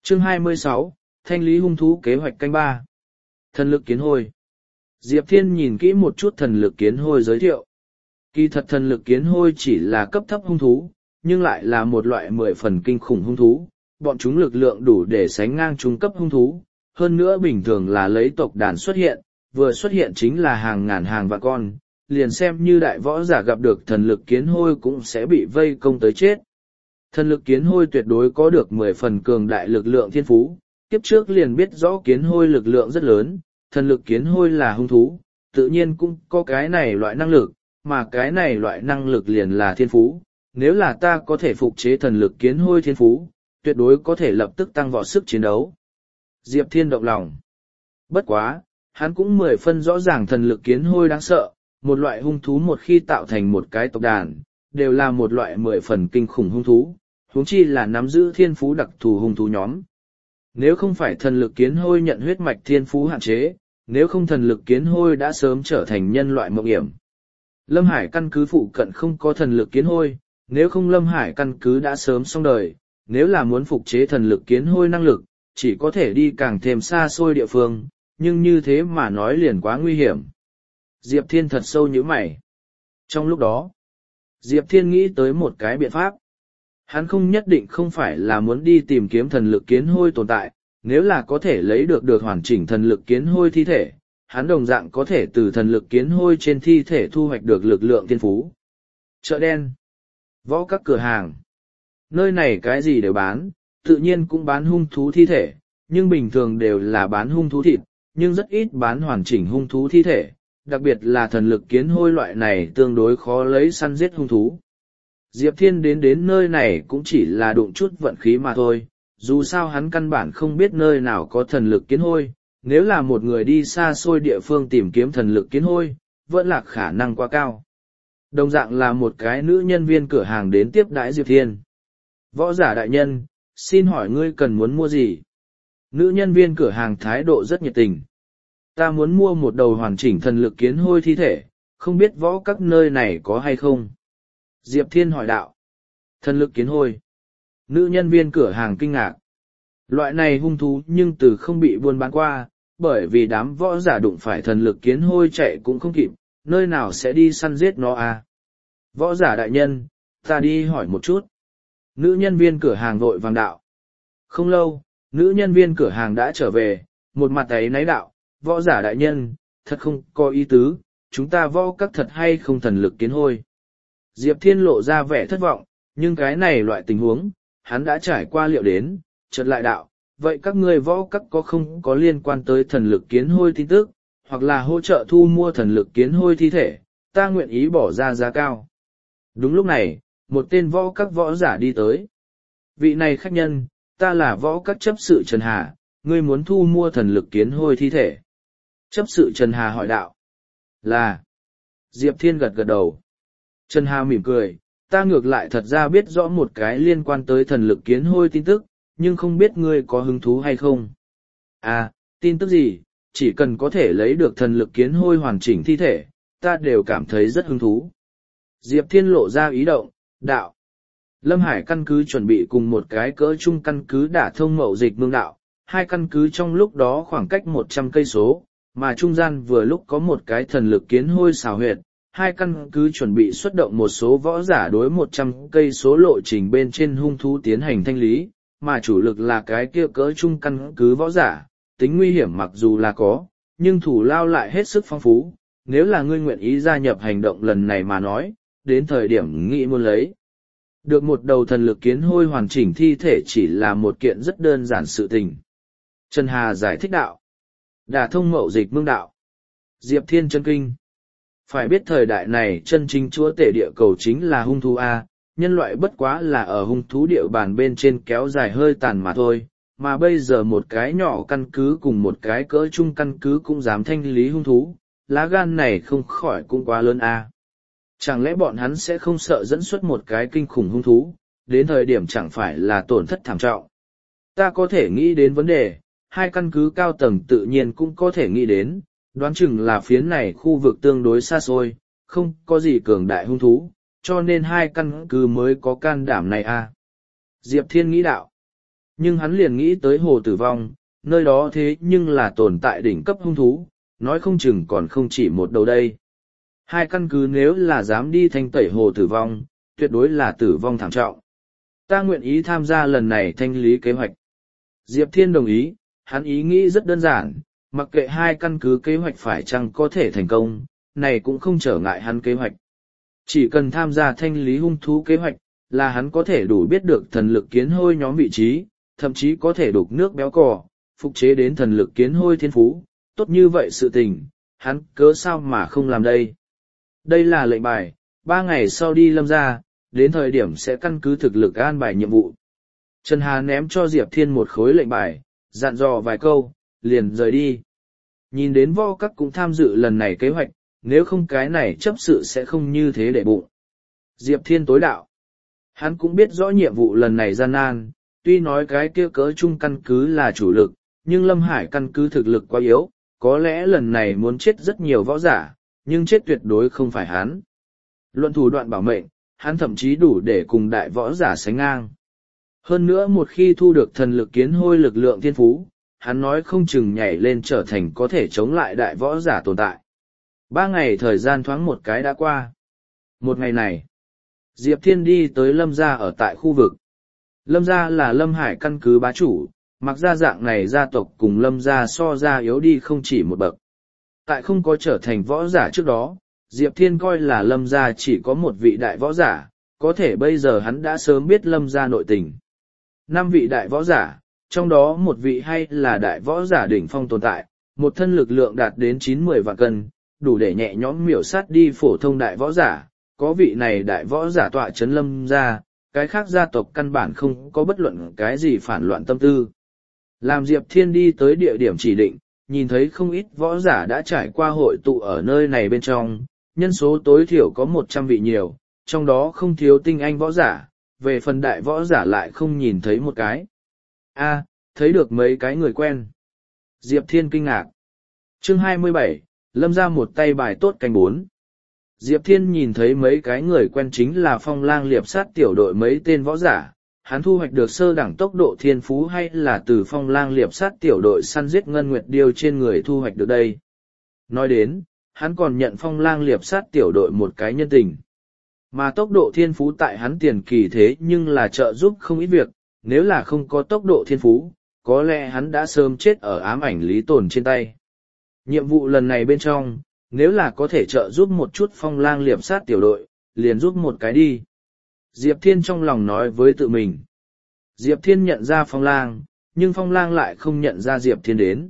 Chương 26, thanh lý hung thú kế hoạch canh ba. Thần lực kiến hôi. Diệp Thiên nhìn kỹ một chút thần lực kiến hôi giới thiệu. Kỳ thật thần lực kiến hôi chỉ là cấp thấp hung thú, nhưng lại là một loại 10 phần kinh khủng hung thú, bọn chúng lực lượng đủ để sánh ngang trung cấp hung thú, hơn nữa bình thường là lấy tộc đàn xuất hiện, vừa xuất hiện chính là hàng ngàn hàng vạn con, liền xem như đại võ giả gặp được thần lực kiến hôi cũng sẽ bị vây công tới chết. Thần lực kiến hôi tuyệt đối có được 10 phần cường đại lực lượng thiên phú, kiếp trước liền biết rõ kiến hôi lực lượng rất lớn, thần lực kiến hôi là hung thú, tự nhiên cũng có cái này loại năng lực, mà cái này loại năng lực liền là thiên phú. Nếu là ta có thể phục chế thần lực kiến hôi thiên phú, tuyệt đối có thể lập tức tăng vọt sức chiến đấu. Diệp Thiên động lòng. Bất quá, hắn cũng 10 phân rõ ràng thần lực kiến hôi đáng sợ, một loại hung thú một khi tạo thành một cái tộc đàn, đều là một loại 10 phần kinh khủng hung thú, huống chi là nắm giữ thiên phú đặc thù hung thú nhóm. Nếu không phải thần lực kiến hôi nhận huyết mạch thiên phú hạn chế, nếu không thần lực kiến hôi đã sớm trở thành nhân loại mộng hiểm. Lâm Hải căn cứ phụ cận không có thần lực kiến hôi, nếu không Lâm Hải căn cứ đã sớm xong đời, nếu là muốn phục chế thần lực kiến hôi năng lực, chỉ có thể đi càng thêm xa xôi địa phương, nhưng như thế mà nói liền quá nguy hiểm. Diệp Thiên thật sâu nhíu mày. Trong lúc đó, Diệp Thiên nghĩ tới một cái biện pháp. Hắn không nhất định không phải là muốn đi tìm kiếm thần lực kiến hôi tồn tại, nếu là có thể lấy được hoàn chỉnh thần lực kiến hôi thi thể, hắn đồng dạng có thể từ thần lực kiến hôi trên thi thể thu hoạch được lực lượng thiên phú. Chợ đen, võ các cửa hàng, nơi này cái gì đều bán, tự nhiên cũng bán hung thú thi thể, nhưng bình thường đều là bán hung thú thịt, nhưng rất ít bán hoàn chỉnh hung thú thi thể, đặc biệt là thần lực kiến hôi loại này tương đối khó lấy săn giết hung thú. Diệp Thiên đến nơi này cũng chỉ là đụng chút vận khí mà thôi, dù sao hắn căn bản không biết nơi nào có thần lực kiến hôi, nếu là một người đi xa xôi địa phương tìm kiếm thần lực kiến hôi, vẫn là khả năng quá cao. Đồng dạng là một cái nữ nhân viên cửa hàng đến tiếp đãi Diệp Thiên. Võ giả đại nhân, xin hỏi ngươi cần muốn mua gì? Nữ nhân viên cửa hàng thái độ rất nhiệt tình. Ta muốn mua một đầu hoàn chỉnh thần lực kiến hôi thi thể, không biết võ các nơi này có hay không? Diệp Thiên hỏi đạo. Thần lực kiến hôi. Nữ nhân viên cửa hàng kinh ngạc. Loại này hung thú nhưng từ không bị buôn bán qua, bởi vì đám võ giả đụng phải thần lực kiến hôi chạy cũng không kịp, nơi nào sẽ đi săn giết nó à? Võ giả đại nhân, ta đi hỏi một chút. Nữ nhân viên cửa hàng vội vàng đạo. Không lâu, nữ nhân viên cửa hàng đã trở về, một mặt ấy náy đạo, võ giả đại nhân, thật không có ý tứ, chúng ta võ các thật hay không thần lực kiến hôi. Diệp Thiên lộ ra vẻ thất vọng, nhưng cái này loại tình huống, hắn đã trải qua liệu đến, chợt lại đạo, vậy các ngươi võ các có không có liên quan tới thần lực kiến hôi tin tức, hoặc là hỗ trợ thu mua thần lực kiến hôi thi thể, ta nguyện ý bỏ ra giá cao. Đúng lúc này, một tên võ các võ giả đi tới. Vị này khách nhân, ta là võ các chấp sự Trần Hà, ngươi muốn thu mua thần lực kiến hôi thi thể. Chấp sự Trần Hà hỏi đạo. Là. Diệp Thiên gật gật đầu. Trần Hà mỉm cười, ta ngược lại thật ra biết rõ một cái liên quan tới thần lực kiến hôi tin tức, nhưng không biết ngươi có hứng thú hay không. À, tin tức gì, chỉ cần có thể lấy được thần lực kiến hôi hoàn chỉnh thi thể, ta đều cảm thấy rất hứng thú. Diệp Thiên lộ ra ý động, đạo. Lâm Hải căn cứ chuẩn bị cùng một cái cỡ chung căn cứ đả thông mậu dịch mương đạo, hai căn cứ trong lúc đó khoảng cách 100 cây số, mà trung gian vừa lúc có một cái thần lực kiến hôi xào huyệt. Hai căn cứ chuẩn bị xuất động một số võ giả đối 100 cây số lộ trình bên trên hung thú tiến hành thanh lý, mà chủ lực là cái kia cỡ chung căn cứ võ giả, tính nguy hiểm mặc dù là có, nhưng thủ lao lại hết sức phong phú, nếu là ngươi nguyện ý gia nhập hành động lần này mà nói, đến thời điểm nghĩ muốn lấy. Được một đầu thần lực kiến hôi hoàn chỉnh thi thể chỉ là một kiện rất đơn giản sự tình. Trần Hà giải thích đạo. Đả thông mậu dịch mương đạo. Diệp Thiên chân kinh. Phải biết thời đại này chân chính chúa tể địa cầu chính là hung thú A, nhân loại bất quá là ở hung thú địa bàn bên trên kéo dài hơi tàn mà thôi, mà bây giờ một cái nhỏ căn cứ cùng một cái cỡ chung căn cứ cũng dám thanh lý hung thú, lá gan này không khỏi cũng quá lớn A. Chẳng lẽ bọn hắn sẽ không sợ dẫn xuất một cái kinh khủng hung thú, đến thời điểm chẳng phải là tổn thất thảm trọng. Ta có thể nghĩ đến vấn đề, hai căn cứ cao tầng tự nhiên cũng có thể nghĩ đến. Đoán chừng là phiến này khu vực tương đối xa xôi, không có gì cường đại hung thú, cho nên hai căn cứ mới có can đảm này a. Diệp Thiên nghĩ đạo. Nhưng hắn liền nghĩ tới Hồ Tử Vong, nơi đó thế nhưng là tồn tại đỉnh cấp hung thú, nói không chừng còn không chỉ một đầu đây. Hai căn cứ nếu là dám đi thanh tẩy Hồ Tử Vong, tuyệt đối là tử vong thảm trọng. Ta nguyện ý tham gia lần này thanh lý kế hoạch. Diệp Thiên đồng ý, hắn ý nghĩ rất đơn giản, mặc kệ hai căn cứ kế hoạch phải chăng có thể thành công, này cũng không trở ngại hắn kế hoạch. Chỉ cần tham gia thanh lý hung thú kế hoạch, là hắn có thể đủ biết được thần lực kiến hôi nhóm vị trí, thậm chí có thể đục nước béo cò, phục chế đến thần lực kiến hôi thiên phú, tốt như vậy sự tình, hắn cớ sao mà không làm đây. Đây là lệnh bài, 3 ngày sau đi Lâm gia, đến thời điểm sẽ căn cứ thực lực an bài nhiệm vụ. Trần Hà ném cho Diệp Thiên một khối lệnh bài, dặn dò vài câu, liền rời đi. Nhìn đến Võ Các cũng tham dự lần này kế hoạch, nếu không cái này chấp sự sẽ không như thế để bụng. Diệp Thiên tối đạo. Hắn cũng biết rõ nhiệm vụ lần này gian nan, tuy nói cái kia cỡ chung căn cứ là chủ lực, nhưng Lâm Hải căn cứ thực lực quá yếu, có lẽ lần này muốn chết rất nhiều võ giả, nhưng chết tuyệt đối không phải hắn. Luận thủ đoạn bảo mệnh, hắn thậm chí đủ để cùng đại võ giả sánh ngang. Hơn nữa một khi thu được thần lực kiến hôi lực lượng thiên phú, hắn nói không chừng nhảy lên trở thành có thể chống lại đại võ giả tồn tại. 3 ngày thời gian thoáng một cái đã qua. Một ngày này, Diệp Thiên đi tới Lâm gia ở tại khu vực. Lâm gia là Lâm Hải căn cứ bá chủ, mặc ra dạng này gia tộc cùng Lâm gia so ra yếu đi không chỉ một bậc. Tại không có trở thành võ giả trước đó, Diệp Thiên coi là Lâm gia chỉ có một vị đại võ giả, có thể bây giờ hắn đã sớm biết Lâm gia nội tình. 5 vị đại võ giả, trong đó một vị hay là đại võ giả đỉnh phong tồn tại, một thân lực lượng đạt đến 90 vạn cân, đủ để nhẹ nhõm miểu sát đi phổ thông đại võ giả. Có vị này đại võ giả tọa chấn Lâm gia, cái khác gia tộc căn bản không có bất luận cái gì phản loạn tâm tư. Làm Diệp Thiên đi tới địa điểm chỉ định, nhìn thấy không ít võ giả đã trải qua hội tụ ở nơi này bên trong, nhân số tối thiểu có 100 vị nhiều, trong đó không thiếu tinh anh võ giả, về phần đại võ giả lại không nhìn thấy một cái. A, thấy được mấy cái người quen. Diệp Thiên kinh ngạc. Chương 27, Lâm ra một tay bài tốt canh 4. Diệp Thiên nhìn thấy mấy cái người quen chính là Phong Lang liệp sát tiểu đội mấy tên võ giả, hắn thu hoạch được sơ đẳng tốc độ thiên phú hay là từ Phong Lang liệp sát tiểu đội săn giết ngân nguyệt điêu trên người thu hoạch được đây. Nói đến, hắn còn nhận Phong Lang liệp sát tiểu đội một cái nhân tình. Mà tốc độ thiên phú tại hắn tiền kỳ thế nhưng là trợ giúp không ít việc, nếu là không có tốc độ thiên phú, có lẽ hắn đã sớm chết ở ám ảnh Lý Tồn trên tay. Nhiệm vụ lần này bên trong, nếu là có thể trợ giúp một chút Phong Lang liệp sát tiểu đội, liền giúp một cái đi. Diệp Thiên trong lòng nói với tự mình. Diệp Thiên nhận ra Phong Lang, nhưng Phong Lang lại không nhận ra Diệp Thiên đến.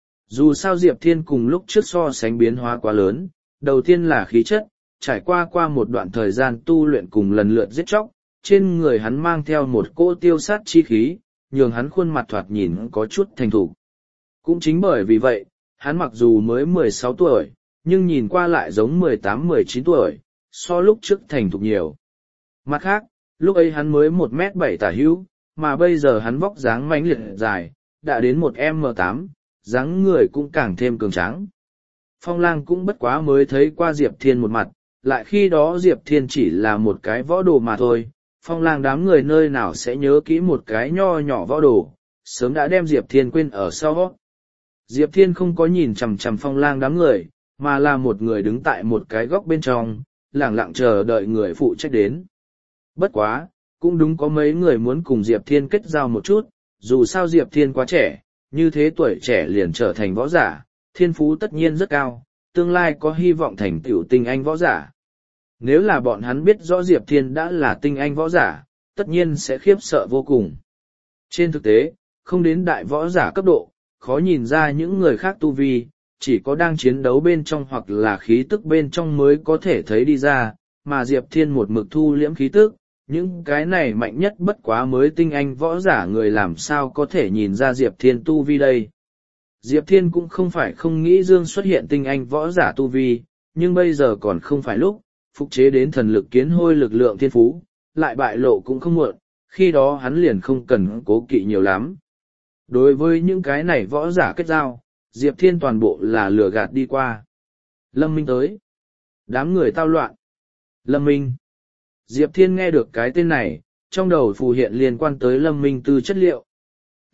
Dù sao Diệp Thiên cùng lúc trước so sánh biến hóa quá lớn, đầu tiên là khí chất, trải qua một đoạn thời gian tu luyện cùng lần lượt giết chóc, trên người hắn mang theo một cỗ tiêu sát chi khí, nhường hắn khuôn mặt thoạt nhìn có chút thành thục. Cũng chính bởi vì vậy, hắn mặc dù mới 16 tuổi, nhưng nhìn qua lại giống 18-19 tuổi, so lúc trước thành thục nhiều. Mặt khác, lúc ấy hắn mới 1m7 tả hữu, mà bây giờ hắn vóc dáng mãnh liệt dài, đã đến 1m8, dáng người cũng càng thêm cường tráng. Phong Lang cũng bất quá mới thấy qua Diệp Thiên một mặt, lại khi đó Diệp Thiên chỉ là một cái võ đồ mà thôi, Phong Lang đám người nơi nào sẽ nhớ kỹ một cái nho nhỏ võ đồ, sớm đã đem Diệp Thiên quên ở sau. Diệp Thiên không có nhìn chằm chằm Phong Lang đám người, mà là một người đứng tại một cái góc bên trong, lẳng lặng chờ đợi người phụ trách đến. Bất quá, cũng đúng có mấy người muốn cùng Diệp Thiên kết giao một chút, dù sao Diệp Thiên quá trẻ, như thế tuổi trẻ liền trở thành võ giả, thiên phú tất nhiên rất cao, tương lai có hy vọng thành tựu tinh anh võ giả. Nếu là bọn hắn biết rõ Diệp Thiên đã là tinh anh võ giả, tất nhiên sẽ khiếp sợ vô cùng. Trên thực tế, không đến đại võ giả cấp độ, khó nhìn ra những người khác tu vi, chỉ có đang chiến đấu bên trong hoặc là khí tức bên trong mới có thể thấy đi ra, mà Diệp Thiên một mực thu liễm khí tức, những cái này mạnh nhất bất quá mới tinh anh võ giả người làm sao có thể nhìn ra Diệp Thiên tu vi đây. Diệp Thiên cũng không phải không nghĩ Dương xuất hiện tinh anh võ giả tu vi, nhưng bây giờ còn không phải lúc, phục chế đến thần lực kiến hôi lực lượng thiên phú, lại bại lộ cũng không muộn, khi đó hắn liền không cần cố kỵ nhiều lắm. Đối với những cái này võ giả kết giao, Diệp Thiên toàn bộ là lừa gạt đi qua. Lâm Minh tới. Đám người tao loạn. Lâm Minh. Diệp Thiên nghe được cái tên này, trong đầu phù hiện liên quan tới Lâm Minh tư chất liệu.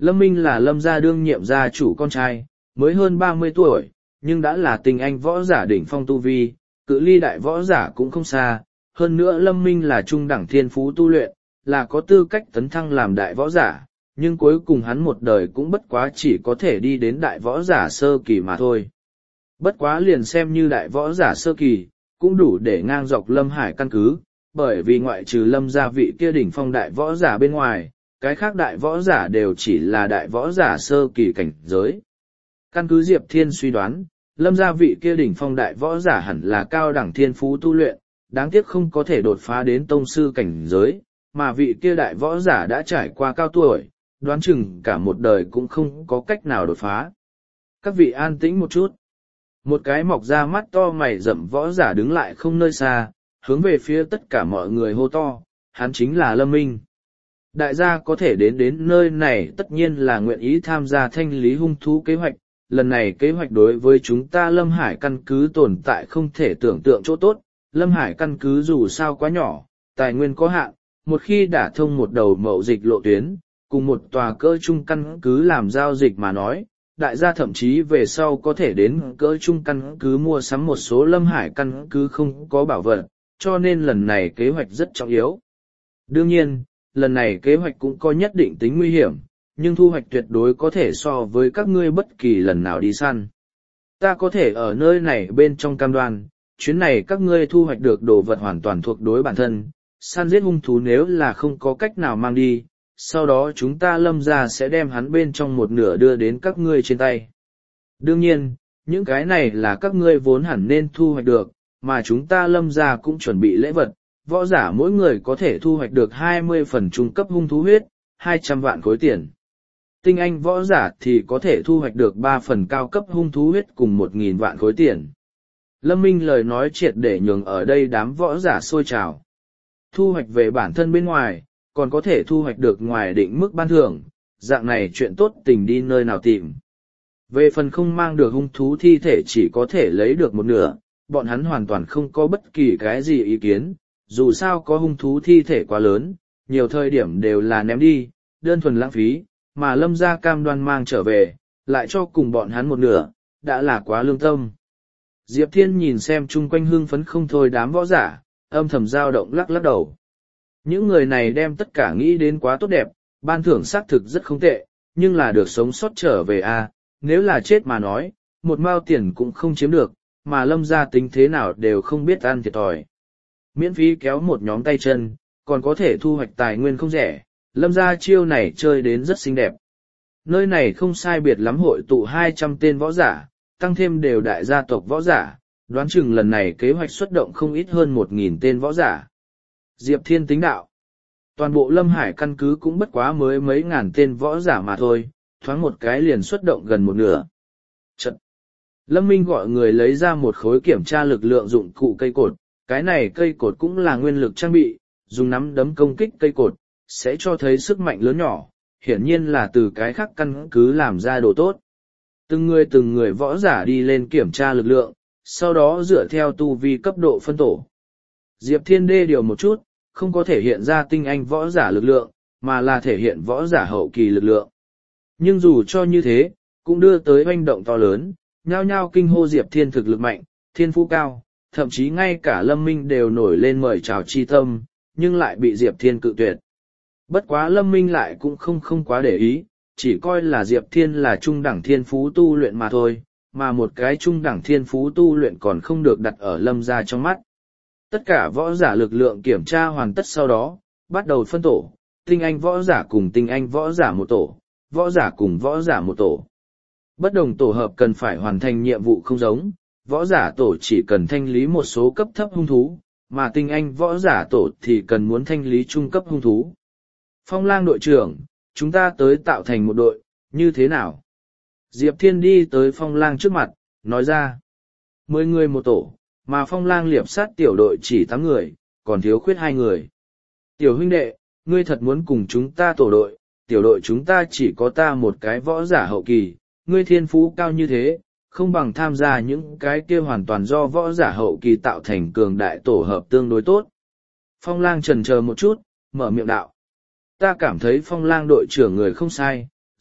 Lâm Minh là Lâm gia đương nhiệm gia chủ con trai, mới hơn 30 tuổi, nhưng đã là tinh anh võ giả đỉnh phong tu vi, cự ly đại võ giả cũng không xa. Hơn nữa Lâm Minh là trung đẳng thiên phú tu luyện, là có tư cách tấn thăng làm đại võ giả, nhưng cuối cùng hắn một đời cũng bất quá chỉ có thể đi đến đại võ giả sơ kỳ mà thôi. Bất quá liền xem như đại võ giả sơ kỳ, cũng đủ để ngang dọc Lâm Hải căn cứ, bởi vì ngoại trừ Lâm gia vị kia đỉnh phong đại võ giả bên ngoài, cái khác đại võ giả đều chỉ là đại võ giả sơ kỳ cảnh giới. Căn cứ Diệp Thiên suy đoán, Lâm gia vị kia đỉnh phong đại võ giả hẳn là cao đẳng thiên phú tu luyện, đáng tiếc không có thể đột phá đến tông sư cảnh giới, mà vị kia đại võ giả đã trải qua cao tuổi, đoán chừng cả một đời cũng không có cách nào đột phá. Các vị an tĩnh một chút. Một cái mọc ra mắt to mày rậm võ giả đứng lại không nơi xa, hướng về phía tất cả mọi người hô to, hắn chính là Lâm Minh. Đại gia có thể đến nơi này tất nhiên là nguyện ý tham gia thanh lý hung thú kế hoạch. Lần này kế hoạch đối với chúng ta Lâm Hải căn cứ tồn tại không thể tưởng tượng chỗ tốt. Lâm Hải căn cứ dù sao quá nhỏ, tài nguyên có hạn, một khi đả thông một đầu mậu dịch lộ tuyến, cùng một tòa cỡ trung căn cứ làm giao dịch mà nói, đại gia thậm chí về sau có thể đến cỡ trung căn cứ mua sắm một số Lâm Hải căn cứ không có bảo vật, cho nên lần này kế hoạch rất trọng yếu. Đương nhiên, lần này kế hoạch cũng có nhất định tính nguy hiểm, nhưng thu hoạch tuyệt đối có thể so với các ngươi bất kỳ lần nào đi săn. Ta có thể ở nơi này bên trong cam đoan, chuyến này các ngươi thu hoạch được đồ vật hoàn toàn thuộc đối bản thân, săn giết hung thú nếu là không có cách nào mang đi, sau đó chúng ta Lâm gia sẽ đem hắn bên trong một nửa đưa đến các ngươi trên tay. Đương nhiên, những cái này là các ngươi vốn hẳn nên thu hoạch được, mà chúng ta Lâm gia cũng chuẩn bị lễ vật, võ giả mỗi người có thể thu hoạch được 20 phần trung cấp hung thú huyết, 200 vạn khối tiền. Tinh anh võ giả thì có thể thu hoạch được 3 phần cao cấp hung thú huyết cùng 1.000 vạn khối tiền. Lâm Minh lời nói triệt để nhường ở đây đám võ giả sôi trào. Thu hoạch về bản thân bên ngoài, còn có thể thu hoạch được ngoài định mức ban thưởng, dạng này chuyện tốt tình đi nơi nào tìm. Về phần không mang được hung thú thi thể chỉ có thể lấy được một nửa, bọn hắn hoàn toàn không có bất kỳ cái gì ý kiến, dù sao có hung thú thi thể quá lớn, nhiều thời điểm đều là ném đi, đơn thuần lãng phí, mà Lâm gia cam đoan mang trở về, lại cho cùng bọn hắn một nửa, đã là quá lương tâm. Diệp Thiên nhìn xem chung quanh hưng phấn không thôi đám võ giả, âm thầm dao động lắc lắc đầu. Những người này đem tất cả nghĩ đến quá tốt đẹp, ban thưởng xác thực rất không tệ, nhưng là được sống sót trở về nếu là chết mà nói, một mao tiền cũng không chiếm được, mà Lâm gia tính thế nào đều không biết ăn thiệt thòi. Miễn phí kéo một nhóm tay chân, còn có thể thu hoạch tài nguyên không rẻ, Lâm gia chiêu này chơi đến rất xinh đẹp. Nơi này không sai biệt lắm hội tụ 200 tên võ giả, tăng thêm đều đại gia tộc võ giả, đoán chừng lần này kế hoạch xuất động không ít hơn 1.000 tên võ giả. Diệp Thiên tính đạo. Toàn bộ Lâm Hải căn cứ cũng bất quá mới mấy ngàn tên võ giả mà thôi, thoáng một cái liền xuất động gần một nửa. Chật. Lâm Minh gọi người lấy ra một khối kiểm tra lực lượng dụng cụ cây cột, cái này cây cột cũng là nguyên lực trang bị, dùng nắm đấm công kích cây cột, sẽ cho thấy sức mạnh lớn nhỏ, hiển nhiên là từ cái khác căn cứ làm ra đồ tốt. Từng người võ giả đi lên kiểm tra lực lượng, sau đó dựa theo tu vi cấp độ phân tổ. Diệp Thiên đê điều một chút, không có thể hiện ra tinh anh võ giả lực lượng, mà là thể hiện võ giả hậu kỳ lực lượng. Nhưng dù cho như thế, cũng đưa tới hoành động to lớn, nhao nhao kinh hô Diệp Thiên thực lực mạnh, thiên phú cao, thậm chí ngay cả Lâm Minh đều nổi lên mời chào chi tâm, nhưng lại bị Diệp Thiên cự tuyệt. Bất quá Lâm Minh lại cũng không quá để ý, chỉ coi là Diệp Thiên là trung đẳng thiên phú tu luyện mà thôi, mà một cái trung đẳng thiên phú tu luyện còn không được đặt ở Lâm gia trong mắt. Tất cả võ giả lực lượng kiểm tra hoàn tất sau đó, bắt đầu phân tổ, tinh anh võ giả cùng tinh anh võ giả một tổ, võ giả cùng võ giả một tổ. Bất đồng tổ hợp cần phải hoàn thành nhiệm vụ không giống, võ giả tổ chỉ cần thanh lý một số cấp thấp hung thú, mà tinh anh võ giả tổ thì cần muốn thanh lý trung cấp hung thú. Phong Lang đội trưởng, chúng ta tới tạo thành một đội, như thế nào? Diệp Thiên đi tới Phong Lang trước mặt, nói ra. 10 người một tổ, mà Phong Lang liệp sát tiểu đội chỉ 8 người, còn thiếu khuyết 2 người. Tiểu huynh đệ, ngươi thật muốn cùng chúng ta tổ đội, tiểu đội chúng ta chỉ có ta một cái võ giả hậu kỳ, ngươi thiên phú cao như thế, không bằng tham gia những cái kia hoàn toàn do võ giả hậu kỳ tạo thành cường đại tổ hợp tương đối tốt. Phong Lang chần chờ một chút, mở miệng đạo. Ta cảm thấy Phong Lang đội trưởng người không sai,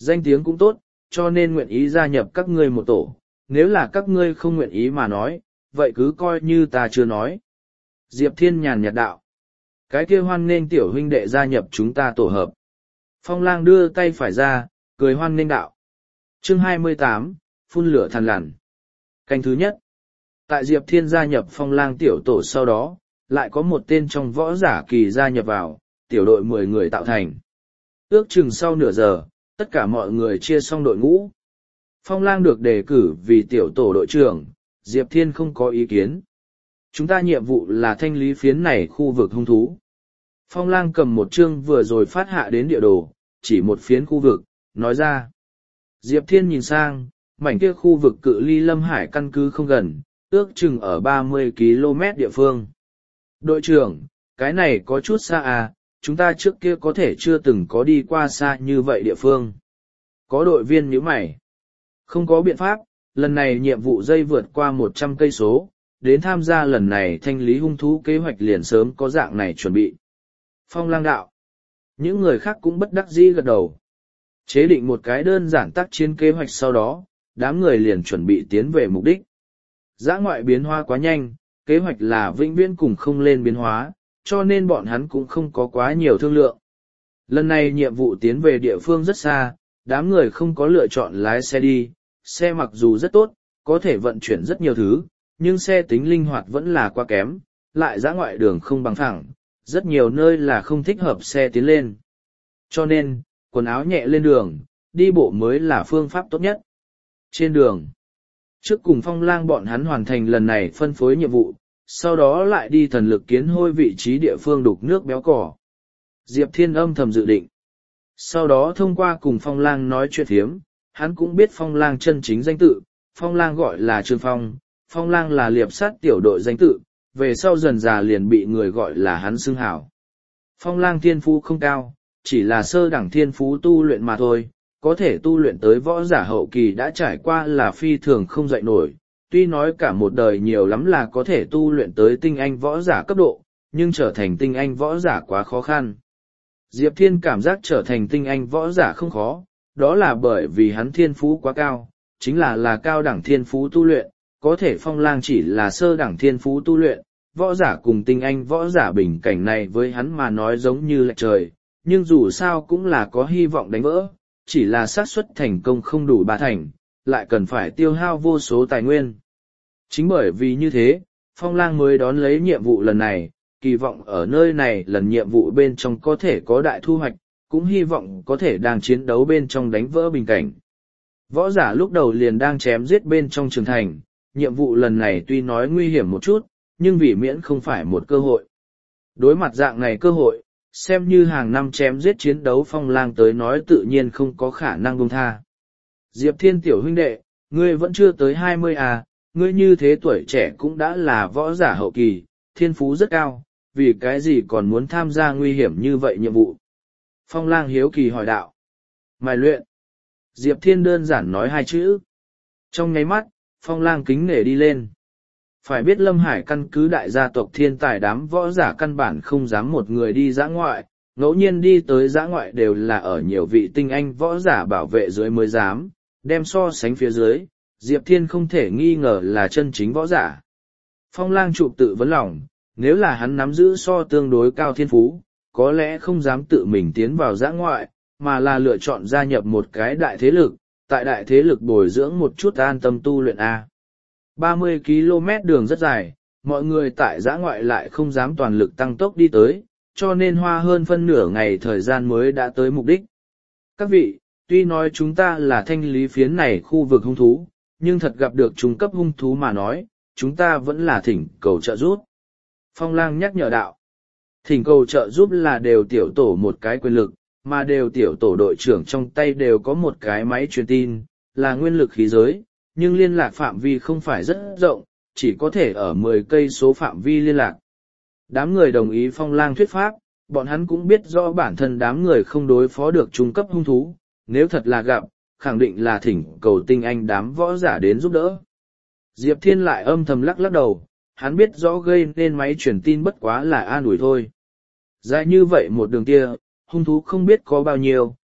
Danh tiếng cũng tốt, cho nên nguyện ý gia nhập các ngươi một tổ, nếu là các ngươi không nguyện ý mà nói, vậy cứ coi như ta chưa nói. Diệp Thiên nhàn nhạt đạo. Cái kia hoan nghênh tiểu huynh đệ gia nhập chúng ta tổ hợp. Phong Lang đưa tay phải ra, cười hoan nghênh đạo. Chương 28, phun lửa thằn lằn. Canh thứ nhất. Tại Diệp Thiên gia nhập Phong Lang tiểu tổ sau đó, lại có một tên trong võ giả kỳ gia nhập vào, tiểu đội 10 người tạo thành. Ước chừng sau nửa giờ, tất cả mọi người chia xong đội ngũ. Phong Lang được đề cử vì tiểu tổ đội trưởng, Diệp Thiên không có ý kiến. Chúng ta nhiệm vụ là thanh lý phiến này khu vực hung thú. Phong Lang cầm một chương vừa rồi phát hạ đến địa đồ, chỉ một phiến khu vực, nói ra. Diệp Thiên nhìn sang, mảnh kia khu vực cự ly Lâm Hải căn cứ không gần, ước chừng ở 30 km địa phương. Đội trưởng, cái này có chút xa à, chúng ta trước kia có thể chưa từng có đi qua xa như vậy địa phương. Có đội viên nhíu mày. Không có biện pháp, lần này nhiệm vụ dây vượt qua 100 cây số, đến tham gia lần này thanh lý hung thú kế hoạch liền sớm có dạng này chuẩn bị. Phong Lang đạo. Những người khác cũng bất đắc dĩ gật đầu. Chế định một cái đơn giản tác chiến kế hoạch sau đó, đám người liền chuẩn bị tiến về mục đích. Dã ngoại biến hóa quá nhanh, kế hoạch là vĩnh viễn cùng không lên biến hóa, cho nên bọn hắn cũng không có quá nhiều thương lượng. Lần này nhiệm vụ tiến về địa phương rất xa, đám người không có lựa chọn lái xe đi, xe mặc dù rất tốt, có thể vận chuyển rất nhiều thứ, nhưng xe tính linh hoạt vẫn là quá kém, lại dã ngoại đường không bằng phẳng, rất nhiều nơi là không thích hợp xe tiến lên. Cho nên, quần áo nhẹ lên đường, đi bộ mới là phương pháp tốt nhất. Trên đường, trước cùng Phong Lang bọn hắn hoàn thành lần này phân phối nhiệm vụ, sau đó lại đi thần lực kiến hôi vị trí địa phương đục nước béo cỏ. Diệp Thiên âm thầm dự định. Sau đó thông qua cùng Phong Lang nói chuyện thiếm, hắn cũng biết Phong Lang chân chính danh tự, Phong Lang gọi là Trương Phong, Phong Lang là liệp sát tiểu đội danh tự, về sau dần già liền bị người gọi là hắn xưng hảo. Phong Lang thiên phú không cao, chỉ là sơ đẳng thiên phú tu luyện mà thôi, có thể tu luyện tới võ giả hậu kỳ đã trải qua là phi thường không dậy nổi, tuy nói cả một đời nhiều lắm là có thể tu luyện tới tinh anh võ giả cấp độ, nhưng trở thành tinh anh võ giả quá khó khăn. Diệp Thiên cảm giác trở thành tinh anh võ giả không khó, đó là bởi vì hắn thiên phú quá cao, chính là cao đẳng thiên phú tu luyện, có thể Phong Lang chỉ là sơ đẳng thiên phú tu luyện, võ giả cùng tinh anh võ giả bình cảnh này với hắn mà nói giống như lệch trời, nhưng dù sao cũng là có hy vọng đánh vỡ, chỉ là xác suất thành công không đủ 3 thành, lại cần phải tiêu hao vô số tài nguyên. Chính bởi vì như thế, Phong Lang mới đón lấy nhiệm vụ lần này, kỳ vọng ở nơi này lần nhiệm vụ bên trong có thể có đại thu hoạch, cũng hy vọng có thể đang chiến đấu bên trong đánh vỡ bình cảnh. Võ giả lúc đầu liền đang chém giết bên trong trường thành, nhiệm vụ lần này tuy nói nguy hiểm một chút, nhưng vì miễn không phải một cơ hội. Đối mặt dạng này cơ hội, xem như hàng năm chém giết chiến đấu Phong Lang tới nói tự nhiên không có khả năng buông tha. Diệp Thiên tiểu huynh đệ, ngươi vẫn chưa tới 20 à, ngươi như thế tuổi trẻ cũng đã là võ giả hậu kỳ, thiên phú rất cao, vì cái gì còn muốn tham gia nguy hiểm như vậy nhiệm vụ? Phong Lang hiếu kỳ hỏi đạo. Mài luyện. Diệp Thiên đơn giản nói 2 chữ. Trong nháy mắt, Phong Lang kính nể đi lên. Phải biết Lâm Hải căn cứ đại gia tộc thiên tài đám võ giả căn bản không dám một người đi dã ngoại, ngẫu nhiên đi tới dã ngoại đều là ở nhiều vị tinh anh võ giả bảo vệ dưới mới dám, đem so sánh phía dưới, Diệp Thiên không thể nghi ngờ là chân chính võ giả. Phong Lang chụp tự vấn lòng, nếu là hắn nắm giữ so tương đối cao thiên phú, có lẽ không dám tự mình tiến vào dã ngoại, mà là lựa chọn gia nhập một cái đại thế lực, tại đại thế lực bồi dưỡng một chút an tâm tu luyện A. 30 km đường rất dài, mọi người tại dã ngoại lại không dám toàn lực tăng tốc đi tới, cho nên hoa hơn phân nửa ngày thời gian mới đã tới mục đích. Các vị, tuy nói chúng ta là thanh lý phiến này khu vực hung thú, nhưng thật gặp được trung cấp hung thú mà nói, chúng ta vẫn là thỉnh cầu trợ giúp. Phong Lang nhắc nhở đạo. Thỉnh cầu trợ giúp là đều tiểu tổ một cái quyền lực, mà đều tiểu tổ đội trưởng trong tay đều có một cái máy truyền tin, là nguyên lực khí giới, nhưng liên lạc phạm vi không phải rất rộng, chỉ có thể ở 10 cây số phạm vi liên lạc. Đám người đồng ý Phong Lang thuyết pháp, bọn hắn cũng biết rõ bản thân đám người không đối phó được trung cấp hung thú, nếu thật là gặp, khẳng định là thỉnh cầu tinh anh đám võ giả đến giúp đỡ. Diệp Thiên lại âm thầm lắc lắc đầu, hắn biết rõ gây nên máy truyền tin bất quá là an ủi thôi. Dài như vậy một đường kia, hung thú không biết có bao nhiêu,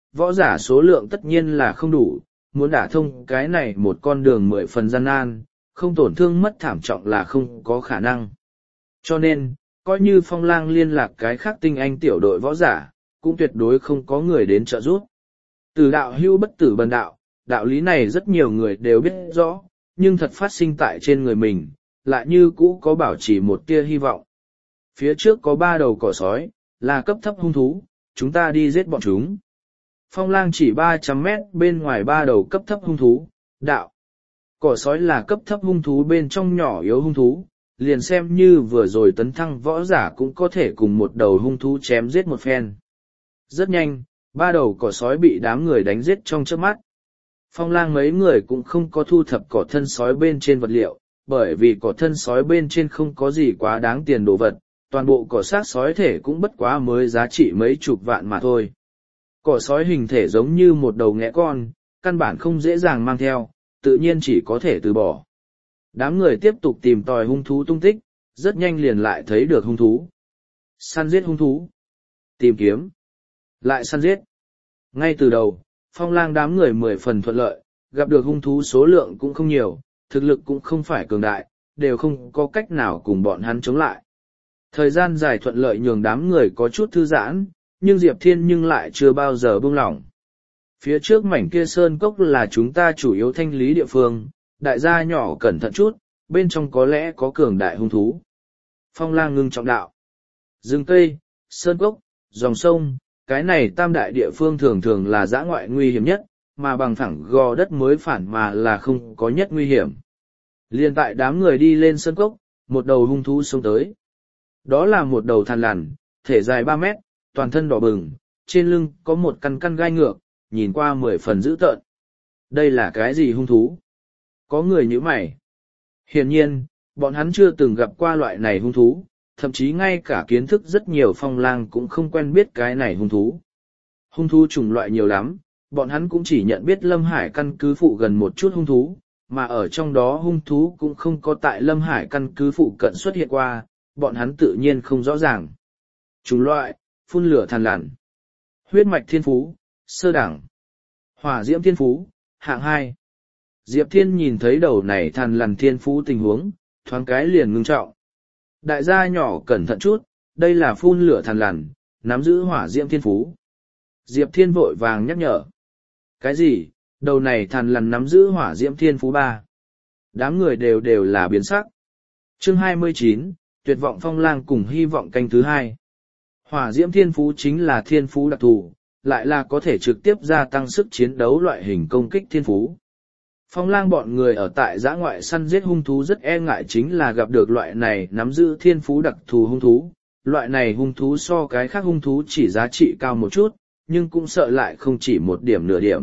võ giả số lượng tất nhiên là không đủ, muốn đả thông cái này một con đường 10 phần gian nan, không tổn thương mất thảm trọng là không có khả năng. Cho nên, coi như Phong Lang liên lạc cái khác tinh anh tiểu đội võ giả, cũng tuyệt đối không có người đến trợ giúp. Từ đạo hưu bất tử bần đạo, đạo lý này rất nhiều người đều biết rõ, nhưng thật phát sinh tại trên người mình, lại như cũ có bảo trì một tia hy vọng. Phía trước có 3 đầu cỏ sói, là cấp thấp hung thú, chúng ta đi giết bọn chúng. Phong Lang chỉ 300 mét bên ngoài 3 đầu cấp thấp hung thú, đạo. Cỏ sói là cấp thấp hung thú bên trong nhỏ yếu hung thú, liền xem như vừa rồi tấn thăng võ giả cũng có thể cùng một đầu hung thú chém giết một phen. Rất nhanh, 3 đầu cỏ sói bị đám người đánh giết trong chớp mắt. Phong Lang mấy người cũng không có thu thập cỏ thân sói bên trên vật liệu, bởi vì cỏ thân sói bên trên không có gì quá đáng tiền đồ vật, toàn bộ cỏ xác sói thể cũng bất quá mới giá trị mấy chục vạn mà thôi. Cỏ sói hình thể giống như một đầu nghẽ con, căn bản không dễ dàng mang theo, tự nhiên chỉ có thể từ bỏ. Đám người tiếp tục tìm tòi hung thú tung tích, rất nhanh liền lại thấy được hung thú. Săn giết hung thú. Tìm kiếm. Lại săn giết. Ngay từ đầu, Phong Lang đám người 10 phần thuận lợi, gặp được hung thú số lượng cũng không nhiều, thực lực cũng không phải cường đại, đều không có cách nào cùng bọn hắn chống lại. Thời gian dài thuận lợi nhường đám người có chút thư giãn, nhưng Diệp Thiên nhưng lại chưa bao giờ buông lỏng. Phía trước mảnh kia sơn cốc là chúng ta chủ yếu thanh lý địa phương, đại gia nhỏ cẩn thận chút, bên trong có lẽ có cường đại hung thú. Phong Lang ngưng trọng đạo. Rừng cây, sơn cốc, dòng sông, cái này tam đại địa phương thường thường là dã ngoại nguy hiểm nhất, mà bằng phẳng gò đất mới phản mà là không có nhất nguy hiểm. Liên tại đám người đi lên sơn cốc, một đầu hung thú xông tới. Đó là một đầu thằn lằn, thể dài 3 mét, toàn thân đỏ bừng, trên lưng có một căn căn gai ngược, nhìn qua 10 phần dữ tợn. Đây là cái gì hung thú? Có người nhíu mày. Hiển nhiên, bọn hắn chưa từng gặp qua loại này hung thú, thậm chí ngay cả kiến thức rất nhiều Phong Lang cũng không quen biết cái này hung thú. Hung thú chủng loại nhiều lắm, bọn hắn cũng chỉ nhận biết Lâm Hải căn cứ phụ gần một chút hung thú, mà ở trong đó hung thú cũng không có tại Lâm Hải căn cứ phụ cận xuất hiện qua, bọn hắn tự nhiên không rõ ràng. Chủng loại, phun lửa thằn lằn. Huyết mạch thiên phú, sơ đẳng. Hỏa diễm thiên phú, hạng 2. Diệp Thiên nhìn thấy đầu này thằn lằn thiên phú tình huống, thoáng cái liền ngưng trọng. Đại gia nhỏ cẩn thận chút, đây là phun lửa thằn lằn, nắm giữ hỏa diễm thiên phú. Diệp Thiên vội vàng nhắc nhở. Cái gì, đầu này thằn lằn nắm giữ hỏa diễm thiên phú 3. Đám người đều là biến sắc. Chương 29, tuyệt vọng Phong Lang cùng hy vọng canh thứ 2. Hỏa diễm thiên phú chính là thiên phú đặc thù, lại là có thể trực tiếp gia tăng sức chiến đấu loại hình công kích thiên phú. Phong Lang bọn người ở tại dã ngoại săn giết hung thú rất e ngại chính là gặp được loại này nắm giữ thiên phú đặc thù hung thú. Loại này hung thú so cái khác hung thú chỉ giá trị cao một chút, nhưng cũng sợ lại không chỉ một điểm nửa điểm.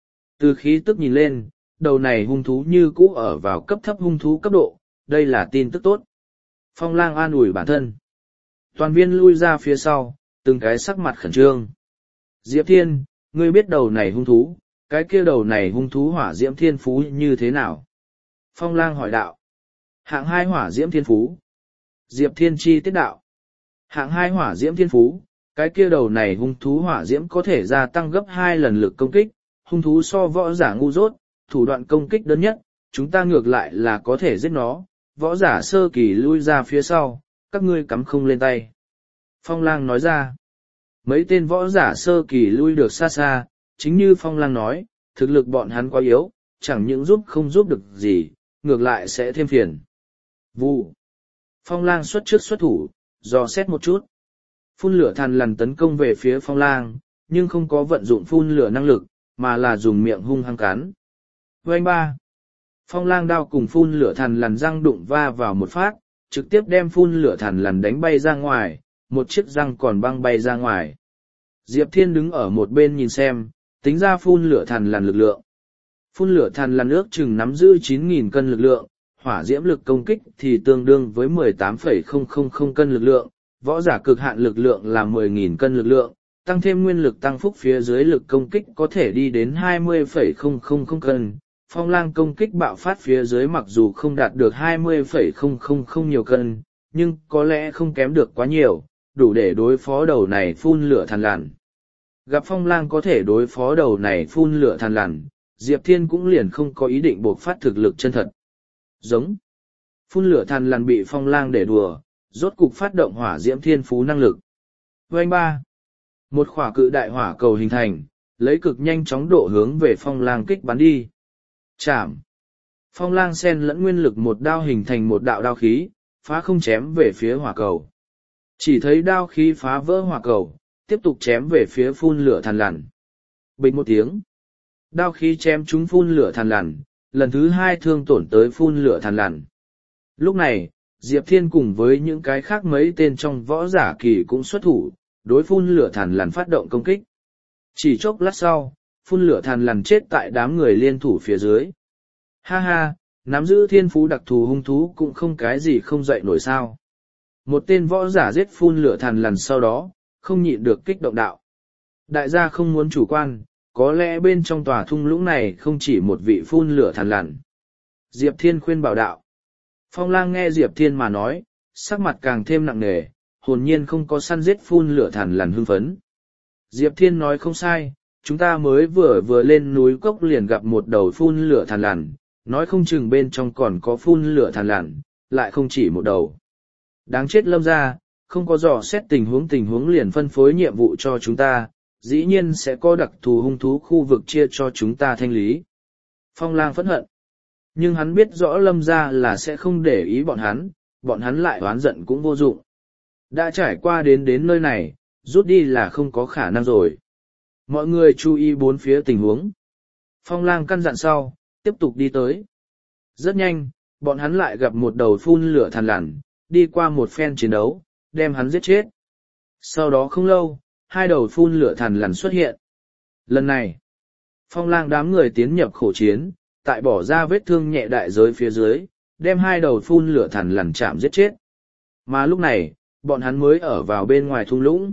Từ khí tức nhìn lên, đầu này hung thú như cũ ở vào cấp thấp hung thú cấp độ, đây là tin tức tốt. Phong Lang an ủi bản thân. Toàn viên lui ra phía sau, từng cái sắc mặt khẩn trương. Diệp Thiên, ngươi biết đầu này hung thú, cái kia đầu này hung thú hỏa diễm thiên phú như thế nào? Phong Lang hỏi đạo. Hạng 2 hỏa diễm thiên phú. Diệp Thiên chi tiết đạo. Hạng 2 hỏa diễm thiên phú, cái kia đầu này hung thú hỏa diễm có thể gia tăng gấp 2 lần lực công kích, hung thú so võ giả ngu dốt, thủ đoạn công kích đơn nhất, chúng ta ngược lại là có thể giết nó, võ giả sơ kỳ lui ra phía sau, các ngươi cắm không lên tay. Phong Lang nói ra. Mấy tên võ giả sơ kỳ lui được xa xa, chính như Phong Lang nói, thực lực bọn hắn quá yếu, chẳng những giúp không giúp được gì, ngược lại sẽ thêm phiền. Vụ. Phong Lang xuất trước xuất thủ, dò xét một chút. Phun lửa thằn lằn tấn công về phía Phong Lang, nhưng không có vận dụng phun lửa năng lực, mà là dùng miệng hung hăng cắn. Vành 3. Phong Lang đao cùng phun lửa thằn lằn răng đụng va vào một phát, trực tiếp đem phun lửa thằn lằn đánh bay ra ngoài, một chiếc răng còn băng bay ra ngoài. Diệp Thiên đứng ở một bên nhìn xem, tính ra phun lửa thằn lằn lực lượng. Phun lửa thằn lằn ước chừng nắm giữ 9.000 cân lực lượng, hỏa diễm lực công kích thì tương đương với 18,000 cân lực lượng, võ giả cực hạn lực lượng là 10.000 cân lực lượng, tăng thêm nguyên lực tăng phúc phía dưới lực công kích có thể đi đến 20,000 cân. Phong Lang công kích bạo phát phía dưới mặc dù không đạt được 20,000 nhiều cân, nhưng có lẽ không kém được quá nhiều, đủ để đối phó đầu này phun lửa thằn lằn. Gặp Phong Lang có thể đối phó đầu này phun lửa than lằn, Diệp Thiên cũng liền không có ý định buộc phát thực lực chân thật. Giống. Phun lửa than lằn bị Phong Lang để đùa, rốt cục phát động hỏa diễm thiên phú năng lực. Vành ba. Một khỏa cự đại hỏa cầu hình thành, lấy cực nhanh chóng độ hướng về Phong Lang kích bắn đi. Chạm. Phong Lang xen lẫn nguyên lực một đao hình thành một đạo đao khí, phá không chém về phía hỏa cầu. Chỉ thấy đao khí phá vỡ hỏa cầu, tiếp tục chém về phía phun lửa than lằn. Bịch một tiếng. Đao khí chém trúng phun lửa than lằn, lần thứ hai thương tổn tới phun lửa than lằn. Lúc này, Diệp Thiên cùng với những cái khác mấy tên trong võ giả kỳ cũng xuất thủ, đối phun lửa than lằn phát động công kích. Chỉ chốc lát sau, phun lửa than lằn chết tại đám người liên thủ phía dưới. Ha ha, nắm giữ thiên phú đặc thù hung thú cũng không cái gì không dậy nổi sao. Một tên võ giả giết phun lửa than lằn sau đó, không nhịn được kích động đạo. Đại gia không muốn chủ quan, có lẽ bên trong tòa thung lũng này không chỉ một vị phun lửa than lằn. Diệp Thiên khuyên bảo đạo. Phong Lang nghe Diệp Thiên mà nói, sắc mặt càng thêm nặng nề, hồn nhiên không có săn giết phun lửa than lằn hưng phấn. Diệp Thiên nói không sai, chúng ta mới vừa lên núi cốc liền gặp một đầu phun lửa than lằn, nói không chừng bên trong còn có phun lửa than lằn, lại không chỉ một đầu. Đáng chết Lâm gia, không có dò xét tình huống liền phân phối nhiệm vụ cho chúng ta, dĩ nhiên sẽ có đặc thù hung thú khu vực chia cho chúng ta thanh lý. Phong Lang phẫn hận. Nhưng hắn biết rõ Lâm gia là sẽ không để ý bọn hắn lại oán giận cũng vô dụng. Đã trải qua đến nơi này, rút đi là không có khả năng rồi. Mọi người chú ý bốn phía tình huống. Phong Lang căn dặn sau, tiếp tục đi tới. Rất nhanh, bọn hắn lại gặp một đầu phun lửa than lằn, đi qua một phen chiến đấu, đem hắn giết chết. Sau đó không lâu, hai đầu phun lửa than lằn xuất hiện. Lần này, Phong Lang đám người tiến nhập khổ chiến, tại bỏ ra vết thương nhẹ đại giới phía dưới, đem hai đầu phun lửa than lằn chạm giết chết. Mà lúc này, bọn hắn mới ở vào bên ngoài thung lũng.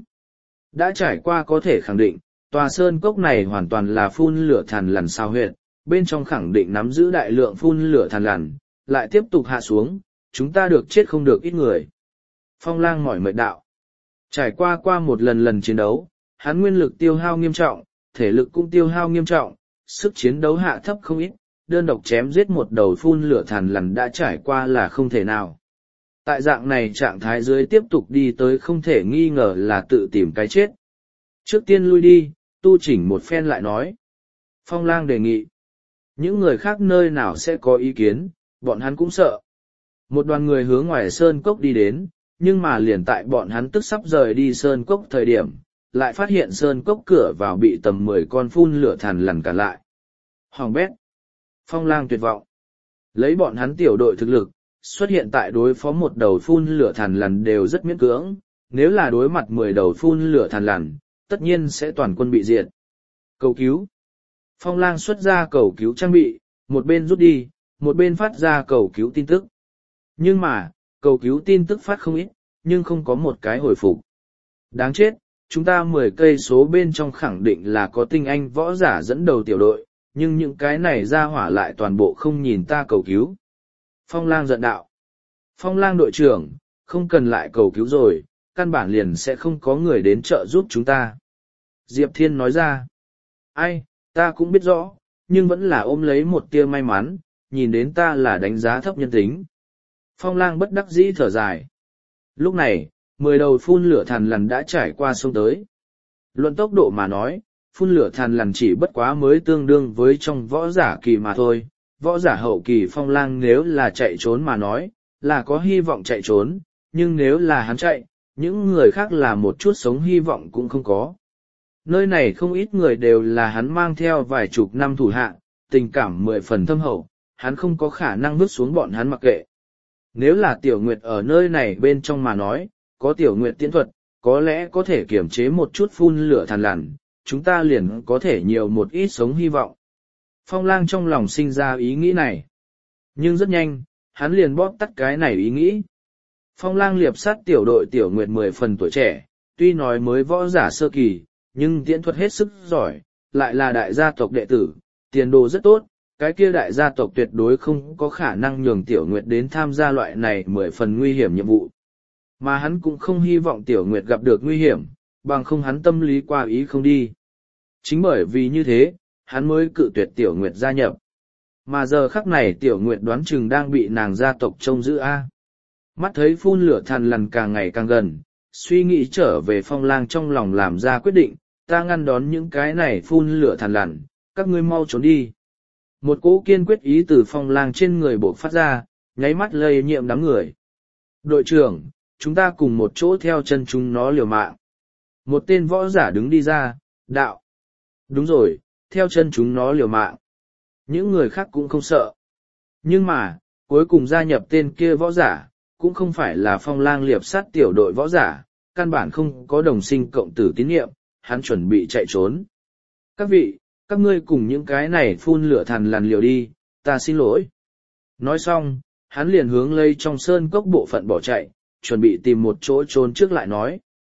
Đã trải qua có thể khẳng định, tòa sơn cốc này hoàn toàn là phun lửa than lằn sao huyệt, bên trong khẳng định nắm giữ đại lượng phun lửa than lằn, lại tiếp tục hạ xuống, chúng ta được chết không được ít người. Phong Lang mỏi mệt đạo. Trải qua một lần chiến đấu, hắn nguyên lực tiêu hao nghiêm trọng, thể lực cũng tiêu hao nghiêm trọng, sức chiến đấu hạ thấp không ít, đơn độc chém giết một đầu phun lửa than lằn đã trải qua là không thể nào. Tại dạng này trạng thái dưới tiếp tục đi tới không thể nghi ngờ là tự tìm cái chết. Trước tiên lui đi, tu chỉnh một phen lại nói. Phong Lang đề nghị. Những người khác nơi nào sẽ có ý kiến, bọn hắn cũng sợ. Một đoàn người hướng ngoài sơn cốc đi đến, nhưng mà liền tại bọn hắn tức sắp rời đi sơn cốc thời điểm, lại phát hiện sơn cốc cửa vào bị tầm 10 con phun lửa than lằn cản lại. Hoàng bét. Phong Lang tuyệt vọng. Lấy bọn hắn tiểu đội thực lực, xuất hiện tại đối phó một đầu phun lửa than lằn đều rất miễn cưỡng, nếu là đối mặt 10 đầu phun lửa than lằn, tất nhiên sẽ toàn quân bị diệt. Cầu cứu. Phong Lang xuất ra cầu cứu trang bị, một bên rút đi, một bên phát ra cầu cứu tin tức. Nhưng mà, cầu cứu tin tức phát không ít, nhưng không có một cái hồi phục. Đáng chết, chúng ta 10 cây số bên trong khẳng định là có tinh anh võ giả dẫn đầu tiểu đội, nhưng những cái này ra hỏa lại toàn bộ không nhìn ta cầu cứu. Phong Lang giận đạo. Phong Lang đội trưởng, không cần lại cầu cứu rồi, căn bản liền sẽ không có người đến trợ giúp chúng ta. Diệp Thiên nói ra. Ai, ta cũng biết rõ, nhưng vẫn là ôm lấy một tia may mắn, nhìn đến ta là đánh giá thấp nhân tính. Phong Lang bất đắc dĩ thở dài. Lúc này, 10 đầu phun lửa than lằn đã trải qua sông tới. Luận tốc độ mà nói, phun lửa than lằn chỉ bất quá mới tương đương với trong võ giả kỳ mà thôi. Võ giả hậu kỳ Phong Lang nếu là chạy trốn mà nói, là có hy vọng chạy trốn, nhưng nếu là hắn chạy, những người khác là một chút sống hy vọng cũng không có. Nơi này không ít người đều là hắn mang theo vài chục năm thủ hạ, tình cảm 10 phần thâm hậu, hắn không có khả năng vứt xuống bọn hắn mặc kệ. Nếu là Tiểu Nguyệt ở nơi này bên trong mà nói, có Tiểu Nguyệt tiễn thuật, có lẽ có thể kiểm chế một chút phun lửa than lằn, chúng ta liền có thể nhiều một ít sống hy vọng. Phong Lang trong lòng sinh ra ý nghĩ này. Nhưng rất nhanh, hắn liền bóp tắt cái này ý nghĩ. Phong Lang liệp sát tiểu đội Tiểu Nguyệt 10 phần tuổi trẻ, tuy nói mới võ giả sơ kỳ, nhưng tiễn thuật hết sức giỏi, lại là đại gia tộc đệ tử, tiền đồ rất tốt, cái kia đại gia tộc tuyệt đối không có khả năng nhường Tiểu Nguyệt đến tham gia loại này 10 phần nguy hiểm nhiệm vụ. Mà hắn cũng không hy vọng Tiểu Nguyệt gặp được nguy hiểm, bằng không hắn tâm lý qua ý không đi. Chính bởi vì như thế, hắn mới cự tuyệt Tiểu Nguyệt gia nhập. Mà giờ khắc này Tiểu Nguyệt đoán chừng đang bị nàng gia tộc trông giữ a. Mắt thấy phun lửa thằn lằn càng ngày càng gần, suy nghĩ trở về Phong Lang trong lòng làm ra quyết định, ta ngăn đón những cái này phun lửa thằn lằn, các ngươi mau trốn đi. Một cỗ kiên quyết ý từ Phong Lang trên người bộc phát ra, nháy mắt lây nhiễm đám người. Đội trưởng, chúng ta cùng một chỗ theo chân chúng nó liều mạng. Một tên võ giả đứng đi ra, đạo. Đúng rồi, theo chân chúng nó liều mạng. Những người khác cũng không sợ. Nhưng mà, cuối cùng gia nhập tên kia võ giả, cũng không phải là Phong Lang liệp sát tiểu đội võ giả, căn bản không có đồng sinh cộng tử tín nhiệm, hắn chuẩn bị chạy trốn. Các vị, các ngươi cùng những cái này phun lửa thằn lằn liều đi, ta xin lỗi. Nói xong, hắn liền hướng lây trong sơn cốc bộ phận bỏ chạy, chuẩn bị tìm một chỗ trốn trước lại nói.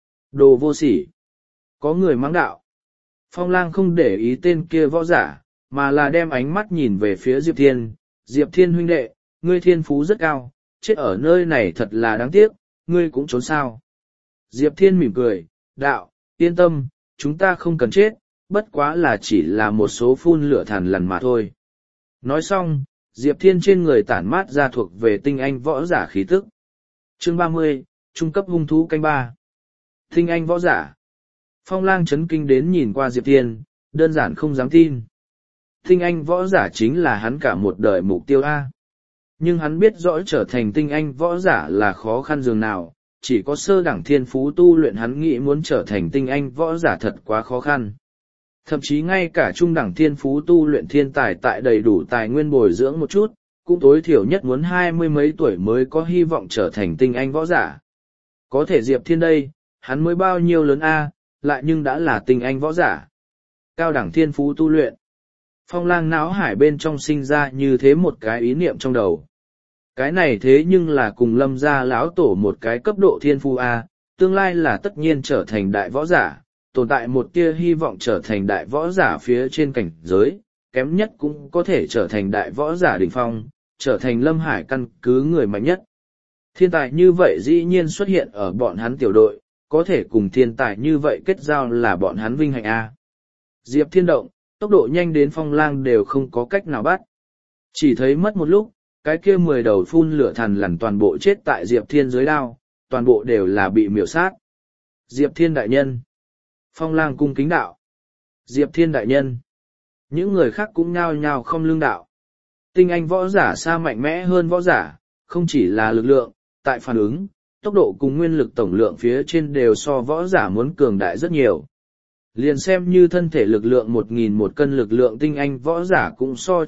Đồ vô sỉ. Có người mắng đạo. Phong Lang không để ý tên kia võ giả, mà là đem ánh mắt nhìn về phía Diệp Thiên. Diệp Thiên huynh đệ, ngươi thiên phú rất cao, chết ở nơi này thật là đáng tiếc, ngươi cũng trốn sao. Diệp Thiên mỉm cười, đạo, yên tâm, chúng ta không cần chết, bất quá là chỉ là một số phun lửa thằn lằn mà thôi. Nói xong, Diệp Thiên trên người tản mát ra thuộc về tinh anh võ giả khí tức. Chương 30, Trung cấp hung thú canh 3. Tinh anh võ giả. Phong Lang chấn kinh đến nhìn qua Diệp Thiên, đơn giản không dám tin. Tinh anh võ giả chính là hắn cả một đời mục tiêu A. Nhưng hắn biết rõ trở thành tinh anh võ giả là khó khăn dường nào, chỉ có sơ đẳng thiên phú tu luyện hắn nghĩ muốn trở thành tinh anh võ giả thật quá khó khăn. Thậm chí ngay cả trung đẳng thiên phú tu luyện thiên tài tại đầy đủ tài nguyên bồi dưỡng một chút, cũng tối thiểu nhất muốn 20 mấy tuổi mới có hy vọng trở thành tinh anh võ giả. Có thể Diệp Thiên đây, hắn mới bao nhiêu lớn A, lại nhưng đã là tinh anh võ giả. Cao đẳng thiên phú tu luyện. Phong Lang não hải bên trong sinh ra như thế một cái ý niệm trong đầu. Cái này thế nhưng là cùng Lâm gia lão tổ một cái cấp độ thiên phú A, tương lai là tất nhiên trở thành đại võ giả, tồn tại một tia hy vọng trở thành đại võ giả phía trên cảnh giới, kém nhất cũng có thể trở thành đại võ giả đỉnh phong, trở thành Lâm Hải căn cứ người mạnh nhất. Thiên tài như vậy dĩ nhiên xuất hiện ở bọn hắn tiểu đội, có thể cùng thiên tài như vậy kết giao là bọn hắn vinh hạnh A. Diệp Thiên động, tốc độ nhanh đến Phong Lang đều không có cách nào bắt. Chỉ thấy mất một lúc, cái kia 10 đầu phun lửa thằn lằn toàn bộ chết tại Diệp Thiên dưới đao, toàn bộ đều là bị miểu sát. Diệp Thiên đại nhân. Phong Lang cung kính đạo. Diệp Thiên đại nhân. Những người khác cũng nhao nhao không lương đạo. Tinh anh võ giả xa mạnh mẽ hơn võ giả, không chỉ là lực lượng, tại phản ứng, tốc độ cùng nguyên lực tổng lượng phía trên đều so võ giả muốn cường đại rất nhiều. Liền xem như thân thể lực lượng 1.001 cân lực lượng tinh anh võ giả cũng so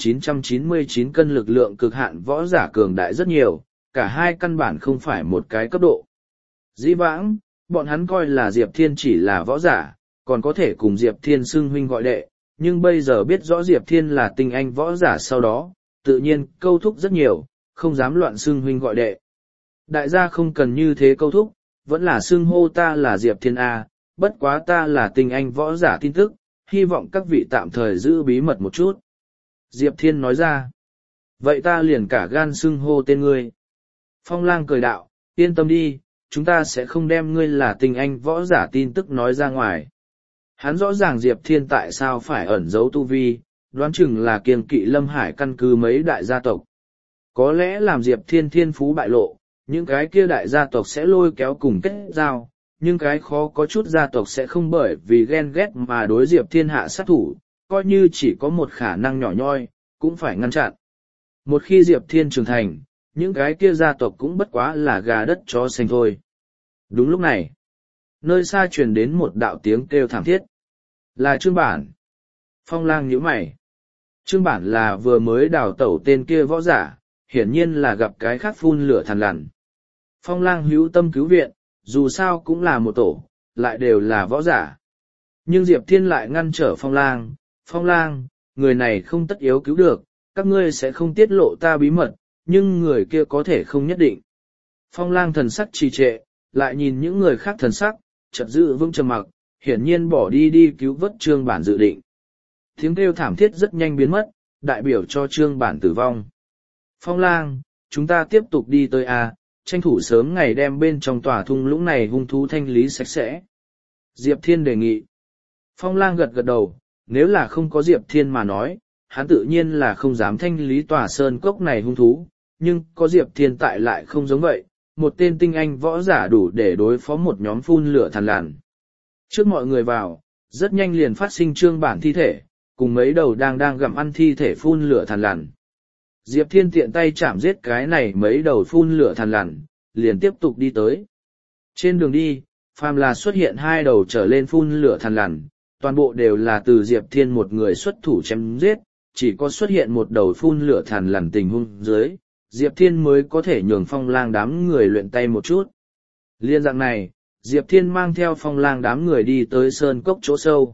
9.999 cân lực lượng cực hạn võ giả cường đại rất nhiều, cả hai căn bản không phải một cái cấp độ. Dĩ vãng, bọn hắn coi là Diệp Thiên chỉ là võ giả, còn có thể cùng Diệp Thiên xưng huynh gọi đệ, nhưng bây giờ biết rõ Diệp Thiên là tinh anh võ giả sau đó, tự nhiên câu thúc rất nhiều, không dám loạn xưng huynh gọi đệ. Đại gia không cần như thế câu thúc, vẫn là xưng hô ta là Diệp Thiên A, bất quá ta là tinh anh võ giả tin tức, hy vọng các vị tạm thời giữ bí mật một chút. Diệp Thiên nói ra, vậy ta liền cả gan xưng hô tên ngươi. Phong Lang cười đạo, yên tâm đi, chúng ta sẽ không đem ngươi là tinh anh võ giả tin tức nói ra ngoài. Hắn rõ ràng Diệp Thiên tại sao phải ẩn giấu tu vi, đoán chừng là kiêng kỵ Lâm Hải căn cứ mấy đại gia tộc. Có lẽ làm Diệp Thiên thiên phú bại lộ, những cái kia đại gia tộc sẽ lôi kéo cùng kết giao, nhưng cái khó có chút gia tộc sẽ không bởi vì ghen ghét mà đối Diệp Thiên hạ sát thủ, coi như chỉ có một khả năng nhỏ nhoi, cũng phải ngăn chặn. Một khi Diệp Thiên trưởng thành, những cái kia gia tộc cũng bất quá là gà đất chó xanh thôi. Đúng lúc này, nơi xa truyền đến một đạo tiếng kêu thảm thiết. Là Trương Bản. Phong Lang nhíu mày. Trương Bản là vừa mới đào tẩu tên kia võ giả, hiển nhiên là gặp cái khác phun lửa thằn lằn. Phong Lang hữu tâm cứu viện, dù sao cũng là một tổ, lại đều là võ giả. Nhưng Diệp Thiên lại ngăn trở Phong Lang. Phong Lang, người này không tất yếu cứu được, các ngươi sẽ không tiết lộ ta bí mật, nhưng người kia có thể không nhất định. Phong Lang thần sắc trì trệ, lại nhìn những người khác thần sắc, chợt giữ vững trầm mặc, hiển nhiên bỏ đi cứu vớt Trương Bản dự định. Tiếng kêu thảm thiết rất nhanh biến mất, đại biểu cho Trương Bản tử vong. Phong Lang, chúng ta tiếp tục đi tới A, tranh thủ sớm ngày đem bên trong tòa thung lũng này hung thú thanh lý sạch sẽ. Diệp Thiên đề nghị. Phong Lang gật gật đầu, nếu là không có Diệp Thiên mà nói, hắn tự nhiên là không dám thanh lý tòa sơn cốc này hung thú, nhưng có Diệp Thiên tại lại không giống vậy, một tên tinh anh võ giả đủ để đối phó một nhóm phun lửa thằn lằn. Trước mọi người vào, rất nhanh liền phát sinh trương bản thi thể, cùng mấy đầu đang gặm ăn thi thể phun lửa thằn lằn. Diệp Thiên tiện tay chạm giết cái này mấy đầu phun lửa thằn lằn, liền tiếp tục đi tới. Trên đường đi, phàm là xuất hiện hai đầu trở lên phun lửa thằn lằn, toàn bộ đều là từ Diệp Thiên một người xuất thủ chém giết, chỉ có xuất hiện một đầu phun lửa thằn lằn tình huống dưới, Diệp Thiên mới có thể nhường Phong Lang đám người luyện tay một chút. Liên dạng này, Diệp Thiên mang theo Phong Lang đám người đi tới sơn cốc chỗ sâu.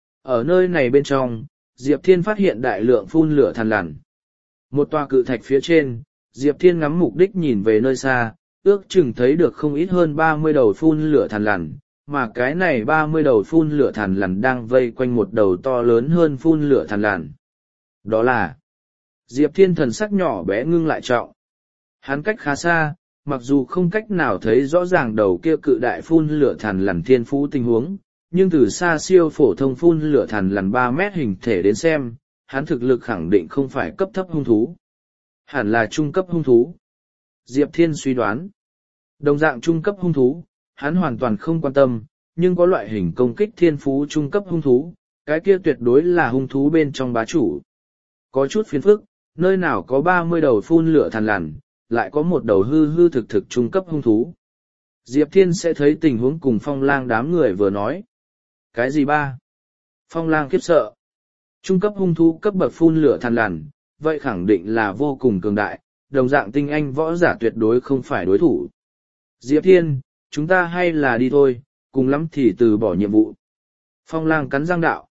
Ở nơi này bên trong, Diệp Thiên phát hiện đại lượng phun lửa thằn lằn. Một tòa cự thạch phía trên, Diệp Thiên ngắm mục đích nhìn về nơi xa, ước chừng thấy được không ít hơn 30 đầu phun lửa thằn lằn, mà cái này 30 đầu phun lửa thằn lằn đang vây quanh một đầu to lớn hơn phun lửa thằn lằn. Đó là Diệp Thiên thần sắc nhỏ bé ngưng lại trọng. Hắn cách khá xa, mặc dù không cách nào thấy rõ ràng đầu kia cự đại phun lửa thằn lằn thiên phú tình huống, nhưng từ xa siêu phổ thông phun lửa thằn lằn 3 mét hình thể đến xem, hắn thực lực khẳng định không phải cấp thấp hung thú. Hẳn là trung cấp hung thú. Diệp Thiên suy đoán. Đồng dạng trung cấp hung thú, hắn hoàn toàn không quan tâm, nhưng có loại hình công kích thiên phú trung cấp hung thú, cái kia tuyệt đối là hung thú bên trong bá chủ. Có chút phiền phức, nơi nào có 30 đầu phun lửa thằn lằn, lại có một đầu hư hư thực thực trung cấp hung thú. Diệp Thiên sẽ thấy tình huống cùng Phong Lang đám người vừa nói. Cái gì ba? Phong Lang khiếp sợ. Trung cấp hung thú cấp bậc phun lửa thằn lằn, vậy khẳng định là vô cùng cường đại, đồng dạng tinh anh võ giả tuyệt đối không phải đối thủ. Diệp Thiên, chúng ta hay là đi thôi, cùng lắm thì từ bỏ nhiệm vụ. Phong Lang cắn răng đạo.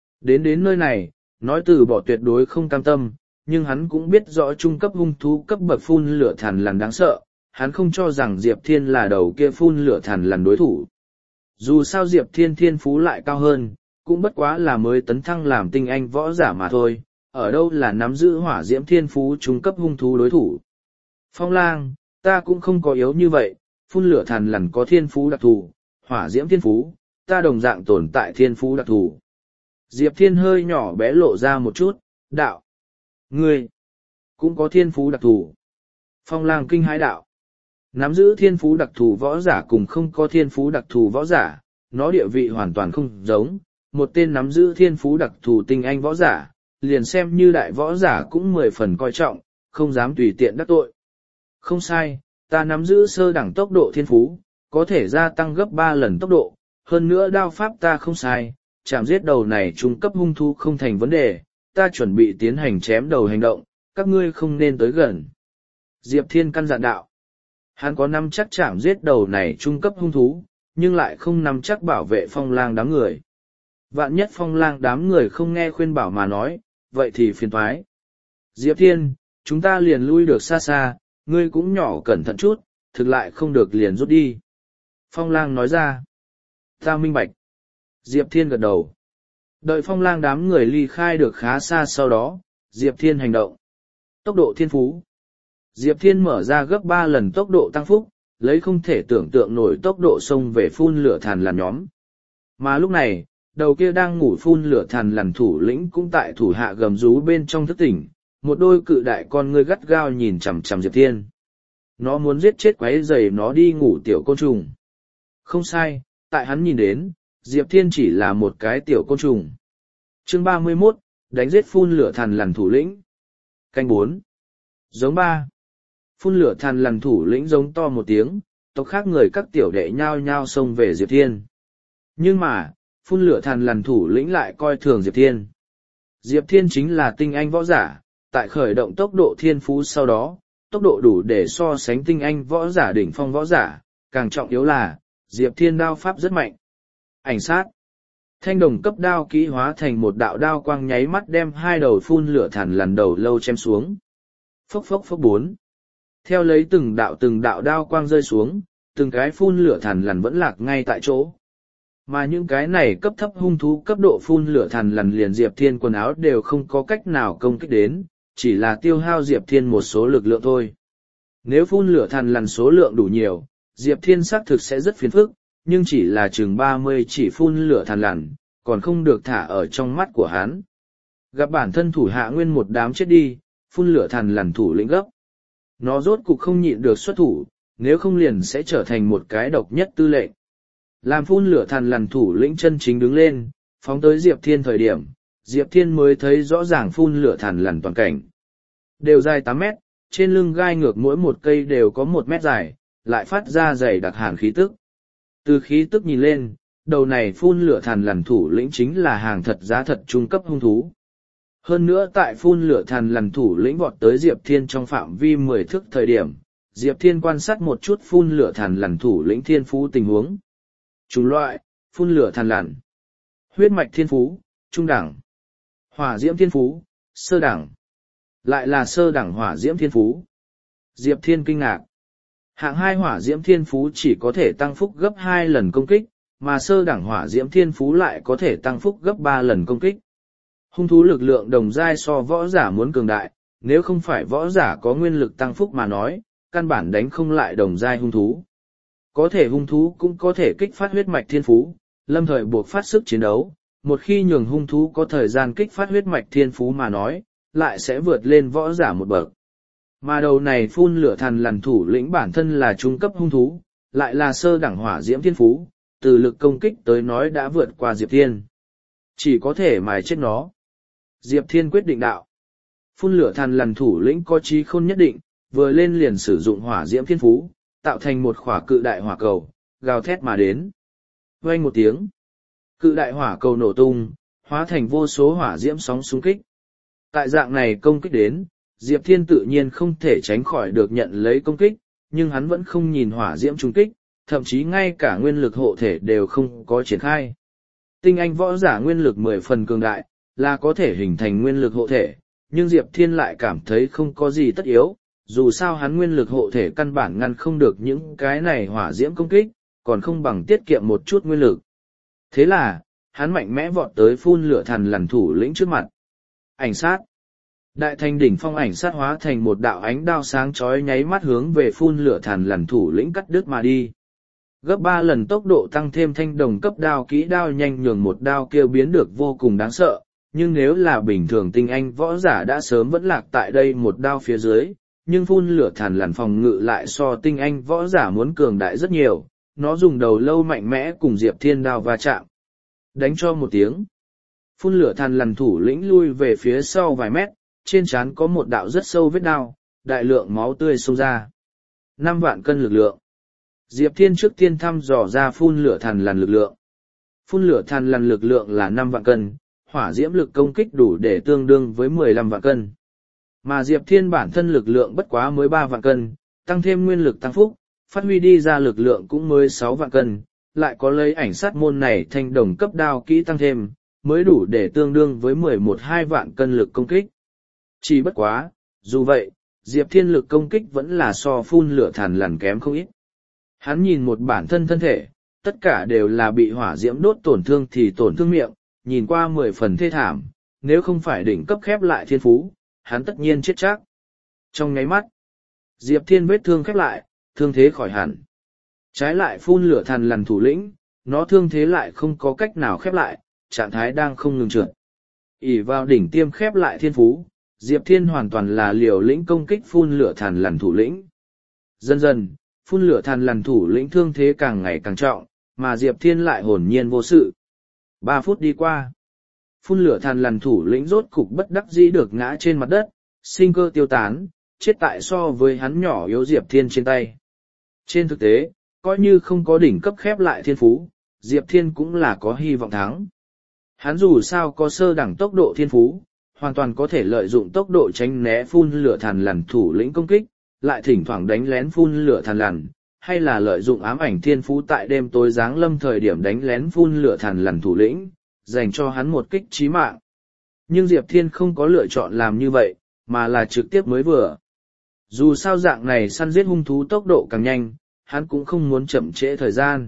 Đến nơi này, nói từ bỏ tuyệt đối không cam tâm, nhưng hắn cũng biết rõ trung cấp hung thú cấp bậc phun lửa thằn lằn đáng sợ, hắn không cho rằng Diệp Thiên là đầu kia phun lửa thằn lằn đối thủ. Dù sao Diệp Thiên thiên phú lại cao hơn, cũng bất quá là mới tấn thăng làm tinh anh võ giả mà thôi, ở đâu là nắm giữ hỏa diễm thiên phú trung cấp hung thú đối thủ. Phong Lang, ta cũng không có yếu như vậy, phun lửa thằn lằn có thiên phú đặc thù, hỏa diễm thiên phú, ta đồng dạng tồn tại thiên phú đặc thù. Diệp Thiên hơi nhỏ bé lộ ra một chút, đạo. Ngươi, cũng có thiên phú đặc thù. Phong Lang kinh hãi đạo. Nắm giữ thiên phú đặc thù võ giả cùng không có thiên phú đặc thù võ giả, nó địa vị hoàn toàn không giống. Một tên nắm giữ thiên phú đặc thù tinh anh võ giả, liền xem như đại võ giả cũng 10 phần coi trọng, không dám tùy tiện đắc tội. Không sai, ta nắm giữ sơ đẳng tốc độ thiên phú, có thể gia tăng gấp 3 lần tốc độ, hơn nữa đao pháp ta không sai, chạm giết đầu này trung cấp hung thú không thành vấn đề, ta chuẩn bị tiến hành chém đầu hành động, các ngươi không nên tới gần. Diệp Thiên căn dặn đạo. Hắn có nắm chắc chạm giết đầu này trung cấp hung thú, nhưng lại không nắm chắc bảo vệ Phong Lang đám người. Vạn nhất Phong Lang đám người không nghe khuyên bảo mà nói, vậy thì phiền toái. Diệp Thiên, chúng ta liền lui được xa xa, ngươi cũng nhỏ cẩn thận chút, thực lại không được liền rút đi. Phong Lang nói ra. Ta minh bạch. Diệp Thiên gật đầu. Đợi Phong Lang đám người ly khai được khá xa sau đó, Diệp Thiên hành động. Tốc độ thiên phú. Diệp Thiên mở ra gấp 3 lần tốc độ tăng phúc, lấy không thể tưởng tượng nổi tốc độ xông về phun lửa thằn lằn nhóm. Mà lúc này, đầu kia đang ngủ phun lửa thằn lằn thủ lĩnh cũng tại thủ hạ gầm rú bên trong thức tỉnh, một đôi cự đại con ngươi gắt gao nhìn chằm chằm Diệp Thiên. Nó muốn giết chết quấy rầy nó đi ngủ tiểu côn trùng. Không sai, tại hắn nhìn đến, Diệp Thiên chỉ là một cái tiểu côn trùng. Chương 31, đánh giết phun lửa thằn lằn thủ lĩnh. Canh 4. Giống 3. Phun lửa thằn lằn thủ lĩnh giống to một tiếng, tộc khác người các tiểu đệ nhao nhao xông về Diệp Thiên. Nhưng mà, phun lửa thằn lằn thủ lĩnh lại coi thường Diệp Thiên. Diệp Thiên chính là tinh anh võ giả, tại khởi động tốc độ thiên phú sau đó, tốc độ đủ để so sánh tinh anh võ giả đỉnh phong võ giả, càng trọng yếu là, Diệp Thiên đao pháp rất mạnh. Ảnh sát. Thanh đồng cấp đao kỹ hóa thành một đạo đao quang nháy mắt đem hai đầu phun lửa thằn lằn đầu lâu chém xuống. Phốc phốc phốc 4. Theo lấy từng đạo đao quang rơi xuống, từng cái phun lửa thằn lằn vẫn lạc ngay tại chỗ. Mà những cái này cấp thấp hung thú cấp độ phun lửa thằn lằn liền Diệp Thiên quần áo đều không có cách nào công kích đến, chỉ là tiêu hao Diệp Thiên một số lực lượng thôi. Nếu phun lửa thằn lằn số lượng đủ nhiều, Diệp Thiên xác thực sẽ rất phiền phức, nhưng chỉ là chừng 30 chỉ phun lửa thằn lằn, còn không được thả ở trong mắt của hắn. Gặp bản thân thủ hạ nguyên một đám chết đi, phun lửa thằn lằn thủ lĩnh gấp. Nó rốt cục không nhịn được xuất thủ, nếu không liền sẽ trở thành một cái độc nhất tư lệnh. Làm phun lửa thằn lằn thủ lĩnh chân chính đứng lên, phóng tới Diệp Thiên thời điểm, Diệp Thiên mới thấy rõ ràng phun lửa thằn lằn toàn cảnh. Đều dài 8 mét, trên lưng gai ngược mỗi một cây đều có 1 mét dài, lại phát ra dày đặc hàn khí tức. Từ khí tức nhìn lên, đầu này phun lửa thằn lằn thủ lĩnh chính là hàng thật giá thật trung cấp hung thú. Hơn nữa tại phun lửa thằn lằn thủ lĩnh vọt tới Diệp Thiên trong phạm vi 10 thước thời điểm, Diệp Thiên quan sát một chút phun lửa thằn lằn thủ lĩnh thiên phú tình huống. Chủng loại, phun lửa thằn lằn. Huyết mạch thiên phú, trung đẳng. Hỏa diễm thiên phú, sơ đẳng. Lại là sơ đẳng hỏa diễm thiên phú. Diệp Thiên kinh ngạc. Hạng 2 hỏa diễm thiên phú chỉ có thể tăng phúc gấp 2 lần công kích, mà sơ đẳng hỏa diễm thiên phú lại có thể tăng phúc gấp 3 lần công kích. Hung thú lực lượng đồng giai so võ giả muốn cường đại, nếu không phải võ giả có nguyên lực tăng phúc mà nói, căn bản đánh không lại đồng giai hung thú. Có thể hung thú cũng có thể kích phát huyết mạch thiên phú, lâm thời buộc phát sức chiến đấu, một khi nhường hung thú có thời gian kích phát huyết mạch thiên phú mà nói, lại sẽ vượt lên võ giả một bậc. Mà đầu này phun lửa thằn lằn thủ lĩnh bản thân là trung cấp hung thú, lại là sơ đẳng hỏa diễm thiên phú, từ lực công kích tới nói đã vượt qua Diệp Thiên. Chỉ có thể mài chết nó. Diệp Thiên quyết định đạo. Phun lửa thằn lằn thủ lĩnh có trí khôn nhất định, vừa lên liền sử dụng hỏa diễm thiên phú, tạo thành một khỏa cự đại hỏa cầu, gào thét mà đến. Vang một tiếng, cự đại hỏa cầu nổ tung, hóa thành vô số hỏa diễm sóng xung kích. Tại dạng này công kích đến, Diệp Thiên tự nhiên không thể tránh khỏi được nhận lấy công kích, nhưng hắn vẫn không nhìn hỏa diễm trung kích, thậm chí ngay cả nguyên lực hộ thể đều không có triển khai. Tinh anh võ giả nguyên lực 10 phần cường đại, là có thể hình thành nguyên lực hộ thể, nhưng Diệp Thiên lại cảm thấy không có gì tất yếu, dù sao hắn nguyên lực hộ thể căn bản ngăn không được những cái này hỏa diễm công kích, còn không bằng tiết kiệm một chút nguyên lực. Thế là, hắn mạnh mẽ vọt tới phun lửa thằn lằn thủ lĩnh trước mặt. Ảnh sát. Đại thành đỉnh phong ảnh sát hóa thành một đạo ánh đao sáng chói nháy mắt hướng về phun lửa thằn lằn thủ lĩnh cắt đứt mà đi. Gấp 3 lần tốc độ tăng thêm thanh đồng cấp đao kỹ đao nhanh nhường một đao kia biến được vô cùng đáng sợ, nhưng nếu là bình thường tinh anh võ giả đã sớm vẫn lạc tại đây một đao phía dưới, nhưng phun lửa thằn lằn phòng ngự lại so tinh anh võ giả muốn cường đại rất nhiều, nó dùng đầu lâu mạnh mẽ cùng Diệp Thiên đao va chạm. Đánh cho một tiếng. Phun lửa thằn lằn thủ lĩnh lui về phía sau vài mét, trên trán có một đạo rất sâu vết đao, đại lượng máu tươi xông ra. 5 vạn cân lực lượng. Diệp Thiên trước tiên thăm dò ra phun lửa thằn lằn lực lượng. Phun lửa thằn lằn lực lượng là 5 vạn cân, hỏa diễm lực công kích đủ để tương đương với 15 vạn cân. Mà Diệp Thiên bản thân lực lượng bất quá mới 3 vạn cân, tăng thêm nguyên lực tăng phúc, phát huy đi ra lực lượng cũng mới 6 vạn cân, lại có lấy ảnh sát môn này thanh đồng cấp đao kỹ tăng thêm, mới đủ để tương đương với 11-2 vạn cân lực công kích. Chỉ bất quá, dù vậy, Diệp Thiên lực công kích vẫn là so phun lửa thằn lằn kém không ít. Hắn nhìn một bản thân thân thể, tất cả đều là bị hỏa diễm đốt tổn thương thì tổn thương miệng, nhìn qua 10 phần thê thảm, nếu không phải đỉnh cấp khép lại thiên phú, hắn tất nhiên chết chắc. Trong nháy mắt, Diệp Thiên vết thương khép lại, thương thế khỏi hẳn. Trái lại phun lửa thằn lằn thủ lĩnh, nó thương thế lại không có cách nào khép lại, trạng thái đang không ngừng trượt. ỷ vào đỉnh tiêm khép lại thiên phú, Diệp Thiên hoàn toàn là liều lĩnh công kích phun lửa thằn lằn thủ lĩnh. Dần dần, phun lửa thằn lằn thủ lĩnh thương thế càng ngày càng trọng, mà Diệp Thiên lại hồn nhiên vô sự. 3 phút đi qua, phun lửa thằn lằn thủ lĩnh rốt cục bất đắc dĩ được ngã trên mặt đất, sinh cơ tiêu tán, chết tại so với hắn nhỏ yếu Diệp Thiên trên tay. Trên thực tế, coi như không có đỉnh cấp khép lại thiên phú, Diệp Thiên cũng là có hy vọng thắng. Hắn dù sao có sơ đẳng tốc độ thiên phú, hoàn toàn có thể lợi dụng tốc độ tránh né phun lửa thằn lằn thủ lĩnh công kích, lại thỉnh thoảng đánh lén phun lửa thằn lằn, hay là lợi dụng ám ảnh thiên phú tại đêm tối giáng lâm thời điểm đánh lén phun lửa thằn lằn thủ lĩnh, dành cho hắn một kích chí mạng. Nhưng Diệp Thiên không có lựa chọn làm như vậy, mà là trực tiếp mới vừa. Dù sao dạng này săn giết hung thú tốc độ càng nhanh, hắn cũng không muốn chậm trễ thời gian.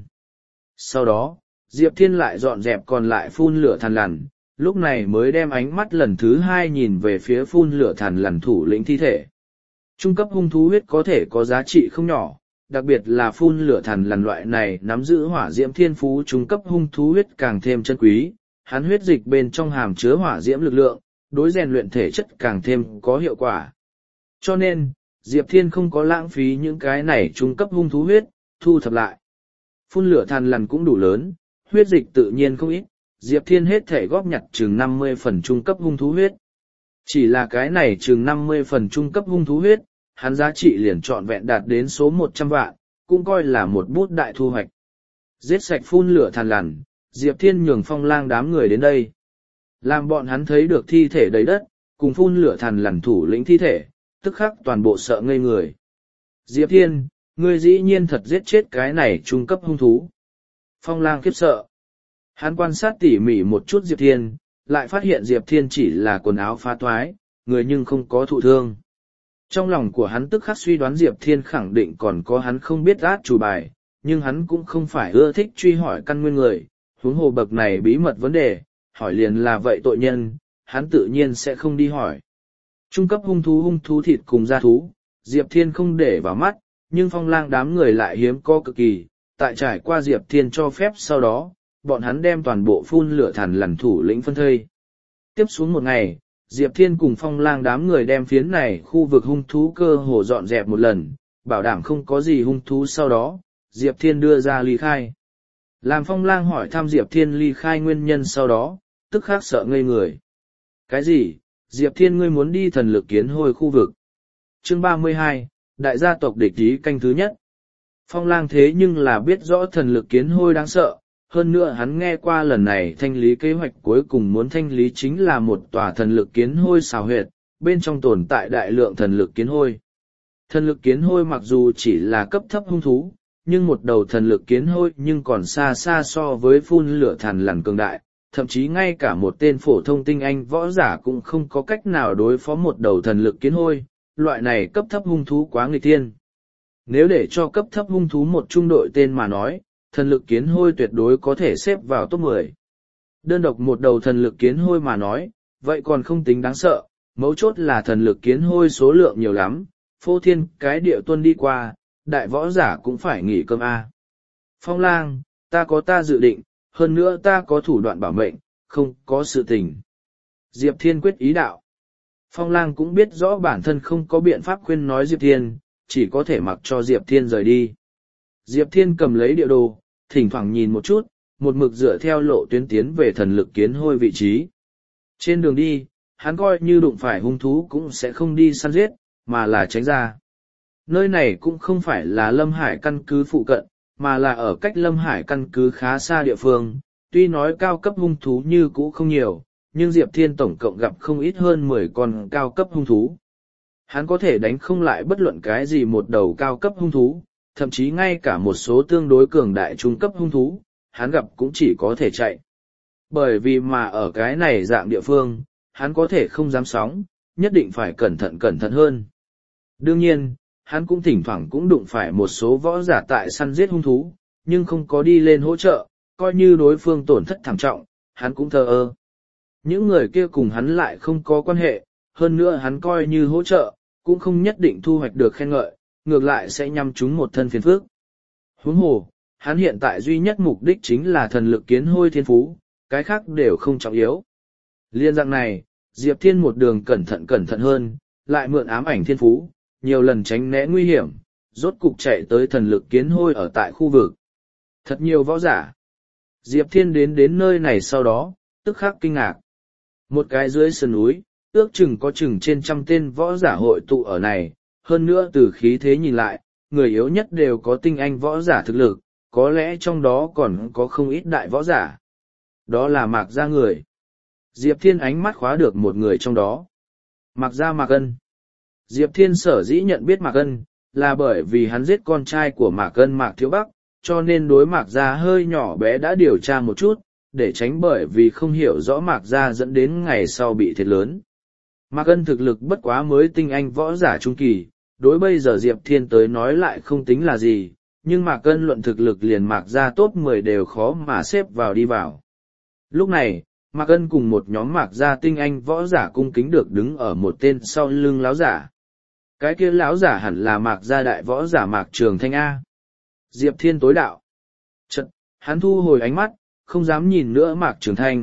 Sau đó, Diệp Thiên lại dọn dẹp còn lại phun lửa thằn lằn, lúc này mới đem ánh mắt lần thứ 2 nhìn về phía phun lửa thằn lằn thủ lĩnh thi thể. Trung cấp hung thú huyết có thể có giá trị không nhỏ, đặc biệt là phun lửa thằn lằn loại này nắm giữ hỏa diễm thiên phú trung cấp hung thú huyết càng thêm chân quý, hắn huyết dịch bên trong hàm chứa hỏa diễm lực lượng, đối rèn luyện thể chất càng thêm có hiệu quả. Cho nên, Diệp Thiên không có lãng phí những cái này trung cấp hung thú huyết, thu thập lại. Phun lửa than lằn cũng đủ lớn, huyết dịch tự nhiên không ít, Diệp Thiên hết thể góp nhặt chừng 50 phần trung cấp hung thú huyết. Chỉ là cái này chừng 50 phần trung cấp hung thú huyết, hắn giá trị liền trọn vẹn đạt đến số 100 vạn, cũng coi là một bút đại thu hoạch. Giết sạch phun lửa than lằn, Diệp Thiên nhường Phong Lang đám người đến đây. Làm bọn hắn thấy được thi thể đầy đất, cùng phun lửa than lằn thủ lĩnh thi thể, tức khắc toàn bộ sợ ngây người. Diệp Thiên, ngươi dĩ nhiên thật giết chết cái này trung cấp hung thú. Phong Lang khiếp sợ. Hắn quan sát tỉ mỉ một chút Diệp Thiên, lại phát hiện Diệp Thiên chỉ là quần áo phá thoái, người nhưng không có thụ thương. Trong lòng của hắn tức khắc suy đoán Diệp Thiên khẳng định còn có hắn không biết át chủ bài, nhưng hắn cũng không phải ưa thích truy hỏi căn nguyên người, huống hồ bậc này bí mật vấn đề, hỏi liền là vậy tội nhân, hắn tự nhiên sẽ không đi hỏi. Trung cấp hung thú thịt cùng gia thú, Diệp Thiên không để vào mắt, nhưng Phong Lang đám người lại hiếm có cực kỳ, tại trải qua Diệp Thiên cho phép sau đó, bọn hắn đem toàn bộ phun lửa than lằn thủ lĩnh phân thây. Tiếp xuống một ngày, Diệp Thiên cùng Phong Lang đám người đem phiến này khu vực hung thú cơ hồ dọn dẹp một lần, bảo đảm không có gì hung thú sau đó, Diệp Thiên đưa ra ly khai. Làm Phong Lang hỏi thăm Diệp Thiên ly khai nguyên nhân sau đó, tức khắc sợ ngây người. Cái gì? Diệp Thiên ngươi muốn đi thần lực kiến hồi khu vực. Chương 32, Đại gia tộc địch ý canh thứ nhất. Phong Lang thế nhưng là biết rõ thần lực kiến hôi đáng sợ, hơn nữa hắn nghe qua lần này thanh lý kế hoạch cuối cùng muốn thanh lý chính là một tòa thần lực kiến hôi xào huyệt, bên trong tồn tại đại lượng thần lực kiến hôi. Thần lực kiến hôi mặc dù chỉ là cấp thấp hung thú, nhưng một đầu thần lực kiến hôi nhưng còn xa xa so với phun lửa than lằn cường đại, thậm chí ngay cả một tên phổ thông tinh anh võ giả cũng không có cách nào đối phó một đầu thần lực kiến hôi, loại này cấp thấp hung thú quá nghịch thiên. Nếu để cho cấp thấp hung thú một trung đội tên mà nói, thần lực kiến hôi tuyệt đối có thể xếp vào top 10. Đơn độc một đầu thần lực kiến hôi mà nói, vậy còn không tính đáng sợ, mấu chốt là thần lực kiến hôi số lượng nhiều lắm, phô thiên cái địa tuân đi qua, đại võ giả cũng phải nghỉ cơm a. Phong Lang, ta có ta dự định, hơn nữa ta có thủ đoạn bảo mệnh, không có sự tình. Diệp Thiên quyết ý đạo. Phong Lang cũng biết rõ bản thân không có biện pháp khuyên nói Diệp Thiên, chỉ có thể mặc cho Diệp Thiên rời đi. Diệp Thiên cầm lấy địa đồ, thỉnh thoảng nhìn một chút, một mực dựa theo lộ tuyến tiến về thần lực kiến hôi vị trí. Trên đường đi, hắn coi như đụng phải hung thú cũng sẽ không đi săn giết, mà là tránh ra. Nơi này cũng không phải là Lâm Hải căn cứ phụ cận, mà là ở cách Lâm Hải căn cứ khá xa địa phương, tuy nói cao cấp hung thú như cũ không nhiều, nhưng Diệp Thiên tổng cộng gặp không ít hơn 10 con cao cấp hung thú. Hắn có thể đánh không lại bất luận cái gì một đầu cao cấp hung thú, thậm chí ngay cả một số tương đối cường đại trung cấp hung thú, hắn gặp cũng chỉ có thể chạy. Bởi vì mà ở cái này dạng địa phương, hắn có thể không dám sóng, nhất định phải cẩn thận hơn. Đương nhiên, hắn cũng thỉnh thoảng cũng đụng phải một số võ giả tại săn giết hung thú, nhưng không có đi lên hỗ trợ, coi như đối phương tổn thất thảm trọng, hắn cũng thờ ơ. Những người kia cùng hắn lại không có quan hệ, hơn nữa hắn coi như hỗ trợ, cũng không nhất định thu hoạch được khen ngợi, ngược lại sẽ nhắm chúng một thân phiền phước. Huống hồ, hắn hiện tại duy nhất mục đích chính là thần lực kiến hôi thiên phú, cái khác đều không trọng yếu. Liên dạng này, Diệp Thiên một đường cẩn thận hơn, lại mượn ám ảnh thiên phú, nhiều lần tránh né nguy hiểm, rốt cục chạy tới thần lực kiến hôi ở tại khu vực. Thật nhiều võ giả. Diệp Thiên đến nơi này sau đó, tức khắc kinh ngạc. Một cái dưới sườn núi, ước chừng có chừng trên 100 tên võ giả hội tụ ở này, hơn nữa từ khí thế nhìn lại, người yếu nhất đều có tinh anh võ giả thực lực, có lẽ trong đó còn có không ít đại võ giả. Đó là Mạc Gia người. Diệp Thiên ánh mắt khóa được một người trong đó. Mạc Gia Mạc Ân. Diệp Thiên sở dĩ nhận biết Mạc Ân, là bởi vì hắn giết con trai của Mạc Ân Mạc Thiếu Bắc, cho nên đối Mạc Gia hơi nhỏ bé đã điều tra một chút, để tránh bởi vì không hiểu rõ Mạc Gia dẫn đến ngày sau bị thiệt lớn. Mạc Ân thực lực bất quá mới tinh anh võ giả trung kỳ, đối bây giờ Diệp Thiên tới nói lại không tính là gì, nhưng Mạc Ân luận thực lực liền Mạc Gia top 10 đều khó mà xếp vào đi vào. Lúc này, Mạc Ân cùng một nhóm Mạc Gia tinh anh võ giả cung kính được đứng ở một tên sau lưng láo giả. Cái kia lão giả hẳn là Mạc Gia đại võ giả Mạc Trường Thanh A. Diệp Thiên tối đạo. Chật, hắn thu hồi ánh mắt, không dám nhìn nữa Mạc Trường Thanh,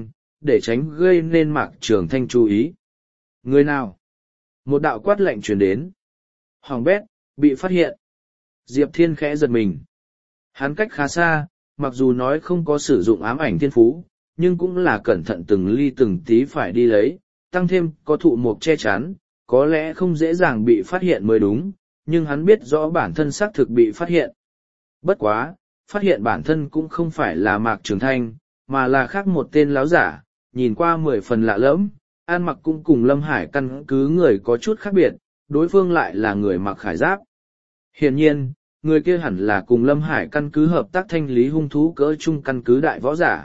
để tránh gây nên Mạc Trường Thanh chú ý. Người nào? Một đạo quát lạnh truyền đến. Hoàng bét, bị phát hiện. Diệp Thiên khẽ giật mình. Hắn cách khá xa, mặc dù nói không có sử dụng ám ảnh thiên phú, nhưng cũng là cẩn thận từng ly từng tí phải đi lấy, tăng thêm có thụ mục che chắn, có lẽ không dễ dàng bị phát hiện mới đúng, nhưng hắn biết rõ bản thân xác thực bị phát hiện. Bất quá, phát hiện bản thân cũng không phải là Mạc Trường Thanh, mà là khác một tên láo giả, nhìn qua 10 phần lạ lẫm, ăn mặc cũng cùng Lâm Hải căn cứ người có chút khác biệt, đối phương lại là người mặc khải giáp. Hiển nhiên, người kia hẳn là cùng Lâm Hải căn cứ hợp tác thanh lý hung thú cỡ chung căn cứ đại võ giả.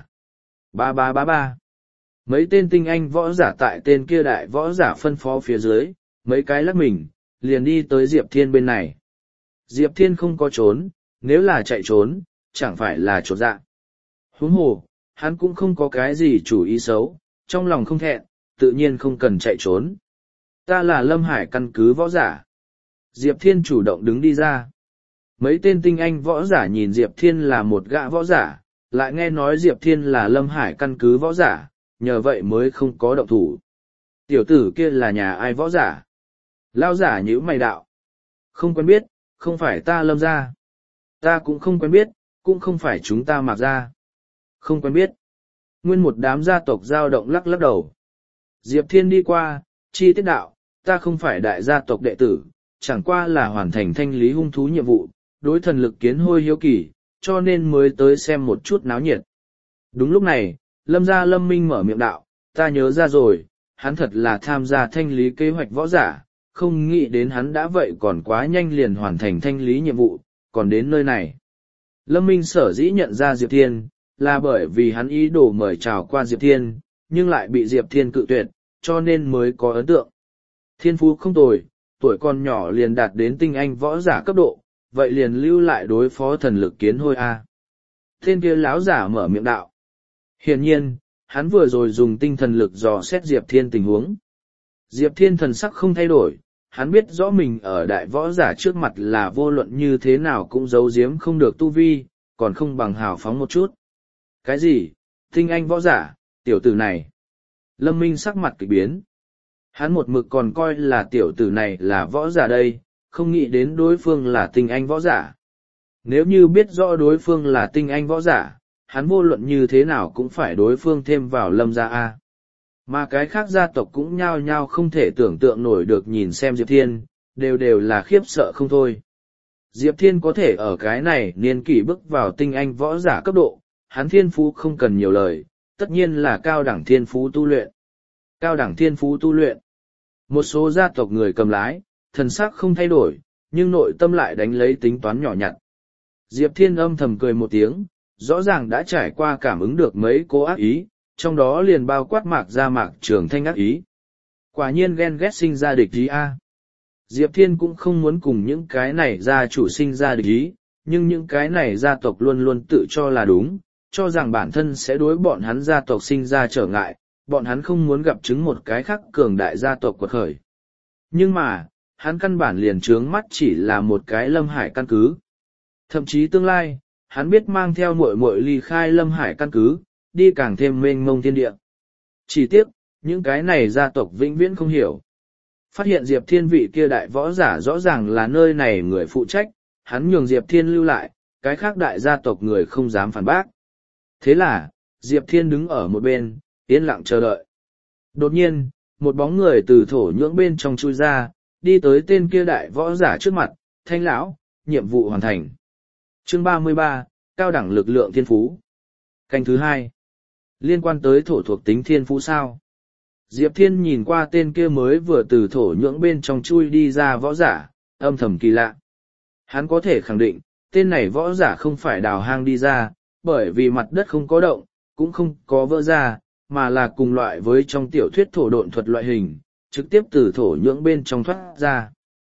Ba. Mấy tên tinh anh võ giả tại tên kia đại võ giả phân phó phía dưới, mấy cái lắc mình, liền đi tới Diệp Thiên bên này. Diệp Thiên không có trốn, nếu là chạy trốn, chẳng phải là trốn dạ. Huống hồ, hắn cũng không có cái gì chủ ý xấu, trong lòng không thẹn, tự nhiên không cần chạy trốn. Ta là Lâm Hải căn cứ võ giả. Diệp Thiên chủ động đứng đi ra. Mấy tên tinh anh võ giả nhìn Diệp Thiên là một gã võ giả, lại nghe nói Diệp Thiên là Lâm Hải căn cứ võ giả, nhờ vậy mới không có động thủ. Tiểu tử kia là nhà ai võ giả? Lao giả nhíu mày đạo. Không quen biết, không phải ta Lâm gia. Ta cũng không quen biết, cũng không phải chúng ta Mạc gia. Không quen biết. Nguyên một đám gia tộc dao động lắc lắc đầu. Diệp Thiên đi qua, chi tiết đạo, ta không phải đại gia tộc đệ tử, chẳng qua là hoàn thành thanh lý hung thú nhiệm vụ, đối thần lực kiến hôi hiếu kỳ, cho nên mới tới xem một chút náo nhiệt. Đúng lúc này, Lâm gia Lâm Minh mở miệng đạo, ta nhớ ra rồi, hắn thật là tham gia thanh lý kế hoạch võ giả, không nghĩ đến hắn đã vậy còn quá nhanh liền hoàn thành thanh lý nhiệm vụ, còn đến nơi này. Lâm Minh sở dĩ nhận ra Diệp Thiên, là bởi vì hắn ý đồ mời chào qua Diệp Thiên, nhưng lại bị Diệp Thiên cự tuyệt, cho nên mới có ấn tượng. Thiên phú không tồi, tuổi còn nhỏ liền đạt đến tinh anh võ giả cấp độ, vậy liền lưu lại đối phó thần lực kiến hôi a. Tên kia láo giả mở miệng đạo. Hiển nhiên, hắn vừa rồi dùng tinh thần lực dò xét Diệp Thiên tình huống. Diệp Thiên thần sắc không thay đổi, hắn biết rõ mình ở đại võ giả trước mặt là vô luận như thế nào cũng giấu giếm không được tu vi, còn không bằng hào phóng một chút. Cái gì? Tinh anh võ giả, tiểu tử này. Lâm Minh sắc mặt kỳ biến. Hắn một mực còn coi là tiểu tử này là võ giả đây, không nghĩ đến đối phương là tinh anh võ giả. Nếu như biết rõ đối phương là tinh anh võ giả, hắn vô luận như thế nào cũng phải đối phương thêm vào Lâm gia A. Mà cái khác gia tộc cũng nhao nhao không thể tưởng tượng nổi được nhìn xem Diệp Thiên, đều là khiếp sợ không thôi. Diệp Thiên có thể ở cái này niên kỷ bước vào tinh anh võ giả cấp độ, hắn thiên phú không cần nhiều lời, tất nhiên là cao đẳng thiên phú tu luyện. Cao đẳng thiên phú tu luyện. Một số gia tộc người cầm lái, thần sắc không thay đổi, nhưng nội tâm lại đánh lấy tính toán nhỏ nhặt. Diệp Thiên âm thầm cười một tiếng, rõ ràng đã trải qua cảm ứng được mấy cố ác ý, trong đó liền bao quát Mạc gia Mạc Trường Thanh ác ý. Quả nhiên ghen ghét sinh ra địch ý a. Diệp Thiên cũng không muốn cùng những cái này gia chủ sinh ra địch ý, nhưng những cái này gia tộc luôn luôn tự cho là đúng, cho rằng bản thân sẽ đối bọn hắn gia tộc sinh ra trở ngại, bọn hắn không muốn gặp chứng một cái khác cường đại gia tộc quật khởi. Nhưng mà, hắn căn bản liền trướng mắt chỉ là một cái Lâm Hải căn cứ. Thậm chí tương lai, hắn biết mang theo muội muội ly khai Lâm Hải căn cứ, đi càng thêm mênh mông thiên địa. Chỉ tiếc, những cái này gia tộc vĩnh viễn không hiểu. Phát hiện Diệp Thiên vị kia đại võ giả rõ ràng là nơi này người phụ trách, hắn nhường Diệp Thiên lưu lại, cái khác đại gia tộc người không dám phản bác. Thế là, Diệp Thiên đứng ở một bên, yên lặng chờ đợi. Đột nhiên, một bóng người từ thổ nhưỡng bên trong chui ra, đi tới tên kia đại võ giả trước mặt, Thanh lão, nhiệm vụ hoàn thành. Chương 33, cao đẳng lực lượng thiên phú. Canh thứ 2. Liên quan tới thổ thuộc tính thiên phú sao? Diệp Thiên nhìn qua tên kia mới vừa từ thổ nhưỡng bên trong chui đi ra võ giả, âm thầm kỳ lạ. Hắn có thể khẳng định, tên này võ giả không phải đào hang đi ra, bởi vì mặt đất không có động, cũng không có vỡ ra, mà là cùng loại với trong tiểu thuyết thổ độn thuật loại hình, trực tiếp từ thổ nhưỡng bên trong thoát ra.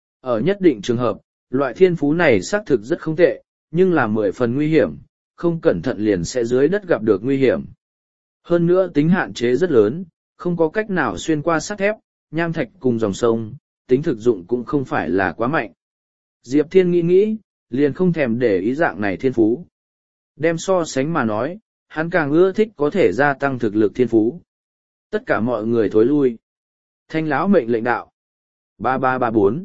Ở nhất định trường hợp, loại thiên phú này xác thực rất không tệ, nhưng là 10 phần nguy hiểm, không cẩn thận liền sẽ dưới đất gặp được nguy hiểm. Hơn nữa tính hạn chế rất lớn, không có cách nào xuyên qua sắt thép, nham thạch cùng dòng sông, tính thực dụng cũng không phải là quá mạnh. Diệp Thiên nghĩ, liền không thèm để ý dạng này thiên phú. Đem so sánh mà nói, hắn càng ưa thích có thể gia tăng thực lực thiên phú, Tất cả mọi người thối lui. Thanh lão mệnh lệnh đạo. 3334.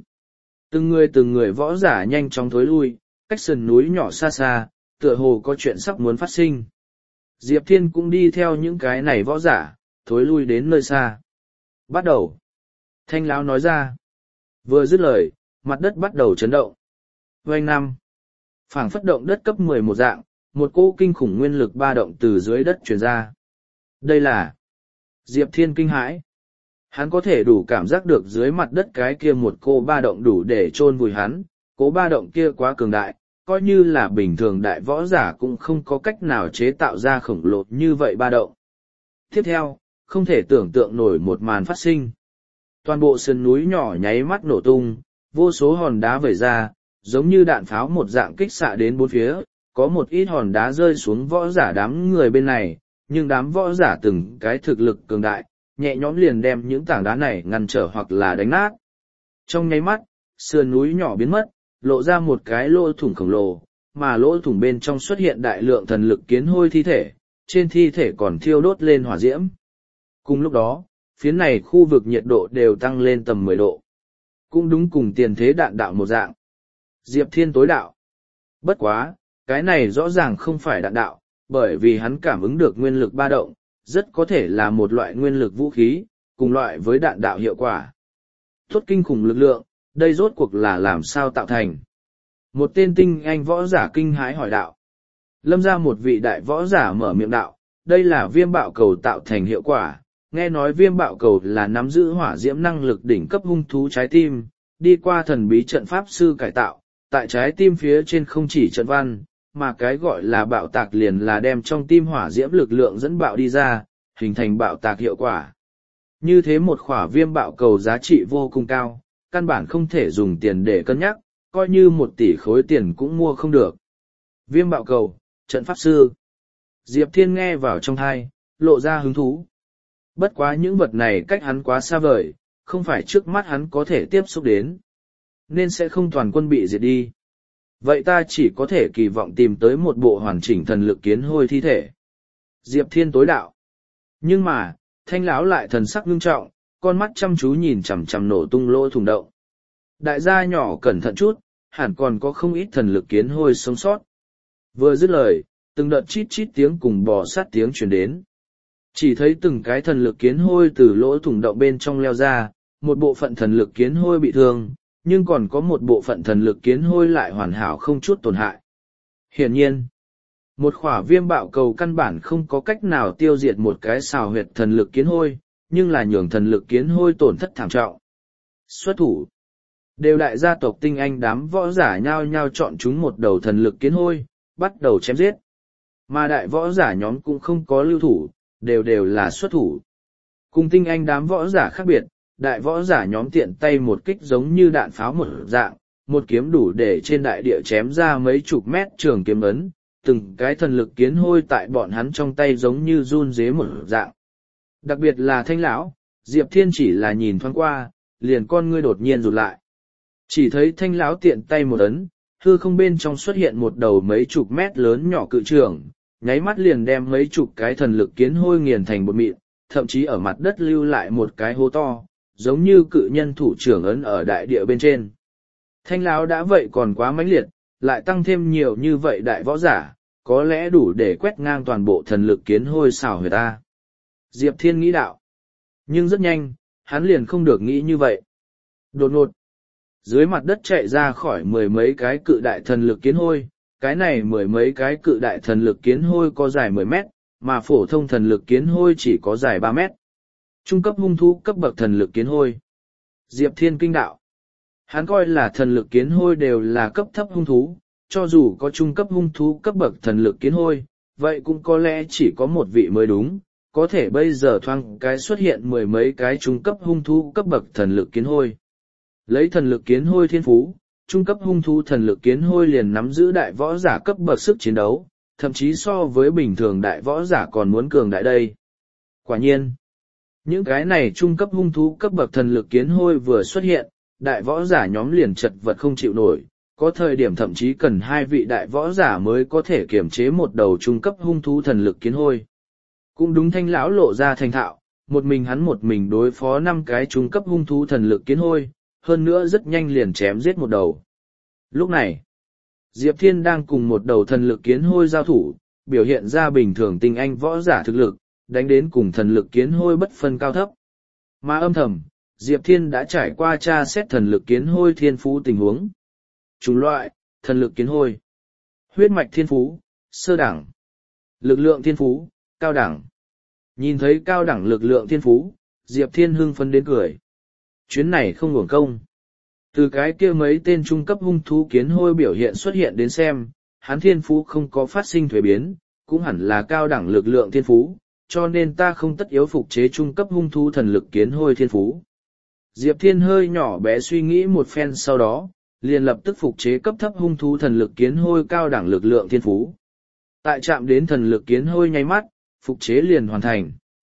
Từng người võ giả nhanh chóng thối lui, cách sườn núi nhỏ xa xa, tựa hồ có chuyện sắp muốn phát sinh. Diệp Thiên cũng đi theo những cái này võ giả, thối lui đến nơi xa. Bắt đầu. Thanh lão nói ra. Vừa dứt lời, mặt đất bắt đầu chấn động. Oanh năm. Phảng phất động đất cấp 11 dạng, một cỗ kinh khủng nguyên lực ba động từ dưới đất truyền ra. Đây là Diệp Thiên kinh hãi. Hắn có thể đủ cảm giác được dưới mặt đất cái kia một cô ba động đủ để chôn vùi hắn, cố ba động kia quá cường đại, coi như là bình thường đại võ giả cũng không có cách nào chế tạo ra khổng lồ như vậy ba động. Tiếp theo, không thể tưởng tượng nổi một màn phát sinh. Toàn bộ sườn núi nhỏ nháy mắt nổ tung, vô số hòn đá vẩy ra, giống như đạn pháo một dạng kích xạ đến bốn phía, có một ít hòn đá rơi xuống võ giả đám người bên này, nhưng đám võ giả từng cái thực lực cường đại, nhẹ nhõm liền đem những tảng đá này ngăn trở hoặc là đánh nát. Trong nháy mắt, sườn núi nhỏ biến mất, lộ ra một cái lỗ thủng khổng lồ, mà lỗ thủng bên trong xuất hiện đại lượng thần lực kiến hôi thi thể, trên thi thể còn thiêu đốt lên hỏa diễm. Cùng lúc đó, phía này khu vực nhiệt độ đều tăng lên tầm 10 độ. Cũng đúng cùng tiền thế đạn đạo một dạng. Diệp Thiên tối đạo. Bất quá, cái này rõ ràng không phải đạn đạo, bởi vì hắn cảm ứng được nguyên lực ba động, rất có thể là một loại nguyên lực vũ khí, cùng loại với đạn đạo hiệu quả. Thốt kinh khủng lực lượng, đây rốt cuộc là làm sao tạo thành? Một tên tinh anh võ giả kinh hãi hỏi đạo. Lâm ra một vị đại võ giả mở miệng đạo, đây là viêm bạo cầu tạo thành hiệu quả. Nghe nói viêm bạo cầu là nắm giữ hỏa diễm năng lực đỉnh cấp hung thú trái tim, đi qua thần bí trận pháp sư cải tạo, tại trái tim phía trên không chỉ trận văn, mà cái gọi là bạo tạc liền là đem trong tim hỏa diễm lực lượng dẫn bạo đi ra, hình thành bạo tạc hiệu quả. Như thế một khỏa viêm bạo cầu giá trị vô cùng cao, căn bản không thể dùng tiền để cân nhắc, coi như 1 tỷ khối tiền cũng mua không được. Viêm bạo cầu, trận pháp sư. Diệp Thiên nghe vào trong tai, lộ ra hứng thú. Bất quá những vật này cách hắn quá xa vời, không phải trước mắt hắn có thể tiếp xúc đến, nên sẽ không toàn quân bị diệt đi. Vậy ta chỉ có thể kỳ vọng tìm tới một bộ hoàn chỉnh thần lực kiến hôi thi thể. Diệp Thiên tối đạo. Nhưng mà, Thanh lão lại thần sắc nghiêm trọng, con mắt chăm chú nhìn chằm chằm nổ tung lỗ thủng động. Đại gia nhỏ cẩn thận chút, hẳn còn có không ít thần lực kiến hôi sống sót. Vừa dứt lời, từng đợt chít chít tiếng cùng bò sát tiếng truyền đến. Chỉ thấy từng cái thần lực kiến hôi từ lỗ thủng động bên trong leo ra, một bộ phận thần lực kiến hôi bị thương, nhưng còn có một bộ phận thần lực kiến hôi lại hoàn hảo không chút tổn hại. Hiển nhiên, một khỏa viêm bạo cầu căn bản không có cách nào tiêu diệt một cái xào huyệt thần lực kiến hôi, nhưng là nhường thần lực kiến hôi tổn thất thảm trọng. Xuất thủ. Đều đại gia tộc tinh anh đám võ giả nhao nhao chọn chúng một đầu thần lực kiến hôi, bắt đầu chém giết. Mà đại võ giả nhóm cũng không có lưu thủ, đều là xuất thủ. Cùng tinh anh đám võ giả khác biệt, đại võ giả nhóm tiện tay một kích giống như đạn pháo một dạng, một kiếm đủ để trên đại địa chém ra mấy chục mét trường kiếm ấn, từng cái thần lực kiến hôi tại bọn hắn trong tay giống như run rế một dạng. Đặc biệt là Thanh lão, Diệp Thiên chỉ là nhìn thoáng qua, liền con ngươi đột nhiên rụt lại. Chỉ thấy Thanh lão tiện tay một ấn, hư không bên trong xuất hiện một đầu mấy chục mét lớn nhỏ cự trường, nháy mắt liền đem mấy chục cái thần lực kiến hôi nghiền thành bột mịn, thậm chí ở mặt đất lưu lại một cái hố to, giống như cự nhân thủ trưởng ấn ở đại địa bên trên. Thanh lão đã vậy còn quá mãnh liệt, lại tăng thêm nhiều như vậy đại võ giả, có lẽ đủ để quét ngang toàn bộ thần lực kiến hôi xảo huyệt ta. Diệp Thiên nghĩ đạo. Nhưng rất nhanh, hắn liền không được nghĩ như vậy. Đột ngột, dưới mặt đất chạy ra khỏi 10 mấy cái cự đại thần lực kiến hôi, cái này 10 mấy cái cự đại thần lực kiến hôi có dài 10 mét, mà phổ thông thần lực kiến hôi chỉ có dài 3 mét. Trung cấp hung thú cấp bậc thần lực kiến hôi. Diệp Thiên kinh đạo. Hắn coi là thần lực kiến hôi đều là cấp thấp hung thú, cho dù có trung cấp hung thú cấp bậc thần lực kiến hôi, vậy cũng có lẽ chỉ có một vị mới đúng, có thể bây giờ thoáng cái xuất hiện 10 mấy cái trung cấp hung thú cấp bậc thần lực kiến hôi. Lấy thần lực kiến hôi thiên phú, trung cấp hung thú thần lực kiến hôi liền nắm giữ đại võ giả cấp bậc sức chiến đấu, thậm chí so với bình thường đại võ giả còn muốn cường đại đây. Quả nhiên, những cái này trung cấp hung thú cấp bậc thần lực kiến hôi vừa xuất hiện, đại võ giả nhóm liền chật vật không chịu nổi, có thời điểm thậm chí cần 2 vị đại võ giả mới có thể kiểm chế một đầu trung cấp hung thú thần lực kiến hôi. Cũng đúng Thanh lão lộ ra thành thạo, một mình đối phó 5 cái trung cấp hung thú thần lực kiến hôi, hơn nữa rất nhanh liền chém giết một đầu. Lúc này, Diệp Thiên đang cùng một đầu thần lực kiến hôi giao thủ, biểu hiện ra bình thường tinh anh võ giả thực lực, đánh đến cùng thần lực kiến hôi bất phân cao thấp. Mà âm thầm, Diệp Thiên đã trải qua tra xét thần lực kiến hôi thiên phú tình huống. Chủng loại, thần lực kiến hôi. Huyết mạch thiên phú, sơ đẳng. Lực lượng thiên phú, cao đẳng. Nhìn thấy cao đẳng lực lượng thiên phú, Diệp Thiên hưng phấn đến cười. Chuyến này không uổng công. Từ cái kia mấy tên trung cấp hung thú kiến hôi biểu hiện xuất hiện đến xem, hắn thiên phú không có phát sinh thuế biến, cũng hẳn là cao đẳng lực lượng thiên phú, cho nên ta không tất yếu phục chế trung cấp hung thú thần lực kiến hôi thiên phú. Diệp Thiên hơi nhỏ bé suy nghĩ một phen sau đó, liền lập tức phục chế cấp thấp hung thú thần lực kiến hôi cao đẳng lực lượng thiên phú. Tại chạm đến thần lực kiến hôi nháy mắt, phục chế liền hoàn thành.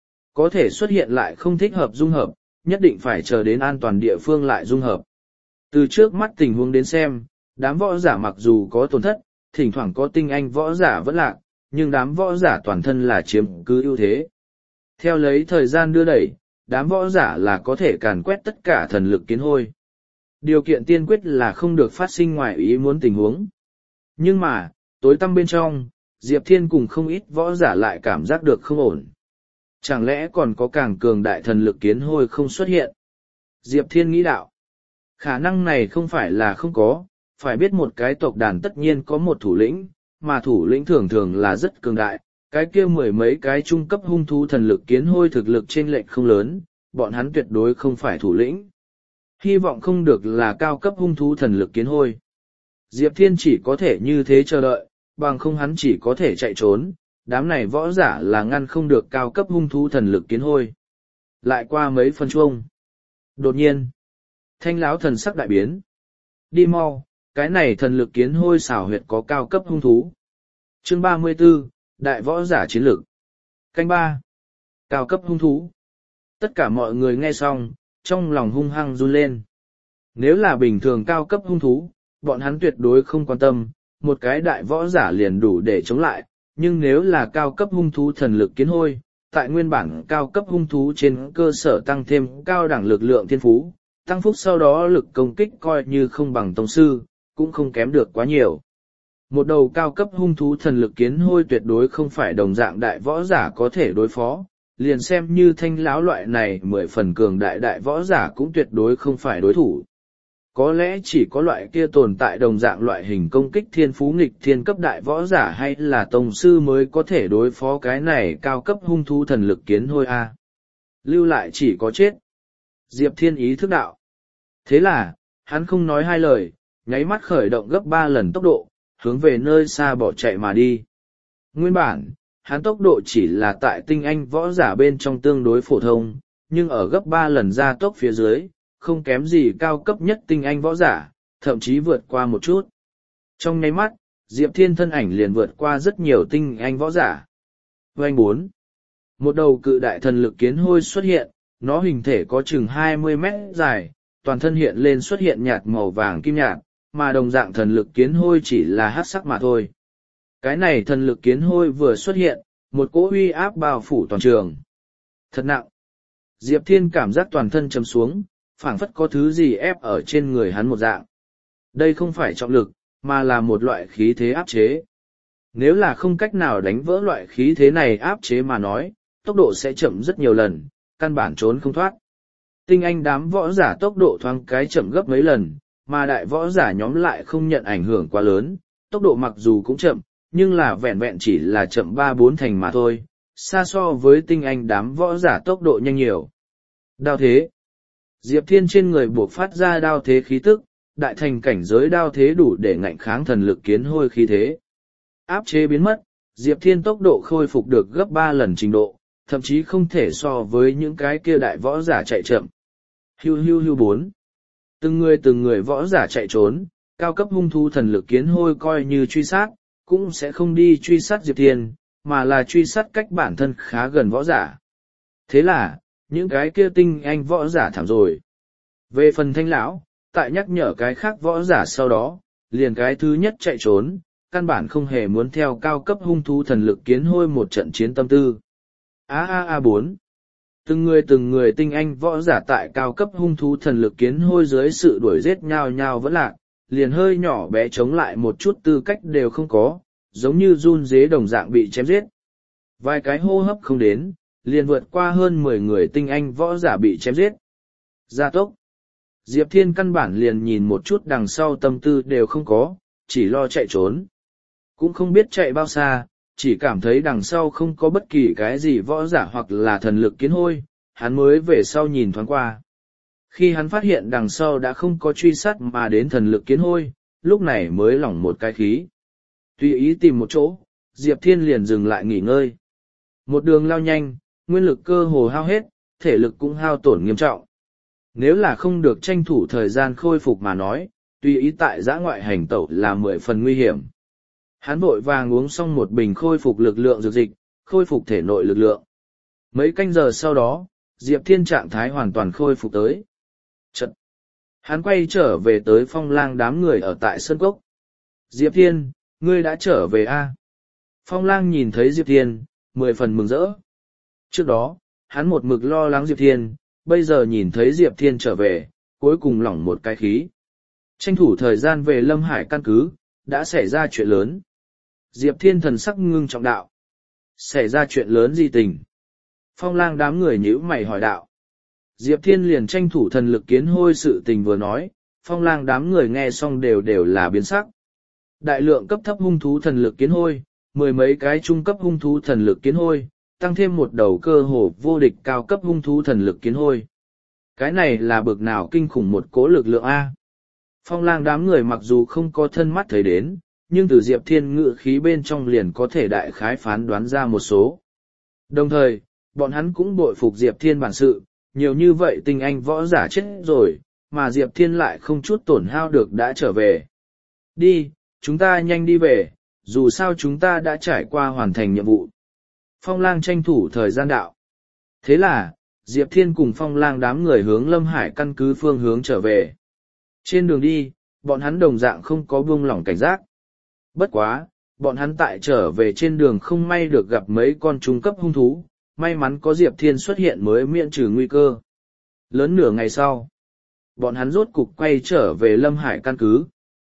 Có thể xuất hiện lại không thích hợp dung hợp, nhất định phải chờ đến an toàn địa phương lại dung hợp. Từ trước mắt tình huống đến xem, đám võ giả mặc dù có tổn thất, thỉnh thoảng có tinh anh võ giả vẫn lạc, nhưng đám võ giả toàn thân là chiếm cứ ưu thế. Theo lấy thời gian đưa đẩy, đám võ giả là có thể càn quét tất cả thần lực kiến hôi. Điều kiện tiên quyết là không được phát sinh ngoài ý muốn tình huống. Nhưng mà, tối tăm bên trong, Diệp Thiên cùng không ít võ giả lại cảm giác được không ổn. Chẳng lẽ còn có càng cường đại thần lực kiến hôi không xuất hiện? Diệp Thiên nghĩ đạo. Khả năng này không phải là không có, phải biết một cái tộc đàn tất nhiên có một thủ lĩnh, mà thủ lĩnh thường thường là rất cường đại, cái kia mười mấy cái trung cấp hung thú thần lực kiến hôi thực lực chênh lệch không lớn, bọn hắn tuyệt đối không phải thủ lĩnh. Hy vọng không được là cao cấp hung thú thần lực kiến hôi. Diệp Thiên chỉ có thể như thế chờ đợi, bằng không hắn chỉ có thể chạy trốn, đám này võ giả là ngăn không được cao cấp hung thú thần lực kiến hôi. Lại qua mấy phân chuông. Đột nhiên, Thanh lão thần sắc đại biến. Đi mau, cái này thần lực kiến hôi xảo huyệt có cao cấp hung thú. Chương 34, Đại võ giả chiến lược. Canh 3. Cao cấp hung thú. Tất cả mọi người nghe xong, trong lòng hung hăng run lên. Nếu là bình thường cao cấp hung thú, bọn hắn tuyệt đối không quan tâm, một cái đại võ giả liền đủ để chống lại, nhưng nếu là cao cấp hung thú thần lực kiến hôi, tại nguyên bản cao cấp hung thú trên cơ sở tăng thêm cao đẳng lực lượng thiên phú, tăng phúc sau đó lực công kích coi như không bằng tông sư, cũng không kém được quá nhiều. Một đầu cao cấp hung thú thần lực kiến hôi tuyệt đối không phải đồng dạng đại võ giả có thể đối phó, liền xem như Thanh lão loại này 10 phần cường đại võ giả cũng tuyệt đối không phải đối thủ. Có lẽ chỉ có loại kia tồn tại đồng dạng loại hình công kích thiên phú nghịch thiên cấp đại võ giả hay là tông sư mới có thể đối phó cái này cao cấp hung thú thần lực kiến hôi a. Lưu lại chỉ có chết. Diệp Thiên ý thức đạo. Thế là, hắn không nói hai lời, nháy mắt khởi động gấp 3 lần tốc độ, hướng về nơi xa bỏ chạy mà đi. Nguyên bản, hắn tốc độ chỉ là tại tinh anh võ giả bên trong tương đối phổ thông, nhưng ở gấp 3 lần gia tốc phía dưới, không kém gì cao cấp nhất tinh anh võ giả, thậm chí vượt qua một chút. Trong nháy mắt, Diệp Thiên thân ảnh liền vượt qua rất nhiều tinh anh võ giả. Vành 4. Một đầu cự đại thần lực kiến hôi xuất hiện, nó hình thể có chừng 20 mét dài, toàn thân hiện lên xuất hiện nhạt màu vàng kim nhạt, mà đồng dạng thần lực kiến hôi chỉ là hắc sắc mà thôi. Cái này thần lực kiến hôi vừa xuất hiện, một cỗ uy áp bao phủ toàn trường. Thật nặng. Diệp Thiên cảm giác toàn thân chầm xuống, phảng phất có thứ gì ép ở trên người hắn một dạng. Đây không phải trọng lực, mà là một loại khí thế áp chế. Nếu là không cách nào đánh vỡ loại khí thế này áp chế mà nói, tốc độ sẽ chậm rất nhiều lần, căn bản trốn không thoát. Tinh anh đám võ giả tốc độ thoáng cái chậm gấp mấy lần, mà đại võ giả nhóm lại không nhận ảnh hưởng quá lớn, tốc độ mặc dù cũng chậm, nhưng là vẹn vẹn chỉ là chậm 3-4 thành mà thôi, xa so với tinh anh đám võ giả tốc độ nhanh nhiều. Đao thế. Diệp Thiên trên người buộc phát ra đao thế khí tức, đại thành cảnh giới đao thế đủ để ngạnh kháng thần lực kiến hôi khí thế. Áp chế biến mất, Diệp Thiên tốc độ khôi phục được gấp 3 lần trình độ, thậm chí không thể so với những cái kia đại võ giả chạy chậm. Hưu 4. Từng người võ giả chạy trốn, cao cấp hung thú thần lực kiến hôi coi như truy sát, cũng sẽ không đi truy sát Diệp Thiên, mà là truy sát cách bản thân khá gần võ giả. Thế là, những cái kia tinh anh võ giả thảm rồi. Về phần Thanh lão, tại nhắc nhở cái khác võ giả sau đó, liền cái thứ nhất chạy trốn, căn bản không hề muốn theo cao cấp hung thú thần lực kiến hôi một trận chiến tâm tư. 4. Từng người tinh anh võ giả tại cao cấp hung thú thần lực kiến hôi dưới sự đuổi giết nhao nhao vẫn lạc, liền hơi nhỏ bé chống lại một chút tư cách đều không có, giống như run dế đồng dạng bị chém giết. Vài cái hô hấp không đến, liền vượt qua hơn 10 người tinh anh võ giả bị chém giết. Gia tốc. Diệp Thiên căn bản liền nhìn một chút đằng sau tâm tư đều không có, chỉ lo chạy trốn. Cũng không biết chạy bao xa, chỉ cảm thấy đằng sau không có bất kỳ cái gì võ giả hoặc là thần lực kiến hôi, hắn mới về sau nhìn thoáng qua. Khi hắn phát hiện đằng sau đã không có truy sát mà đến thần lực kiến hôi, lúc này mới lỏng một cái khí. Tùy ý tìm một chỗ, Diệp Thiên liền dừng lại nghỉ ngơi. Một đường lao nhanh, nguyên lực cơ hồ hao hết, thể lực cũng hao tổn nghiêm trọng. Nếu là không được tranh thủ thời gian khôi phục mà nói, tùy ý tại giã ngoại hành tẩu là 10 phần nguy hiểm. Hắn vội vàng uống xong một bình khôi phục lực lượng dược dịch, khôi phục thể nội lực lượng. Mấy canh giờ sau đó, Diệp Thiên trạng thái hoàn toàn khôi phục tới. Chật! Hắn quay trở về tới Phong Lang đám người ở tại Sơn Cốc. Diệp Thiên, ngươi đã trở về a? Phong Lang nhìn thấy Diệp Thiên, 10 phần mừng rỡ. Trước đó, hắn một mực lo lắng Diệp Thiên, bây giờ nhìn thấy Diệp Thiên trở về, cuối cùng lỏng một cái khí. Tranh thủ thời gian về Lâm Hải căn cứ, đã xảy ra chuyện lớn. Diệp Thiên thần sắc ngưng trọng đạo. Xảy ra chuyện lớn gì tình? Phong Lang đám người nhíu mày hỏi đạo. Diệp Thiên liền tranh thủ thần lực kiến hôi sự tình vừa nói, Phong Lang đám người nghe xong đều là biến sắc. Đại lượng cấp thấp hung thú thần lực kiến hôi, 10 mấy cái trung cấp hung thú thần lực kiến hôi, tăng thêm một đầu cơ hồ vô địch cao cấp hung thú thần lực kiến hôi. Cái này là bực nào kinh khủng một cỗ lực lượng A. Phong Lang đám người mặc dù không có thân mắt thấy đến, nhưng từ Diệp Thiên ngự khí bên trong liền có thể đại khái phán đoán ra một số. Đồng thời, bọn hắn cũng bội phục Diệp Thiên bản sự, nhiều như vậy tinh anh võ giả chết rồi, mà Diệp Thiên lại không chút tổn hao được đã trở về. Đi, chúng ta nhanh đi về, dù sao chúng ta đã trải qua hoàn thành nhiệm vụ. Phong Lang tranh thủ thời gian đạo. Thế là, Diệp Thiên cùng Phong Lang đám người hướng Lâm Hải căn cứ phương hướng trở về. Trên đường đi, bọn hắn đồng dạng không có buông lỏng cảnh giác. Bất quá, bọn hắn tại trở về trên đường không may được gặp mấy con trung cấp hung thú, may mắn có Diệp Thiên xuất hiện mới miễn trừ nguy cơ. Lớn nửa ngày sau, bọn hắn rốt cục quay trở về Lâm Hải căn cứ.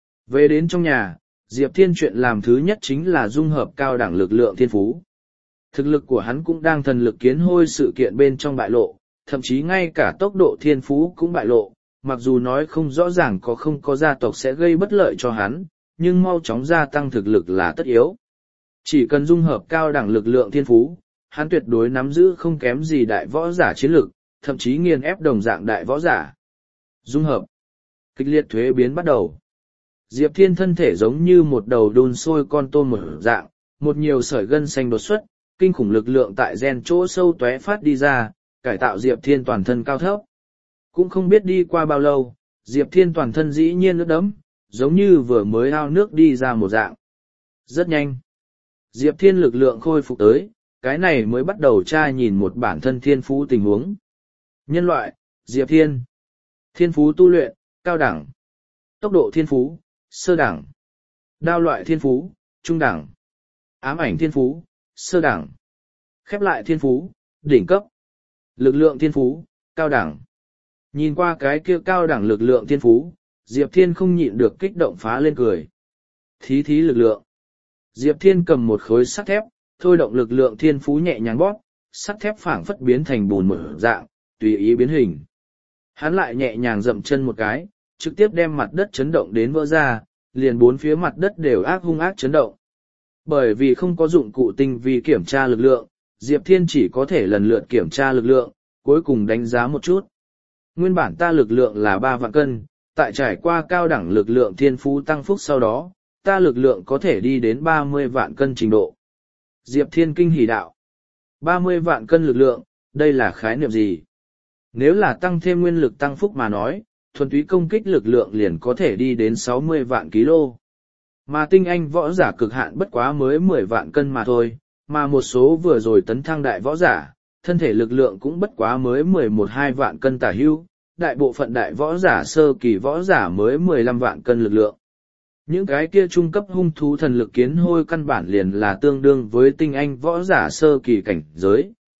Về đến trong nhà, Diệp Thiên chuyện làm thứ nhất chính là dung hợp cao đẳng lực lượng thiên phú. Thực lực của hắn cũng đang thần lực kiến hôi sự kiện bên trong bại lộ, thậm chí ngay cả tốc độ thiên phú cũng bại lộ, mặc dù nói không rõ ràng có không có gia tộc sẽ gây bất lợi cho hắn, nhưng mau chóng gia tăng thực lực là tất yếu. Chỉ cần dung hợp cao đẳng lực lượng thiên phú, hắn tuyệt đối nắm giữ không kém gì đại võ giả chiến lực, thậm chí nghiền ép đồng dạng đại võ giả. Dung hợp. Kịch liệt thuế biến bắt đầu. Diệp Thiên thân thể giống như một đầu đun sôi con tôm mở dạng, một nhiều sợi gân xanh đột xuất, kinh khủng lực lượng tại gen chỗ sâu tóe phát đi ra, cải tạo Diệp Thiên toàn thân cao thấp. Cũng không biết đi qua bao lâu, Diệp Thiên toàn thân dĩ nhiên ướt đẫm, giống như vừa mới ao nước đi ra một dạng. Rất nhanh. Diệp Thiên lực lượng khôi phục tới, cái này mới bắt đầu tra nhìn một bản thân thiên phú tình huống. Nhân loại, Diệp Thiên. Thiên phú tu luyện, cao đẳng. Tốc độ thiên phú, sơ đẳng. Đao loại thiên phú, trung đẳng. Ám ảnh thiên phú, sơ đẳng. Khép lại thiên phú, đỉnh cấp. Lực lượng thiên phú, cao đẳng. Nhìn qua cái kia cao đẳng lực lượng thiên phú, Diệp Thiên không nhịn được kích động phá lên cười. Thí thí lực lượng. Diệp Thiên cầm một khối sắt thép, thôi động lực lượng thiên phú nhẹ nhàng bóp, sắt thép phảng phất biến thành bùn mở dạng, tùy ý biến hình. Hắn lại nhẹ nhàng dậm chân một cái, trực tiếp đem mặt đất chấn động đến vỡ ra, liền bốn phía mặt đất đều hung ác chấn động. Bởi vì không có dụng cụ tinh vi kiểm tra lực lượng, Diệp Thiên chỉ có thể lần lượt kiểm tra lực lượng, cuối cùng đánh giá một chút. Nguyên bản ta lực lượng là 3 vạn cân, tại trải qua cao đẳng lực lượng thiên phú tăng phúc sau đó, ta lực lượng có thể đi đến 30 vạn cân trình độ. Diệp Thiên kinh hỉ đạo. 30 vạn cân lực lượng, đây là khái niệm gì? Nếu là tăng thêm nguyên lực tăng phúc mà nói, thuần túy công kích lực lượng liền có thể đi đến 60 vạn kg. Mà tinh anh võ giả cực hạn bất quá mới 10 vạn cân mà thôi, mà một số vừa rồi tấn thăng đại võ giả, thân thể lực lượng cũng bất quá mới 11-12 vạn cân tả hữu, đại bộ phận đại võ giả sơ kỳ võ giả mới 15 vạn cân lực lượng. Những cái kia trung cấp hung thú thần lực kiến hôi căn bản liền là tương đương với tinh anh võ giả sơ kỳ cảnh giới,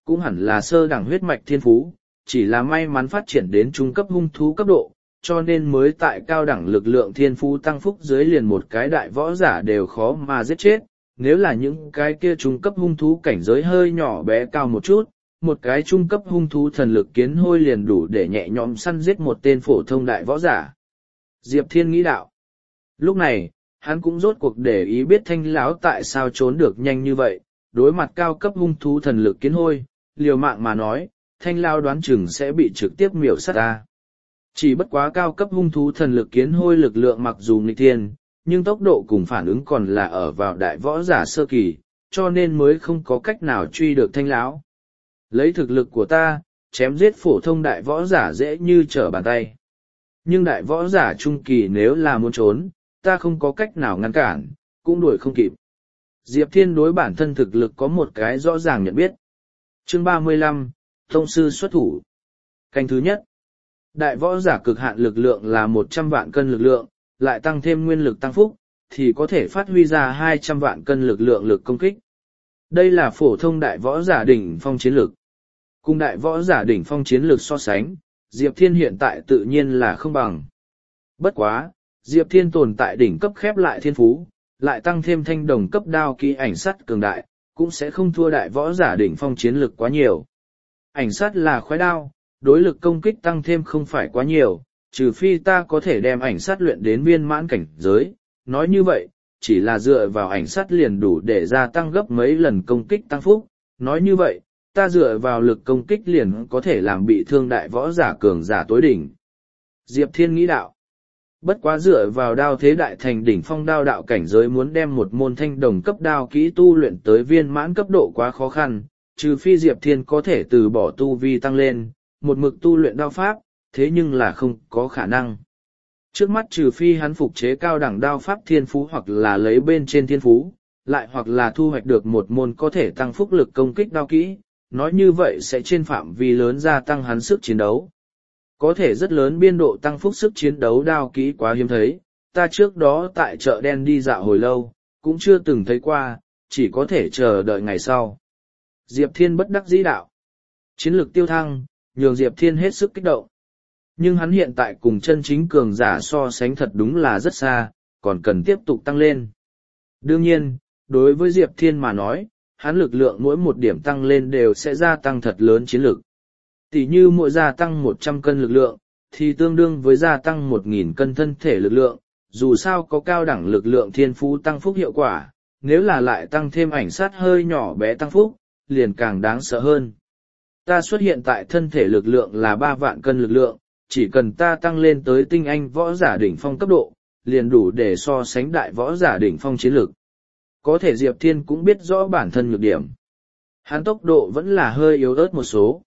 cũng hẳn là sơ đẳng huyết mạch thiên phú, chỉ là may mắn phát triển đến trung cấp hung thú cấp độ, cho nên mới tại cao đẳng lực lượng thiên phú tăng phúc dưới liền một cái đại võ giả đều khó mà giết chết. Nếu là những cái kia trung cấp hung thú cảnh giới hơi nhỏ bé cao một chút, một cái trung cấp hung thú thần lực kiến hôi liền đủ để nhẹ nhõm săn giết một tên phổ thông đại võ giả. Diệp Thiên nghĩ đạo. Lúc này, hắn cũng rốt cuộc để ý biết Thanh lão tại sao trốn được nhanh như vậy, đối mặt cao cấp hung thú thần lực kiến hôi, liều mạng mà nói, Thanh lão đoán chừng sẽ bị trực tiếp miểu sát ta. Chỉ bất quá cao cấp hung thú thần lực kiến hôi lực lượng mặc dù nghịch thiên, nhưng tốc độ cùng phản ứng còn là ở vào đại võ giả sơ kỳ, cho nên mới không có cách nào truy được Thanh lão. Lấy thực lực của ta, chém giết phổ thông đại võ giả dễ như trở bàn tay. Nhưng đại võ giả trung kỳ nếu là muốn trốn, ta không có cách nào ngăn cản, cũng đuổi không kịp. Diệp Thiên đối bản thân thực lực có một cái rõ ràng nhận biết. Chương 35, Tông sư xuất thủ. Canh thứ nhất. Đại võ giả cực hạn lực lượng là 100 vạn cân lực lượng, lại tăng thêm nguyên lực tăng phúc, thì có thể phát huy ra 200 vạn cân lực lượng lực công kích. Đây là phổ thông đại võ giả đỉnh phong chiến lực. Cùng đại võ giả đỉnh phong chiến lực so sánh, Diệp Thiên hiện tại tự nhiên là không bằng. Bất quá, Diệp Thiên tồn tại đỉnh cấp khép lại thiên phú, lại tăng thêm thanh đồng cấp đao kỹ ảnh sắt cường đại, cũng sẽ không thua đại võ giả đỉnh phong chiến lực quá nhiều. Ảnh sắt là khoái đao, đối lực công kích tăng thêm không phải quá nhiều, trừ phi ta có thể đem ảnh sắt luyện đến viên mãn cảnh giới. Nói như vậy, chỉ là dựa vào ảnh sắt liền đủ để gia tăng gấp mấy lần công kích tăng phúc. Nói như vậy, ta dựa vào lực công kích liền có thể làm bị thương đại võ giả cường giả tối đỉnh. Diệp Thiên nghĩ đạo. Bất quá dựa vào đao thế đại thành đỉnh phong đao đạo cảnh giới muốn đem một môn thanh đồng cấp đao kỹ tu luyện tới viên mãn cấp độ quá khó khăn, trừ phi Diệp Thiên có thể từ bỏ tu vi tăng lên, một mực tu luyện đao pháp, thế nhưng là không có khả năng. Trước mắt trừ phi hắn phục chế cao đẳng đao pháp thiên phú hoặc là lấy bên trên thiên phú, lại hoặc là thu hoạch được một môn có thể tăng phúc lực công kích đao kỹ, nói như vậy sẽ trên phạm vi lớn gia tăng hắn sức chiến đấu. Có thể rất lớn biên độ tăng phúc sức chiến đấu đao kỹ quá hiếm thấy, ta trước đó tại chợ đen đi dạo hồi lâu, cũng chưa từng thấy qua, chỉ có thể chờ đợi ngày sau. Diệp Thiên bất đắc dĩ đạo. Chiến lược tiêu thăng, nhường Diệp Thiên hết sức kích động. Nhưng hắn hiện tại cùng chân chính cường giả so sánh thật đúng là rất xa, còn cần tiếp tục tăng lên. Đương nhiên, đối với Diệp Thiên mà nói, hắn lực lượng mỗi một điểm tăng lên đều sẽ gia tăng thật lớn chiến lực. Tỷ như mỗi gia tăng 100 cân lực lượng, thì tương đương với gia tăng 1.000 cân thân thể lực lượng, dù sao có cao đẳng lực lượng thiên phú tăng phúc hiệu quả, nếu là lại tăng thêm ảnh sát hơi nhỏ bé tăng phúc, liền càng đáng sợ hơn. Ta xuất hiện tại thân thể lực lượng là 3 vạn cân lực lượng, chỉ cần ta tăng lên tới tinh anh võ giả đỉnh phong cấp độ, liền đủ để so sánh đại võ giả đỉnh phong chiến lực. Có thể Diệp Thiên cũng biết rõ bản thân nhược điểm. Hắn tốc độ vẫn là hơi yếu ớt một số.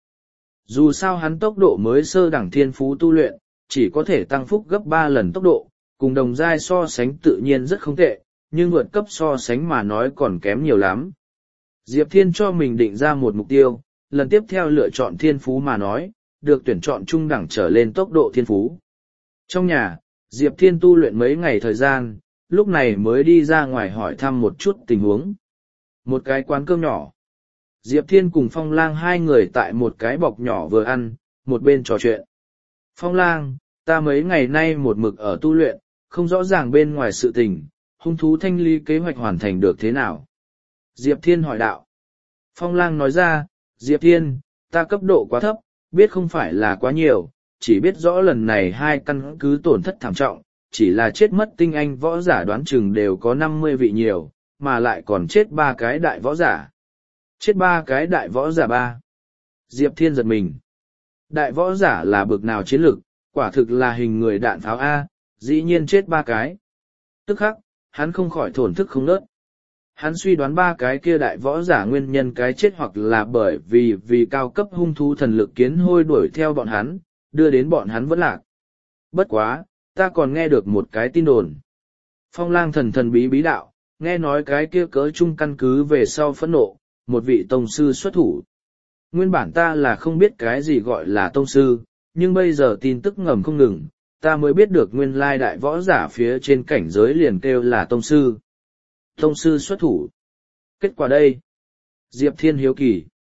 Dù sao hắn tốc độ mới sơ đẳng thiên phú tu luyện, chỉ có thể tăng phúc gấp 3 lần tốc độ, cùng đồng giai so sánh tự nhiên rất không tệ, nhưng vượt cấp so sánh mà nói còn kém nhiều lắm. Diệp Thiên cho mình định ra một mục tiêu, lần tiếp theo lựa chọn thiên phú mà nói, được tuyển chọn trung đẳng trở lên tốc độ thiên phú. Trong nhà, Diệp Thiên tu luyện mấy ngày thời gian, lúc này mới đi ra ngoài hỏi thăm một chút tình huống. Một cái quán cơm nhỏ. Diệp Thiên cùng Phong Lang hai người tại một cái bọc nhỏ vừa ăn, một bên trò chuyện. Phong Lang, ta mấy ngày nay một mực ở tu luyện, không rõ ràng bên ngoài sự tình, hung thú thanh lý kế hoạch hoàn thành được thế nào. Diệp Thiên hỏi đạo. Phong Lang nói ra, Diệp Thiên, ta cấp độ quá thấp, biết không phải là quá nhiều, chỉ biết rõ lần này hai căn cứ tổn thất thảm trọng, chỉ là chết mất tinh anh võ giả đoán chừng đều có 50 vị nhiều, mà lại còn chết 3 cái đại võ giả. Chết 3 cái đại võ giả 3. Diệp Thiên giật mình. Đại võ giả là bực nào chiến lực, quả thực là hình người đạn pháo A, dĩ nhiên chết 3 cái. Tức khắc, hắn không khỏi thổn thức không nớt. Hắn suy đoán 3 cái kia đại võ giả nguyên nhân cái chết hoặc là bởi vì cao cấp hung thú thần lực kiến hôi đuổi theo bọn hắn, đưa đến bọn hắn vẫn lạc. Bất quá, ta còn nghe được một cái tin đồn. Phong Lang thần thần bí bí đạo, nghe nói cái kia cỡ chung căn cứ về sau phẫn nộ, một vị tông sư xuất thủ. Nguyên bản ta là không biết cái gì gọi là tông sư, nhưng bây giờ tin tức ngầm không ngừng, ta mới biết được nguyên lai đại võ giả phía trên cảnh giới liền kêu là tông sư. Tông sư xuất thủ. Kết quả đây. Diệp Thiên hiếu kỳ.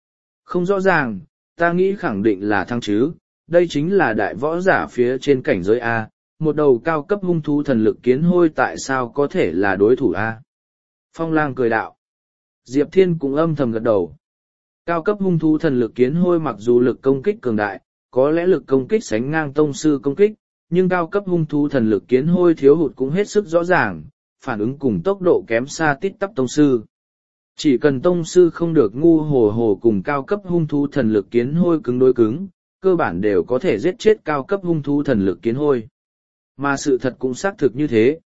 Không rõ ràng, ta nghĩ khẳng định là thăng chứ, đây chính là đại võ giả phía trên cảnh giới A, một đầu cao cấp hung thú thần lực kiến hôi tại sao có thể là đối thủ A. Phong Lang cười đạo. Diệp Thiên cũng âm thầm gật đầu. Cao cấp hung thú thần lực kiến hôi mặc dù lực công kích cường đại, có lẽ lực công kích sánh ngang tông sư công kích, nhưng cao cấp hung thú thần lực kiến hôi thiếu hụt cũng hết sức rõ ràng, phản ứng cùng tốc độ kém xa tít tắp tông sư. Chỉ cần tông sư không được ngu hồ hồ cùng cao cấp hung thú thần lực kiến hôi cứng đối cứng, cơ bản đều có thể giết chết cao cấp hung thú thần lực kiến hôi. Mà sự thật cũng xác thực như thế.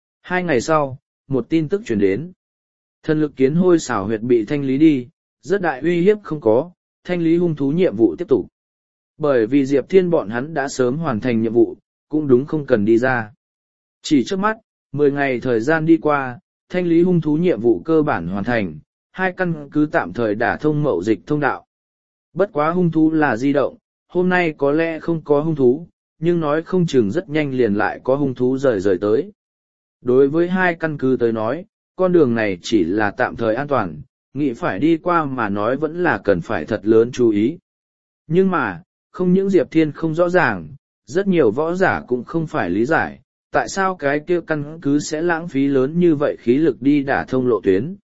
2 ngày sau, một tin tức truyền đến. Thần lực kiến hôi xảo huyệt bị thanh lý đi, rất đại uy hiếp không có, thanh lý hung thú nhiệm vụ tiếp tục. Bởi vì Diệp Thiên bọn hắn đã sớm hoàn thành nhiệm vụ, cũng đúng không cần đi ra. Chỉ trước mắt, 10 ngày thời gian đi qua, thanh lý hung thú nhiệm vụ cơ bản hoàn thành, 2 căn cứ tạm thời đả thông mậu dịch thông đạo. Bất quá hung thú là di động, hôm nay có lẽ không có hung thú, nhưng nói không chừng rất nhanh liền lại có hung thú rời tới. Đối với 2 căn cứ tới nói, con đường này chỉ là tạm thời an toàn, nghĩ phải đi qua mà nói vẫn là cần phải thật lớn chú ý. Nhưng mà, không những Diệp Thiên không rõ ràng, rất nhiều võ giả cũng không phải lý giải, tại sao cái kia căn cứ sẽ lãng phí lớn như vậy khí lực đi đả thông lộ tuyến.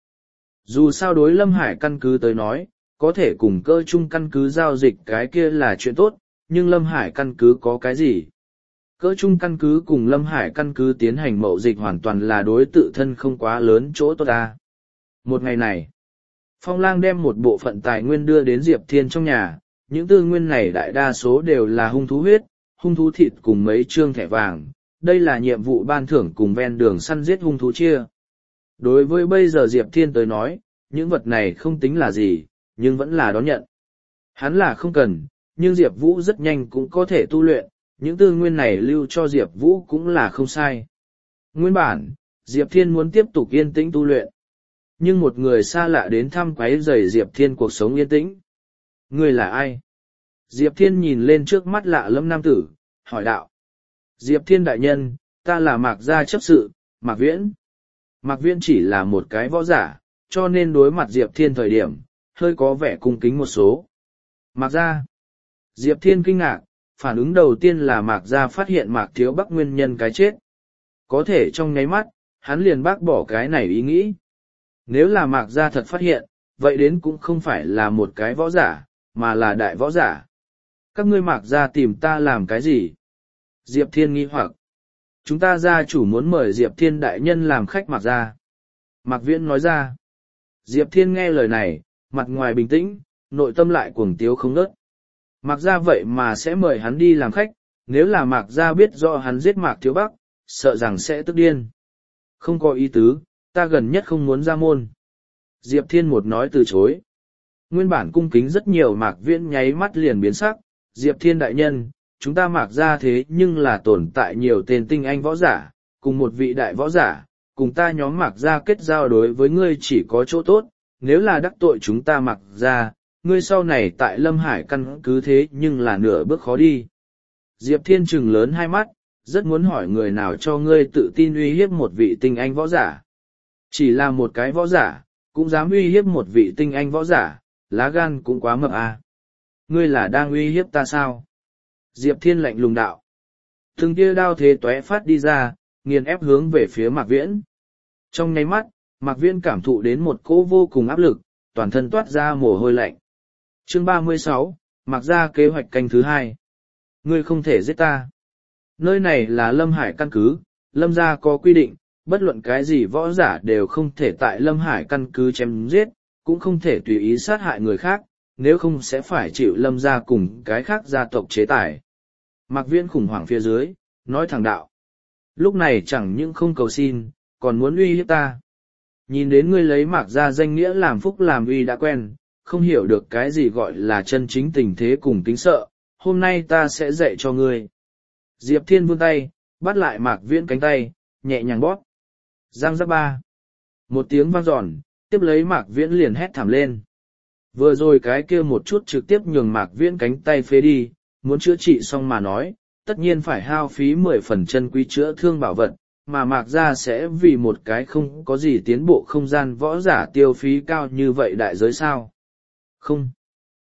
Dù sao đối Lâm Hải căn cứ tới nói, có thể cùng cơ chung căn cứ giao dịch cái kia là chuyện tốt, nhưng Lâm Hải căn cứ có cái gì? Cỡ chung căn cứ cùng Lâm Hải căn cứ tiến hành mậu dịch hoàn toàn là đối tự thân không quá lớn chỗ tốt ta. Một ngày này, Phong Lang đem một bộ phận tài nguyên đưa đến Diệp Thiên trong nhà, những tư nguyên này đại đa số đều là hung thú huyết, hung thú thịt cùng mấy trương thẻ vàng, đây là nhiệm vụ ban thưởng cùng ven đường săn giết hung thú chia. Đối với bây giờ Diệp Thiên tới nói, những vật này không tính là gì, nhưng vẫn là đón nhận. Hắn là không cần, nhưng Diệp Vũ rất nhanh cũng có thể tu luyện, những tư nguyên này lưu cho Diệp Vũ cũng là không sai. Nguyên bản, Diệp Thiên muốn tiếp tục yên tĩnh tu luyện. Nhưng một người xa lạ đến thăm quấy rầy Diệp Thiên cuộc sống yên tĩnh. Người là ai? Diệp Thiên nhìn lên trước mắt lạ lẫm nam tử, hỏi đạo. Diệp Thiên đại nhân, ta là Mạc Gia chấp sự, Mạc Viễn. Mạc Viễn chỉ là một cái võ giả, cho nên đối mặt Diệp Thiên thời điểm, hơi có vẻ cung kính một số. Mạc Gia. Diệp Thiên kinh ngạc, phản ứng đầu tiên là Mạc Gia phát hiện Mạc Thiếu Bắc nguyên nhân cái chết. Có thể trong nháy mắt, hắn liền bác bỏ cái này ý nghĩ. Nếu là Mạc Gia thật phát hiện, vậy đến cũng không phải là một cái võ giả, mà là đại võ giả. Các ngươi Mạc Gia tìm ta làm cái gì? Diệp Thiên nghi hoặc. Chúng ta gia chủ muốn mời Diệp Thiên đại nhân làm khách Mạc Gia. Mạc Viễn nói ra. Diệp Thiên nghe lời này, mặt ngoài bình tĩnh, nội tâm lại cuồng tiếu không ngớt. Mạc Gia vậy mà sẽ mời hắn đi làm khách, nếu là Mạc Gia biết do hắn giết Mạc Thiếu Bắc, sợ rằng sẽ tức điên. Không có ý tứ, ta gần nhất không muốn ra môn. Diệp Thiên một nói từ chối. Nguyên bản cung kính rất nhiều Mạc Viễn nháy mắt liền biến sắc. Diệp Thiên đại nhân, chúng ta Mạc Gia thế nhưng là tồn tại nhiều tên tinh anh võ giả, cùng một vị đại võ giả, cùng ta nhóm Mạc Gia kết giao đối với ngươi chỉ có chỗ tốt, nếu là đắc tội chúng ta Mạc Gia, ngươi sau này tại Lâm Hải căn cứ thế nhưng là nửa bước khó đi. Diệp Thiên trừng lớn hai mắt, rất muốn hỏi người nào cho ngươi tự tin uy hiếp một vị tinh anh võ giả. Chỉ là một cái võ giả, cũng dám uy hiếp một vị tinh anh võ giả, lá gan cũng quá mập à. Ngươi là đang uy hiếp ta sao? Diệp Thiên lạnh lùng đạo. Từng tia đao thế tóe phát đi ra, nghiền ép hướng về phía Mạc Viễn. Trong nháy mắt, Mạc Viễn cảm thụ đến một cỗ vô cùng áp lực, toàn thân toát ra mồ hôi lạnh. Chương 36, Mạc Gia kế hoạch canh thứ 2. Ngươi không thể giết ta. Nơi này là Lâm Hải căn cứ, Lâm Gia có quy định, bất luận cái gì võ giả đều không thể tại Lâm Hải căn cứ chém giết, cũng không thể tùy ý sát hại người khác, nếu không sẽ phải chịu Lâm Gia cùng cái khác gia tộc chế tài. Mạc Viễn khủng hoảng phía dưới, nói thẳng đạo. Lúc này chẳng những không cầu xin, còn muốn uy hiếp ta. Nhìn đến ngươi lấy Mạc Gia danh nghĩa làm phúc làm uy đã quen, không hiểu được cái gì gọi là chân chính tình thế cùng kính sợ, hôm nay ta sẽ dạy cho ngươi. Diệp Thiên vươn tay, bắt lại Mạc Viễn cánh tay, nhẹ nhàng bóp. Giang giác ba. Một tiếng vang giòn, tiếp lấy Mạc Viễn liền hét thảm lên. Vừa rồi cái kia một chút trực tiếp nhường Mạc Viễn cánh tay phế đi, muốn chữa trị xong mà nói, tất nhiên phải hao phí 10 phần chân quý chữa thương bảo vật, mà Mạc Gia sẽ vì một cái không có gì tiến bộ không gian võ giả tiêu phí cao như vậy đại giới sao? Không.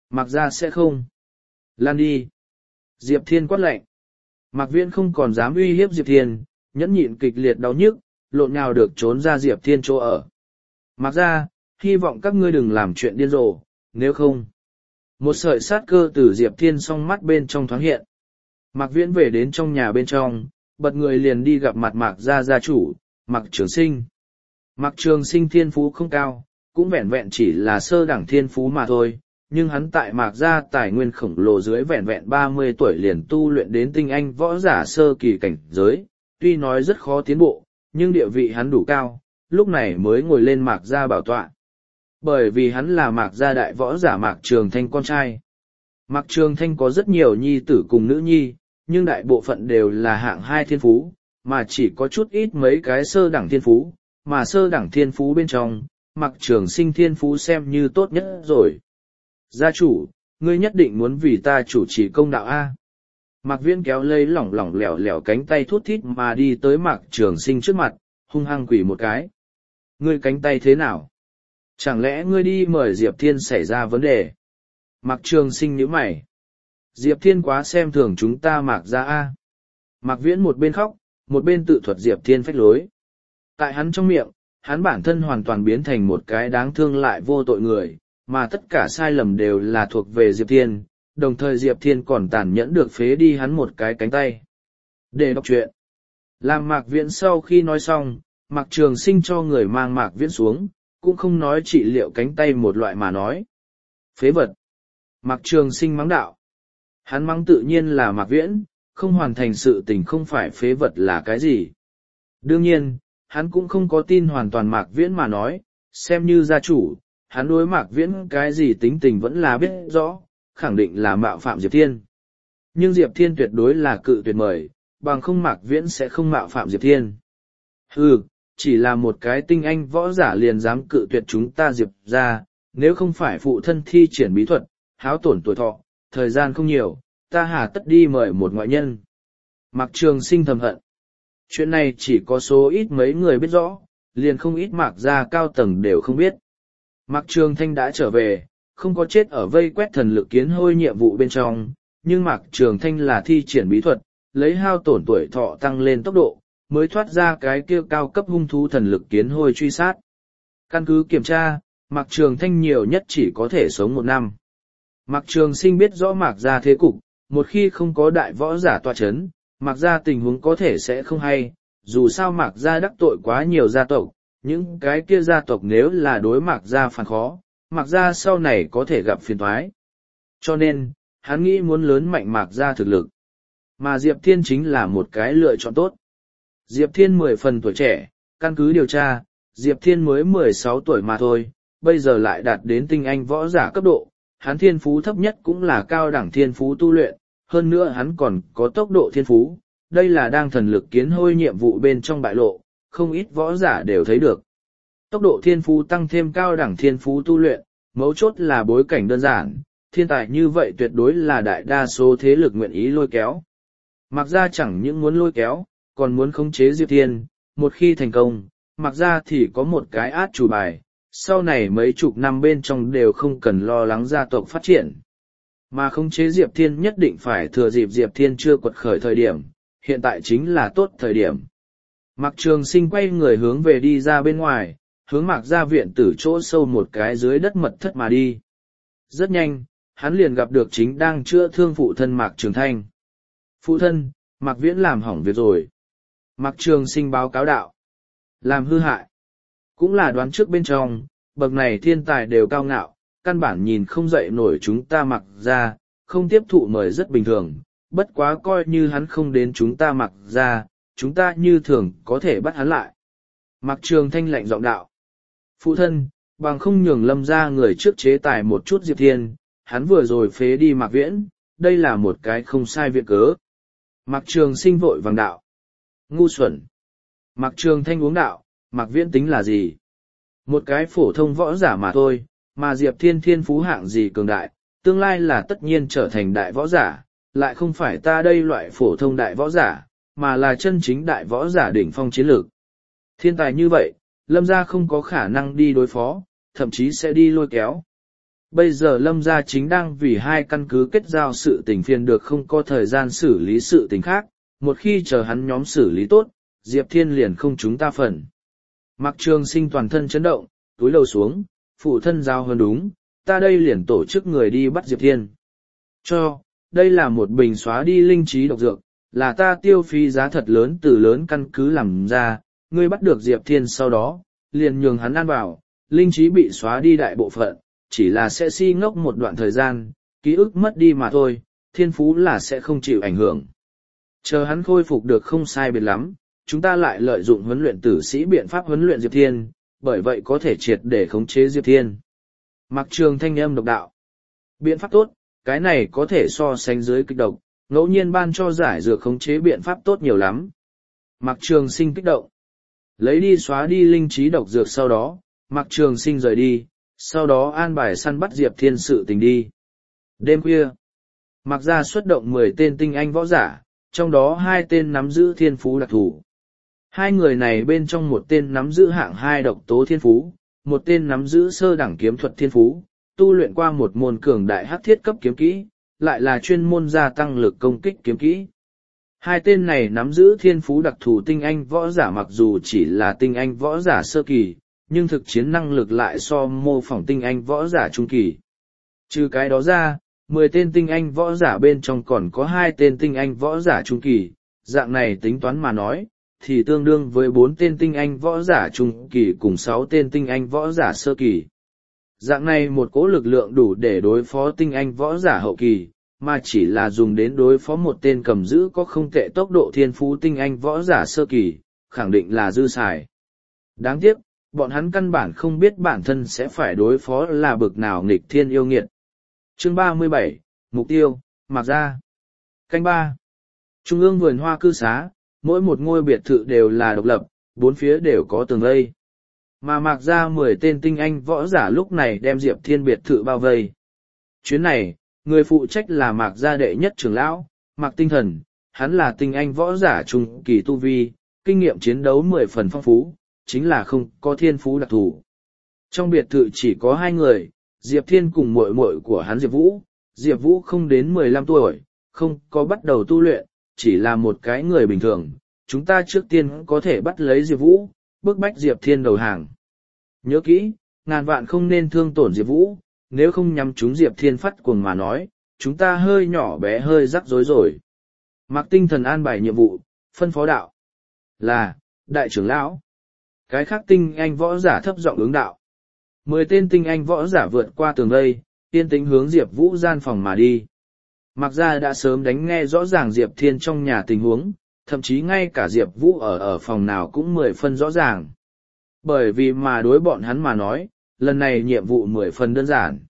Mạc Gia sẽ không. Lan đi. Diệp Thiên quát lạnh. Mạc Viễn không còn dám uy hiếp Diệp Thiên, nhẫn nhịn kịch liệt đau nhức, lộn nhào được trốn ra Diệp Thiên chỗ ở. Mạc Gia, hy vọng các ngươi đừng làm chuyện điên rồ, nếu không. Một sợi sát cơ từ Diệp Thiên song mắt bên trong thoáng hiện. Mạc Viễn về đến trong nhà bên trong, bật người liền đi gặp mặt Mạc Gia gia chủ, Mạc Trường Sinh. Mạc Trường Sinh thiên phú không cao, cũng vẹn vẹn chỉ là sơ đẳng thiên phú mà thôi, nhưng hắn tại Mạc Gia tài nguyên khổng lồ dưới vẹn vẹn 30 tuổi liền tu luyện đến tinh anh võ giả sơ kỳ cảnh giới, tuy nói rất khó tiến bộ, nhưng địa vị hắn đủ cao, lúc này mới ngồi lên Mạc Gia bảo tọa. Bởi vì hắn là Mạc Gia đại võ giả Mạc Trường Thanh con trai. Mạc Trường Thanh có rất nhiều nhi tử cùng nữ nhi, nhưng đại bộ phận đều là hạng 2 thiên phú, mà chỉ có chút ít mấy cái sơ đẳng thiên phú, mà sơ đẳng thiên phú bên trong, Mạc Trường Sinh thiên phú xem như tốt nhất rồi. Gia chủ, ngươi nhất định muốn vì ta chủ trì công đạo A. Mạc Viễn kéo lấy lỏng lỏng lẻo lẻo cánh tay thút thít mà đi tới Mạc Trường Sinh trước mặt, hung hăng quỳ một cái. Ngươi cánh tay thế nào? Chẳng lẽ ngươi đi mời Diệp Thiên xảy ra vấn đề? Mạc Trường Sinh nhíu mày. Diệp Thiên quá xem thường chúng ta Mạc Gia A. Mạc Viễn một bên khóc, một bên tự thuật Diệp Thiên phách lối. Tại hắn trong miệng, hắn bản thân hoàn toàn biến thành một cái đáng thương lại vô tội người, mà tất cả sai lầm đều là thuộc về Diệp Thiên, đồng thời Diệp Thiên còn tàn nhẫn được phế đi hắn một cái cánh tay. Để đọc truyện. Làm Mạc Viễn sau khi nói xong, Mạc Trường Sinh cho người mang Mạc Viễn xuống, cũng không nói trị liệu cánh tay một loại mà nói. Phế vật. Mạc Trường Sinh mắng đạo. Hắn mắng tự nhiên là Mạc Viễn, không hoàn thành sự tình không phải phế vật là cái gì. Đương nhiên, hắn cũng không có tin hoàn toàn Mạc Viễn mà nói, xem như gia chủ, hắn đối Mạc Viễn cái gì tính tình vẫn là biết rõ, khẳng định là mạo phạm Diệp Thiên. Nhưng Diệp Thiên tuyệt đối là cự tuyệt mời, bằng không Mạc Viễn sẽ không mạo phạm Diệp Thiên. Hừ, chỉ là một cái tinh anh võ giả liền dám cự tuyệt chúng ta Diệp ra, nếu không phải phụ thân thi triển bí thuật, háo tổn tuổi thọ, thời gian không nhiều, ta hà tất đi mời một ngoại nhân. Mạc Trường Sinh thầm hận. Chuyện này chỉ có số ít mấy người biết rõ, liền không ít Mạc gia cao tầng đều không biết. Mạc Trường Thanh đã trở về, không có chết ở vây quét thần lực kiến hôi nhiệm vụ bên trong, nhưng Mạc Trường Thanh là thi triển bí thuật, lấy hao tổn tuổi thọ tăng lên tốc độ, mới thoát ra cái kia cao cấp hung thú thần lực kiến hôi truy sát. Căn cứ kiểm tra, Mạc Trường Thanh nhiều nhất chỉ có thể sống 1 năm. Mạc Trường Sinh biết rõ Mạc gia thế cục, một khi không có đại võ giả tọa chấn, Mạc gia tình huống có thể sẽ không hay, dù sao Mạc gia đắc tội quá nhiều gia tộc, những cái kia gia tộc nếu là đối Mạc gia phản khó, Mạc gia sau này có thể gặp phiền toái. Cho nên, hắn nghĩ muốn lớn mạnh Mạc gia thực lực. Mà Diệp Thiên chính là một cái lựa chọn tốt. Diệp Thiên 10 phần tuổi trẻ, căn cứ điều tra, Diệp Thiên mới 16 tuổi mà thôi, bây giờ lại đạt đến tinh anh võ giả cấp độ, hắn thiên phú thấp nhất cũng là cao đẳng thiên phú tu luyện, hơn nữa hắn còn có tốc độ thiên phú, đây là đang thần lực kiến hôi nhiệm vụ bên trong bại lộ, không ít võ giả đều thấy được. Tốc độ thiên phú tăng thêm cao đẳng thiên phú tu luyện, mấu chốt là bối cảnh đơn giản, thiên tài như vậy tuyệt đối là đại đa số thế lực nguyện ý lôi kéo. Mạc gia chẳng những muốn lôi kéo, còn muốn khống chế Diệp Thiên, một khi thành công, Mạc gia thì có một cái át chủ bài, sau này mấy chục năm bên trong đều không cần lo lắng gia tộc phát triển. Mà khống chế Diệp Thiên nhất định phải thừa dịp Diệp Thiên chưa quật khởi thời điểm, hiện tại chính là tốt thời điểm. Mạc Trường Sinh quay người hướng về đi ra bên ngoài, hướng Mạc gia viện tử chỗ sâu một cái dưới đất mật thất mà đi. Rất nhanh, hắn liền gặp được chính đang chữa thương phụ thân Mạc Trường Thanh. Phụ thân, Mạc Viễn làm hỏng việc rồi. Mạc Trường Sinh báo cáo đạo. Làm hư hại. Cũng là đoán trước bên trong, bậc này thiên tài đều cao ngạo, căn bản nhìn không dậy nổi chúng ta Mạc gia, không tiếp thụ mời rất bình thường, bất quá coi như hắn không đến chúng ta Mạc gia, chúng ta như thường có thể bắt hắn lại. Mạc Trường Thanh lạnh giọng đạo. Phụ thân, bằng không nhường Lâm gia người trước chế tài một chút Diệp Thiên, hắn vừa rồi phế đi Mạc Viễn, đây là một cái không sai viện cớ. Mạc Trường Sinh vội vàng đạo. Ngu xuẩn. Mạc Trường Thanh uống đạo, Mạc Viễn tính là gì? Một cái phổ thông võ giả mà thôi, mà Diệp Thiên thiên phú hạng gì cường đại, tương lai là tất nhiên trở thành đại võ giả, lại không phải ta đây loại phổ thông đại võ giả, mà là chân chính đại võ giả đỉnh phong chiến lược. Thiên tài như vậy, Lâm gia không có khả năng đi đối phó, thậm chí sẽ đi lôi kéo. Bây giờ Lâm gia chính đang vì hai căn cứ kết giao sự tình phiền được không có thời gian xử lý sự tình khác, một khi chờ hắn nhóm xử lý tốt, Diệp Thiên liền không chúng ta phần. Mạc Trường Sinh toàn thân chấn động, túi lầu xuống, phụ thân giao hơn đúng, ta đây liền tổ chức người đi bắt Diệp Thiên. Đây là một bình xóa đi linh trí độc dược, là ta tiêu phí giá thật lớn từ lớn căn cứ làm ra, ngươi bắt được Diệp Thiên sau đó, liền nhường hắn ăn vào, linh trí bị xóa đi đại bộ phận, chỉ là sẽ si ngốc một đoạn thời gian, ký ức mất đi mà thôi, thiên phú là sẽ không chịu ảnh hưởng. Chờ hắn khôi phục được không sai biệt lắm, chúng ta lại lợi dụng huấn luyện tử sĩ biện pháp huấn luyện Diệp Thiên, bởi vậy có thể triệt để khống chế Diệp Thiên. Mạc Trường thanh âm độc đạo. Biện pháp tốt, cái này có thể so sánh dưới kịch độc, ngẫu nhiên ban cho giải dược khống chế biện pháp tốt nhiều lắm. Mạc Trường Sinh kích động. Lấy đi xóa đi linh trí độc dược sau đó, Mạc Trường Sinh rời đi, sau đó an bài săn bắt Diệp Thiên sự tình đi. Đêm khuya, Mạc gia xuất động 10 tên tinh anh võ giả, trong đó 2 tên nắm giữ thiên phú đặc thù. Hai người này bên trong một tên nắm giữ hạng 2 độc tố thiên phú, một tên nắm giữ sơ đẳng kiếm thuật thiên phú, tu luyện qua một môn cường đại hắc thiết cấp kiếm kỹ, lại là chuyên môn gia tăng lực công kích kiếm kỹ. Hai tên này nắm giữ thiên phú đặc thù tinh anh võ giả, mặc dù chỉ là tinh anh võ giả sơ kỳ, nhưng thực chiến năng lực lại so mô phỏng tinh anh võ giả trung kỳ. Trừ cái đó ra, 10 tên tinh anh võ giả bên trong còn có 2 tên tinh anh võ giả trung kỳ, dạng này tính toán mà nói, thì tương đương với 4 tên tinh anh võ giả trung kỳ cùng 6 tên tinh anh võ giả sơ kỳ. Dạng này một cỗ lực lượng đủ để đối phó tinh anh võ giả hậu kỳ, mà chỉ là dùng đến đối phó một tên cầm giữ có không tệ tốc độ thiên phú tinh anh võ giả sơ kỳ, khẳng định là dư xài. Đáng tiếc, bọn hắn căn bản không biết bản thân sẽ phải đối phó là bực nào nghịch thiên yêu nghiệt. Chương 37, Mục tiêu, Mạc Gia. Canh 3. Trung ương vườn hoa cư xá, mỗi một ngôi biệt thự đều là độc lập, 4 phía đều có tường vây. Mà Mạc Gia 10 tên tinh anh võ giả lúc này đem Diệp Thiên biệt thự bao vây. Chuyến này, người phụ trách là Mạc Gia đệ nhất trưởng lão, Mạc Tinh Thần, hắn là tinh anh võ giả trung kỳ tu vi, kinh nghiệm chiến đấu 10 phần phong phú, chính là không có thiên phú đặc thù. Trong biệt thự chỉ có 2 người, Diệp Thiên cùng muội muội của hắn Diệp Vũ. Diệp Vũ không đến 15 tuổi, không có bắt đầu tu luyện, chỉ là một cái người bình thường. Chúng ta trước tiên có thể bắt lấy Diệp Vũ, bức bách Diệp Thiên đầu hàng. Nhớ kỹ, ngàn vạn không nên thương tổn Diệp Vũ, nếu không nhắm trúng Diệp Thiên phát cuồng mà nói, chúng ta hơi nhỏ bé hơi rắc rối rồi. Mạc Tinh Thần an bài nhiệm vụ, phân phó đạo. Là, đại trưởng lão. Cái khác tinh anh võ giả thấp giọng ứng đạo. 10 tên tinh anh võ giả vượt qua tường vây, yên tĩnh hướng Diệp Vũ gian phòng mà đi. Mạc Gia đã sớm đánh nghe rõ ràng Diệp Thiên trong nhà tình huống, thậm chí ngay cả Diệp Vũ ở phòng nào cũng 10 phân rõ ràng. Bởi vì mà đối bọn hắn mà nói, lần này nhiệm vụ 10 phần đơn giản.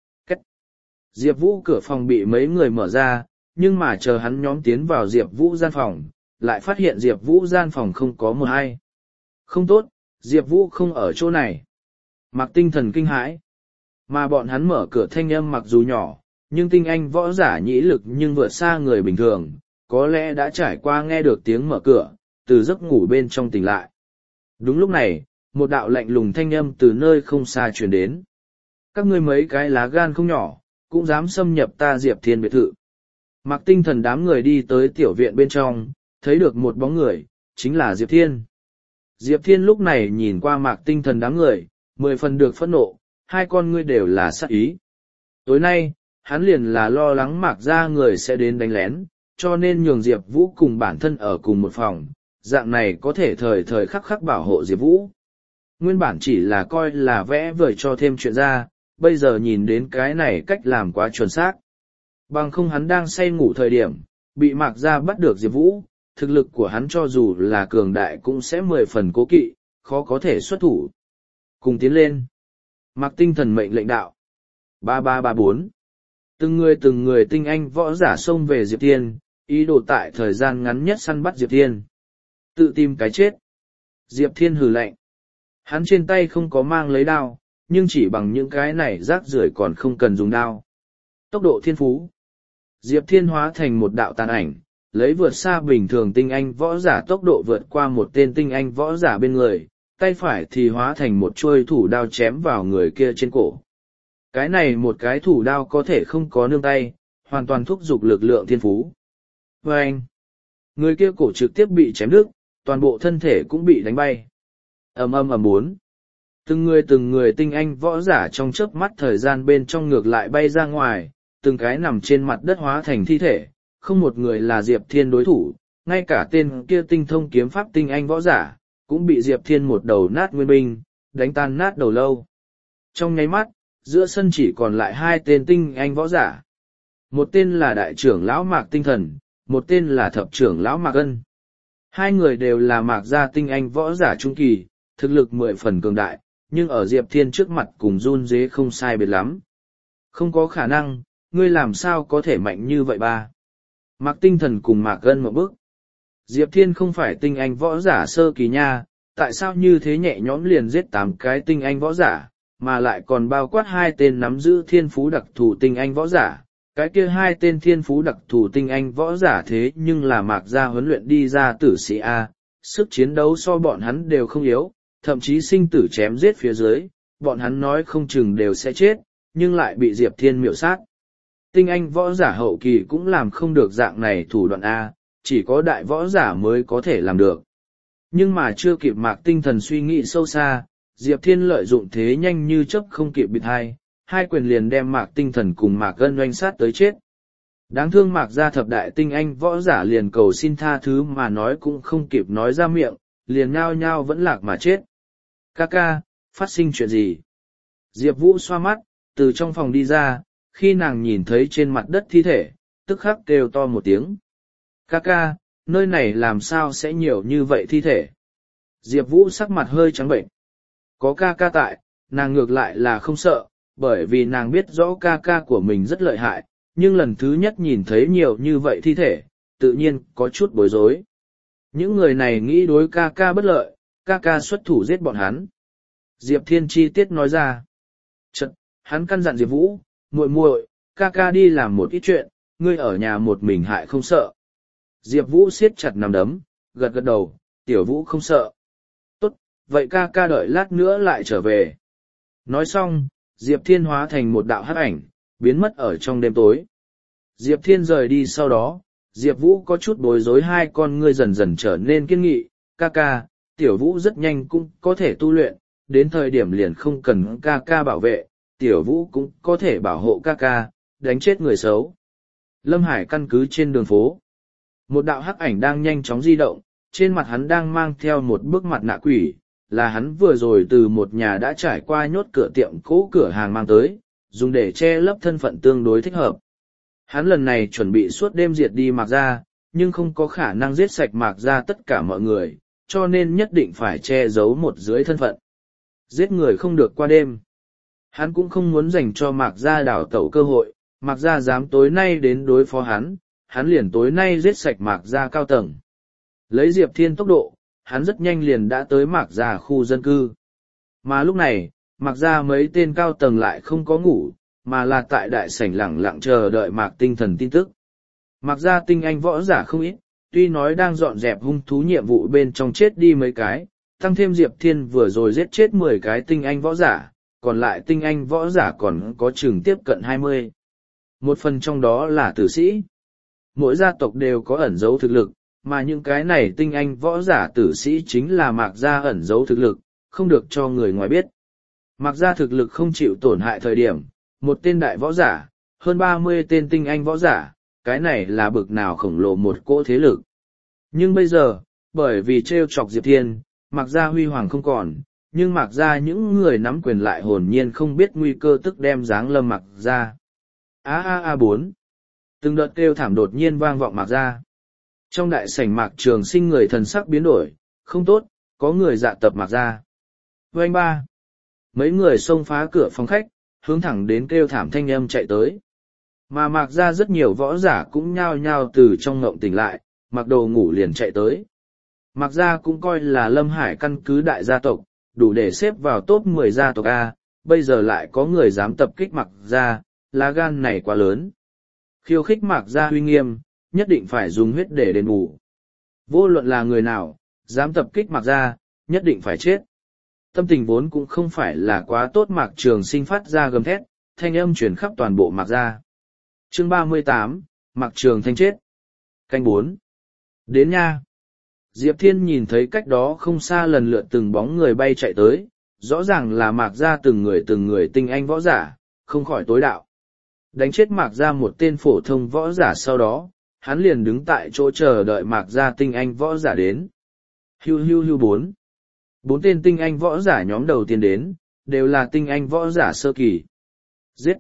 Diệp Vũ cửa phòng bị mấy người mở ra, nhưng mà chờ hắn nhóm tiến vào Diệp Vũ gian phòng, lại phát hiện Diệp Vũ gian phòng không có một ai. Không tốt, Diệp Vũ không ở chỗ này. Mạc Tinh Thần kinh hãi. Mà bọn hắn mở cửa thanh âm mặc dù nhỏ, nhưng tinh anh võ giả nhĩ lực nhưng vượt xa người bình thường, có lẽ đã trải qua nghe được tiếng mở cửa, từ giấc ngủ bên trong tỉnh lại. Đúng lúc này, một đạo lạnh lùng thanh âm từ nơi không xa truyền đến. Các ngươi mấy cái lá gan không nhỏ, cũng dám xâm nhập ta Diệp Thiên biệt thự. Mạc Tinh Thần đám người đi tới tiểu viện bên trong, thấy được một bóng người, chính là Diệp Thiên. Diệp Thiên lúc này nhìn qua Mạc Tinh Thần đám người, 10 phần được phẫn nộ, hai con ngươi đều là sát ý. Tối nay, hắn liền là lo lắng Mạc Gia người sẽ đến đánh lén, cho nên nhường Diệp Vũ cùng bản thân ở cùng một phòng, dạng này có thể thời thời khắc khắc bảo hộ Diệp Vũ. Nguyên bản chỉ là coi là vẽ vời cho thêm chuyện ra, bây giờ nhìn đến cái này cách làm quá chuẩn xác. Bằng không hắn đang say ngủ thời điểm, bị Mạc Gia bắt được Diệp Vũ, thực lực của hắn cho dù là cường đại cũng sẽ 10 phần cố kỵ, khó có thể xuất thủ. Cùng tiến lên. Mạc Tinh Thần mệnh lệnh đạo. 3334. Từng người tinh anh võ giả xông về Diệp Thiên, ý đồ tại thời gian ngắn nhất săn bắt Diệp Thiên. Tự tìm cái chết. Diệp Thiên hừ lạnh. Hắn trên tay không có mang lấy đao, nhưng chỉ bằng những cái này rác rưởi còn không cần dùng đao. Tốc độ thiên phú. Diệp Thiên hóa thành một đạo tàn ảnh, lấy vượt xa bình thường tinh anh võ giả tốc độ vượt qua một tên tinh anh võ giả bên người, tay phải thì hóa thành một chuôi thủ đao chém vào người kia trên cổ. Cái này một cái thủ đao có thể không có nương tay, hoàn toàn thúc giục lực lượng thiên phú. Và anh, người kia cổ trực tiếp bị chém đứt, toàn bộ thân thể cũng bị đánh bay. Ầm ầm ầm bốn. Từng người tinh anh võ giả trong chớp mắt thời gian bên trong ngược lại bay ra ngoài, từng cái nằm trên mặt đất hóa thành thi thể, không một người là Diệp Thiên đối thủ, ngay cả tên kia tinh thông kiếm pháp tinh anh võ giả, cũng bị Diệp Thiên một đầu nát nguyên binh, đánh tan nát đầu lâu. Trong nháy mắt, giữa sân chỉ còn lại hai tên tinh anh võ giả. Một tên là đại trưởng lão Mạc Tinh Thần, một tên là thập trưởng lão Mạc Ân. Hai người đều là Mạc gia tinh anh võ giả trung kỳ, thực lực 10 phần cường đại, nhưng ở Diệp Thiên trước mặt cùng run rế không sai biệt lắm. Không có khả năng, ngươi làm sao có thể mạnh như vậy ba? Mạc Tinh Thần cùng Mạc Ân một bước. Diệp Thiên không phải tinh anh võ giả sơ kỳ nha, tại sao như thế nhẹ nhõm liền giết 8 cái tinh anh võ giả, mà lại còn bao quát 2 tên nắm giữ thiên phú đặc thù tinh anh võ giả. Cái kia 2 tên thiên phú đặc thù tinh anh võ giả thế nhưng là Mạc gia huấn luyện đi ra tử sĩ A, sức chiến đấu so bọn hắn đều không yếu, thậm chí sinh tử chém giết phía dưới, bọn hắn nói không chừng đều sẽ chết, nhưng lại bị Diệp Thiên miểu sát. Tinh anh võ giả hậu kỳ cũng làm không được dạng này thủ đoạn A, chỉ có đại võ giả mới có thể làm được. Nhưng mà chưa kịp Mạc Tinh Thần suy nghĩ sâu xa, Diệp Thiên lợi dụng thế nhanh như chớp không kịp bịt hai quyền liền đem Mạc Tinh Thần cùng Mạc Ân oanh sát tới chết. Đáng thương Mạc gia thập đại tinh anh võ giả liền cầu xin tha thứ mà nói cũng không kịp nói ra miệng, liền nhao nhao vẫn lạc mà chết. Ca, phát sinh chuyện gì? Diệp Vũ xoa mắt, từ trong phòng đi ra, khi nàng nhìn thấy trên mặt đất thi thể, tức khắc kêu to một tiếng. Ca, nơi này làm sao sẽ nhiều như vậy thi thể? Diệp Vũ sắc mặt hơi trắng bệnh. Có ca tại, nàng ngược lại là không sợ, bởi vì nàng biết rõ ca của mình rất lợi hại, nhưng lần thứ nhất nhìn thấy nhiều như vậy thi thể, tự nhiên có chút bối rối. Những người này nghĩ đối ca bất lợi, ca xuất thủ giết bọn hắn. Diệp Thiên chi tiết nói ra. Chật, hắn căn dặn Diệp Vũ, muội, ca đi làm một ít chuyện, ngươi ở nhà một mình hại không sợ. Diệp Vũ siết chặt nắm đấm, gật đầu, tiểu Vũ không sợ. Tốt, vậy ca đợi lát nữa lại trở về. Nói xong, Diệp Thiên hóa thành một đạo hắc ảnh, biến mất ở trong đêm tối. Diệp Thiên rời đi sau đó, Diệp Vũ có chút bối rối, hai con ngươi dần dần trở nên kiên nghị. Ca, tiểu Vũ rất nhanh cũng có thể tu luyện, đến thời điểm liền không cần ca bảo vệ, tiểu Vũ cũng có thể bảo hộ ca, đánh chết người xấu. Lâm Hải căn cứ trên đường phố. Một đạo hắc ảnh đang nhanh chóng di động, trên mặt hắn đang mang theo một bức mặt nạ quỷ, là hắn vừa rồi từ một nhà đã trải qua nhốt cửa tiệm cũ cửa hàng mang tới, dùng để che lấp thân phận tương đối thích hợp. Hắn lần này chuẩn bị suốt đêm diệt đi Mạc gia, nhưng không có khả năng giết sạch Mạc gia tất cả mọi người, cho nên nhất định phải che giấu một dưới thân phận. Giết người không được qua đêm. Hắn cũng không muốn dành cho Mạc gia đảo tẩu cơ hội, Mạc gia dám tối nay đến đối phó hắn liền tối nay giết sạch Mạc gia cao tầng. Lấy Diệp Thiên tốc độ, hắn rất nhanh liền đã tới Mạc gia khu dân cư. Mà lúc này, Mạc gia mấy tên cao tầng lại không có ngủ, mà là tại đại sảnh lẳng lặng chờ đợi Mạc Tinh Thần tin tức. Mạc gia tinh anh võ giả không ít, tuy nói đang dọn dẹp hung thú nhiệm vụ bên trong chết đi mấy cái, tăng thêm Diệp Thiên vừa rồi giết chết 10 cái tinh anh võ giả, còn lại tinh anh võ giả còn có chừng tiếp cận 20. Một phần trong đó là tử sĩ. Mỗi gia tộc đều có ẩn dấu thực lực, mà những cái này tinh anh võ giả tử sĩ chính là Mạc gia ẩn dấu thực lực, không được cho người ngoài biết. Mạc gia thực lực không chịu tổn hại thời điểm, một tên đại võ giả, hơn 30 tên tinh anh võ giả, cái này là bực nào khổng lồ một cỗ thế lực. Nhưng bây giờ, bởi vì trêu chọc Diệp Thiên, Mạc gia huy hoàng không còn, nhưng Mạc gia những người nắm quyền lại hồn nhiên không biết nguy cơ tức đem giáng lâm Mạc gia. A4. Từng đợt kêu thảm đột nhiên vang vọng Mạc gia. Trong đại sảnh Mạc Trường Sinh người thần sắc biến đổi, không tốt, có người dạ tập Mạc gia. Vành ba. Mấy người xông phá cửa phòng khách, hướng thẳng đến kêu thảm thanh âm chạy tới. Mà Mạc gia rất nhiều võ giả cũng nhao nhao từ trong ngộng tỉnh lại, mặc đồ ngủ liền chạy tới. Mạc gia cũng coi là Lâm Hải căn cứ đại gia tộc, đủ để xếp vào top 10 gia tộc A, bây giờ lại có người dám tập kích Mạc gia, lá gan này quá lớn. Khiêu khích Mạc gia uy nghiêm, nhất định phải dùng huyết để đền bù. Vô luận là người nào, dám tập kích Mạc gia, nhất định phải chết. Tâm tình vốn cũng không phải là quá tốt, Mạc Trường Sinh phát ra gầm thét, thanh âm chuyển khắp toàn bộ Mạc Gia. Chương 38, Mạc Trường Thanh chết. Canh 4. Đến nha. Diệp Thiên nhìn thấy cách đó không xa lần lượt từng bóng người bay chạy tới, rõ ràng là Mạc Gia từng người tinh anh võ giả, không khỏi tối đạo. Đánh chết Mạc Gia một tên phổ thông võ giả sau đó, hắn liền đứng tại chỗ chờ đợi Mạc Gia tinh anh võ giả đến. Hiu hiu hiu 4. 4 tên tinh anh võ giả nhóm đầu tiên đến, đều là tinh anh võ giả sơ kỳ. Giết!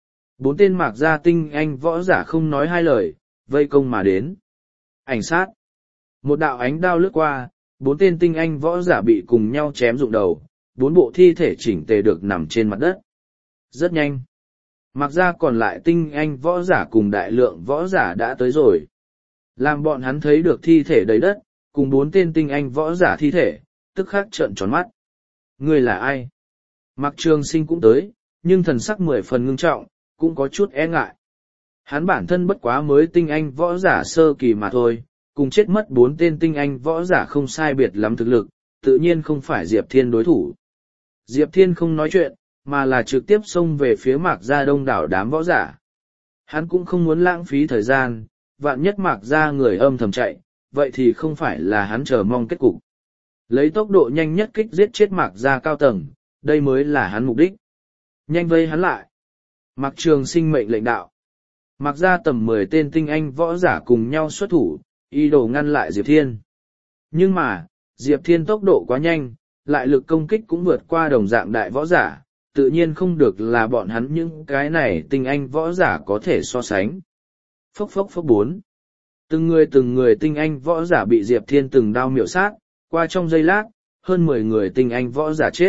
4 tên Mạc Gia tinh anh võ giả không nói hai lời, vây công mà đến. Ảnh sát! Một đạo ánh đao lướt qua, 4 tên tinh anh võ giả bị cùng nhau chém rụng đầu, 4 bộ thi thể chỉnh tề được nằm trên mặt đất. Rất nhanh. Mạc Gia còn lại tinh anh võ giả cùng đại lượng võ giả đã tới rồi. Làm bọn hắn thấy được thi thể đầy đất, cùng 4 tên tinh anh võ giả thi thể, tức khắc trợn tròn mắt. Người là ai? Mạc Trường Sinh cũng tới, nhưng thần sắc 10 phần ngưng trọng, cũng có chút e ngại. Hắn bản thân bất quá mới tinh anh võ giả sơ kỳ mà thôi, cùng chết mất 4 tên tinh anh võ giả không sai biệt lắm thực lực, tự nhiên không phải Diệp Thiên đối thủ. Diệp Thiên không nói chuyện, mà là trực tiếp xông về phía Mạc Gia đông đảo đám võ giả. Hắn cũng không muốn lãng phí thời gian, vạn nhất Mạc Gia người âm thầm chạy, vậy thì không phải là hắn chờ mong kết cục. Lấy tốc độ nhanh nhất kích giết chết Mạc Gia cao tầng, đây mới là hắn mục đích. Nhanh vây hắn lại. Mạc Trường Sinh mệnh lệnh đạo. Mạc Gia tầm 10 tên tinh anh võ giả cùng nhau xuất thủ, ý đồ ngăn lại Diệp Thiên. Nhưng mà, Diệp Thiên tốc độ quá nhanh, lại lực công kích cũng vượt qua đồng dạng đại võ giả, tự nhiên không được là bọn hắn những cái này tinh anh võ giả có thể so sánh. Phốc phốc phốc 4. Từng người tinh anh võ giả bị Diệp Thiên từng đao miểu sát, qua trong giây lát, hơn 10 người tinh anh võ giả chết.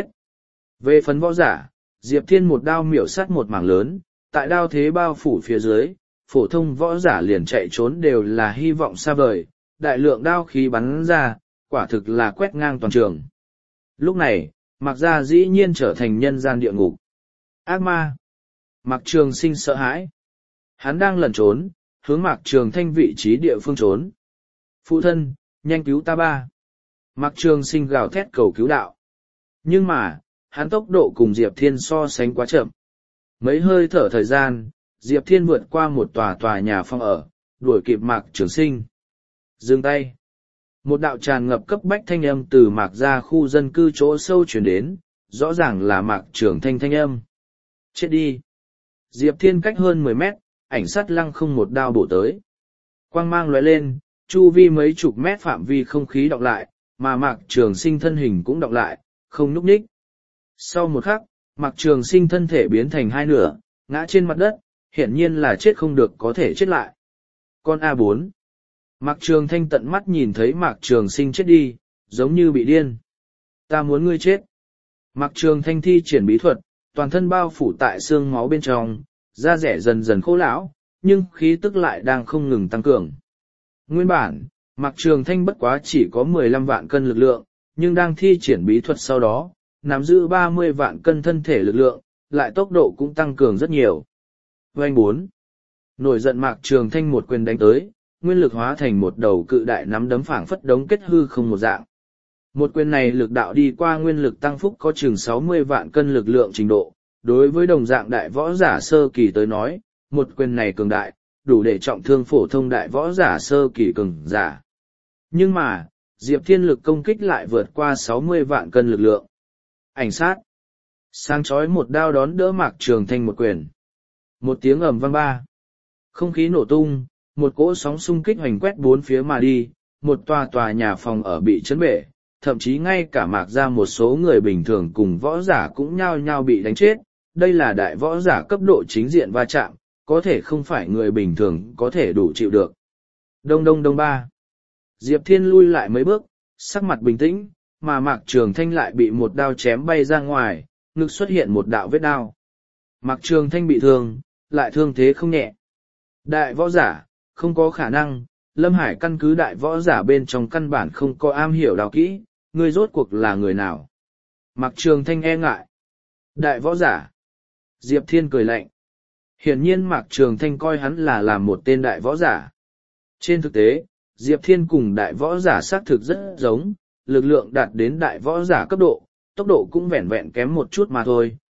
Về phần võ giả, Diệp Thiên một đao miểu sát một mảng lớn, tại đao thế bao phủ phía dưới, phổ thông võ giả liền chạy trốn đều là hy vọng xa vời, đại lượng đao khí bắn ra, quả thực là quét ngang toàn trường. Lúc này, Mạc Gia dĩ nhiên trở thành nhân gian địa ngục. Ác ma! Mạc Trường Sinh sợ hãi. Hắn đang lẩn trốn, hướng Mạc Trường Thanh vị trí địa phương trốn. Phụ thân, nhanh cứu ta ba! Mạc Trường Sinh gào thét cầu cứu đạo. Nhưng mà, hắn tốc độ cùng Diệp Thiên so sánh quá chậm. Mấy hơi thở thời gian, Diệp Thiên vượt qua một tòa nhà phong ở, đuổi kịp Mạc Trường Sinh. Dừng tay. Một đạo tràn ngập cấp bách thanh âm từ Mạc Gia khu dân cư chỗ sâu chuyển đến, rõ ràng là Mạc Trường Thanh thanh âm. Chết đi. Diệp Thiên cách hơn 10 mét, ảnh sát lăng không một đao bổ tới. Quang mang lóe lên, chu vi mấy chục mét phạm vi không khí đọng lại, mà Mạc Trường Sinh thân hình cũng đọng lại, không nhúc nhích. Sau một khắc, Mạc Trường Sinh thân thể biến thành hai nửa, ngã trên mặt đất, hiển nhiên là chết không được có thể chết lại. Con A4. Mạc Trường Thanh tận mắt nhìn thấy Mạc Trường Sinh chết đi, giống như bị điên. Ta muốn ngươi chết. Mạc Trường Thanh thi triển bí thuật, toàn thân bao phủ tại xương máu bên trong, da rẻ dần dần khô lão, nhưng khí tức lại đang không ngừng tăng cường. Nguyên bản, Mạc Trường Thanh bất quá chỉ có 15 vạn cân lực lượng, nhưng đang thi triển bí thuật sau đó, nắm giữ 30 vạn cân thân thể lực lượng, lại tốc độ cũng tăng cường rất nhiều. Vành 4. Nổi giận Mạc Trường Thanh một quyền đánh tới, nguyên lực hóa thành một đầu cự đại nắm đấm phảng phất đống kết hư không một dạng. Một quyền này lực đạo đi qua nguyên lực tăng phúc có chừng 60 vạn cân lực lượng trình độ, đối với đồng dạng đại võ giả sơ kỳ tới nói, một quyền này cường đại, đủ để trọng thương phổ thông đại võ giả sơ kỳ cường giả. Nhưng mà, Diệp Thiên lực công kích lại vượt qua 60 vạn cân lực lượng. Ảnh sát. Sáng chói một đao đón đỡ Mạc Trường Thanh một quyền. Một tiếng ầm vang ba. Không khí nổ tung, một cỗ sóng xung kích hoành quét bốn phía mà đi, một tòa nhà phòng ở bị chấn bể, thậm chí ngay cả Mạc Gia một số người bình thường cùng võ giả cũng nhao nhao bị đánh chết. Đây là đại võ giả cấp độ chính diện va chạm, có thể không phải người bình thường có thể đủ chịu được. Đông đông đông ba. Diệp Thiên lui lại mấy bước, sắc mặt bình tĩnh, mà Mạc Trường Thanh lại bị một đao chém bay ra ngoài, ngực xuất hiện một đạo vết đao. Mạc Trường Thanh bị thương, lại thương thế không nhẹ. Đại võ giả, không có khả năng, Lâm Hải căn cứ đại võ giả bên trong căn bản không có am hiểu đao kỹ, ngươi rốt cuộc là người nào? Mạc Trường Thanh e ngại. Đại võ giả. Diệp Thiên cười lạnh. Hiển nhiên Mạc Trường Thanh coi hắn là làm một tên đại võ giả. Trên thực tế, Diệp Thiên cùng đại võ giả xác thực rất giống, lực lượng đạt đến đại võ giả cấp độ, tốc độ cũng vẹn vẹn kém một chút mà thôi,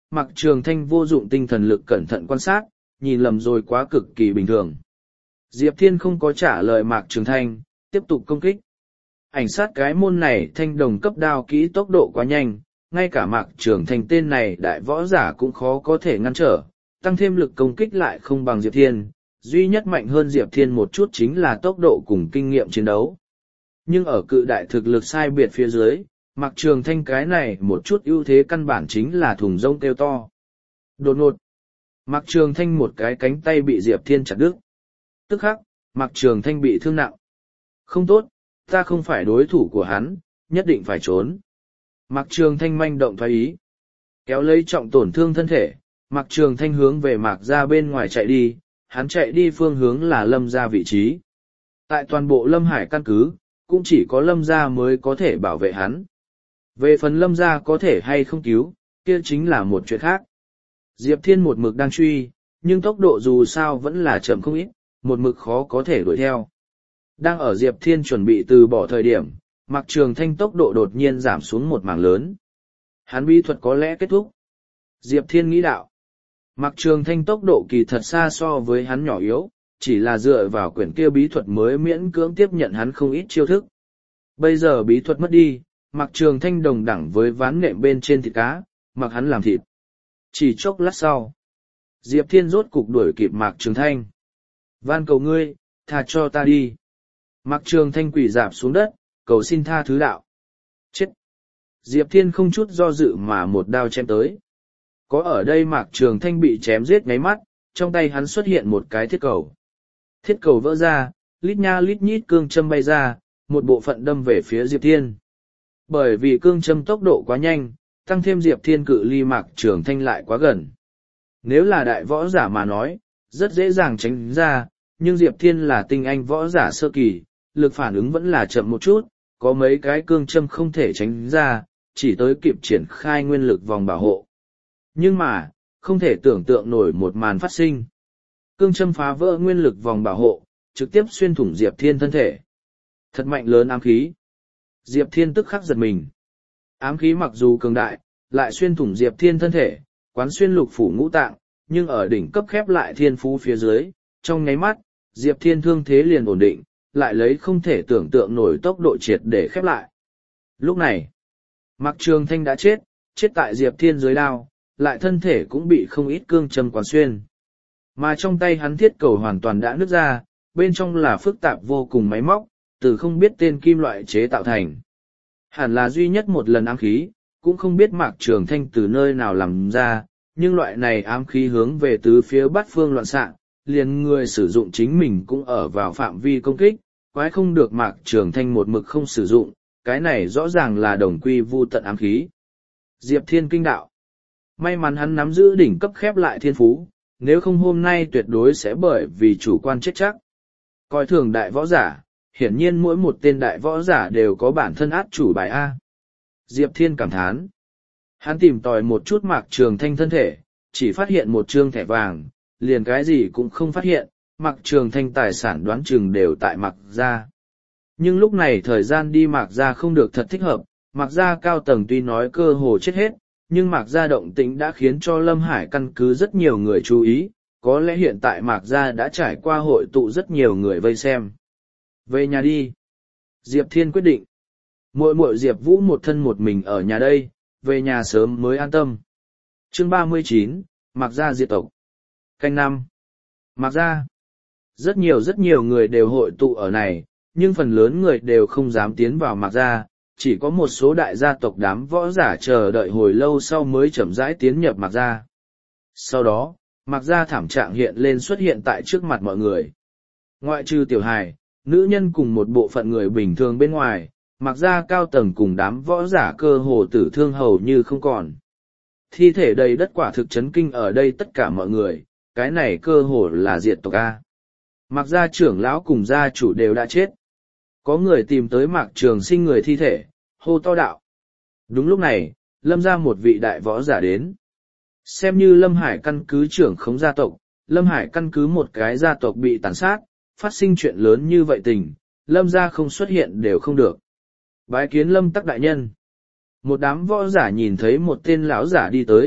Mạc Trường Thanh vô dụng tinh thần lực cẩn thận quan sát, nhìn lầm rồi quá cực kỳ bình thường. Diệp Thiên không có trả lời Mạc Trường Thanh, tiếp tục công kích. Ảnh sát cái môn này thanh đồng cấp đao kỹ tốc độ quá nhanh, ngay cả Mạc Trường Thanh tên này đại võ giả cũng khó có thể ngăn trở, tăng thêm lực công kích lại không bằng Diệp Thiên, duy nhất mạnh hơn Diệp Thiên một chút chính là tốc độ cùng kinh nghiệm chiến đấu. Nhưng ở cự đại thực lực sai biệt phía dưới, Mạc Trường Thanh cái này một chút ưu thế căn bản chính là thùng rông kêu to. Đột ngột, Mạc Trường Thanh một cái cánh tay bị Diệp Thiên chặt đứt. Tức khắc, Mạc Trường Thanh bị thương nặng. Không tốt, ta không phải đối thủ của hắn, nhất định phải trốn. Mạc Trường Thanh manh động thoái ý. Kéo lấy trọng tổn thương thân thể, Mạc Trường Thanh hướng về Mạc gia bên ngoài chạy đi, hắn chạy đi phương hướng là Lâm gia vị trí. Tại toàn bộ Lâm Hải căn cứ, cũng chỉ có Lâm gia mới có thể bảo vệ hắn. Về phần Lâm gia có thể hay không cứu, kia chính là một chuyện khác. Diệp Thiên một mực đang truy, nhưng tốc độ dù sao vẫn là chậm không ít, một mực khó có thể đuổi theo. Đang ở Diệp Thiên chuẩn bị từ bỏ thời điểm, Mạc Trường Thanh tốc độ đột nhiên giảm xuống một mảng lớn. Hắn bí thuật có lẽ kết thúc. Diệp Thiên nghĩ đạo. Mạc Trường Thanh tốc độ kỳ thật xa so với hắn nhỏ yếu, chỉ là dựa vào quyển kia bí thuật mới miễn cưỡng tiếp nhận hắn không ít chiêu thức. Bây giờ bí thuật mất đi, Mạc Trường Thanh đồng đẳng với ván nệm bên trên thịt cá, mặc hắn làm thịt. Chỉ chốc lát sau, Diệp Thiên rốt cục đuổi kịp Mạc Trường Thanh. Van cầu ngươi, tha cho ta đi. Mạc Trường Thanh quỳ rạp xuống đất, cầu xin tha thứ đạo. Chết! Diệp Thiên không chút do dự mà một đao chém tới. Có ở đây Mạc Trường Thanh bị chém giết ngáy mắt, trong tay hắn xuất hiện một cái thiết cầu. Thiết cầu vỡ ra, lít nha lít nhít cương châm bay ra, một bộ phận đâm về phía Diệp Thiên. Bởi vì cương châm tốc độ quá nhanh, tăng thêm Diệp Thiên cự ly Mạc Trường Thanh lại quá gần. Nếu là đại võ giả mà nói, rất dễ dàng tránh ra, nhưng Diệp Thiên là tinh anh võ giả sơ kỳ, lực phản ứng vẫn là chậm một chút, có mấy cái cương châm không thể tránh ra, chỉ tới kịp triển khai nguyên lực vòng bảo hộ. Nhưng mà, không thể tưởng tượng nổi một màn phát sinh. Cương châm phá vỡ nguyên lực vòng bảo hộ, trực tiếp xuyên thủng Diệp Thiên thân thể. Thật mạnh lớn ám khí. Diệp Thiên tức khắc giật mình. Ám khí mặc dù cường đại, lại xuyên thủng Diệp Thiên thân thể, quán xuyên lục phủ ngũ tạng, nhưng ở đỉnh cấp khép lại thiên phú phía dưới, trong nháy mắt, Diệp Thiên thương thế liền ổn định, lại lấy không thể tưởng tượng nổi tốc độ triệt để khép lại. Lúc này, Mạc Trường Thanh đã chết, chết tại Diệp Thiên dưới đao, lại thân thể cũng bị không ít cương châm quán xuyên. Mà trong tay hắn thiết cầu hoàn toàn đã nứt ra, bên trong là phức tạp vô cùng máy móc, từ không biết tên kim loại chế tạo thành. Hẳn là duy nhất một lần ám khí, cũng không biết Mạc Trường Thanh từ nơi nào làm ra, nhưng loại này ám khí hướng về tứ phía bát phương loạn xạ, liền người sử dụng chính mình cũng ở vào phạm vi công kích, quái không được Mạc Trường Thanh một mực không sử dụng, cái này rõ ràng là đồng quy vu tận ám khí. Diệp Thiên kinh đạo. May mắn hắn nắm giữ đỉnh cấp khép lại thiên phú, nếu không hôm nay tuyệt đối sẽ bởi vì chủ quan chết chắc. Coi thường đại võ giả, hiển nhiên mỗi một tên đại võ giả đều có bản thân át chủ bài A. Diệp Thiên cảm thán. Hắn tìm tòi một chút Mạc Trường Thanh thân thể, chỉ phát hiện một trương thẻ vàng, liền cái gì cũng không phát hiện, Mạc Trường Thanh tài sản đoán chừng đều tại Mạc gia. Nhưng lúc này thời gian đi Mạc gia không được thật thích hợp, Mạc gia cao tầng tuy nói cơ hồ chết hết, nhưng Mạc gia động tĩnh đã khiến cho Lâm Hải căn cứ rất nhiều người chú ý, có lẽ hiện tại Mạc gia đã trải qua hội tụ rất nhiều người vây xem. Về nhà đi. Diệp Thiên quyết định. Muội muội Diệp Vũ một thân một mình ở nhà đây, về nhà sớm mới an tâm. Chương 39, Mạc gia diệt tộc. Canh 5. Mạc gia. Rất nhiều người đều hội tụ ở này, nhưng phần lớn người đều không dám tiến vào Mạc gia, chỉ có một số đại gia tộc đám võ giả chờ đợi hồi lâu sau mới chậm rãi tiến nhập Mạc gia. Sau đó, Mạc gia thảm trạng hiện lên xuất hiện tại trước mặt mọi người. Ngoại trừ tiểu hài, nữ nhân cùng một bộ phận người bình thường bên ngoài, Mạc gia cao tầng cùng đám võ giả cơ hồ tử thương hầu như không còn. Thi thể đầy đất quả thực chấn kinh ở đây tất cả mọi người, cái này cơ hồ là diệt tộc A. Mạc gia trưởng lão cùng gia chủ đều đã chết. Có người tìm tới Mạc Trường Sinh người thi thể, hô to đạo. Đúng lúc này, Lâm gia một vị đại võ giả đến. Xem như Lâm Hải căn cứ trưởng khống gia tộc, Lâm Hải căn cứ một cái gia tộc bị tàn sát, phát sinh chuyện lớn như vậy tình, Lâm gia không xuất hiện đều không được. Bái kiến Lâm Tắc đại nhân. Một đám võ giả nhìn thấy một tên lão giả đi tới,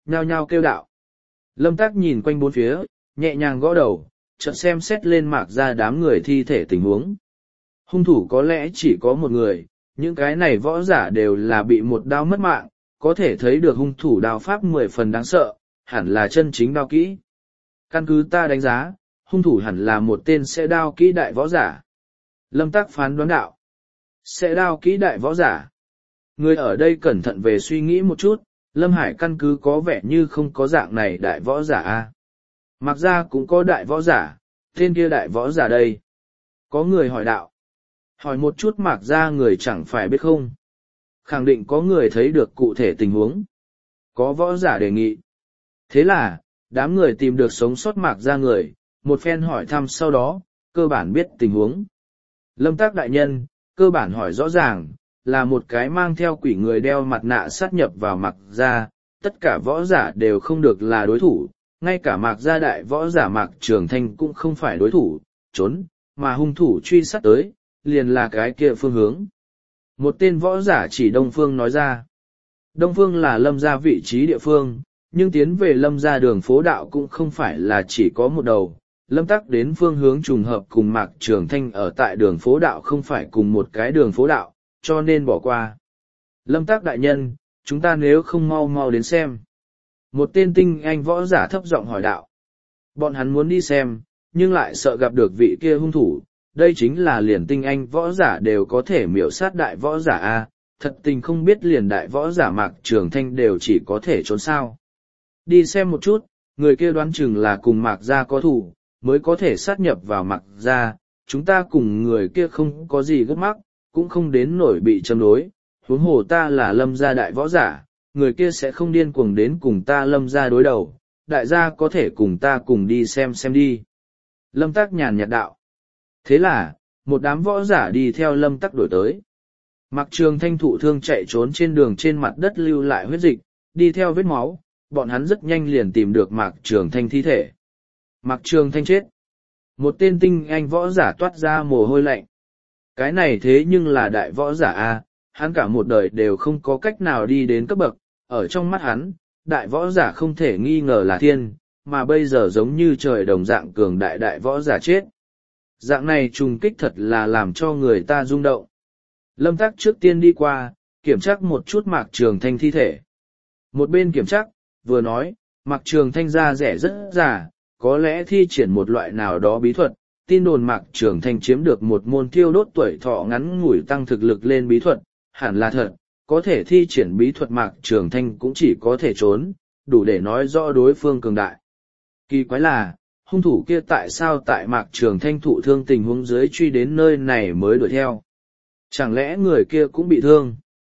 nhao nhao kêu đạo. Lâm Tắc nhìn quanh bốn phía, nhẹ nhàng gõ đầu, chợt xem xét lên Mạc Gia đám người thi thể tình huống. Hung thủ có lẽ chỉ có một người, những cái này võ giả đều là bị một đao mất mạng, có thể thấy được hung thủ đao pháp 10 phần đáng sợ, hẳn là chân chính đao kỹ. Căn cứ ta đánh giá, hung thủ hẳn là một tên sẽ đao kỹ đại võ giả. Lâm Tắc phán đoán đạo. Sẽ đao kỹ đại võ giả. Người ở đây cẩn thận về suy nghĩ một chút, Lâm Hải căn cứ có vẻ như không có dạng này đại võ giả a. Mặc ra cũng có đại võ giả, tên kia đại võ giả đây. Có người hỏi đạo. Hỏi một chút Mạc ra người chẳng phải biết không. Khẳng định có người thấy được cụ thể tình huống. Có võ giả đề nghị. Thế là, đám người tìm được sống sót Mạc ra người, một phen hỏi thăm sau đó, cơ bản biết tình huống. Lâm Tác đại nhân, cơ bản hỏi rõ ràng, là một cái mang theo quỷ người đeo mặt nạ sát nhập vào Mạc ra, tất cả võ giả đều không được là đối thủ, ngay cả Mạc gia đại võ giả Mạc Trường Thanh cũng không phải đối thủ, trốn, mà hung thủ truy sát tới, liền là cái kia phương hướng. Một tên võ giả chỉ Đông Phương nói ra. Đông Phương là Lâm gia vị trí địa phương, nhưng tiến về Lâm gia đường phố đạo cũng không phải là chỉ có một đầu. Lâm Tắc đến phương hướng trùng hợp cùng Mạc Trường Thanh ở tại đường phố đạo không phải cùng một cái đường phố đạo, cho nên bỏ qua. Lâm Tắc đại nhân, chúng ta nếu không mau mau đến xem. Một tên tinh anh võ giả thấp giọng hỏi đạo. Bọn hắn muốn đi xem, nhưng lại sợ gặp được vị kia hung thủ. Đây chính là liền tinh anh võ giả đều có thể miểu sát đại võ giả A, thật tình không biết liền đại võ giả Mạc Trường Thanh đều chỉ có thể trốn sao. Đi xem một chút, người kia đoán chừng là cùng Mạc gia có thủ, mới có thể sát nhập vào Mạc gia, chúng ta cùng người kia không có gì gấp mắc, cũng không đến nổi bị châm đối, huống hồ ta là Lâm gia đại võ giả, người kia sẽ không điên cuồng đến cùng ta Lâm gia đối đầu, đại gia có thể cùng ta cùng đi xem đi. Lâm Tắc nhàn nhạt đạo. Thế là, một đám võ giả đi theo Lâm Tắc đổi tới. Mạc Trường Thanh thụ thương chạy trốn trên đường trên mặt đất lưu lại huyết dịch, đi theo vết máu, bọn hắn rất nhanh liền tìm được Mạc Trường Thanh thi thể. Mạc Trường Thanh chết. Một tên tinh anh võ giả toát ra mồ hôi lạnh. Cái này thế nhưng là đại võ giả A, hắn cả một đời đều không có cách nào đi đến cấp bậc, ở trong mắt hắn, đại võ giả không thể nghi ngờ là thiên, mà bây giờ giống như trời đồng dạng cường đại võ giả chết. Dạng này trùng kích thật là làm cho người ta rung động. Lâm Tắc trước tiên đi qua, kiểm tra một chút Mạc Trường Thanh thi thể. Một bên kiểm tra, vừa nói, Mạc Trường Thanh da rẻ rất già, có lẽ thi triển một loại nào đó bí thuật, tin đồn Mạc Trường Thanh chiếm được một môn thiêu đốt tuổi thọ ngắn ngủi tăng thực lực lên bí thuật, hẳn là thật, có thể thi triển bí thuật Mạc Trường Thanh cũng chỉ có thể trốn, đủ để nói rõ đối phương cường đại. Kỳ quái là, hung thủ kia tại sao tại Mạc Trường Thanh thụ thương tình huống dưới truy đến nơi này mới đuổi theo? Chẳng lẽ người kia cũng bị thương?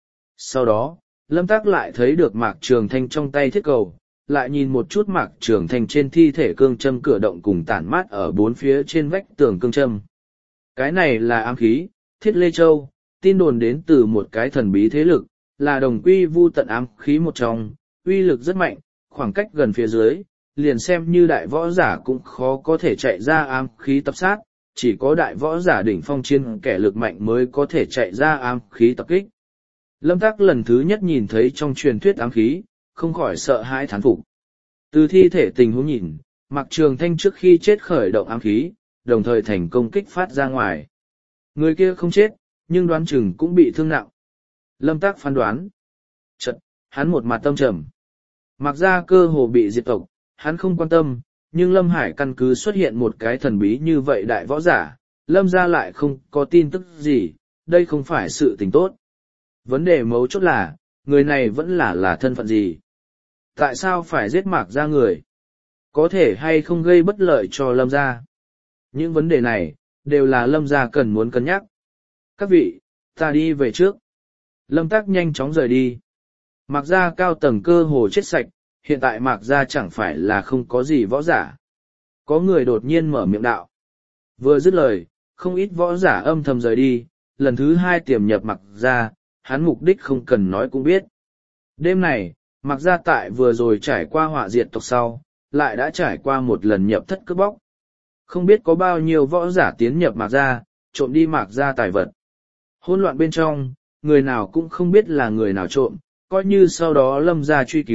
Sau đó, Lâm Tắc lại thấy được Mạc Trường Thanh trong tay thiết cầu, lại nhìn một chút Mạc Trường Thanh trên thi thể cương châm cửa động cùng tản mát ở bốn phía trên vách tường cương châm. Cái này là ám khí, Thiết Lê Châu, tin đồn đến từ một cái thần bí thế lực, là đồng quy vu tận ám khí một trong, uy lực rất mạnh, khoảng cách gần phía dưới, liền xem như đại võ giả cũng khó có thể chạy ra ám khí tập sát, chỉ có đại võ giả đỉnh phong trên kẻ lực mạnh mới có thể chạy ra ám khí tập kích. Lâm Tắc lần thứ nhất nhìn thấy trong truyền thuyết ám khí, không khỏi sợ hãi thán phục. Từ thi thể tình huống nhìn, Mạc Trường Thanh trước khi chết khởi động ám khí, đồng thời thành công kích phát ra ngoài. Người kia không chết, nhưng đoán chừng cũng bị thương nặng. Lâm Tắc phán đoán. Chật, hắn một mặt tâm trầm. Mạc gia cơ hồ bị diệt tộc, hắn không quan tâm, nhưng Lâm Hải căn cứ xuất hiện một cái thần bí như vậy đại võ giả, Lâm gia lại không có tin tức gì, đây không phải sự tình tốt. Vấn đề mấu chốt là, người này vẫn là thân phận gì? Tại sao phải giết Mạc gia người? Có thể hay không gây bất lợi cho Lâm gia? Những vấn đề này, đều là Lâm gia cần muốn cân nhắc. Các vị, ta đi về trước. Lâm Tắc nhanh chóng rời đi. Mạc gia cao tầng cơ hồ chết sạch, hiện tại Mạc gia chẳng phải là không có gì võ giả. Có người đột nhiên mở miệng đạo. Vừa dứt lời, không ít võ giả âm thầm rời đi, lần thứ hai tiềm nhập Mạc gia, hắn mục đích không cần nói cũng biết. Đêm này, Mạc gia tại vừa rồi trải qua họa diệt tộc sau, lại đã trải qua một lần nhập thất cướp bóc. Không biết có bao nhiêu võ giả tiến nhập Mạc gia, trộm đi Mạc gia tài vật. Hỗn loạn bên trong, người nào cũng không biết là người nào trộm, coi như sau đó Lâm gia truy cứu,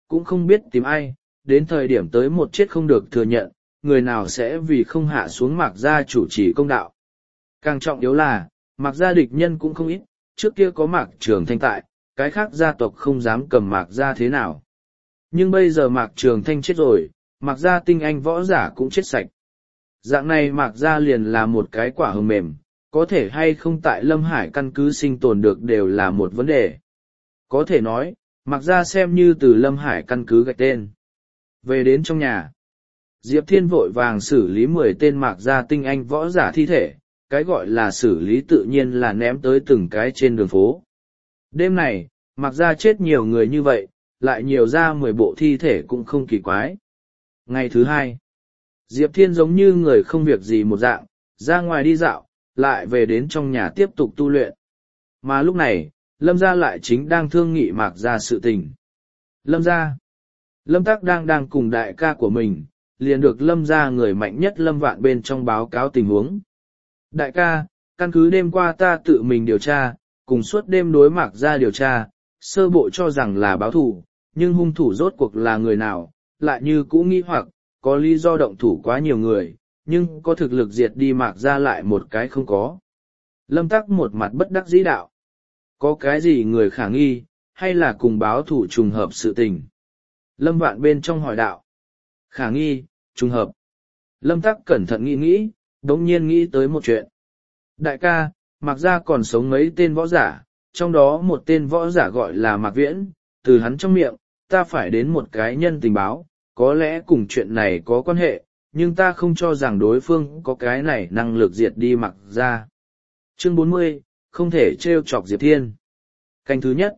cũng không biết tìm ai, đến thời điểm tới một chết không được thừa nhận, người nào sẽ vì không hạ xuống Mạc Gia chủ trì công đạo. Càng trọng yếu là, Mạc Gia địch nhân cũng không ít, trước kia có Mạc Trường Thanh tại, cái khác gia tộc không dám cầm Mạc Gia thế nào. Nhưng bây giờ Mạc Trường Thanh chết rồi, Mạc Gia tinh anh võ giả cũng chết sạch. Dạng này Mạc Gia liền là một cái quả hồng mềm, có thể hay không tại Lâm Hải căn cứ sinh tồn được đều là một vấn đề. Có thể nói, Mạc Gia xem như từ Lâm Hải căn cứ gạch tên. Về đến trong nhà, Diệp Thiên vội vàng xử lý 10 tên Mạc Gia tinh anh võ giả thi thể, cái gọi là xử lý tự nhiên là ném tới từng cái trên đường phố. Đêm này, Mạc Gia chết nhiều người như vậy, lại nhiều ra 10 bộ thi thể cũng không kỳ quái. Ngày thứ 2, Diệp Thiên giống như người không việc gì một dạng, ra ngoài đi dạo, lại về đến trong nhà tiếp tục tu luyện. Mà lúc này, Lâm Gia lại chính đang thương nghị Mạc Gia sự tình. Lâm Gia, Lâm Tắc đang cùng đại ca của mình, liền được Lâm Gia người mạnh nhất Lâm Vạn bên trong báo cáo tình huống. Đại ca, căn cứ đêm qua ta tự mình điều tra, cùng suốt đêm đối Mạc Gia điều tra, sơ bộ cho rằng là báo thù, nhưng hung thủ rốt cuộc là người nào, lại như cũ nghĩ hoặc, có lý do động thủ quá nhiều người, nhưng có thực lực diệt đi Mạc Gia lại một cái không có. Lâm Tắc một mặt bất đắc dĩ đạo. Có cái gì người khả nghi, hay là cùng báo thủ trùng hợp sự tình? Lâm Vạn bên trong hỏi đạo. Khả nghi, trùng hợp. Lâm Tắc cẩn thận nghĩ, đống nhiên nghĩ tới một chuyện. Đại ca, Mạc Gia còn sống mấy tên võ giả, trong đó một tên võ giả gọi là Mạc Viễn, từ hắn trong miệng, ta phải đến một cái nhân tình báo, có lẽ cùng chuyện này có quan hệ, nhưng ta không cho rằng đối phương có cái này năng lực diệt đi Mạc Gia. Chương 40, không thể trêu chọc Diệp Thiên. Canh thứ nhất.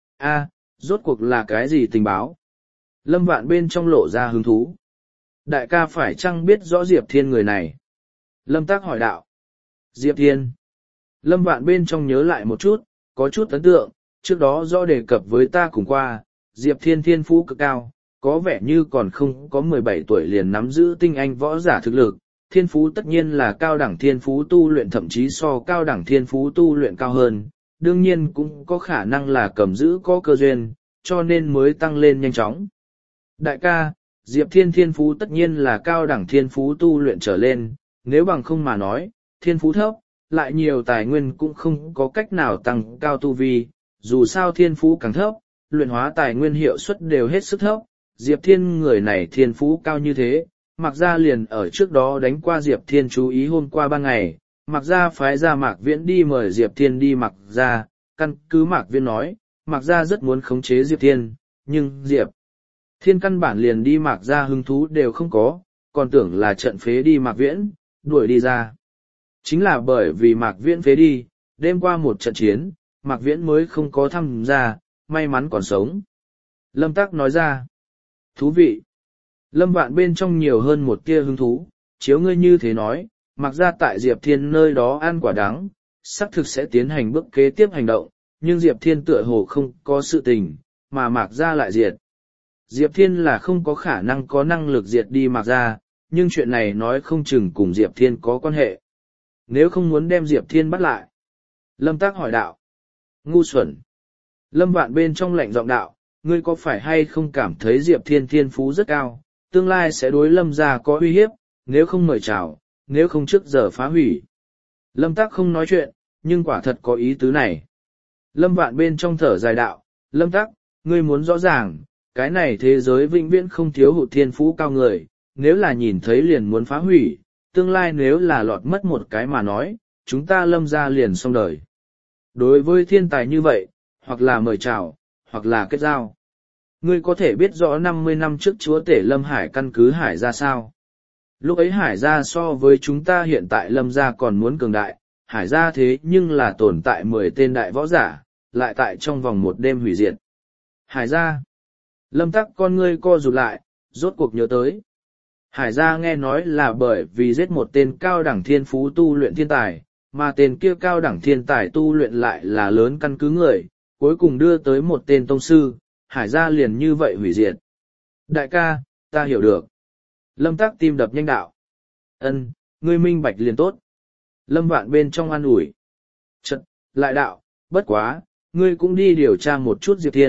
Rốt cuộc là cái gì tình báo? Lâm Vạn bên trong lộ ra hứng thú. Đại ca phải chăng biết rõ Diệp Thiên người này? Lâm Tác hỏi đạo. Diệp Thiên. Lâm Vạn bên trong nhớ lại một chút, có chút ấn tượng, trước đó do đề cập với ta cùng qua, Diệp Thiên thiên phú cực cao, có vẻ như còn không có 17 tuổi liền nắm giữ tinh anh võ giả thực lực. Thiên phú tất nhiên là cao đẳng thiên phú tu luyện, thậm chí so cao đẳng thiên phú tu luyện cao hơn, đương nhiên cũng có khả năng là cầm giữ có cơ duyên, cho nên mới tăng lên nhanh chóng. Đại ca, Diệp Thiên thiên phú tất nhiên là cao đẳng thiên phú tu luyện trở lên, nếu bằng không mà nói, thiên phú thấp, lại nhiều tài nguyên cũng không có cách nào tăng cao tu vi, dù sao thiên phú càng thấp, luyện hóa tài nguyên hiệu suất đều hết sức thấp, Diệp Thiên người này thiên phú cao như thế. Mạc Gia liền ở trước đó đánh qua Diệp Thiên chú ý hôm qua 3 ngày, Mạc Gia phái ra Mạc Viễn đi mời Diệp Thiên đi Mạc Gia, căn cứ Mạc Viễn nói, Mạc Gia rất muốn khống chế Diệp Thiên, nhưng Diệp Thiên căn bản liền đi Mạc Gia hứng thú đều không có, còn tưởng là trận phế đi Mạc Viễn, đuổi đi ra. Chính là bởi vì Mạc Viễn phế đi, đêm qua một trận chiến, Mạc Viễn mới không có tham gia, may mắn còn sống. Lâm Tắc nói ra, thú vị. Lâm Vạn bên trong nhiều hơn một tia hứng thú, chiếu ngươi như thế nói, Mạc Gia tại Diệp Thiên nơi đó ăn quả đắng, xác thực sẽ tiến hành bước kế tiếp hành động, nhưng Diệp Thiên tựa hồ không có sự tình, mà Mạc Gia lại diệt. Diệp Thiên là không có khả năng có năng lực diệt đi Mạc Gia, nhưng chuyện này nói không chừng cùng Diệp Thiên có quan hệ. Nếu không muốn đem Diệp Thiên bắt lại. Lâm Tác hỏi đạo. Ngu xuẩn. Lâm Vạn bên trong lạnh giọng đạo, ngươi có phải hay không cảm thấy Diệp Thiên thiên phú rất cao, tương lai sẽ đối Lâm Gia có uy hiếp, nếu không mời chào, nếu không trước giờ phá hủy. Lâm Tác không nói chuyện, nhưng quả thật có ý tứ này. Lâm Vạn bên trong thở dài đạo, Lâm Tác, ngươi muốn rõ ràng, cái này thế giới vĩnh viễn không thiếu hụt thiên phú cao người, nếu là nhìn thấy liền muốn phá hủy, tương lai nếu là lọt mất một cái mà nói, chúng ta Lâm Gia liền xong đời. Đối với thiên tài như vậy, hoặc là mời chào, hoặc là kết giao. Ngươi có thể biết rõ 50 năm trước chúa tể Lâm Hải căn cứ Hải ra sao? Lúc ấy Hải gia so với chúng ta hiện tại Lâm gia còn muốn cường đại, Hải gia thế nhưng là tồn tại 10 tên đại võ giả, lại tại trong vòng một đêm hủy diệt. Hải gia. Lâm Tắc con ngươi co rụt lại, rốt cuộc nhớ tới. Hải gia nghe nói là bởi vì giết một tên cao đẳng thiên phú tu luyện thiên tài, mà tên kia cao đẳng thiên tài tu luyện lại là lớn căn cứ người, cuối cùng đưa tới một tên tông sư, Hải gia liền như vậy hủy diệt. Đại ca, ta hiểu được. Lâm Tắc tim đập nhanh đạo. Ân, ngươi minh bạch liền tốt. Lâm Vạn bên trong an ủi. Chật, lại đạo, bất quá, ngươi cũng đi điều tra một chút Diệp Thiên,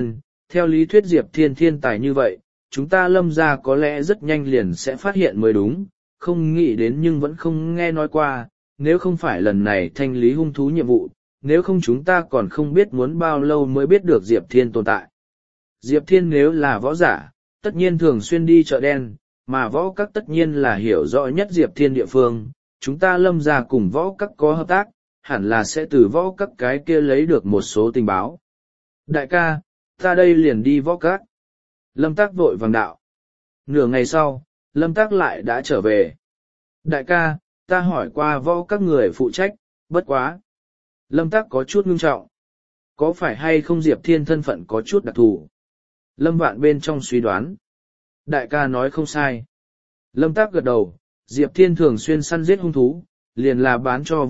Theo lý thuyết Diệp Thiên thiên tài như vậy, chúng ta Lâm gia có lẽ rất nhanh liền sẽ phát hiện mới đúng, không nghĩ đến nhưng vẫn không nghe nói qua, nếu không phải lần này thanh lý hung thú nhiệm vụ, nếu không chúng ta còn không biết muốn bao lâu mới biết được Diệp Thiên tồn tại. Diệp Thiên nếu là võ giả, tất nhiên thường xuyên đi chợ đen, mà võ các tất nhiên là hiểu rõ nhất Diệp Thiên địa phương, chúng ta Lâm gia cùng võ các có hợp tác, hẳn là sẽ từ võ các cái kia lấy được một số tình báo. Đại ca, ta đây liền đi võ các. Lâm Tác vội vàng đạo. Nửa ngày sau, Lâm Tác lại đã trở về. Đại ca, ta hỏi qua võ các người phụ trách, bất quá. Lâm Tác có chút ngưng trọng. Có phải hay không Diệp Thiên thân phận có chút đặc thù? Lâm Vạn bên trong suy đoán. Đại ca nói không sai. Lâm Tác gật đầu, Diệp Thiên thường xuyên săn giết hung thú, liền là bán cho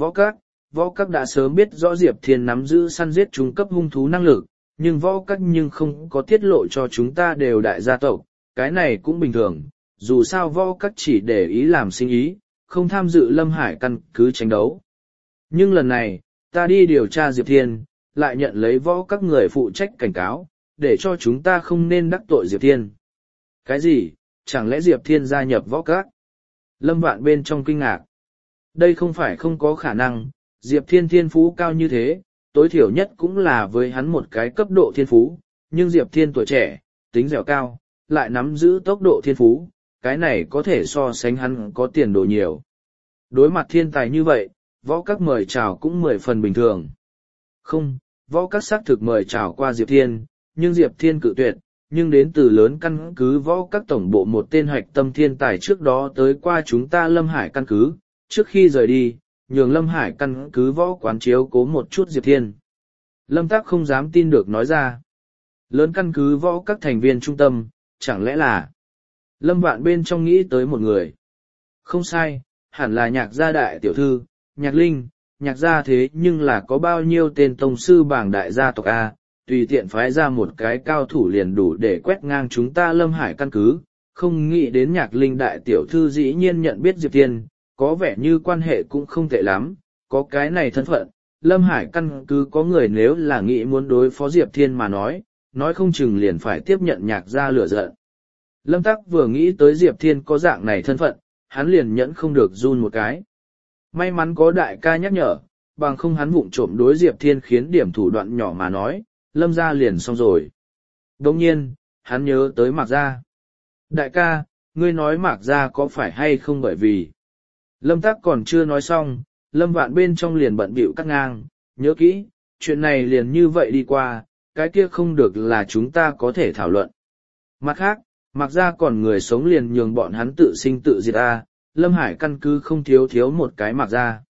võ các đã sớm biết rõ Diệp Thiên nắm giữ săn giết trung cấp hung thú năng lực, nhưng võ các nhưng không có tiết lộ cho chúng ta đều đại gia tộc, cái này cũng bình thường, dù sao võ các chỉ để ý làm sinh ý, không tham dự Lâm Hải căn cứ tranh đấu. Nhưng lần này, ta đi điều tra Diệp Thiên, lại nhận lấy võ các người phụ trách cảnh cáo, để cho chúng ta không nên đắc tội Diệp Thiên. Cái gì, chẳng lẽ Diệp Thiên gia nhập võ các? Lâm Vạn bên trong kinh ngạc. Đây không phải không có khả năng, Diệp Thiên thiên phú cao như thế, tối thiểu nhất cũng là với hắn một cái cấp độ thiên phú, nhưng Diệp Thiên tuổi trẻ, tính dẻo cao, lại nắm giữ tốc độ thiên phú, cái này có thể so sánh hắn có tiền đồ nhiều. Đối mặt thiên tài như vậy, võ các mời chào cũng 10 phần bình thường. Không, võ các xác thực mời chào qua Diệp Thiên, nhưng Diệp Thiên cự tuyệt, nhưng đến từ lớn căn cứ võ các tổng bộ một tên hoạch tâm thiên tài trước đó tới qua chúng ta Lâm Hải căn cứ, trước khi rời đi, nhường Lâm Hải căn cứ võ quán chiếu cố một chút Diệp Thiên. Lâm Tác không dám tin được nói ra. Lớn căn cứ võ các thành viên trung tâm, chẳng lẽ là... Lâm Vạn bên trong nghĩ tới một người. Không sai, hẳn là Nhạc gia đại tiểu thư, Nhạc Linh, Nhạc gia thế nhưng là có bao nhiêu tên tông sư bảng đại gia tộc A, tùy tiện phái ra một cái cao thủ liền đủ để quét ngang chúng ta Lâm Hải căn cứ, không nghĩ đến Nhạc Linh đại tiểu thư dĩ nhiên nhận biết Diệp Thiên, có vẻ như quan hệ cũng không tệ lắm, có cái này thân phận, Lâm Hải căn cứ có người nếu là nghĩ muốn đối phó Diệp Thiên mà nói không chừng liền phải tiếp nhận Nhạc gia lửa giận. Lâm Tắc vừa nghĩ tới Diệp Thiên có dạng này thân phận, hắn liền nhẫn không được run một cái. May mắn có đại ca nhắc nhở, bằng không hắn vụng trộm đối Diệp Thiên khiến điểm thủ đoạn nhỏ mà nói, Lâm gia liền xong rồi. Đồng nhiên, hắn nhớ tới Mạc gia. Đại ca, ngươi nói Mạc gia có phải hay không bởi vì... Lâm Tắc còn chưa nói xong, Lâm Vạn bên trong liền bận bịu cắt ngang, nhớ kỹ, chuyện này liền như vậy đi qua, cái kia không được là chúng ta có thể thảo luận. Mặt khác, Mạc gia còn người sống liền nhường bọn hắn tự sinh tự diệt a, Lâm Hải căn cứ không thiếu một cái Mạc gia.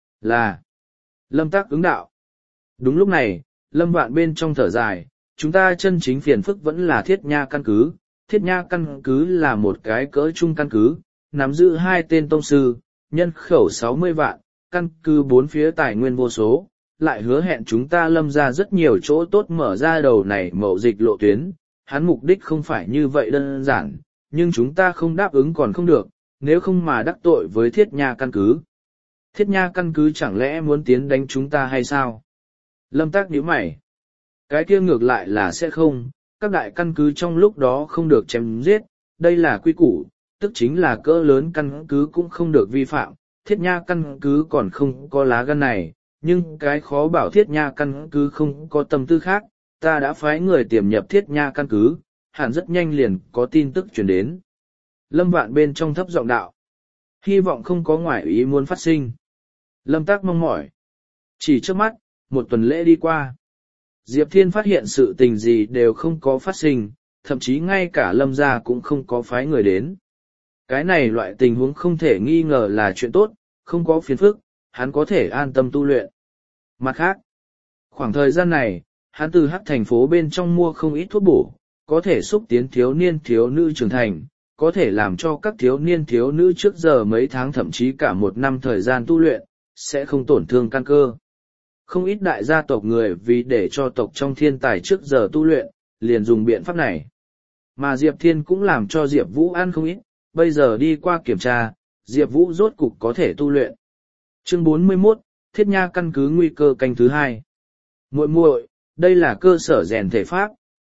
Là, Lâm Tắc ứng đạo. Đúng lúc này, Lâm Vạn bên trong thở dài, chúng ta chân chính phiền phức vẫn là Thiết Nha căn cứ. Thiết Nha căn cứ là một cái cỡ trung căn cứ, nắm giữ 2 tên tông sư, nhân khẩu 60 vạn, căn cứ 4 phía tài nguyên vô số, lại hứa hẹn chúng ta Lâm ra rất nhiều chỗ tốt mở ra đầu này mậu dịch lộ tuyến. Hắn mục đích không phải như vậy đơn giản, nhưng chúng ta không đáp ứng còn không được, nếu không mà đắc tội với Thiết Nha căn cứ. Thiết Nha căn cứ chẳng lẽ muốn tiến đánh chúng ta hay sao? Lâm Tác nhíu mày. Cái kia ngược lại là sẽ không, các đại căn cứ trong lúc đó không được chém giết, đây là quy củ, tức chính là cỡ lớn căn cứ cũng không được vi phạm, Thiết Nha căn cứ còn không có lá gan này, nhưng cái khó bảo Thiết Nha căn cứ không có tâm tư khác, ta đã phái người tiềm nhập Thiết Nha căn cứ, hẳn rất nhanh liền có tin tức truyền đến. Lâm Vạn bên trong thấp giọng đạo. Hy vọng không có ngoại ý muốn phát sinh. Lâm Tác mong mỏi. Chỉ trước mắt, một tuần lễ đi qua. Diệp Thiên phát hiện sự tình gì đều không có phát sinh, thậm chí ngay cả Lâm gia cũng không có phái người đến. Cái này loại tình huống không thể nghi ngờ là chuyện tốt, không có phiền phức, hắn có thể an tâm tu luyện. Mặt khác, khoảng thời gian này, hắn từ Hắc thành phố bên trong mua không ít thuốc bổ, có thể xúc tiến thiếu niên thiếu nữ trưởng thành, có thể làm cho các thiếu niên thiếu nữ trước giờ mấy tháng thậm chí cả một năm thời gian tu luyện, sẽ không tổn thương căn cơ. Không ít đại gia tộc người vì để cho tộc trong thiên tài trước giờ tu luyện, liền dùng biện pháp này. Mà Diệp Thiên cũng làm cho Diệp Vũ ăn không ít, bây giờ đi qua kiểm tra, Diệp Vũ rốt cục có thể tu luyện. Chương 41, Thiết Nha căn cứ nguy cơ canh thứ 2. Muội muội, đây là cơ sở rèn thể pháp,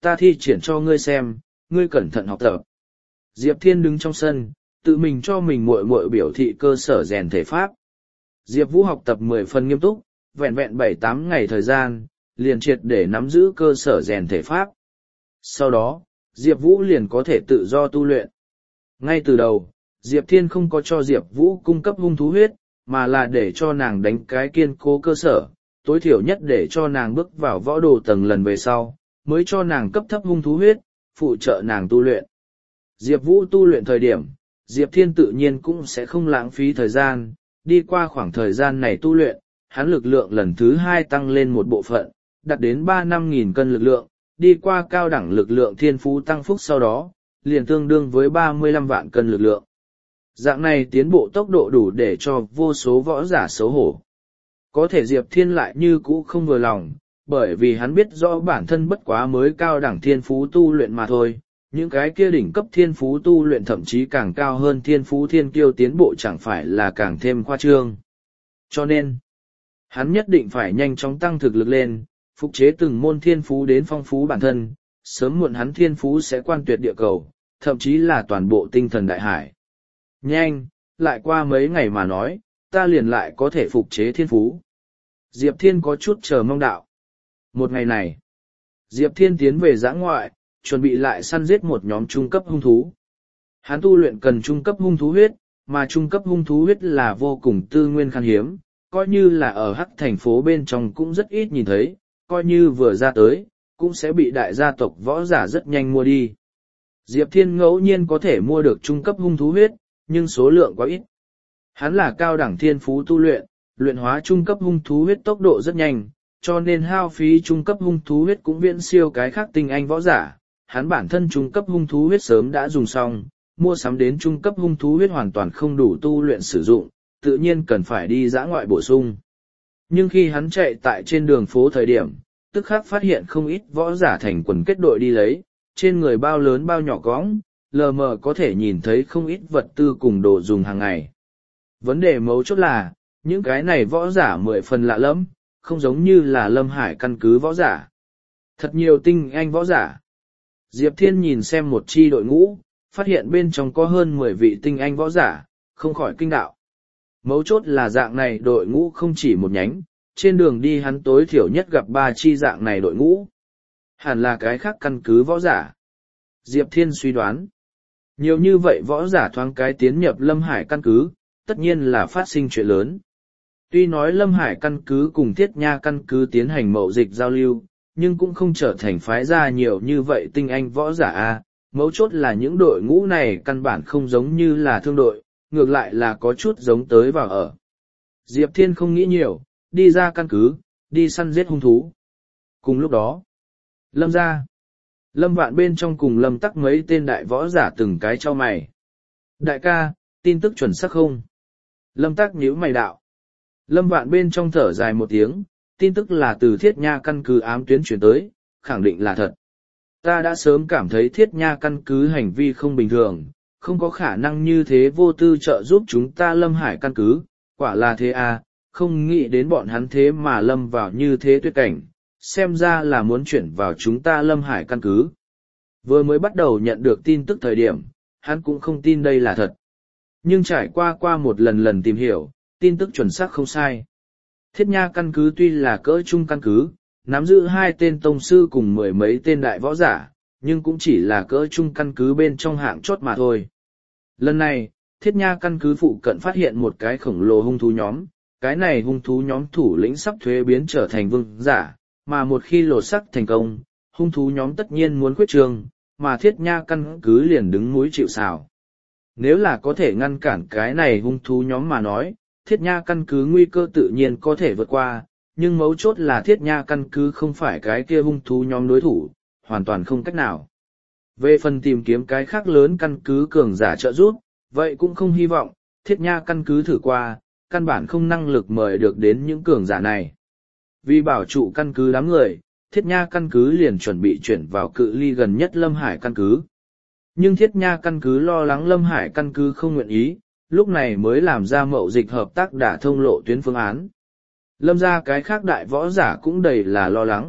ta thi triển cho ngươi xem, ngươi cẩn thận học tập. Diệp Thiên đứng trong sân, tự mình cho mình muội muội biểu thị cơ sở rèn thể pháp. Diệp Vũ học tập 10 phần nghiêm túc, vẹn vẹn 7-8 ngày thời gian, liền triệt để nắm giữ cơ sở rèn thể pháp. Sau đó, Diệp Vũ liền có thể tự do tu luyện. Ngay từ đầu, Diệp Thiên không có cho Diệp Vũ cung cấp hung thú huyết, mà là để cho nàng đánh cái kiên cố cơ sở, tối thiểu nhất để cho nàng bước vào võ đồ tầng lần về sau, mới cho nàng cấp thấp hung thú huyết, phụ trợ nàng tu luyện. Diệp Vũ tu luyện thời điểm, Diệp Thiên tự nhiên cũng sẽ không lãng phí thời gian, đi qua khoảng thời gian này tu luyện, hắn lực lượng lần thứ 2 tăng lên một bộ phận, đạt đến 3-5 nghìn cân lực lượng, đi qua cao đẳng lực lượng thiên phú tăng phúc sau đó, liền tương đương với 35 vạn cân lực lượng. Dạng này tiến bộ tốc độ đủ để cho vô số võ giả xấu hổ. Có thể Diệp Thiên lại như cũ không vừa lòng, bởi vì hắn biết rõ bản thân bất quá mới cao đẳng thiên phú tu luyện mà thôi, những cái kia đỉnh cấp thiên phú tu luyện thậm chí càng cao hơn thiên phú thiên kiêu tiến bộ chẳng phải là càng thêm khoa trương. Cho nên, hắn nhất định phải nhanh chóng tăng thực lực lên, phục chế từng môn thiên phú đến phong phú bản thân, sớm muộn hắn thiên phú sẽ quan tuyệt địa cầu, thậm chí là toàn bộ tinh thần đại hải. Nhanh, lại qua mấy ngày mà nói, ta liền lại có thể phục chế thiên phú. Diệp Thiên có chút chờ mong đạo. Một ngày này, Diệp Thiên tiến về dã ngoại, chuẩn bị lại săn giết một nhóm trung cấp hung thú. Hắn tu luyện cần trung cấp hung thú huyết, mà trung cấp hung thú huyết là vô cùng tư nguyên khan hiếm, coi như là ở Hắc thành phố bên trong cũng rất ít nhìn thấy, coi như vừa ra tới, cũng sẽ bị đại gia tộc võ giả rất nhanh mua đi. Diệp Thiên ngẫu nhiên có thể mua được trung cấp hung thú huyết, nhưng số lượng quá ít. Hắn là cao đẳng thiên phú tu luyện, luyện hóa trung cấp hung thú huyết tốc độ rất nhanh, cho nên hao phí trung cấp hung thú huyết cũng viễn siêu cái khác tinh anh võ giả. Hắn bản thân trung cấp hung thú huyết sớm đã dùng xong, mua sắm đến trung cấp hung thú huyết hoàn toàn không đủ tu luyện sử dụng, tự nhiên cần phải đi dã ngoại bổ sung. Nhưng khi hắn chạy tại trên đường phố thời điểm, tức khắc phát hiện không ít võ giả thành quần kết đội đi lấy, trên người bao lớn bao nhỏ cõng, lờ mờ có thể nhìn thấy không ít vật tư cùng đồ dùng hàng ngày. Vấn đề mấu chốt là, những cái này võ giả 10 phần lạ lẫm, không giống như là Lâm Hải căn cứ võ giả. Thật nhiều tinh anh võ giả. Diệp Thiên nhìn xem một chi đội ngũ, phát hiện bên trong có hơn 10 vị tinh anh võ giả, không khỏi kinh đạo. Mấu chốt là dạng này đội ngũ không chỉ một nhánh, trên đường đi hắn tối thiểu nhất gặp 3 chi dạng này đội ngũ. Hẳn là cái khác căn cứ võ giả. Diệp Thiên suy đoán. Nhiều như vậy võ giả thoáng cái tiến nhập Lâm Hải căn cứ, tất nhiên là phát sinh chuyện lớn. Tuy nói Lâm Hải căn cứ cùng Thiết Nha căn cứ tiến hành mậu dịch giao lưu, nhưng cũng không trở thành phái ra nhiều như vậy tinh anh võ giả a. Mấu chốt là những đội ngũ này căn bản không giống như là thương đội, ngược lại là có chút giống tới vào ở. Diệp Thiên không nghĩ nhiều, đi ra căn cứ, đi săn giết hung thú. Cùng lúc đó, Lâm ra, Lâm Vạn bên trong cùng Lâm Tắc mấy tên đại võ giả từng cái cho mày. Đại ca, tin tức chuẩn xác không? Lâm Tắc nhíu mày đạo. Lâm Vạn bên trong thở dài một tiếng, tin tức là từ Thiết Nha căn cứ ám tuyến chuyển tới, khẳng định là thật. Ta đã sớm cảm thấy Thiết Nha căn cứ hành vi không bình thường, không có khả năng như thế vô tư trợ giúp chúng ta Lâm Hải căn cứ, quả là thế à, không nghĩ đến bọn hắn thế mà lâm vào như thế tuyệt cảnh, xem ra là muốn chuyển vào chúng ta Lâm Hải căn cứ. Vừa mới bắt đầu nhận được tin tức thời điểm, hắn cũng không tin đây là thật. Nhưng trải qua một lần tìm hiểu, tin tức chuẩn xác không sai. Thiết Nha căn cứ tuy là cỡ trung căn cứ, nắm giữ 2 tên tông sư cùng 10 mấy tên đại võ giả, nhưng cũng chỉ là cỡ trung căn cứ bên trong hạng chót mà thôi. Lần này, Thiết Nha căn cứ phụ cận phát hiện một cái khổng lồ hung thú nhóm, cái này hung thú nhóm thủ lĩnh sắp thuế biến trở thành vương giả, mà một khi lột sắc thành công, hung thú nhóm tất nhiên muốn quyết trường, mà Thiết Nha căn cứ liền đứng núi chịu sào. Nếu là có thể ngăn cản cái này hung thú nhóm mà nói, Thiết Nha căn cứ nguy cơ tự nhiên có thể vượt qua, nhưng mấu chốt là Thiết Nha căn cứ không phải cái kia hung thú nhóm đối thủ, hoàn toàn không cách nào. Về phần tìm kiếm cái khác lớn căn cứ cường giả trợ giúp, vậy cũng không hy vọng, Thiết Nha căn cứ thử qua, căn bản không năng lực mời được đến những cường giả này. Vì bảo trụ căn cứ đám người, Thiết Nha căn cứ liền chuẩn bị chuyển vào cự ly gần nhất Lâm Hải căn cứ. Nhưng Thiết Nha căn cứ lo lắng Lâm Hải căn cứ không nguyện ý, lúc này mới làm ra mậu dịch hợp tác đả thông lộ tuyến phương án. Lâm ra cái khác đại võ giả cũng đầy là lo lắng,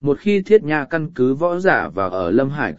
một khi Thiết Nha căn cứ võ giả vào ở Lâm Hải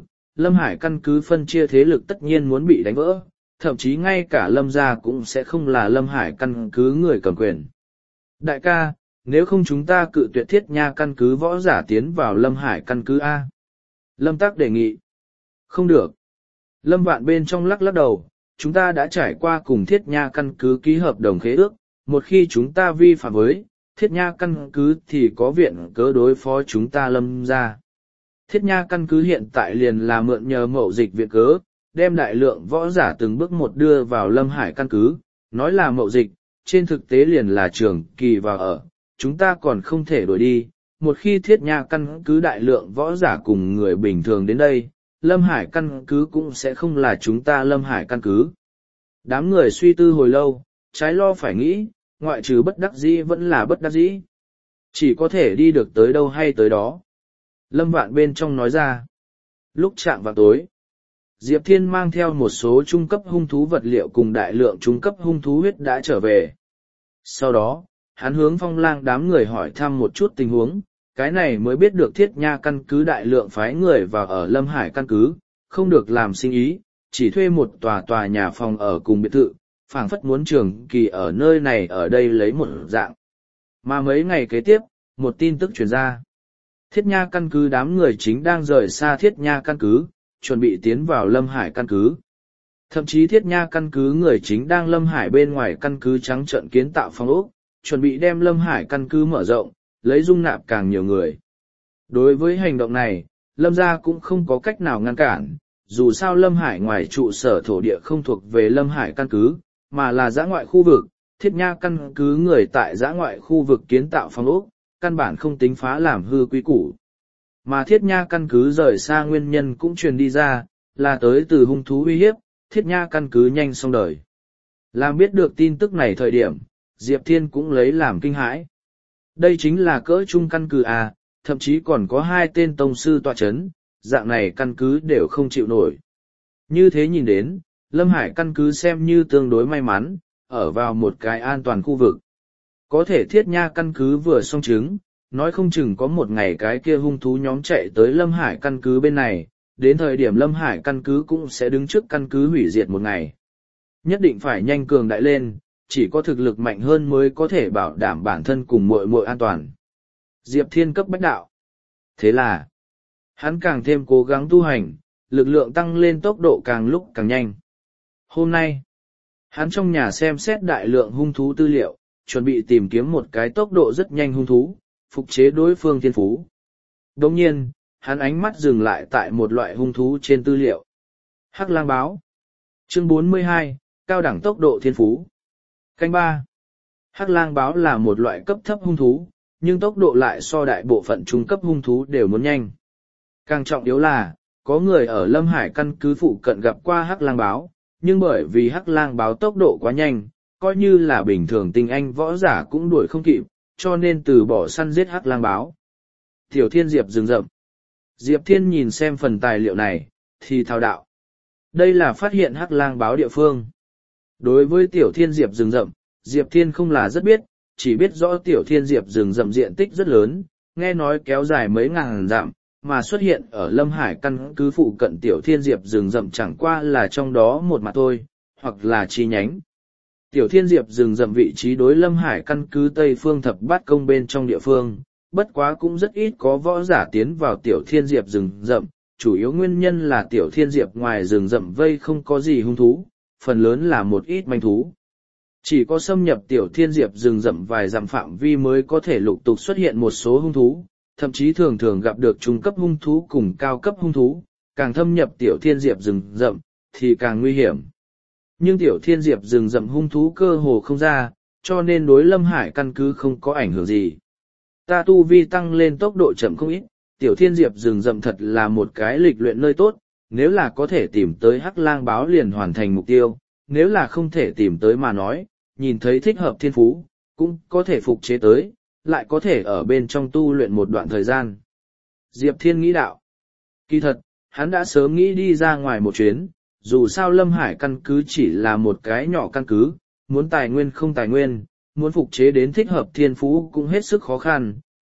căn cứ phân chia thế lực tất nhiên muốn bị đánh vỡ, thậm chí ngay cả Lâm gia cũng sẽ không là Lâm Hải căn cứ người cầm quyền. Đại ca, nếu không chúng ta cự tuyệt Thiết Nha căn cứ võ giả tiến vào Lâm Hải căn cứ A. Lâm Tắc đề nghị. Không được. Lâm Vạn bên trong lắc lắc đầu, chúng ta đã trải qua cùng Thiết Nha căn cứ ký hợp đồng khế ước, một khi chúng ta vi phạm với Thiết Nha căn cứ thì có viện cớ đối phó chúng ta Lâm gia. Thiết Nha căn cứ hiện tại liền là mượn nhờ mậu dịch viện cớ, đem đại lượng võ giả từng bước một đưa vào Lâm Hải căn cứ, nói là mậu dịch, trên thực tế liền là trường kỳ vào ở, chúng ta còn không thể đuổi đi. Một khi Thiết Nha căn cứ đại lượng võ giả cùng người bình thường đến đây, Lâm Hải căn cứ cũng sẽ không là chúng ta Lâm Hải căn cứ. Đám người suy tư hồi lâu, trái lo phải nghĩ, ngoại trừ bất đắc dĩ vẫn là bất đắc dĩ. Chỉ có thể đi được tới đâu hay tới đó. Lâm Vạn bên trong nói ra. Lúc chạm vào tối, Diệp Thiên mang theo một số trung cấp hung thú vật liệu cùng đại lượng trung cấp hung thú huyết đã trở về. Sau đó, hắn hướng Phong Lang đám người hỏi thăm một chút tình huống, cái này mới biết được Thiết Nha căn cứ đại lượng phái người vào ở Lâm Hải căn cứ, không được làm sinh ý, chỉ thuê một tòa nhà phòng ở cùng biệt thự, phảng phất muốn trường kỳ ở nơi này ở đây lấy một dạng. Mà mấy ngày kế tiếp, một tin tức truyền ra. Thiết Nha căn cứ đám người chính đang rời xa Thiết Nha căn cứ, chuẩn bị tiến vào Lâm Hải căn cứ. Thậm chí Thiết Nha căn cứ người chính đang Lâm Hải bên ngoài căn cứ trắng trợn kiến tạo phòng ốc, chuẩn bị đem Lâm Hải căn cứ mở rộng, lấy dung nạp càng nhiều người. Đối với hành động này, Lâm gia cũng không có cách nào ngăn cản, dù sao Lâm Hải ngoài trụ sở thổ địa không thuộc về Lâm Hải căn cứ, mà là dã ngoại khu vực, Thiết Nha căn cứ người tại dã ngoại khu vực kiến tạo phòng ốc, căn bản không tính phá làm hư quy củ. Mà Thiết Nha căn cứ rời xa nguyên nhân cũng truyền đi ra, là tới từ hung thú uy hiếp, Thiết Nha căn cứ nhanh xong đời. Làm biết được tin tức này thời điểm, Diệp Thiên cũng lấy làm kinh hãi. Đây chính là cỡ trung căn cứ à, thậm chí còn có 2 tên tông sư tọa chấn, dạng này căn cứ đều không chịu nổi. Như thế nhìn đến, Lâm Hải căn cứ xem như tương đối may mắn, ở vào một cái an toàn khu vực. Có thể Thiết Nha căn cứ vừa xong trứng, nói không chừng có một ngày cái kia hung thú nhóm chạy tới Lâm Hải căn cứ bên này, đến thời điểm Lâm Hải căn cứ cũng sẽ đứng trước căn cứ hủy diệt một ngày. Nhất định phải nhanh cường đại lên, chỉ có thực lực mạnh hơn mới có thể bảo đảm bản thân cùng muội muội an toàn. Diệp Thiên cấp bách đạo. Thế là, hắn càng thêm cố gắng tu hành, lực lượng tăng lên tốc độ càng lúc càng nhanh. Hôm nay, hắn trong nhà xem xét đại lượng hung thú tư liệu, chuẩn bị tìm kiếm một cái tốc độ rất nhanh hung thú, phục chế đối phương thiên phú. Đồng nhiên, hắn ánh mắt dừng lại tại một loại hung thú trên tư liệu. Hắc lang báo. Chương 42, cao đẳng tốc độ thiên phú. Canh 3. Hắc lang báo là một loại cấp thấp hung thú, nhưng tốc độ lại so đại bộ phận trung cấp hung thú đều muốn nhanh. Càng trọng yếu là, có người ở Lâm Hải căn cứ phụ cận gặp qua hắc lang báo, nhưng bởi vì hắc lang báo tốc độ quá nhanh, coi như là bình thường tinh anh võ giả cũng đuổi không kịp, cho nên từ bỏ săn giết hắc lang báo. Tiểu Thiên Diệp rừng rậm. Diệp Thiên nhìn xem phần tài liệu này, thì thao đạo. Đây là phát hiện hắc lang báo địa phương. Đối với Tiểu Thiên Diệp rừng rậm, Diệp Thiên không là rất biết, chỉ biết rõ Tiểu Thiên Diệp rừng rậm diện tích rất lớn, nghe nói kéo dài mấy ngàn dặm, mà xuất hiện ở Lâm Hải căn cứ phụ cận Tiểu Thiên Diệp rừng rậm chẳng qua là trong đó một mặt thôi, hoặc là chi nhánh. Tiểu Thiên Diệp rừng rậm vị trí đối Lâm Hải căn cứ Tây Phương Thập Bát Công bên trong địa phương, bất quá cũng rất ít có võ giả tiến vào Tiểu Thiên Diệp rừng rậm, chủ yếu nguyên nhân là Tiểu Thiên Diệp ngoài rừng rậm vây không có gì hung thú, phần lớn là một ít manh thú. Chỉ có xâm nhập Tiểu Thiên Diệp rừng rậm vài dặm phạm vi mới có thể lục tục xuất hiện một số hung thú, thậm chí thường thường gặp được trung cấp hung thú cùng cao cấp hung thú, càng thâm nhập Tiểu Thiên Diệp rừng rậm thì càng nguy hiểm. Nhưng Tiểu Thiên Diệp rừng rậm hung thú cơ hồ không ra, cho nên đối Lâm Hải căn cứ không có ảnh hưởng gì. Ta tu vi tăng lên tốc độ chậm không ít, Tiểu Thiên Diệp rừng rậm thật là một cái lịch luyện nơi tốt, nếu là có thể tìm tới hắc lang báo liền hoàn thành mục tiêu, nếu là không thể tìm tới mà nói, nhìn thấy thích hợp thiên phú, cũng có thể phục chế tới, lại có thể ở bên trong tu luyện một đoạn thời gian. Diệp Thiên nghĩ đạo. Kỳ thật, hắn đã sớm nghĩ đi ra ngoài một chuyến, dù sao Lâm Hải căn cứ chỉ là một cái nhỏ căn cứ, muốn tài nguyên không tài nguyên, muốn phục chế đến thích hợp thiên phú cũng hết sức khó khăn,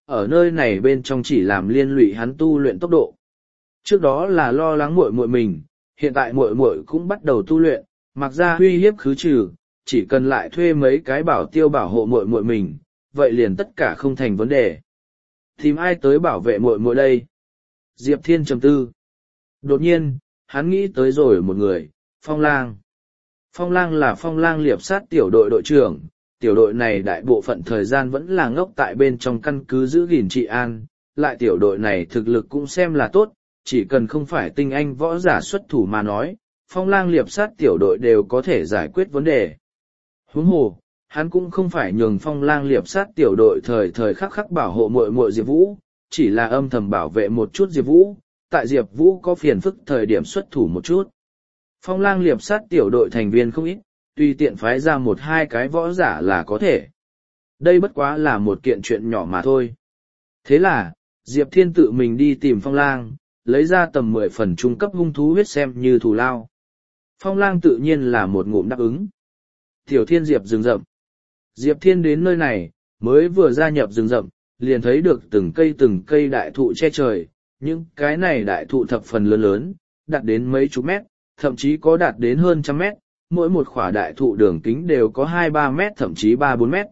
ở nơi này bên trong chỉ làm liên lụy hắn tu luyện tốc độ. Trước đó là lo lắng muội muội mình, hiện tại muội muội cũng bắt đầu tu luyện, mặc ra uy hiếp khứ trừ, chỉ cần lại thuê mấy cái bảo tiêu bảo hộ muội muội mình, vậy liền tất cả không thành vấn đề. Tìm ai tới bảo vệ muội muội đây? Diệp Thiên trầm tư. Đột nhiên, hắn nghĩ tới rồi một người, Phong Lang. Phong Lang là Phong Lang liệp sát tiểu đội đội trưởng, tiểu đội này đại bộ phận thời gian vẫn là ngốc tại bên trong căn cứ giữ gìn trị an, lại tiểu đội này thực lực cũng xem là tốt, chỉ cần không phải tinh anh võ giả xuất thủ mà nói, Phong Lang liệp sát tiểu đội đều có thể giải quyết vấn đề. Huống hồ, hắn cũng không phải nhường Phong Lang liệp sát tiểu đội thời thời khắc khắc bảo hộ muội muội Diệp Vũ, chỉ là âm thầm bảo vệ một chút Diệp Vũ, tại Diệp Vũ có phiền phức thời điểm xuất thủ một chút. Phong Lang liệp sát tiểu đội thành viên không ít, tùy tiện phái ra một hai cái võ giả là có thể. Đây bất quá là một kiện chuyện nhỏ mà thôi. Thế là, Diệp Thiên tự mình đi tìm Phong Lang, lấy ra tầm 10 phần trung cấp hung thú huyết xem như thù lao. Phong Lang tự nhiên là một ngụm đáp ứng. Tiểu Thiên Diệp rừng rậm. Diệp Thiên đến nơi này, mới vừa gia nhập rừng rậm, liền thấy được từng cây đại thụ che trời, những cái này đại thụ thập phần lớn lớn, đạt đến mấy chục mét, thậm chí có đạt đến hơn trăm mét, mỗi một khỏa đại thụ đường kính đều có 2-3 mét thậm chí 3-4 mét.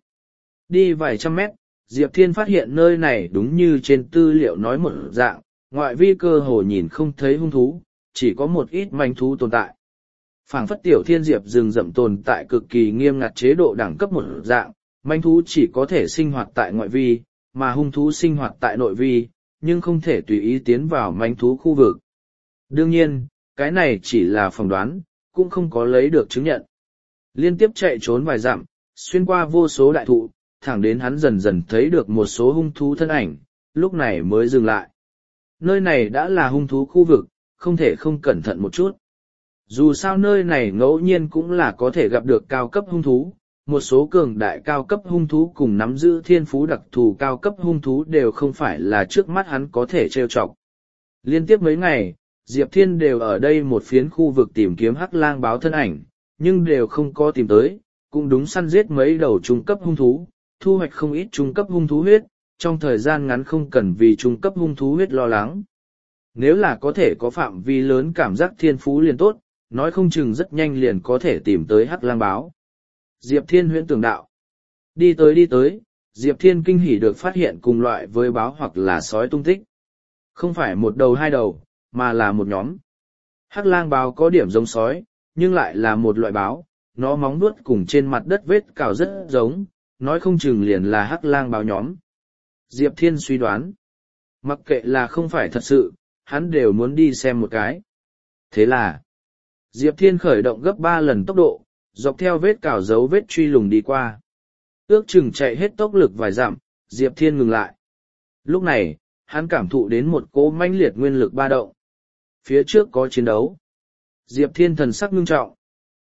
Đi vài trăm mét, Diệp Thiên phát hiện nơi này đúng như trên tư liệu nói một dạng, ngoại vi cơ hồ nhìn không thấy hung thú, chỉ có một ít manh thú tồn tại. Phảng phất Tiểu Thiên Diệp rừng rậm tồn tại cực kỳ nghiêm ngặt chế độ đẳng cấp một dạng, manh thú chỉ có thể sinh hoạt tại ngoại vi, mà hung thú sinh hoạt tại nội vi, nhưng không thể tùy ý tiến vào manh thú khu vực. Đương nhiên, cái này chỉ là phỏng đoán, cũng không có lấy được chứng nhận. Liên tiếp chạy trốn vài dặm, xuyên qua vô số đại thụ, thẳng đến hắn dần dần thấy được một số hung thú thân ảnh, lúc này mới dừng lại. Nơi này đã là hung thú khu vực, không thể không cẩn thận một chút. Dù sao nơi này ngẫu nhiên cũng là có thể gặp được cao cấp hung thú, một số cường đại cao cấp hung thú cùng nắm giữ thiên phú đặc thù cao cấp hung thú đều không phải là trước mắt hắn có thể trêu chọc. Liên tiếp mấy ngày, Diệp Thiên đều ở đây một phiến khu vực tìm kiếm hắc lang báo thân ảnh, nhưng đều không có tìm tới, cũng đúng săn giết mấy đầu trung cấp hung thú, thu hoạch không ít trung cấp hung thú huyết, trong thời gian ngắn không cần vì trung cấp hung thú huyết lo lắng. Nếu là có thể có phạm vi lớn cảm giác thiên phú liền tốt, nói không chừng rất nhanh liền có thể tìm tới hắc lang báo. Diệp Thiên huyễn tưởng đạo. Đi tới, Diệp Thiên kinh hỉ được phát hiện cùng loại với báo hoặc là sói tung tích. Không phải một đầu hai đầu, mà là một nhóm. Hắc lang báo có điểm giống sói, nhưng lại là một loại báo, nó móng vuốt cùng trên mặt đất vết cào rất giống, nói không chừng liền là hắc lang báo nhóm. Diệp Thiên suy đoán. Mặc kệ là không phải thật sự, hắn đều muốn đi xem một cái. Thế là, Diệp Thiên khởi động gấp 3 lần tốc độ, dọc theo vết cào dấu vết truy lùng đi qua. Ước chừng chạy hết tốc lực vài dặm, Diệp Thiên ngừng lại. Lúc này, hắn cảm thụ đến một cỗ mãnh liệt nguyên lực ba động. Phía trước có chiến đấu. Diệp Thiên thần sắc ngưng trọng.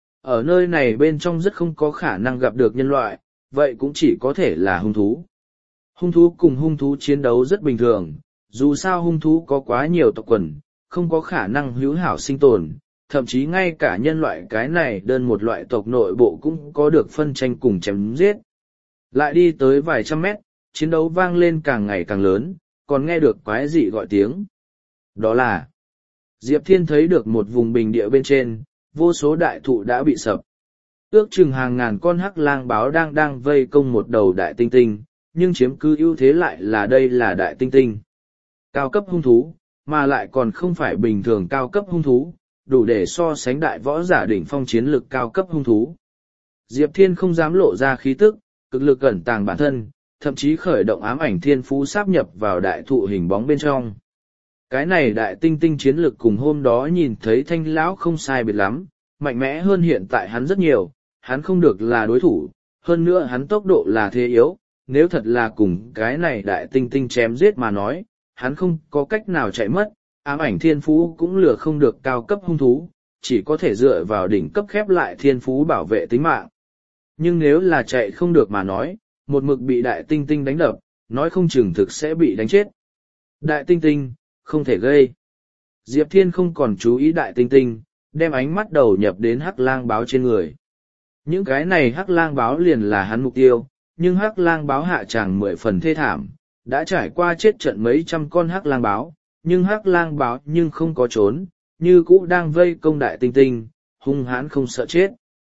Ở nơi này bên trong rất không có khả năng gặp được nhân loại, vậy cũng chỉ có thể là hung thú. Hung thú cùng hung thú chiến đấu rất bình thường, dù sao hung thú có quá nhiều tộc quần, không có khả năng hữu hảo sinh tồn, thậm chí ngay cả nhân loại cái này đơn một loại tộc nội bộ cũng có được phân tranh cùng chém giết. Lại đi tới vài trăm mét, chiến đấu vang lên càng ngày càng lớn, còn nghe được quái dị gọi tiếng. Đó là Diệp Thiên thấy được một vùng bình địa bên trên, vô số đại thụ đã bị sập. Ước chừng hàng ngàn con hắc lang báo đang vây công một đầu đại tinh tinh, nhưng chiếm cứ ưu thế lại là đây là đại tinh tinh. Cao cấp hung thú, mà lại còn không phải bình thường cao cấp hung thú, đủ để so sánh đại võ giả đỉnh phong chiến lực cao cấp hung thú. Diệp Thiên không dám lộ ra khí tức, cực lực ẩn tàng bản thân, thậm chí khởi động ám ảnh thiên phú sáp nhập vào đại thụ hình bóng bên trong. Cái này đại tinh tinh chiến lực cùng hôm đó nhìn thấy Thanh lão không sai biệt lắm, mạnh mẽ hơn hiện tại hắn rất nhiều, hắn không được là đối thủ, hơn nữa hắn tốc độ là thế yếu, nếu thật là cùng cái này đại tinh tinh chém giết mà nói, hắn không có cách nào chạy mất, ám ảnh thiên phú cũng lừa không được cao cấp hung thú, chỉ có thể dựa vào đỉnh cấp khép lại thiên phú bảo vệ tính mạng. Nhưng nếu là chạy không được mà nói, một mực bị đại tinh tinh đánh đập, nói không chừng thực sẽ bị đánh chết. Đại tinh tinh, không thể gây. Diệp Thiên không còn chú ý đại tinh tinh, đem ánh mắt đầu nhập đến hắc lang báo trên người. Những cái này hắc lang báo liền là hắn mục tiêu, nhưng hắc lang báo hạ tràng 10 phần thê thảm, đã trải qua chết trận mấy trăm con hắc lang báo, nhưng hắc lang báo nhưng không có trốn, như cũ đang vây công đại tinh tinh, hung hãn không sợ chết.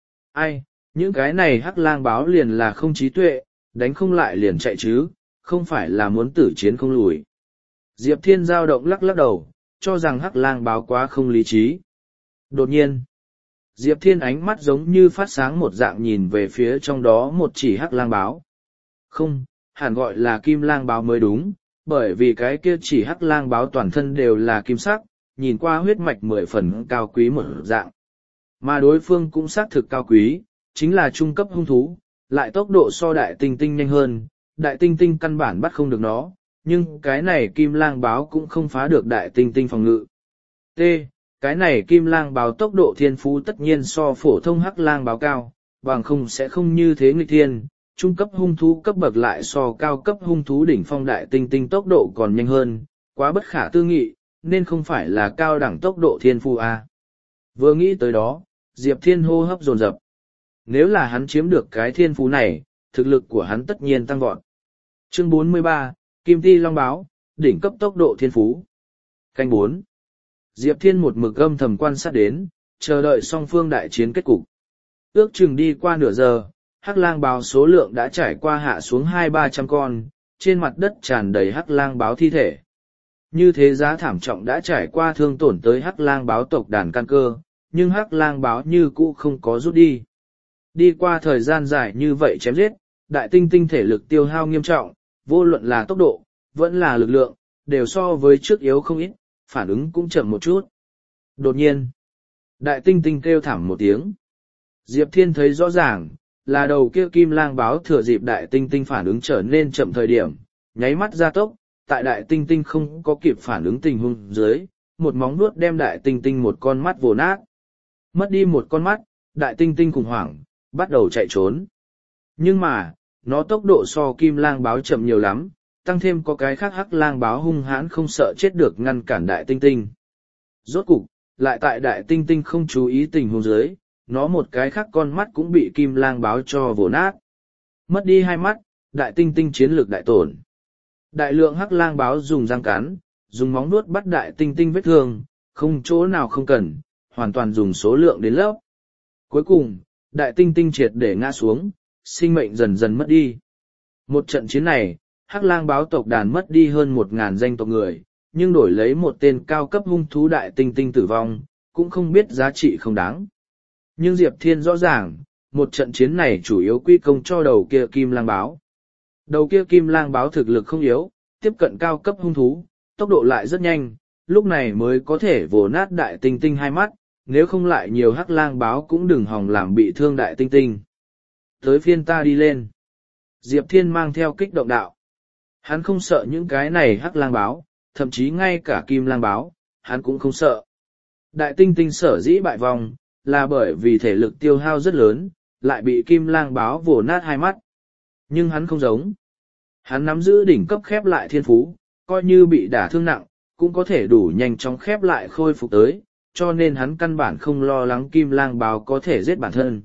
Ai, những cái này hắc lang báo liền là không trí tuệ, đánh không lại liền chạy chứ, không phải là muốn tử chiến không lùi. Diệp Thiên dao động lắc lắc đầu, cho rằng hắc lang báo quá không lý trí. Đột nhiên, Diệp Thiên ánh mắt giống như phát sáng một dạng nhìn về phía trong đó một chỉ hắc lang báo. Không, hẳn gọi là kim lang báo mới đúng, bởi vì cái kia chỉ hắc lang báo toàn thân đều là kim sắc, nhìn qua huyết mạch 10 phần cao quý một dạng. Mà đối phương cũng xác thực cao quý, chính là trung cấp hung thú, lại tốc độ so đại tinh tinh nhanh hơn, đại tinh tinh căn bản bắt không được nó, nhưng cái này kim lang báo cũng không phá được đại tinh tinh phòng ngự. T. Cái này kim lang báo tốc độ thiên phú tất nhiên so phổ thông hắc lang báo cao, bằng không sẽ không như thế nghịch thiên, trung cấp hung thú cấp bậc lại so cao cấp hung thú đỉnh phong đại tinh tinh tốc độ còn nhanh hơn, quá bất khả tư nghị, nên không phải là cao đẳng tốc độ thiên phú A. Vừa nghĩ tới đó, Diệp Thiên hô hấp dồn dập. Nếu là hắn chiếm được cái thiên phú này, thực lực của hắn tất nhiên tăng vọt. Chương 43, Kim Ti Long Báo, đỉnh cấp tốc độ thiên phú. Canh 4. Diệp Thiên một mực âm thầm quan sát đến, chờ đợi song phương đại chiến kết cục. Ước chừng đi qua nửa giờ, hắc lang báo số lượng đã trải qua hạ xuống 200-300 con, trên mặt đất tràn đầy hắc lang báo thi thể. Như thế giá thảm trọng đã trải qua thương tổn tới hắc lang báo tộc đàn căn cơ, nhưng hắc lang báo như cũ không có rút đi. Đi qua thời gian dài như vậy chém giết, đại tinh tinh thể lực tiêu hao nghiêm trọng, vô luận là tốc độ, vẫn là lực lượng, đều so với trước yếu không ít, phản ứng cũng chậm một chút. Đột nhiên, đại tinh tinh kêu thảm một tiếng. Diệp Thiên thấy rõ ràng, là đầu kia kim lang báo thừa dịp đại tinh tinh phản ứng trở nên chậm thời điểm, nháy mắt ra tốc, tại đại tinh tinh không có kịp phản ứng tình huống dưới, một móng vuốt đem đại tinh tinh một con mắt vồ nát. Mất đi một con mắt, đại tinh tinh khủng hoảng, bắt đầu chạy trốn. Nhưng mà, nó tốc độ so kim lang báo chậm nhiều lắm, tăng thêm có cái khác hắc lang báo hung hãn không sợ chết được ngăn cản đại tinh tinh. Rốt cục, lại tại đại tinh tinh không chú ý tình huống dưới, nó một cái khác con mắt cũng bị kim lang báo cho vồ nát. Mất đi hai mắt, đại tinh tinh chiến lược đại tổn. Đại lượng hắc lang báo dùng răng cắn, dùng móng nuốt bắt đại tinh tinh vết thương, không chỗ nào không cần, hoàn toàn dùng số lượng đến lớp. Cuối cùng, đại tinh tinh triệt để ngã xuống, sinh mệnh dần dần mất đi. Một trận chiến này, hắc lang báo tộc đàn mất đi hơn 1.000 danh tộc người, nhưng đổi lấy một tên cao cấp hung thú đại tinh tinh tử vong, cũng không biết giá trị không đáng. Nhưng Diệp Thiên rõ ràng, một trận chiến này chủ yếu quy công cho đầu kia kim lang báo. Đầu kia kim lang báo thực lực không yếu, tiếp cận cao cấp hung thú, tốc độ lại rất nhanh, lúc này mới có thể vồ nát đại tinh tinh hai mắt, nếu không lại nhiều hắc lang báo cũng đừng hòng làm bị thương đại tinh tinh. Tới phiên ta đi lên. Diệp Thiên mang theo kích động đạo. Hắn không sợ những cái này hắc lang báo, thậm chí ngay cả kim lang báo, hắn cũng không sợ. Đại tinh tinh sở dĩ bại vòng, là bởi vì thể lực tiêu hao rất lớn, lại bị kim lang báo vồ nát hai mắt. Nhưng hắn không giống. Hắn nắm giữ đỉnh cấp khép lại thiên phú, coi như bị đả thương nặng, cũng có thể đủ nhanh chóng khép lại khôi phục tới, cho nên hắn căn bản không lo lắng kim lang báo có thể giết bản thân.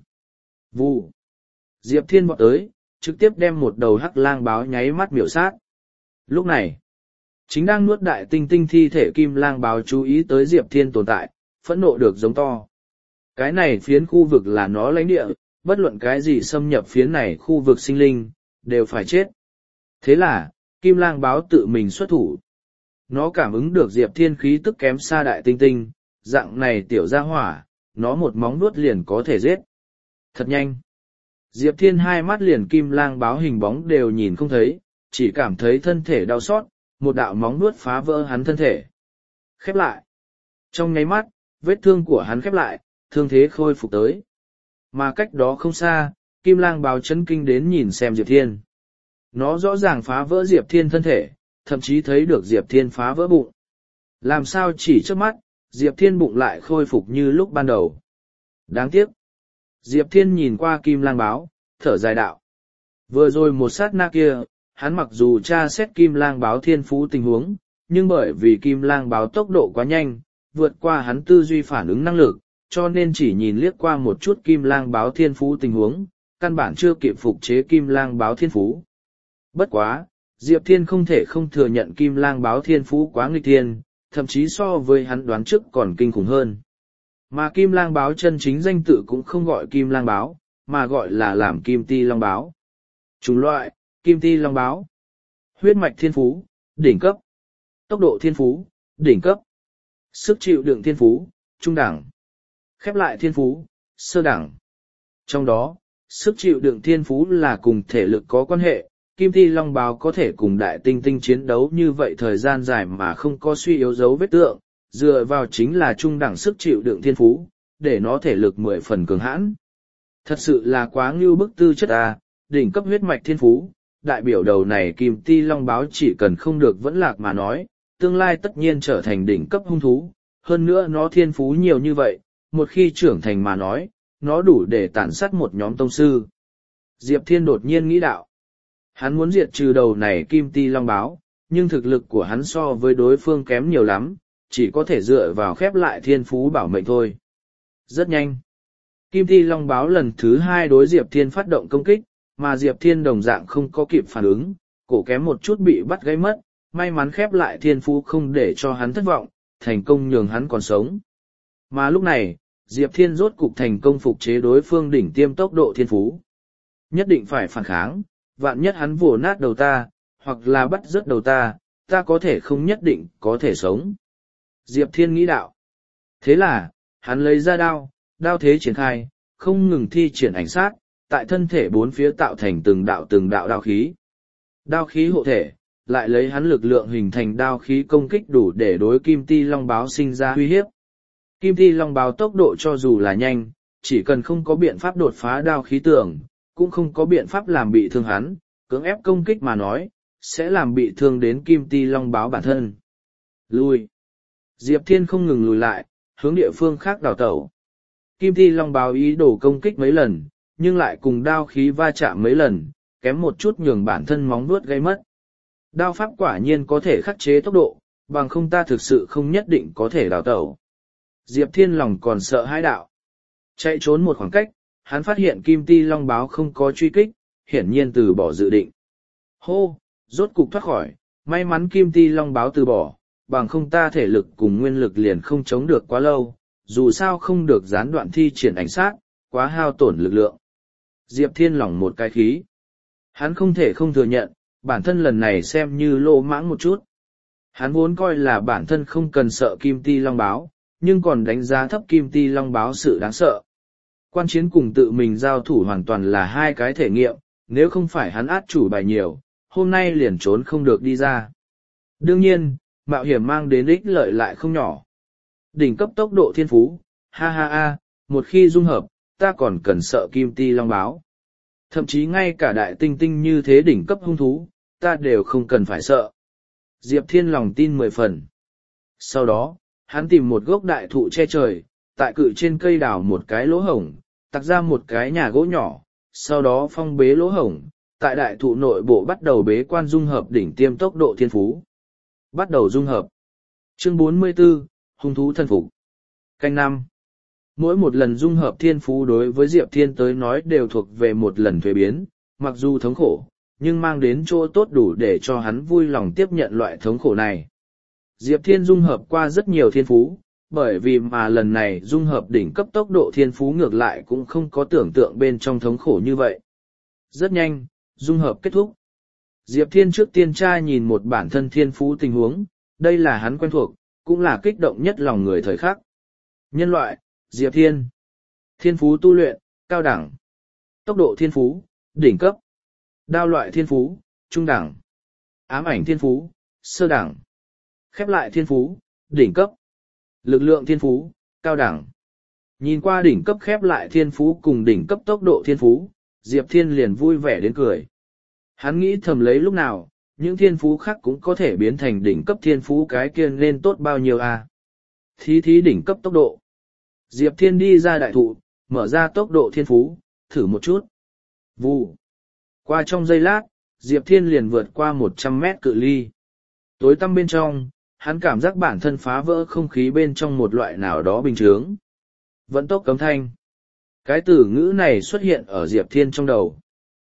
Vụ. Diệp Thiên vọt tới, trực tiếp đem một đầu hắc lang báo nháy mắt miểu sát. Lúc này, chính đang nuốt đại tinh tinh thi thể kim lang báo chú ý tới Diệp Thiên tồn tại, phẫn nộ được giống to. Cái này phiến khu vực là nó lãnh địa, bất luận cái gì xâm nhập phiến này khu vực sinh linh, đều phải chết. Thế là, kim lang báo tự mình xuất thủ. Nó cảm ứng được Diệp Thiên khí tức kém xa đại tinh tinh, dạng này tiểu gia hỏa, nó một móng vuốt liền có thể giết. Thật nhanh. Diệp Thiên hai mắt liền kim lang báo hình bóng đều nhìn không thấy, chỉ cảm thấy thân thể đau xót, một đạo móng vuốt phá vỡ hắn thân thể. Khép lại. Trong nháy mắt, vết thương của hắn khép lại, thương thế khôi phục tới. Mà cách đó không xa, kim lang báo chấn kinh đến nhìn xem Diệp Thiên. Nó rõ ràng phá vỡ Diệp Thiên thân thể, thậm chí thấy được Diệp Thiên phá vỡ bụng. Làm sao chỉ trước mắt, Diệp Thiên bụng lại khôi phục như lúc ban đầu. Đáng tiếc. Diệp Thiên nhìn qua kim lang báo, thở dài đạo. Vừa rồi một sát na kia, hắn mặc dù tra xét kim lang báo thiên phú tình huống, nhưng bởi vì kim lang báo tốc độ quá nhanh, vượt qua hắn tư duy phản ứng năng lực, cho nên chỉ nhìn liếc qua một chút kim lang báo thiên phú tình huống, căn bản chưa kịp phục chế kim lang báo thiên phú. Bất quá, Diệp Thiên không thể không thừa nhận Kim Lang báo thiên phú quá nghịch thiên, thậm chí so với hắn đoán trước còn kinh khủng hơn. Mà Kim Lang báo chân chính danh tự cũng không gọi Kim Lang báo, mà gọi là làm Kim Ti Long báo. Chủng loại, Kim Ti Long báo. Huyết mạch thiên phú, đỉnh cấp. Tốc độ thiên phú, đỉnh cấp. Sức chịu đựng thiên phú, trung đẳng. Khép lại thiên phú, sơ đẳng. Trong đó, sức chịu đựng thiên phú là cùng thể lực có quan hệ. Kim Ti Long báo có thể cùng đại tinh tinh chiến đấu như vậy thời gian dài mà không có suy yếu dấu vết tượng, dựa vào chính là trung đẳng sức chịu đựng thiên phú, để nó thể lực 10 phần cường hãn. Thật sự là quá ngưu bức tư chất à, đỉnh cấp huyết mạch thiên phú, đại biểu đầu này Kim Ti Long báo chỉ cần không được vẫn lạc mà nói, tương lai tất nhiên trở thành đỉnh cấp hung thú, hơn nữa nó thiên phú nhiều như vậy, một khi trưởng thành mà nói, nó đủ để tàn sát một nhóm tông sư. Diệp Thiên đột nhiên nghĩ đạo. Hắn muốn diệt trừ đầu này Kim Ti Long báo, nhưng thực lực của hắn so với đối phương kém nhiều lắm, chỉ có thể dựa vào khép lại thiên phú bảo mệnh thôi. Rất nhanh. Kim Ti Long báo lần thứ 2 đối Diệp Thiên phát động công kích, mà Diệp Thiên đồng dạng không có kịp phản ứng, cổ kém một chút bị bắt gây mất, may mắn khép lại thiên phú không để cho hắn thất vọng, thành công nhường hắn còn sống. Mà lúc này, Diệp Thiên rốt cục thành công phục chế đối phương đỉnh tiêm tốc độ thiên phú. Nhất định phải phản kháng, vạn nhất hắn vồ nát đầu ta, hoặc là bắt rớt đầu ta, ta có thể không nhất định có thể sống. Diệp Thiên nghĩ đạo. Thế là, hắn lấy ra đao, đao thế triển khai, không ngừng thi triển ảnh sát, tại thân thể bốn phía tạo thành từng đạo đao khí. Đao khí hộ thể, lại lấy hắn lực lượng hình thành đao khí công kích đủ để đối Kim Ti Long báo sinh ra uy hiếp. Kim Ti Long báo tốc độ cho dù là nhanh, chỉ cần không có biện pháp đột phá đao khí tường, cũng không có biện pháp làm bị thương hắn, cưỡng ép công kích mà nói, sẽ làm bị thương đến Kim Ti Long báo bản thân. Lui. Diệp Thiên không ngừng lùi lại, hướng địa phương khác đào tẩu. Kim Ti Long báo ý đồ công kích mấy lần, nhưng lại cùng đao khí va chạm mấy lần, kém một chút nhường bản thân móng vuốt gây mất. Đao pháp quả nhiên có thể khắc chế tốc độ, bằng không ta thực sự không nhất định có thể đào tẩu. Diệp Thiên lòng còn sợ hãi đạo. Chạy trốn một khoảng cách, hắn phát hiện Kim Ti Long báo không có truy kích, hiển nhiên từ bỏ dự định. Hô, rốt cục thoát khỏi, may mắn Kim Ti Long báo từ bỏ, bằng không ta thể lực cùng nguyên lực liền không chống được quá lâu, dù sao không được gián đoạn thi triển ảnh sát, quá hao tổn lực lượng. Diệp Thiên lỏng một cái khí. Hắn không thể không thừa nhận, bản thân lần này xem như lô mãng một chút. Hắn vốn coi là bản thân không cần sợ Kim Ti Long báo, nhưng còn đánh giá thấp Kim Ti Long báo sự đáng sợ. Quan chiến cùng tự mình giao thủ hoàn toàn là hai cái thể nghiệm, nếu không phải hắn át chủ bài nhiều, hôm nay liền trốn không được đi ra. Đương nhiên, mạo hiểm mang đến ích lợi lại không nhỏ. Đỉnh cấp tốc độ thiên phú, ha ha ha, một khi dung hợp, ta còn cần sợ Kim Ti Long báo. Thậm chí ngay cả đại tinh tinh như thế đỉnh cấp hung thú, ta đều không cần phải sợ. Diệp Thiên lòng tin 10 phần. Sau đó, hắn tìm một gốc đại thụ che trời, tại cự trên cây đào một cái lỗ hổng, tặc ra một cái nhà gỗ nhỏ, sau đó phong bế lỗ hổng, tại đại thụ nội bộ bắt đầu bế quan dung hợp đỉnh tiêm tốc độ thiên phú. Bắt đầu dung hợp. Chương 44, hung thú thân phục. Canh 5. Mỗi một lần dung hợp thiên phú đối với Diệp Thiên tới nói đều thuộc về một lần thuế biến, mặc dù thống khổ, nhưng mang đến chỗ tốt đủ để cho hắn vui lòng tiếp nhận loại thống khổ này. Diệp Thiên dung hợp qua rất nhiều thiên phú, bởi vì mà lần này dung hợp đỉnh cấp tốc độ thiên phú ngược lại cũng không có tưởng tượng bên trong thống khổ như vậy. Rất nhanh, dung hợp kết thúc. Diệp Thiên trước tiên tra nhìn một bản thân thiên phú tình huống, đây là hắn quen thuộc, cũng là kích động nhất lòng người thời khắc. Nhân loại, Diệp Thiên. Thiên phú tu luyện, cao đẳng. Tốc độ thiên phú, đỉnh cấp. Đao loại thiên phú, trung đẳng. Ám ảnh thiên phú, sơ đẳng. Khép lại thiên phú, đỉnh cấp. Lực lượng thiên phú, cao đẳng. Nhìn qua đỉnh cấp khép lại thiên phú cùng đỉnh cấp tốc độ thiên phú, Diệp Thiên liền vui vẻ đến cười. Hắn nghĩ thầm lấy lúc nào, những thiên phú khác cũng có thể biến thành đỉnh cấp thiên phú cái kia nên tốt bao nhiêu à. Thí đỉnh cấp tốc độ. Diệp Thiên đi ra đại thụ, mở ra tốc độ thiên phú, thử một chút. Vù. Qua trong giây lát, Diệp Thiên liền vượt qua 100 mét cự ly. Tối tăm bên trong, hắn cảm giác bản thân phá vỡ không khí bên trong một loại nào đó bình thường. Vận tốc cấm thanh. Cái từ ngữ này xuất hiện ở Diệp Thiên trong đầu.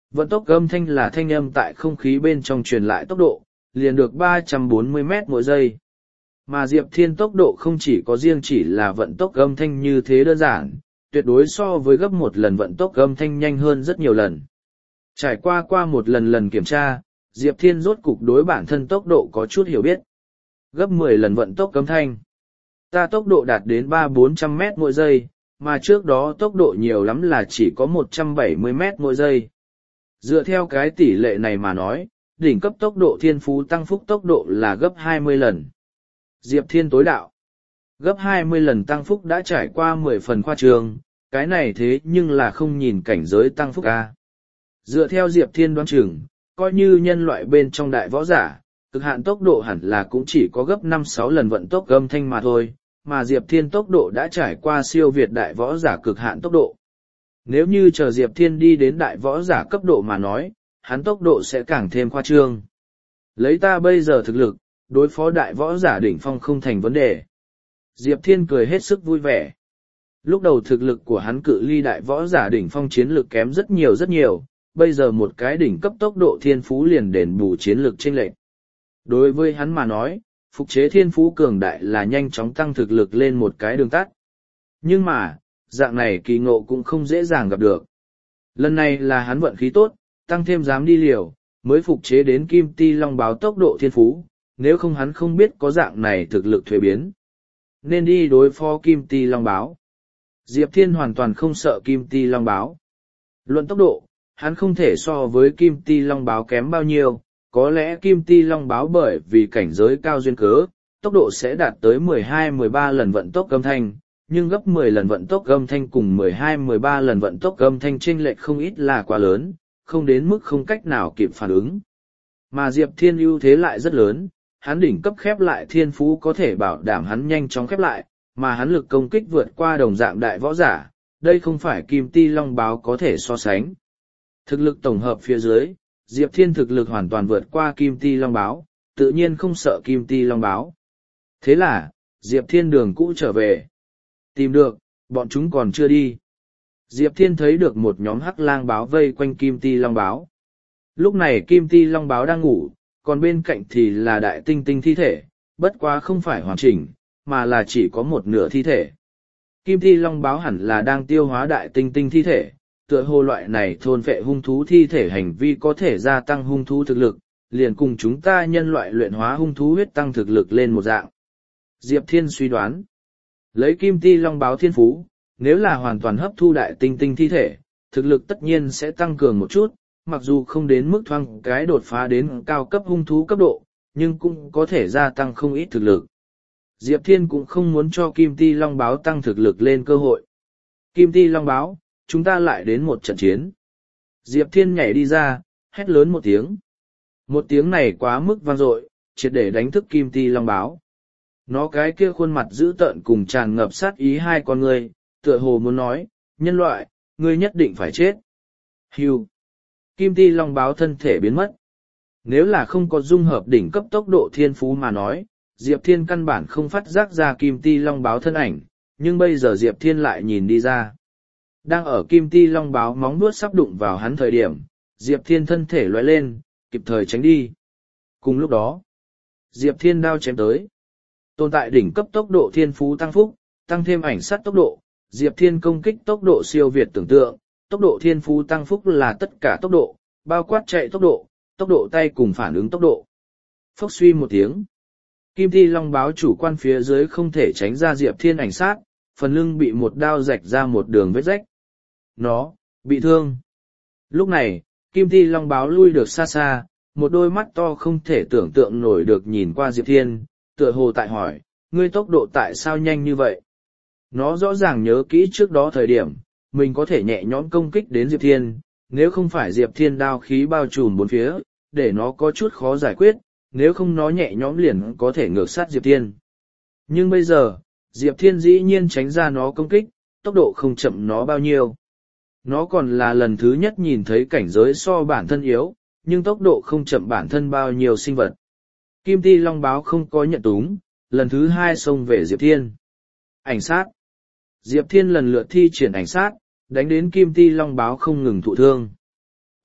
Vận tốc âm thanh là thanh âm tại không khí bên trong truyền lại tốc độ, liền được 340 mét mỗi giây. Mà Diệp Thiên tốc độ không chỉ có riêng chỉ là vận tốc âm thanh như thế đơn giản, tuyệt đối so với gấp một lần vận tốc âm thanh nhanh hơn rất nhiều lần. Trải qua một lần kiểm tra, Diệp Thiên rốt cục đối bản thân tốc độ có chút hiểu biết. Gấp 10 lần vận tốc âm thanh. Ta tốc độ đạt đến 300-400 mét mỗi giây, mà trước đó tốc độ nhiều lắm là chỉ có 170 mét mỗi giây. Dựa theo cái tỷ lệ này mà nói, đỉnh cấp tốc độ thiên phú tăng phúc tốc độ là gấp 20 lần. Diệp Thiên tối đạo. Gấp 20 lần tăng phúc đã trải qua 10 phần khoa trương, cái này thế nhưng là không nhìn cảnh giới tăng phúc a. Dựa theo Diệp Thiên đoán chừng, coi như nhân loại bên trong đại võ giả, cực hạn tốc độ hẳn là cũng chỉ có gấp 5-6 lần vận tốc âm thanh mà thôi, mà Diệp Thiên tốc độ đã trải qua siêu việt đại võ giả cực hạn tốc độ. Nếu như chờ Diệp Thiên đi đến đại võ giả cấp độ mà nói, hắn tốc độ sẽ càng thêm khoa trương. Lấy ta bây giờ thực lực, đối phó đại võ giả đỉnh phong không thành vấn đề. Diệp Thiên cười hết sức vui vẻ. Lúc đầu thực lực của hắn cự ly đại võ giả đỉnh phong chiến lực kém rất nhiều, bây giờ một cái đỉnh cấp tốc độ thiên phú liền đền bù chiến lực chênh lệch. Đối với hắn mà nói, phục chế thiên phú cường đại là nhanh chóng tăng thực lực lên một cái đường tắt. Nhưng mà, dạng này kỳ ngộ cũng không dễ dàng gặp được. Lần này là hắn vận khí tốt, tăng thêm dám đi liều, mới phục chế đến Kim Ti Long báo tốc độ thiên phú, nếu không hắn không biết có dạng này thực lực thuế biến. Nên đi đối phó Kim Ti Long báo. Diệp Thiên hoàn toàn không sợ Kim Ti Long báo. Luận tốc độ, hắn không thể so với Kim Ti Long báo kém bao nhiêu, có lẽ Kim Ti Long báo bởi vì cảnh giới cao duyên cớ, tốc độ sẽ đạt tới 12-13 lần vận tốc âm thanh, nhưng gấp 10 lần vận tốc âm thanh cùng 12-13 lần vận tốc âm thanh chênh lệch không ít là quá lớn, không đến mức không cách nào kịp phản ứng. Mà Diệp Thiên ưu thế lại rất lớn, hắn đỉnh cấp khép lại thiên phú có thể bảo đảm hắn nhanh chóng khép lại, mà hắn lực công kích vượt qua đồng dạng đại võ giả, đây không phải Kim Ti Long báo có thể so sánh. Thực lực tổng hợp phía dưới, Diệp Thiên thực lực hoàn toàn vượt qua Kim Ti Long báo, tự nhiên không sợ Kim Ti Long báo. Thế là, Diệp Thiên đường cũ trở về. Tìm được, bọn chúng còn chưa đi. Diệp Thiên thấy được một nhóm hắc lang báo vây quanh Kim Ti Long báo. Lúc này Kim Ti Long báo đang ngủ, còn bên cạnh thì là đại tinh tinh thi thể, bất quá không phải hoàn chỉnh, mà là chỉ có một nửa thi thể. Kim Ti Long báo hẳn là đang tiêu hóa đại tinh tinh thi thể, tựa hồ loại này thôn phệ hung thú thi thể hành vi có thể gia tăng hung thú thực lực, liền cùng chúng ta nhân loại luyện hóa hung thú huyết tăng thực lực lên một dạng. Diệp Thiên suy đoán, lấy Kim Ti Long báo thiên phú, nếu là hoàn toàn hấp thu đại tinh tinh thi thể, thực lực tất nhiên sẽ tăng cường một chút, mặc dù không đến mức thoáng cái đột phá đến cao cấp hung thú cấp độ, nhưng cũng có thể gia tăng không ít thực lực. Diệp Thiên cũng không muốn cho Kim Ti Long báo tăng thực lực lên cơ hội. Kim Ti Long báo, chúng ta lại đến một trận chiến. Diệp Thiên nhảy đi ra, hét lớn một tiếng. Một tiếng này quá mức vang dội, triệt để đánh thức Kim Ti Long báo. Nó cái kia khuôn mặt dữ tợn cùng tràn ngập sát ý hai con người, tựa hồ muốn nói, nhân loại, ngươi nhất định phải chết. Hưu. Kim Ti Long báo thân thể biến mất. Nếu là không có dung hợp đỉnh cấp tốc độ thiên phú mà nói, Diệp Thiên căn bản không phát giác ra Kim Ti Long báo thân ảnh, nhưng bây giờ Diệp Thiên lại nhìn đi ra. Đang ở Kim Ti Long báo móng vuốt sắp đụng vào hắn thời điểm, Diệp Thiên thân thể lóe lên, kịp thời tránh đi. Cùng lúc đó, Diệp Thiên đao chém tới. Tồn tại đỉnh cấp tốc độ thiên phú tăng phúc, tăng thêm ảnh sát tốc độ, Diệp Thiên công kích tốc độ siêu việt tưởng tượng, tốc độ thiên phú tăng phúc là tất cả tốc độ, bao quát chạy tốc độ tay cùng phản ứng tốc độ. Phốc suy một tiếng. Kim Ti Long báo chủ quan phía dưới không thể tránh ra Diệp Thiên ảnh sát, phần lưng bị một đao rạch ra một đường vết rách. Nó, bị thương. Lúc này, Kim Ti Long báo lui được xa xa, một đôi mắt to không thể tưởng tượng nổi được nhìn qua Diệp Thiên, tựa hồ tại hỏi, ngươi tốc độ tại sao nhanh như vậy? Nó rõ ràng nhớ kỹ trước đó thời điểm, mình có thể nhẹ nhõm công kích đến Diệp Thiên, nếu không phải Diệp Thiên đao khí bao trùm bốn phía, để nó có chút khó giải quyết, nếu không nó nhẹ nhõm liền có thể ngược sát Diệp Thiên. Nhưng bây giờ, Diệp Thiên dĩ nhiên tránh ra nó công kích, tốc độ không chậm nó bao nhiêu. Nó còn là lần thứ nhất nhìn thấy cảnh giới so bản thân yếu, nhưng tốc độ không chậm bản thân bao nhiêu sinh vật. Kim Ti Long báo không có nhận túng, lần thứ hai xông về Diệp Thiên. Ảnh sát. Diệp Thiên lần lượt thi triển ảnh sát, đánh đến Kim Ti Long báo không ngừng thụ thương.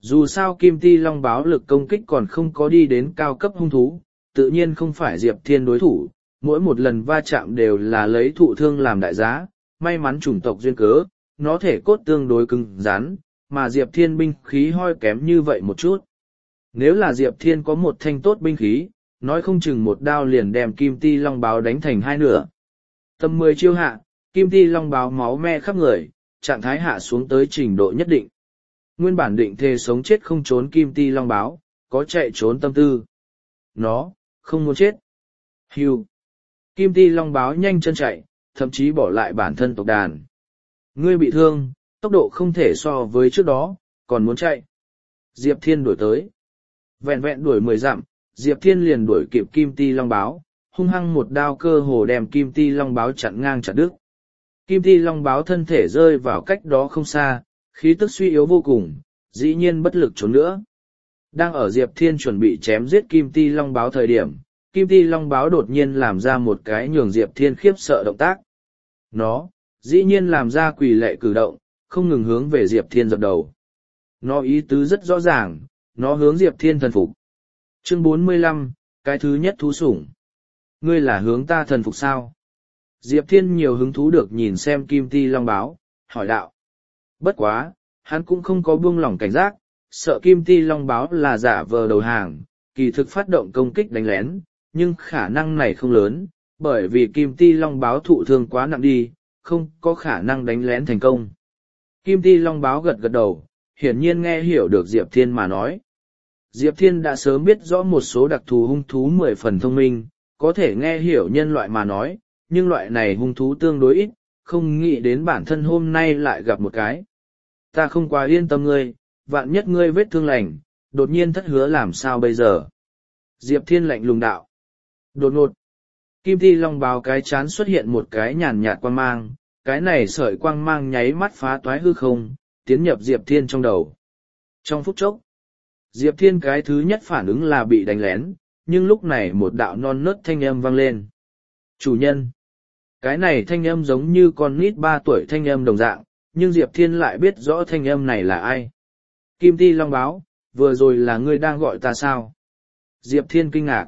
Dù sao kim ti long báo lực công kích còn không có đi đến cao cấp hung thú, tự nhiên không phải Diệp Thiên đối thủ, mỗi một lần va chạm đều là lấy thụ thương làm đại giá, may mắn chủng tộc duyên cớ, nó thể cốt tương đối cứng rắn, mà Diệp Thiên binh khí hoi kém như vậy một chút. Nếu là Diệp Thiên có một thanh tốt binh khí, nói không chừng một đao liền đem kim ti long báo đánh thành hai nửa. Tầm 10 chiêu hạ, kim ti long báo máu me khắp người, trạng thái hạ xuống tới trình độ nhất định. Nguyên bản định thề sống chết không trốn kim ti long báo, có chạy trốn tâm tư. Nó, không muốn chết. Hưu. Kim ti long báo nhanh chân chạy, thậm chí bỏ lại bản thân tộc đàn. Ngươi bị thương, tốc độ không thể so với trước đó, còn muốn chạy. Diệp Thiên đuổi tới. Vẹn vẹn đuổi 10 dặm, Diệp Thiên liền đuổi kịp kim ti long báo, hung hăng một đao cơ hồ đem kim ti long báo chặn ngang chặt đứt. Kim ti long báo thân thể rơi vào cách đó không xa, khí tức suy yếu vô cùng, dĩ nhiên bất lực trốn nữa. Đang ở Diệp Thiên chuẩn bị chém giết kim ti long báo thời điểm, kim ti long báo đột nhiên làm ra một cái nhường Diệp Thiên khiếp sợ động tác. Nó, dĩ nhiên làm ra quỳ lệ cử động, không ngừng hướng về Diệp Thiên dập đầu. Nó ý tứ rất rõ ràng, nó hướng Diệp Thiên thần phục. Chương 45, cái thứ nhất thú sủng. Ngươi là hướng ta thần phục sao? Diệp Thiên nhiều hứng thú được nhìn xem kim ti long báo, hỏi đạo. Bất quá, hắn cũng không có buông lỏng cảnh giác, sợ kim ti long báo là giả vờ đầu hàng, kỳ thực phát động công kích đánh lén, nhưng khả năng này không lớn, bởi vì kim ti long báo thụ thương quá nặng đi, không có khả năng đánh lén thành công. Kim ti long báo gật gật đầu, hiển nhiên nghe hiểu được Diệp Thiên mà nói. Diệp Thiên đã sớm biết rõ một số đặc thù hung thú 10 phần thông minh, có thể nghe hiểu nhân loại mà nói, nhưng loại này hung thú tương đối ít, không nghĩ đến bản thân hôm nay lại gặp một cái. Ta không quá yên tâm ngươi, vạn nhất ngươi vết thương lành, đột nhiên thất hứa làm sao bây giờ? Diệp Thiên lạnh lùng đạo. Đột ngột, kim ti long báo cái chán xuất hiện một cái nhàn nhạt quang mang, cái này sợi quang mang nháy mắt phá toái hư không, tiến nhập Diệp Thiên trong đầu. Trong phút chốc, Diệp Thiên cái thứ nhất phản ứng là bị đánh lén, nhưng lúc này một đạo non nớt thanh âm vang lên. Chủ nhân! Cái này thanh âm giống như con nít 3 tuổi thanh âm đồng dạng, nhưng Diệp Thiên lại biết rõ thanh âm này là ai. Kim ti long báo, vừa rồi là ngươi đang gọi ta sao? Diệp Thiên kinh ngạc.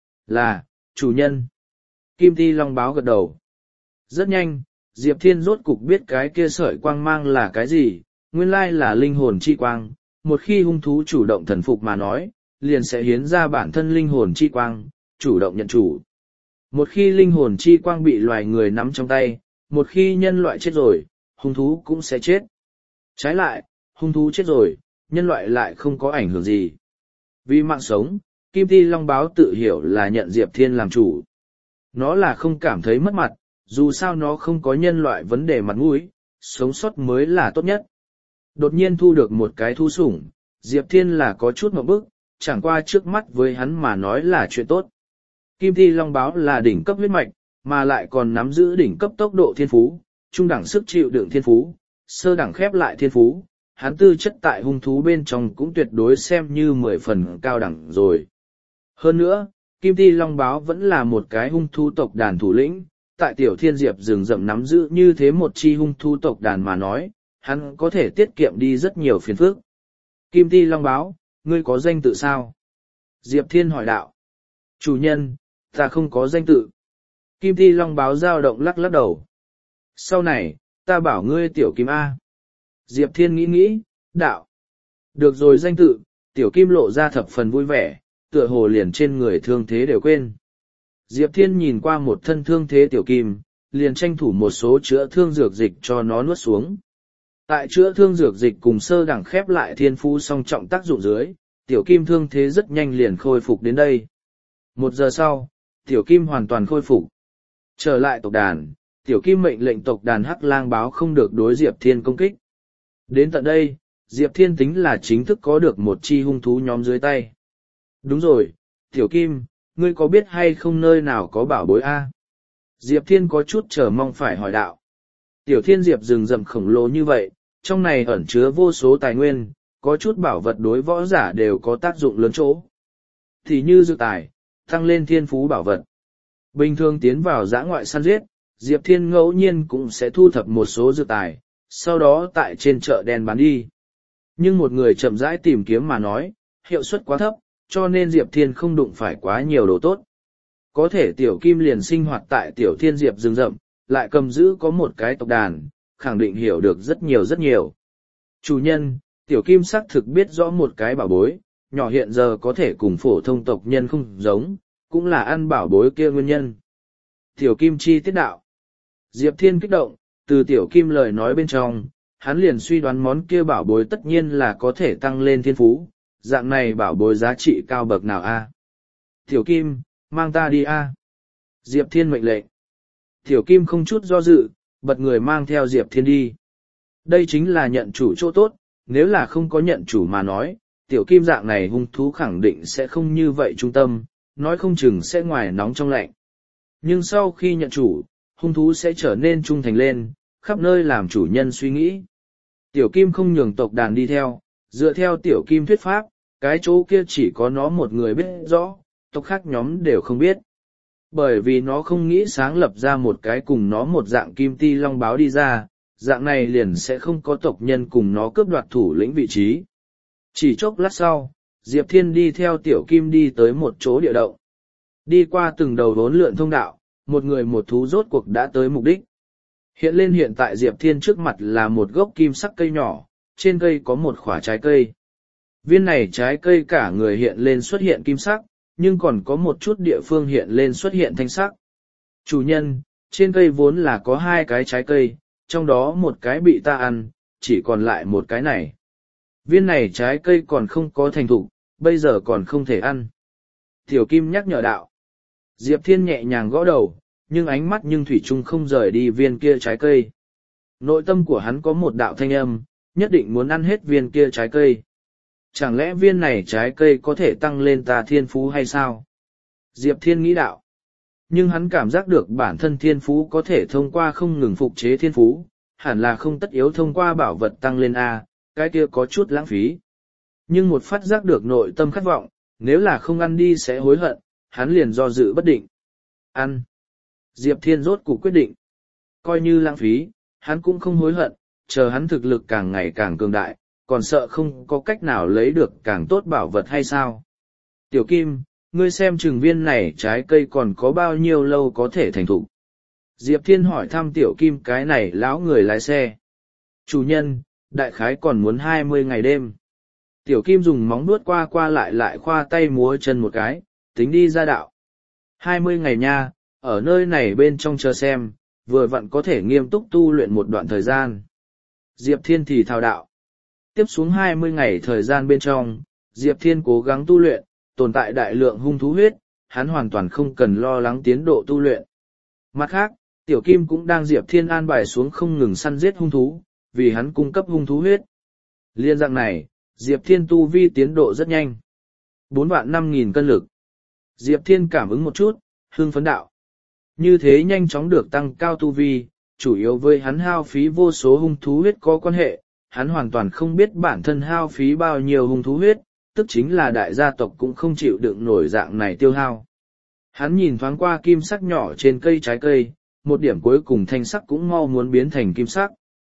Là, chủ nhân. Kim ti long báo gật đầu. Rất nhanh, Diệp Thiên rốt cục biết cái kia sợi quang mang là cái gì, nguyên lai là linh hồn chi quang. Một khi hung thú chủ động thần phục mà nói, liền sẽ hiến ra bản thân linh hồn chi quang, chủ động nhận chủ. Một khi linh hồn chi quang bị loài người nắm trong tay, một khi nhân loại chết rồi, hung thú cũng sẽ chết. Trái lại, hung thú chết rồi, nhân loại lại không có ảnh hưởng gì. Vì mạng sống, kim ti long báo tự hiểu là nhận Diệp Thiên làm chủ. Nó là không cảm thấy mất mặt, dù sao nó không có nhân loại vấn đề mặt mũi, sống sót mới là tốt nhất. Đột nhiên thu được một cái thú sủng, Diệp Thiên là có chút ngộp bức, chẳng qua trước mắt với hắn mà nói là chuyện tốt. Kim ti long báo là đỉnh cấp huyết mạch, mà lại còn nắm giữ đỉnh cấp tốc độ thiên phú, trung đẳng sức chịu đựng thiên phú, sơ đẳng khép lại thiên phú, hắn tư chất tại hung thú bên trong cũng tuyệt đối xem như 10 phần cao đẳng rồi. Hơn nữa, Kim ti long báo vẫn là một cái hung thú tộc đàn thủ lĩnh, tại tiểu thiên diệp rừng rậm nắm giữ như thế một chi hung thú tộc đàn mà nói, hắn có thể tiết kiệm đi rất nhiều phiền phức. Kim ti long báo, ngươi có danh tự sao? Diệp Thiên hỏi đạo. Chủ nhân, ta không có danh tự. Kim ti long báo dao động lắc lắc đầu. Sau này, ta bảo ngươi tiểu kim A. Diệp Thiên nghĩ nghĩ, đạo. Được rồi danh tự, tiểu kim lộ ra thập phần vui vẻ, tựa hồ liền trên người thương thế đều quên. Diệp Thiên nhìn qua một thân thương thế tiểu kim, liền tranh thủ một số chữa thương dược dịch cho nó nuốt xuống. Tại chữa thương dược dịch cùng sơ đẳng khép lại thiên phú song trọng tác dụng dưới, tiểu kim thương thế rất nhanh liền khôi phục đến đây. 1 giờ sau, tiểu kim hoàn toàn khôi phục. Trở lại tộc đàn, tiểu kim mệnh lệnh tộc đàn hắc lang báo không được đối Diệp Thiên công kích. Đến tận đây, Diệp Thiên tính là chính thức có được một chi hung thú nhóm dưới tay. Đúng rồi, tiểu kim, ngươi có biết hay không nơi nào có bảo bối A? Diệp Thiên có chút chờ mong phải hỏi đạo. Tiểu thiên diệp rừng rậm khổng lồ như vậy, trong này ẩn chứa vô số tài nguyên, có chút bảo vật đối võ giả đều có tác dụng lớn chỗ. Thì như dược tài, tăng lên thiên phú bảo vật. Bình thường tiến vào dã ngoại săn giết, Diệp Thiên ngẫu nhiên cũng sẽ thu thập một số dược tài, sau đó tại trên chợ đen bán đi. Nhưng một người chậm rãi tìm kiếm mà nói, hiệu suất quá thấp, cho nên Diệp Thiên không đụng phải quá nhiều đồ tốt. Có thể Tiểu Kim liền sinh hoạt tại Tiểu Thiên Diệp rừng rậm, lại cầm giữ có một cái tộc đàn, khẳng định hiểu được rất nhiều rất nhiều. Chủ nhân, Tiểu Kim xác thực biết rõ một cái bảo bối, nhỏ hiện giờ có thể cùng phổ thông tộc nhân không giống, cũng là ăn bảo bối kia nguyên nhân. Tiểu Kim chi tiết đạo. Diệp Thiên kích động, từ Tiểu Kim lời nói bên trong, hắn liền suy đoán món kia bảo bối tất nhiên là có thể tăng lên thiên phú, dạng này bảo bối giá trị cao bậc nào a? Tiểu Kim, mang ta đi a. Diệp Thiên mệnh lệnh. Tiểu Kim không chút do dự, bật người mang theo Diệp Thiên đi. Đây chính là nhận chủ chỗ tốt, nếu là không có nhận chủ mà nói, Tiểu Kim dạng này hung thú khẳng định sẽ không như vậy trung tâm, nói không chừng sẽ ngoài nóng trong lạnh. Nhưng sau khi nhận chủ, hung thú sẽ trở nên trung thành lên, khắp nơi làm chủ nhân suy nghĩ. Tiểu Kim không nhường tộc đàn đi theo, dựa theo Tiểu Kim thuyết pháp, cái chỗ kia chỉ có nó một người biết rõ, tộc khác nhóm đều không biết. Bởi vì nó không nghĩ sáng lập ra một cái cùng nó một dạng kim ti long báo đi ra, dạng này liền sẽ không có tộc nhân cùng nó cướp đoạt thủ lĩnh vị trí. Chỉ chốc lát sau, Diệp Thiên đi theo Tiểu Kim đi tới một chỗ địa động. Đi qua từng đầu vốn lượn thông đạo, một người một thú rốt cuộc đã tới mục đích. Hiện tại Diệp Thiên trước mặt là một gốc kim sắc cây nhỏ, trên cây có một quả trái cây. Viên này trái cây cả người hiện lên xuất hiện kim sắc, nhưng còn có một chút địa phương hiện lên xuất hiện thanh sắc. Chủ nhân, trên cây vốn là có 2 cái trái cây, trong đó một cái bị ta ăn, chỉ còn lại một cái này. Viên này trái cây còn không có thành thục, bây giờ còn không thể ăn. Tiểu Kim nhắc nhở đạo. Diệp Thiên nhẹ nhàng gõ đầu, nhưng ánh mắt nhưng thủy chung không rời đi viên kia trái cây. Nội tâm của hắn có một đạo thanh âm, nhất định muốn ăn hết viên kia trái cây. Chẳng lẽ viên này trái cây có thể tăng lên ta thiên phú hay sao? Diệp Thiên nghĩ đạo. Nhưng hắn cảm giác được bản thân thiên phú có thể thông qua không ngừng phục chế thiên phú, hẳn là không tất yếu thông qua bảo vật tăng lên A, cái kia có chút lãng phí. Nhưng một phát giác được nội tâm khát vọng, nếu là không ăn đi sẽ hối hận, hắn liền do dự bất định. Ăn. Diệp Thiên rốt cuộc quyết định. Coi như lãng phí, hắn cũng không hối hận, chờ hắn thực lực càng ngày càng cường đại, còn sợ không có cách nào lấy được càng tốt bảo vật hay sao. Tiểu Kim, ngươi xem chừng viên này trái cây còn có bao nhiêu lâu có thể thành thục. Diệp Thiên hỏi thăm Tiểu Kim cái này lão người lái xe. Chủ nhân, đại khái còn muốn 20 ngày đêm. Tiểu Kim dùng móng vuốt qua qua lại khoa tay múa chân một cái, tính đi ra đạo. 20 ngày nha, ở nơi này bên trong chờ xem, vừa vặn có thể nghiêm túc tu luyện một đoạn thời gian. Diệp Thiên thì thao đạo. Tiếp xuống 20 ngày thời gian bên trong, Diệp Thiên cố gắng tu luyện, tồn tại đại lượng hung thú huyết, hắn hoàn toàn không cần lo lắng tiến độ tu luyện. Mặt khác, Tiểu Kim cũng đang Diệp Thiên an bài xuống không ngừng săn giết hung thú, vì hắn cung cấp hung thú huyết. Liên dạng này, Diệp Thiên tu vi tiến độ rất nhanh. 4.500.000 cân lực. Diệp Thiên cảm ứng một chút, hưng phấn đạo. Như thế nhanh chóng được tăng cao tu vi, chủ yếu với hắn hao phí vô số hung thú huyết có quan hệ, hắn hoàn toàn không biết bản thân hao phí bao nhiêu hung thú huyết, tức chính là đại gia tộc cũng không chịu đựng nổi dạng này tiêu hao. Hắn nhìn thoáng qua kim sắc nhỏ trên cây trái cây, một điểm cuối cùng thanh sắc cũng mau muốn biến thành kim sắc.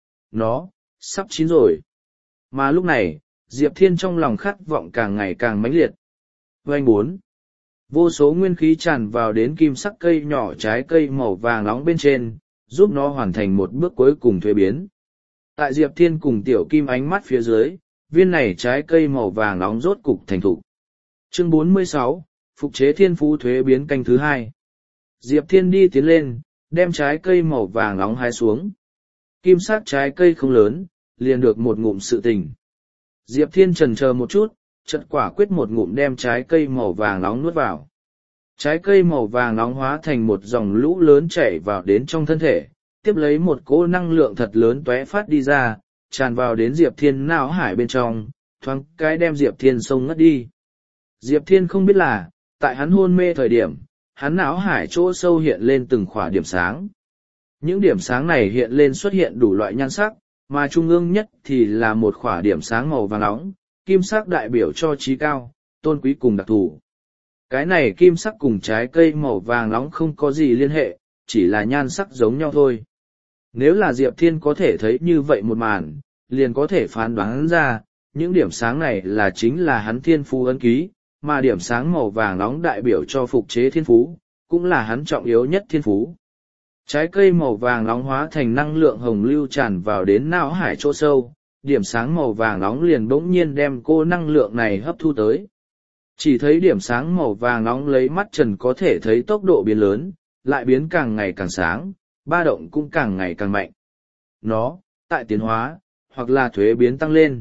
Nó, sắp chín rồi. Mà lúc này, Diệp Thiên trong lòng khát vọng càng ngày càng mãnh liệt. Vành 4. Vô số nguyên khí tràn vào đến kim sắc cây nhỏ trái cây màu vàng nóng bên trên, giúp nó hoàn thành một bước cuối cùng thuế biến. Tại Diệp Thiên cùng Tiểu Kim ánh mắt phía dưới, viên này trái cây màu vàng nóng rốt cục thành thục. Chương 46, Phục chế thiên phú thuế biến canh thứ 2. Diệp Thiên đi tiến lên, đem trái cây màu vàng nóng hái xuống. Kim sắc trái cây không lớn, liền được một ngụm sự tình. Diệp Thiên chần chờ một chút, chợt quả quyết một ngụm đem trái cây màu vàng nóng nuốt vào. Trái cây màu vàng nóng hóa thành một dòng lũ lớn chảy vào đến trong thân thể, tiếp lấy một cỗ năng lượng thật lớn tóe phát đi ra, tràn vào đến Diệp Thiên não hải bên trong, thoáng cái đem Diệp Thiên xông ngất đi. Diệp Thiên không biết là, tại hắn hôn mê thời điểm, hắn não hải chỗ sâu hiện lên từng khỏa điểm sáng. Những điểm sáng này hiện lên xuất hiện đủ loại nhan sắc, mà trung ương nhất thì là một khỏa điểm sáng màu vàng nóng, kim sắc đại biểu cho trí cao, tôn quý cùng đặc thù. Cái này kim sắc cùng trái cây màu vàng nóng không có gì liên hệ, chỉ là nhan sắc giống nhau thôi. Nếu là Diệp Thiên có thể thấy như vậy một màn, liền có thể phán đoán ra, những điểm sáng này là chính là hắn thiên phú ấn ký, mà điểm sáng màu vàng nóng đại biểu cho phục chế thiên phú, cũng là hắn trọng yếu nhất thiên phú. Trái cây màu vàng nóng hóa thành năng lượng hồng lưu tràn vào đến não hải chỗ sâu, điểm sáng màu vàng nóng liền bỗng nhiên đem cô năng lượng này hấp thu tới. Chỉ thấy điểm sáng màu vàng nóng lấy mắt trần có thể thấy tốc độ biến lớn, lại biến càng ngày càng sáng, ba động cũng càng ngày càng mạnh. Nó, tại tiến hóa, hoặc là thuế biến tăng lên.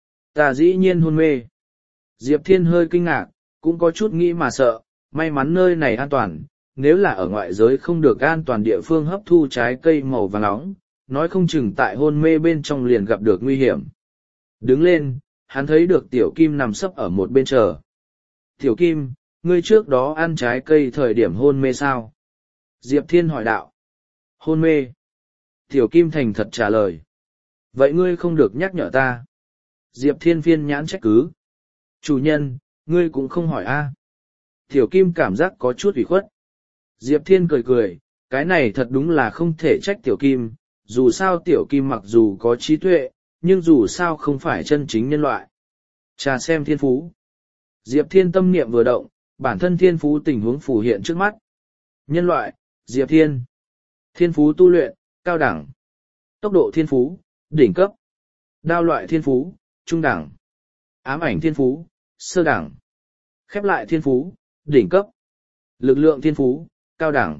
Ta dĩ nhiên hôn mê. Diệp Thiên hơi kinh ngạc, cũng có chút nghĩ mà sợ, may mắn nơi này an toàn, nếu là ở ngoại giới không được an toàn địa phương hấp thu trái cây màu vàng nóng, nói không chừng tại hôn mê bên trong liền gặp được nguy hiểm. Đứng lên, hắn thấy được Tiểu Kim nằm sấp ở một bên chờ. Tiểu Kim, ngươi trước đó ăn trái cây thời điểm hôn mê sao? Diệp Thiên hỏi đạo. Hôn mê. Tiểu Kim thành thật trả lời. Vậy ngươi không được nhắc nhở ta. Diệp Thiên phiên nhãn trách cứ. Chủ nhân, ngươi cũng không hỏi a. Tiểu Kim cảm giác có chút ủy khuất. Diệp Thiên cười cười, cái này thật đúng là không thể trách Tiểu Kim, dù sao Tiểu Kim mặc dù có trí tuệ, nhưng dù sao không phải chân chính nhân loại. Trà xem thiên phú. Diệp Thiên tâm niệm vừa động, bản thân thiên phú tình huống phù hiện trước mắt. Nhân loại, Diệp Thiên. Thiên phú tu luyện, cao đẳng. Tốc độ thiên phú, đỉnh cấp. Đao loại thiên phú, trung đẳng. Ám ảnh thiên phú, sơ đẳng. Khép lại thiên phú, đỉnh cấp. Lực lượng thiên phú, cao đẳng.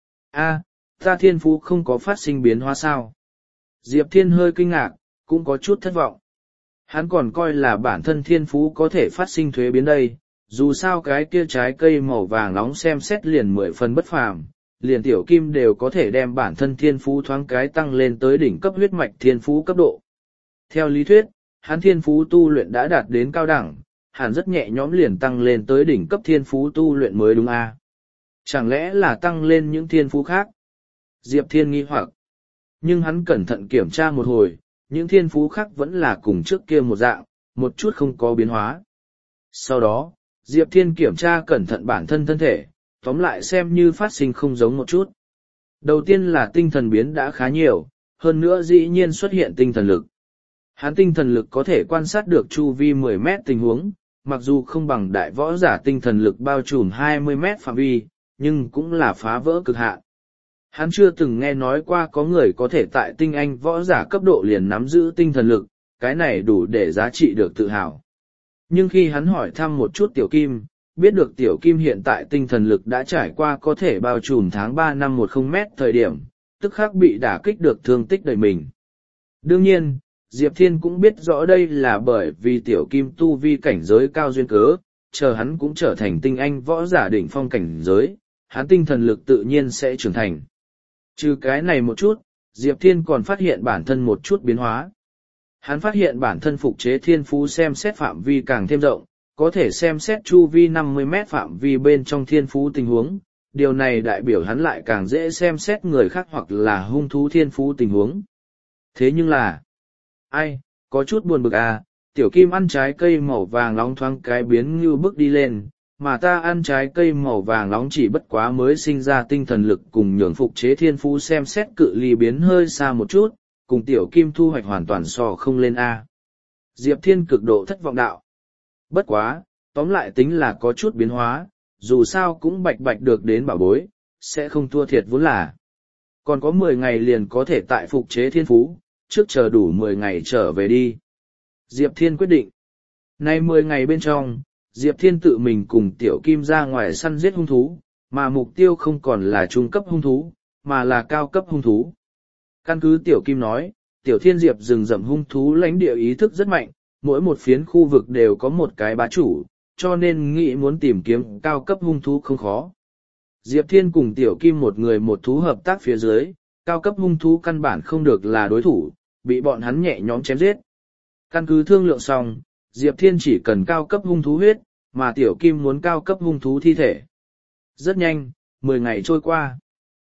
A, ta thiên phú không có phát sinh biến hóa sao? Diệp Thiên hơi kinh ngạc, cũng có chút thất vọng. Hắn còn coi là bản thân thiên phú có thể phát sinh thuế biến đây, dù sao cái kia trái cây màu vàng nóng xem xét liền 10 phần bất phàm, liền Tiểu Kim đều có thể đem bản thân thiên phú thoáng cái tăng lên tới đỉnh cấp huyết mạch thiên phú cấp độ. Theo lý thuyết, hắn thiên phú tu luyện đã đạt đến cao đẳng, hẳn rất nhẹ nhõm liền tăng lên tới đỉnh cấp thiên phú tu luyện mới đúng a? Chẳng lẽ là tăng lên những thiên phú khác? Diệp Thiên nghi hoặc. Nhưng hắn cẩn thận kiểm tra một hồi, những thiên phú khác vẫn là cùng trước kia một dạng, một chút không có biến hóa. Sau đó, Diệp Thiên kiểm tra cẩn thận bản thân thân thể, tóm lại xem như phát sinh không giống một chút. Đầu tiên là tinh thần biến đã khá nhiều, hơn nữa dĩ nhiên xuất hiện tinh thần lực. Hắn tinh thần lực có thể quan sát được chu vi 10 mét tình huống, mặc dù không bằng đại võ giả tinh thần lực bao trùm 20 mét phạm vi, nhưng cũng là phá vỡ cực hạn. Hắn chưa từng nghe nói qua có người có thể tại tinh anh võ giả cấp độ liền nắm giữ tinh thần lực, cái này đủ để giá trị được tự hào. Nhưng khi hắn hỏi thăm một chút Tiểu Kim, biết được Tiểu Kim hiện tại tinh thần lực đã trải qua có thể bao trùm tháng 3 năm 10 mét thời điểm, tức khắc bị đả kích được thương tích đời mình. Đương nhiên, Diệp Thiên cũng biết rõ đây là bởi vì Tiểu Kim tu vi cảnh giới cao duyên cớ, chờ hắn cũng trở thành tinh anh võ giả đỉnh phong cảnh giới, hắn tinh thần lực tự nhiên sẽ trưởng thành. Trừ cái này một chút, Diệp Thiên còn phát hiện bản thân một chút biến hóa. Hắn phát hiện bản thân phục chế thiên phú xem xét phạm vi càng thêm rộng, có thể xem xét chu vi 50 mét phạm vi bên trong thiên phú tình huống. Điều này đại biểu hắn lại càng dễ xem xét người khác hoặc là hung thú thiên phú tình huống. Thế nhưng là, ai, có chút buồn bực à, Tiểu Kim ăn trái cây màu vàng nóng thoáng cái biến như bước đi lên, mà ta ăn trái cây màu vàng nóng chỉ bất quá mới sinh ra tinh thần lực cùng nhường phục chế thiên phú xem xét cự ly biến hơi xa một chút, cùng Tiểu Kim thu hoạch hoàn toàn so không lên A. Diệp Thiên cực độ thất vọng đạo. Bất quá, tóm lại tính là có chút biến hóa, dù sao cũng bạch bạch được đến bảo bối, sẽ không thua thiệt vốn là. Còn có 10 ngày liền có thể tại phục chế thiên phú, trước chờ đủ 10 ngày trở về đi. Diệp Thiên quyết định. Nay 10 ngày bên trong, Diệp Thiên tự mình cùng Tiểu Kim ra ngoài săn giết hung thú, mà mục tiêu không còn là trung cấp hung thú, mà là cao cấp hung thú. Căn cứ Tiểu Kim nói, Tiểu Thiên Diệp rừng rậm hung thú lãnh địa ý thức rất mạnh, mỗi một phiến khu vực đều có một cái bá chủ, cho nên nghĩ muốn tìm kiếm cao cấp hung thú không khó. Diệp Thiên cùng Tiểu Kim một người một thú hợp tác phía dưới, cao cấp hung thú căn bản không được là đối thủ, bị bọn hắn nhẹ nhõm chém giết. Căn cứ thương lượng xong, Diệp Thiên chỉ cần cao cấp hung thú huyết, mà Tiểu Kim muốn cao cấp hung thú thi thể. Rất nhanh, 10 ngày trôi qua.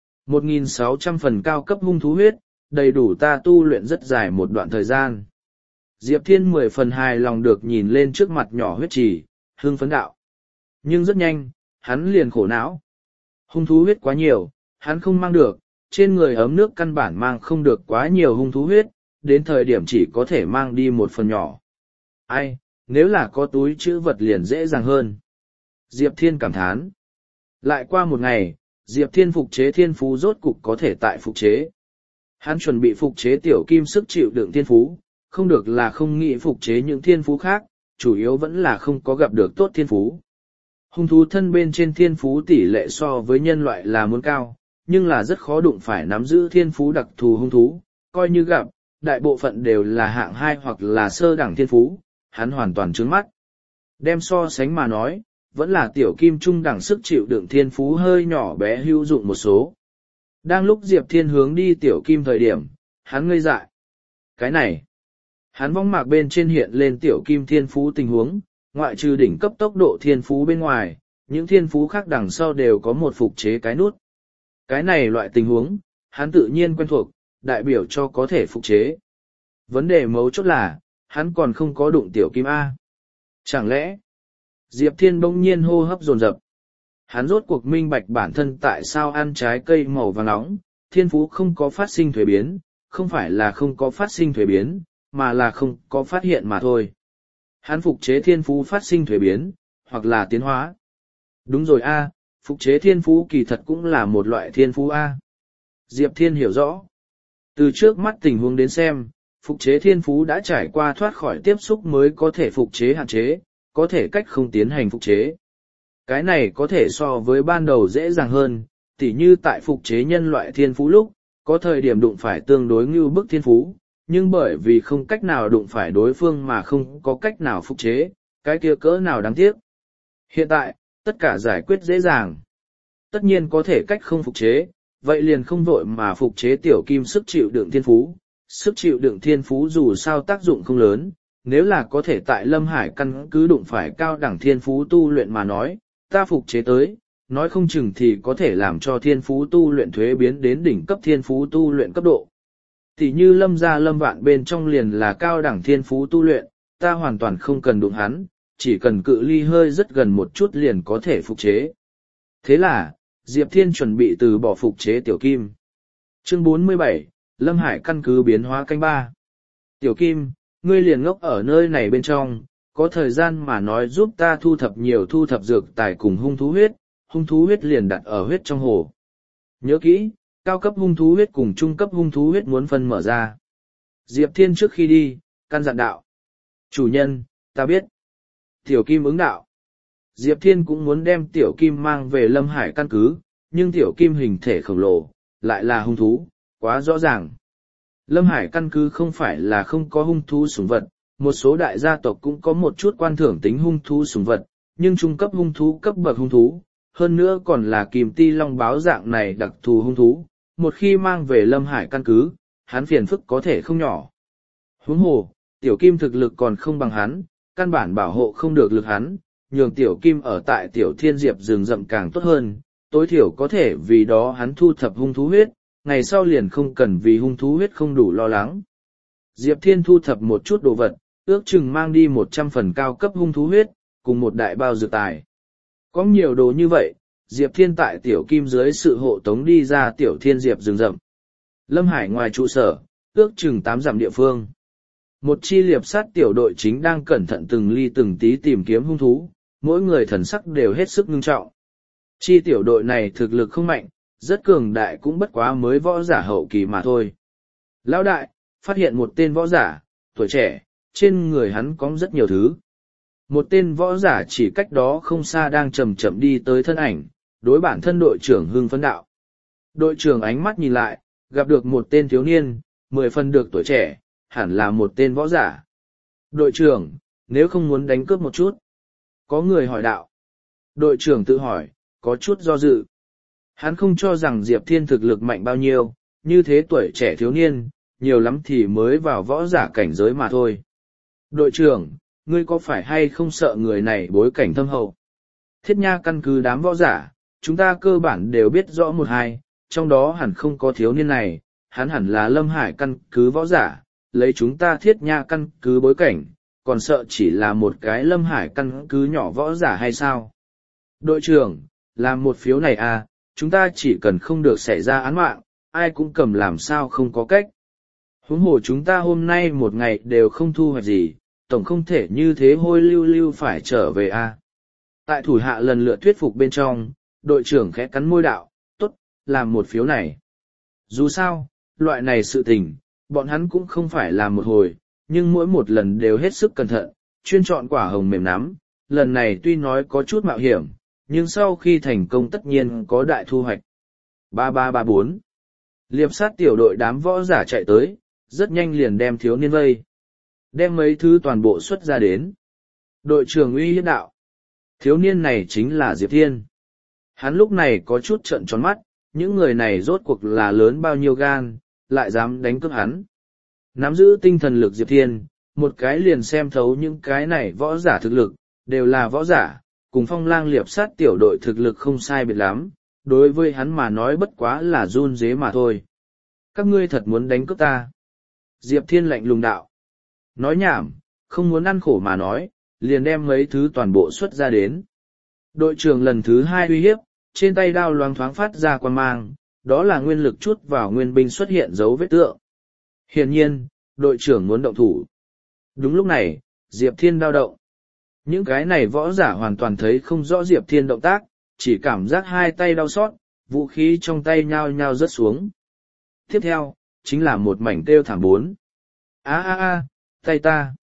1.600 phần cao cấp hung thú huyết, đầy đủ ta tu luyện rất dài một đoạn thời gian. Diệp Thiên 10 phần hài lòng được nhìn lên trước mặt nhỏ huyết trì, hưng phấn đạo. Nhưng rất nhanh, hắn liền khổ não. Hung thú huyết quá nhiều, hắn không mang được, trên người ấm nước căn bản mang không được quá nhiều hung thú huyết, đến thời điểm chỉ có thể mang đi một phần nhỏ. Ai, nếu là có túi chữ vật liền dễ dàng hơn. Diệp Thiên cảm thán. Lại qua một ngày, Diệp Thiên phục chế thiên phú rốt cục có thể tại phục chế. Hắn chuẩn bị phục chế tiểu kim sức chịu đựng thiên phú, không được là không nghĩ phục chế những thiên phú khác, chủ yếu vẫn là không có gặp được tốt thiên phú. Hung thú thân bên trên thiên phú tỷ lệ so với nhân loại là muốn cao, nhưng là rất khó đụng phải nắm giữ thiên phú đặc thù hung thú, coi như gặp, đại bộ phận đều là hạng 2 hoặc là sơ đẳng thiên phú, hắn hoàn toàn trướng mắt. Đem so sánh mà nói, vẫn là tiểu kim trung đẳng sức chịu đựng thiên phú hơi nhỏ bé hữu dụng một số. Đang lúc Diệp Thiên hướng đi tiểu kim thời điểm, hắn ngây dại. Cái này, hắn vong mạc bên trên hiện lên tiểu kim thiên phú tình huống, ngoại trừ đỉnh cấp tốc độ thiên phú bên ngoài, những thiên phú khác đằng sau đều có một phục chế cái nút. Cái này loại tình huống, hắn tự nhiên quen thuộc, đại biểu cho có thể phục chế. Vấn đề mấu chốt là, hắn còn không có đụng tiểu kim A. Chẳng lẽ, Diệp Thiên bỗng nhiên hô hấp dồn dập. Hắn rốt cuộc minh bạch bản thân tại sao ăn trái cây màu vàng nóng, thiên phú không có phát sinh thuế biến, không phải là không có phát sinh thuế biến, mà là không có phát hiện mà thôi. Hắn phục chế thiên phú phát sinh thuế biến, hoặc là tiến hóa. Đúng rồi A, phục chế thiên phú kỳ thật cũng là một loại thiên phú A. Diệp Thiên hiểu rõ. Từ trước mắt tình huống đến xem, phục chế thiên phú đã trải qua thoát khỏi tiếp xúc mới có thể phục chế hạn chế, có thể cách không tiến hành phục chế. Cái này có thể so với ban đầu dễ dàng hơn, tỉ như tại phục chế nhân loại thiên phú lúc, có thời điểm đụng phải tương đối ngưu bức thiên phú, nhưng bởi vì không cách nào đụng phải đối phương mà không có cách nào phục chế, cái kia cỡ nào đáng tiếc. Hiện tại, tất cả giải quyết dễ dàng. Tất nhiên có thể cách không phục chế, vậy liền không vội mà phục chế tiểu kim sức chịu đựng thiên phú. Sức chịu đựng thiên phú dù sao tác dụng không lớn, nếu là có thể tại Lâm Hải căn cứ đụng phải cao đẳng thiên phú tu luyện mà nói, ta phục chế tới, nói không chừng thì có thể làm cho thiên phú tu luyện thuế biến đến đỉnh cấp thiên phú tu luyện cấp độ. Tỷ như Lâm gia Lâm Vạn bên trong liền là cao đẳng thiên phú tu luyện, ta hoàn toàn không cần đụng hắn, chỉ cần cự ly hơi rất gần một chút liền có thể phục chế. Thế là, Diệp Thiên chuẩn bị từ bỏ phục chế tiểu kim. Chương 47, Lâm Hải căn cứ biến hóa canh 3. Tiểu kim, ngươi liền ngốc ở nơi này bên trong, có thời gian mà nói giúp ta thu thập dược tài cùng hung thú huyết liền đặt ở huyết trong hồ. Nhớ kỹ, cao cấp hung thú huyết cùng trung cấp hung thú huyết muốn phân mở ra. Diệp Thiên trước khi đi, căn dặn đạo. Chủ nhân, ta biết. Tiểu kim ứng đạo. Diệp Thiên cũng muốn đem tiểu kim mang về Lâm Hải căn cứ, nhưng tiểu kim hình thể khổng lồ, lại là hung thú, quá rõ ràng. Lâm Hải căn cứ không phải là không có hung thú sủng vật, một số đại gia tộc cũng có một chút quan thưởng tính hung thú sủng vật, nhưng trung cấp hung thú cấp bậc hung thú, hơn nữa còn là Kim Ti Long báo dạng này đặc thù hung thú, một khi mang về Lâm Hải căn cứ, hắn phiền phức có thể không nhỏ. Huống hồ, tiểu kim thực lực còn không bằng hắn, căn bản bảo hộ không được lực hắn, nhường tiểu kim ở tại tiểu thiên diệp rừng rậm càng tốt hơn, tối thiểu có thể vì đó hắn thu thập hung thú huyết, ngày sau liền không cần vì hung thú huyết không đủ lo lắng. Diệp Thiên thu thập một chút đồ vật, ước chừng mang đi 100 phần cao cấp hung thú huyết, cùng một đại bao dược tài. Có nhiều đồ như vậy, Diệp Thiên tại tiểu kim dưới sự hộ tống đi ra tiểu thiên diệp rừng rậm. Lâm Hải ngoài trụ sở, ước chừng 8 dặm địa phương. Một chi liệp sát tiểu đội chính đang cẩn thận từng ly từng tí tìm kiếm hung thú, mỗi người thần sắc đều hết sức ngưng trọng. Chi tiểu đội này thực lực không mạnh, rất cường đại cũng bất quá mới võ giả hậu kỳ mà thôi. Lão đại, phát hiện một tên võ giả, tuổi trẻ, trên người hắn có rất nhiều thứ. Một tên võ giả chỉ cách đó không xa đang chậm chậm đi tới thân ảnh, đối bản thân đội trưởng hưng phấn đạo. Đội trưởng ánh mắt nhìn lại, gặp được một tên thiếu niên, 10 phần được tuổi trẻ, hẳn là một tên võ giả. Đội trưởng, nếu không muốn đánh cướp một chút. Có người hỏi đạo. Đội trưởng tự hỏi, có chút do dự. Hắn không cho rằng Diệp Thiên thực lực mạnh bao nhiêu, như thế tuổi trẻ thiếu niên, nhiều lắm thì mới vào võ giả cảnh giới mà thôi. Đội trưởng, ngươi có phải hay không sợ người này bối cảnh thâm hậu? Thiết Nha căn cứ đám võ giả, chúng ta cơ bản đều biết rõ một hai, trong đó hẳn không có thiếu niên này, hắn hẳn là Lâm Hải căn cứ võ giả, lấy chúng ta Thiết Nha căn cứ bối cảnh, còn sợ chỉ là một cái Lâm Hải căn cứ nhỏ võ giả hay sao? Đội trưởng, làm một phiếu này à, chúng ta chỉ cần không được xảy ra án mạng, ai cũng cầm làm sao không có cách. Huống hồ chúng ta hôm nay một ngày đều không thu hoạch gì, tổng không thể như thế hôi lưu lưu phải trở về a. Tại thủ hạ lần lượt thuyết phục bên trong, đội trưởng khẽ cắn môi đạo, tốt, làm một phiếu này. Dù sao, loại này sự tình, bọn hắn cũng không phải làm một hồi, nhưng mỗi một lần đều hết sức cẩn thận, chuyên chọn quả hồng mềm nắm, lần này tuy nói có chút mạo hiểm, nhưng sau khi thành công tất nhiên có đại thu hoạch. 3334 Liệp sát tiểu đội đám võ giả chạy tới, rất nhanh liền đem thiếu niên vây. Đem mấy thứ toàn bộ xuất ra đến. Đội trưởng uy hiếp đạo. Thiếu niên này chính là Diệp Thiên. Hắn lúc này có chút trợn tròn mắt, những người này rốt cuộc là lớn bao nhiêu gan, lại dám đánh cướp hắn. Nắm giữ tinh thần lực Diệp Thiên, một cái liền xem thấu những cái này võ giả thực lực, đều là võ giả, cùng Phong Lang liệp sát tiểu đội thực lực không sai biệt lắm, đối với hắn mà nói bất quá là run dế mà thôi. Các ngươi thật muốn đánh cướp ta. Diệp Thiên lạnh lùng đạo. Nói nhảm, không muốn ăn khổ mà nói, liền đem mấy thứ toàn bộ xuất ra đến. Đội trưởng lần thứ hai uy hiếp, trên tay đao loáng thoáng phát ra quang mang, đó là nguyên lực chút vào nguyên binh xuất hiện dấu vết tượng. Hiển nhiên, đội trưởng muốn động thủ. Đúng lúc này, Diệp Thiên đao động. Những cái này võ giả hoàn toàn thấy không rõ Diệp Thiên động tác, chỉ cảm giác hai tay đau xót, vũ khí trong tay nhao nhao rớt xuống. Tiếp theo, chính là một mảnh kêu thảm bốn. Tay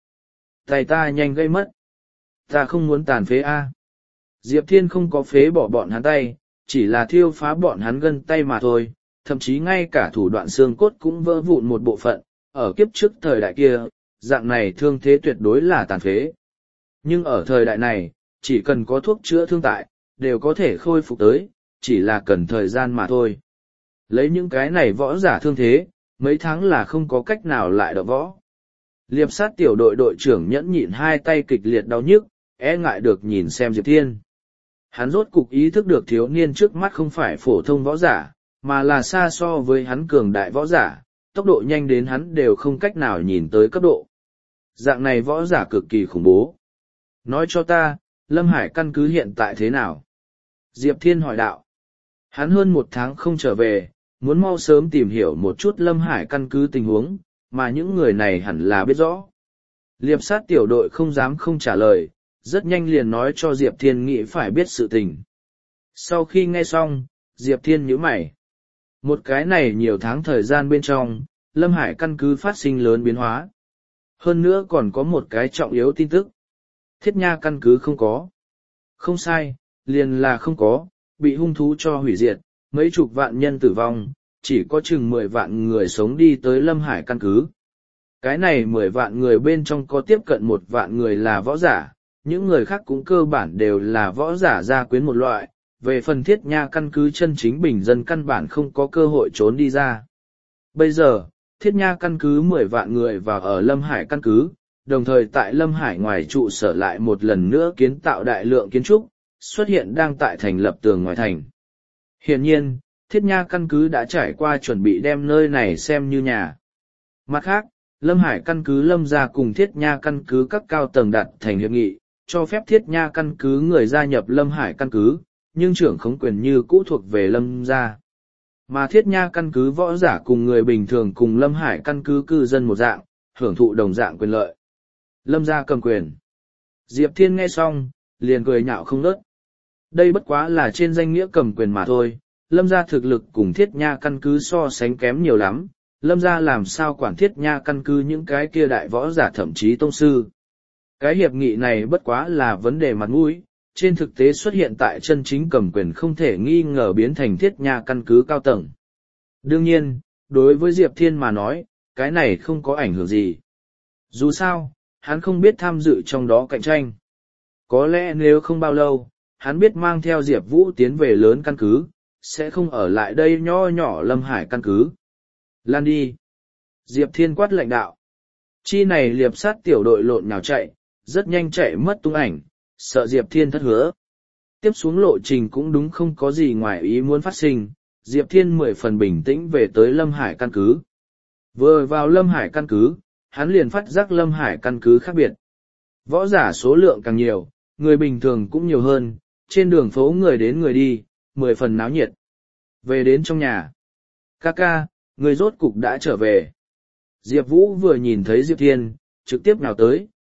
ta nhanh gây mất. Ta không muốn tàn phế a. Diệp Thiên không có phế bỏ bọn hắn tay, chỉ là thiêu phá bọn hắn gân tay mà thôi, thậm chí ngay cả thủ đoạn xương cốt cũng vỡ vụn một bộ phận, ở kiếp trước thời đại kia, dạng này thương thế tuyệt đối là tàn phế. Nhưng ở thời đại này, chỉ cần có thuốc chữa thương tại, đều có thể khôi phục tới, chỉ là cần thời gian mà thôi. Lấy những cái này võ giả thương thế, mấy tháng là không có cách nào lại đọ võ. Liệp sát tiểu đội đội trưởng nhẫn nhịn hai tay kịch liệt đau nhức, e ngại được nhìn xem Diệp Thiên. Hắn rốt cục ý thức được thiếu niên trước mắt không phải phổ thông võ giả, mà là xa so với hắn cường đại võ giả, tốc độ nhanh đến hắn đều không cách nào nhìn tới cấp độ. Dạng này võ giả cực kỳ khủng bố. Nói cho ta, Lâm Hải căn cứ hiện tại thế nào? Diệp Thiên hỏi đạo. Hắn hơn một tháng không trở về, muốn mau sớm tìm hiểu một chút Lâm Hải căn cứ tình huống, mà những người này hẳn là biết rõ. Liệp sát tiểu đội không dám không trả lời, rất nhanh liền nói cho Diệp Thiên nghĩ phải biết sự tình. Sau khi nghe xong, Diệp Thiên nhíu mày. Một cái này nhiều tháng thời gian bên trong, Lâm Hải căn cứ phát sinh lớn biến hóa. Hơn nữa còn có một cái trọng yếu tin tức. Thiết Nha căn cứ không có. Không sai, liền là không có, bị hung thú cho hủy diệt, mấy chục vạn nhân tử vong, chỉ có chừng 10 vạn người sống đi tới Lâm Hải căn cứ. Cái này 10 vạn người bên trong có tiếp cận 1 vạn người là võ giả, những người khác cũng cơ bản đều là võ giả gia quyến một loại. Về phần Thiết Nha căn cứ chân chính bình dân căn bản không có cơ hội trốn đi ra. Bây giờ, Thiết Nha căn cứ 10 vạn người vào ở Lâm Hải căn cứ, đồng thời tại Lâm Hải ngoài trụ sở lại một lần nữa kiến tạo đại lượng kiến trúc, xuất hiện đang tại thành lập tường ngoài thành. Hiển nhiên, Thiết Nha căn cứ đã trải qua chuẩn bị đem nơi này xem như nhà. Mặt khác, Lâm Hải căn cứ Lâm gia cùng Thiết Nha căn cứ các cao tầng đặt thành hiệp nghị, cho phép Thiết Nha căn cứ người gia nhập Lâm Hải căn cứ, nhưng trưởng khống quyền như cũ thuộc về Lâm gia. Mà Thiết Nha căn cứ võ giả cùng người bình thường cùng Lâm Hải căn cứ cư dân một dạng, hưởng thụ đồng dạng quyền lợi. Lâm gia cầm quyền. Diệp Thiên nghe xong, liền cười nhạo không ngớt. Đây bất quá là trên danh nghĩa cầm quyền mà thôi, Lâm gia thực lực cùng Thiết Nha căn cứ so sánh kém nhiều lắm, Lâm gia làm sao quản Thiết Nha căn cứ những cái kia đại võ giả thậm chí tông sư. Cái hiệp nghị này bất quá là vấn đề mặt mũi, trên thực tế xuất hiện tại chân chính cầm quyền không thể nghi ngờ biến thành Thiết Nha căn cứ cao tầng. Đương nhiên, đối với Diệp Thiên mà nói, cái này không có ảnh hưởng gì. Dù sao, hắn không biết tham dự trong đó cạnh tranh. Có lẽ nếu không bao lâu, hắn biết mang theo Diệp Vũ tiến về lớn căn cứ, sẽ không ở lại đây nho nhỏ Lâm Hải căn cứ. Lan đi! Diệp Thiên quát lệnh đạo. Chi này liệp sát tiểu đội lộn nhào chạy, rất nhanh chạy mất tung ảnh, sợ Diệp Thiên thất hứa. Tiếp xuống lộ trình cũng đúng không có gì ngoài ý muốn phát sinh, Diệp Thiên 10 phần bình tĩnh về tới Lâm Hải căn cứ. Vừa vào Lâm Hải căn cứ, hắn liền phát giác Lâm Hải căn cứ khác biệt. Võ giả số lượng càng nhiều, người bình thường cũng nhiều hơn, trên đường phố người đến người đi, 10 phần náo nhiệt. Về đến trong nhà. Ca, người rốt cục đã trở về. Diệp Vũ vừa nhìn thấy Diệp Thiên, trực tiếp nào tới,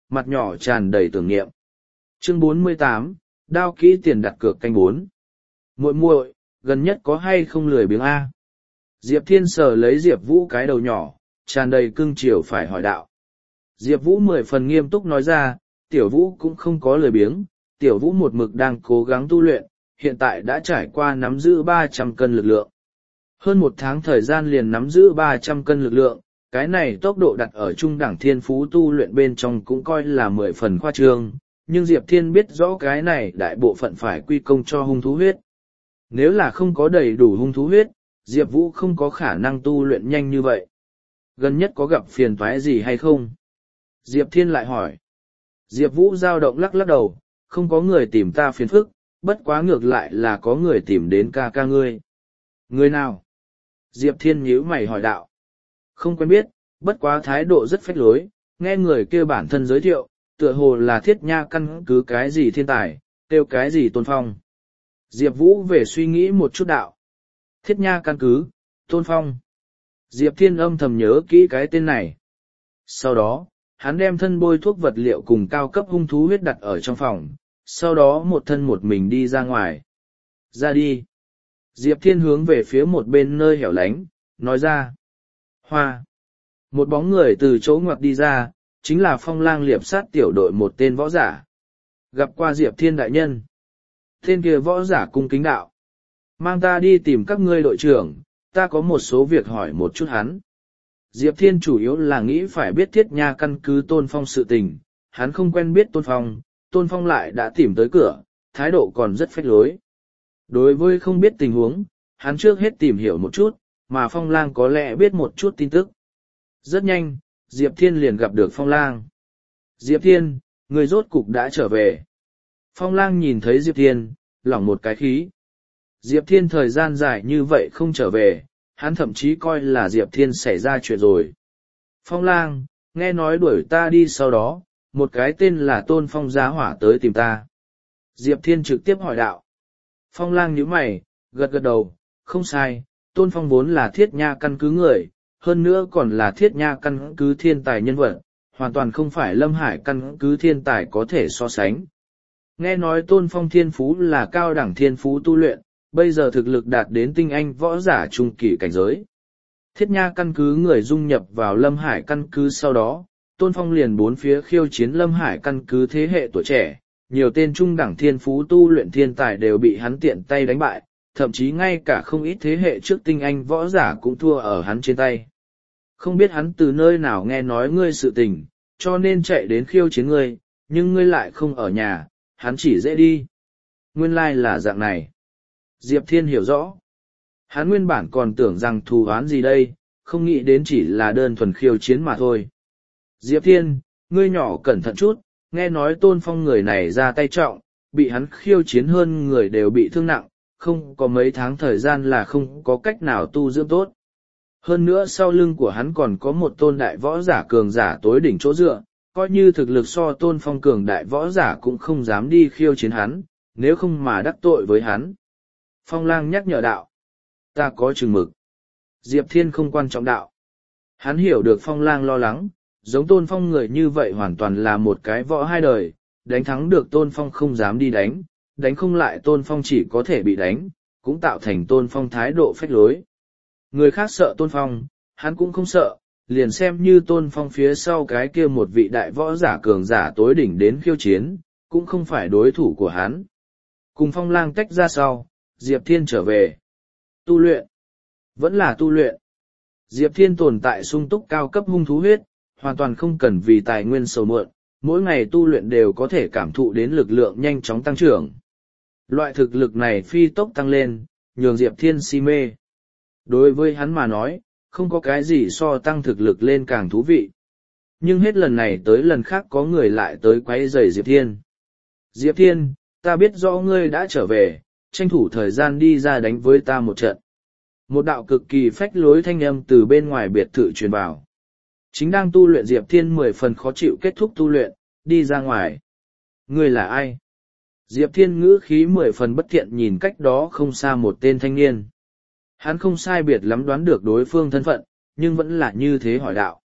mặt nhỏ tràn đầy tưởng niệm. Chương 48, đao kỹ tiền đặt cược canh 4. Muội muội, gần nhất có hay không lười biếng a? Diệp Thiên sờ lấy Diệp Vũ cái đầu nhỏ, tràn đầy cưng chiều phải hỏi đạo. Diệp Vũ 10 phần nghiêm túc nói ra, Tiểu Vũ cũng không có lười biếng, Tiểu Vũ một mực đang cố gắng tu luyện, hiện tại đã trải qua nắm giữ 300 cân lực lượng. Hơn 1 tháng thời gian liền nắm giữ 300 cân lực lượng, cái này tốc độ đặt ở trung đẳng thiên phú tu luyện bên trong cũng coi là 10 phần khoa trương, nhưng Diệp Thiên biết rõ cái này đại bộ phận phải quy công cho hung thú huyết. Nếu là không có đầy đủ hung thú huyết, Diệp Vũ không có khả năng tu luyện nhanh như vậy. Gần nhất có gặp phiền toái gì hay không? Diệp Thiên lại hỏi. Diệp Vũ dao động lắc lắc đầu, không có người tìm ta phiền phức, bất quá ngược lại là có người tìm đến ca ca ngươi. Người nào? Diệp Thiên nhíu mày hỏi đạo. Không quen biết, bất quá thái độ rất phách lối, nghe người kêu bản thân giới thiệu, tựa hồ là Thiết Nha căn cứ cái gì thiên tài, kêu cái gì Tôn Phong. Diệp Vũ về suy nghĩ một chút đạo. Thiết Nha căn cứ, Tôn Phong. Diệp Thiên âm thầm nhớ kỹ cái tên này. Sau đó, hắn đem thân bôi thuốc vật liệu cùng cao cấp hung thú huyết đặt ở trong phòng, sau đó một thân một mình đi ra ngoài. Ra đi. Diệp Thiên hướng về phía một bên nơi hẻo lánh, nói ra. Hoa. Một bóng người từ chỗ ngoặt đi ra, chính là Phong Lang liệp sát tiểu đội một tên võ giả. Gặp qua Diệp Thiên đại nhân. Tên kia võ giả cung kính đạo. Mang ta đi tìm các ngươi đội trưởng, ta có một số việc hỏi một chút hắn. Diệp Thiên chủ yếu là nghĩ phải biết Thiết Nha căn cứ Tôn Phong sự tình, hắn không quen biết Tôn Phong lại đã tìm tới cửa, thái độ còn rất phách lối. Đối với không biết tình huống, hắn trước hết tìm hiểu một chút, mà Phong Lang có lẽ biết một chút tin tức. Rất nhanh, Diệp Thiên liền gặp được Phong Lang. Diệp Thiên, người rốt cục đã trở về. Phong Lang nhìn thấy Diệp Thiên, lỏng một cái khí. Diệp Thiên thời gian dài như vậy không trở về, hắn thậm chí coi là Diệp Thiên xảy ra chuyện rồi. Phong Lang, nghe nói đuổi ta đi sau đó, một cái tên là Tôn Phong giá hỏa tới tìm ta. Diệp Thiên trực tiếp hỏi đạo. Phong Lang nhíu mày, gật gật đầu, không sai, Tôn Phong vốn là Thiết Nha căn cứ người, hơn nữa còn là Thiết Nha căn cứ thiên tài nhân vật, hoàn toàn không phải Lâm Hải căn cứ thiên tài có thể so sánh. Nghe nói Tôn Phong thiên phú là cao đẳng thiên phú tu luyện, bây giờ thực lực đạt đến tinh anh võ giả trung kỳ cảnh giới. Thiết Nha căn cứ người dung nhập vào Lâm Hải căn cứ sau đó, Tôn Phong liền bốn phía khiêu chiến Lâm Hải căn cứ thế hệ tuổi trẻ, nhiều tên trung đẳng thiên phú tu luyện thiên tài đều bị hắn tiện tay đánh bại, thậm chí ngay cả không ít thế hệ trước tinh anh võ giả cũng thua ở hắn trên tay. Không biết hắn từ nơi nào nghe nói ngươi sự tình, cho nên chạy đến khiêu chiến ngươi, nhưng ngươi lại không ở nhà, hắn chỉ dễ đi. Nguyên lai là dạng này. Diệp Thiên hiểu rõ. Hắn nguyên bản còn tưởng rằng thù oán gì đây, không nghĩ đến chỉ là đơn thuần khiêu chiến mà thôi. Diệp Thiên, ngươi nhỏ cẩn thận chút, nghe nói Tôn Phong người này ra tay trọng, bị hắn khiêu chiến hơn người đều bị thương nặng, không có mấy tháng thời gian là không có cách nào tu dưỡng tốt. Hơn nữa sau lưng của hắn còn có một tôn đại võ giả cường giả tối đỉnh chỗ dựa, coi như thực lực so Tôn Phong cường đại võ giả cũng không dám đi khiêu chiến hắn, nếu không mà đắc tội với hắn. Phong Lang nhắc nhở đạo. Ta có chừng mực. Diệp Thiên không quan trọng đạo. Hắn hiểu được Phong Lang lo lắng, giống Tôn Phong người như vậy hoàn toàn là một cái võ hai đời, đánh thắng được Tôn Phong không dám đi đánh, đánh không lại Tôn Phong chỉ có thể bị đánh, cũng tạo thành Tôn Phong thái độ phách lối. Người khác sợ Tôn Phong, hắn cũng không sợ, liền xem như Tôn Phong phía sau cái kia một vị đại võ giả cường giả tối đỉnh đến khiêu chiến, cũng không phải đối thủ của hắn. Cùng Phong Lang tách ra sau, Diệp Thiên trở về. Tu luyện. Vẫn là tu luyện. Diệp Thiên tồn tại sung túc cao cấp hung thú huyết, hoàn toàn không cần vì tài nguyên sầu muộn, mỗi ngày tu luyện đều có thể cảm thụ đến lực lượng nhanh chóng tăng trưởng. Loại thực lực này phi tốc tăng lên, nhường Diệp Thiên si mê. Đối với hắn mà nói, không có cái gì so tăng thực lực lên càng thú vị. Nhưng hết lần này tới lần khác có người lại tới quấy rầy Diệp Thiên. Diệp Thiên, ta biết rõ ngươi đã trở về, tranh thủ thời gian đi ra đánh với ta một trận. Một đạo cực kỳ phách lối thanh âm từ bên ngoài biệt thự truyền vào. Chính đang tu luyện Diệp Thiên 10 phần khó chịu kết thúc tu luyện, đi ra ngoài. Ngươi là ai? Diệp Thiên ngữ khí 10 phần bất thiện nhìn cách đó không xa một tên thanh niên. Hắn không sai biệt lắm đoán được đối phương thân phận, nhưng vẫn là như thế hỏi đạo.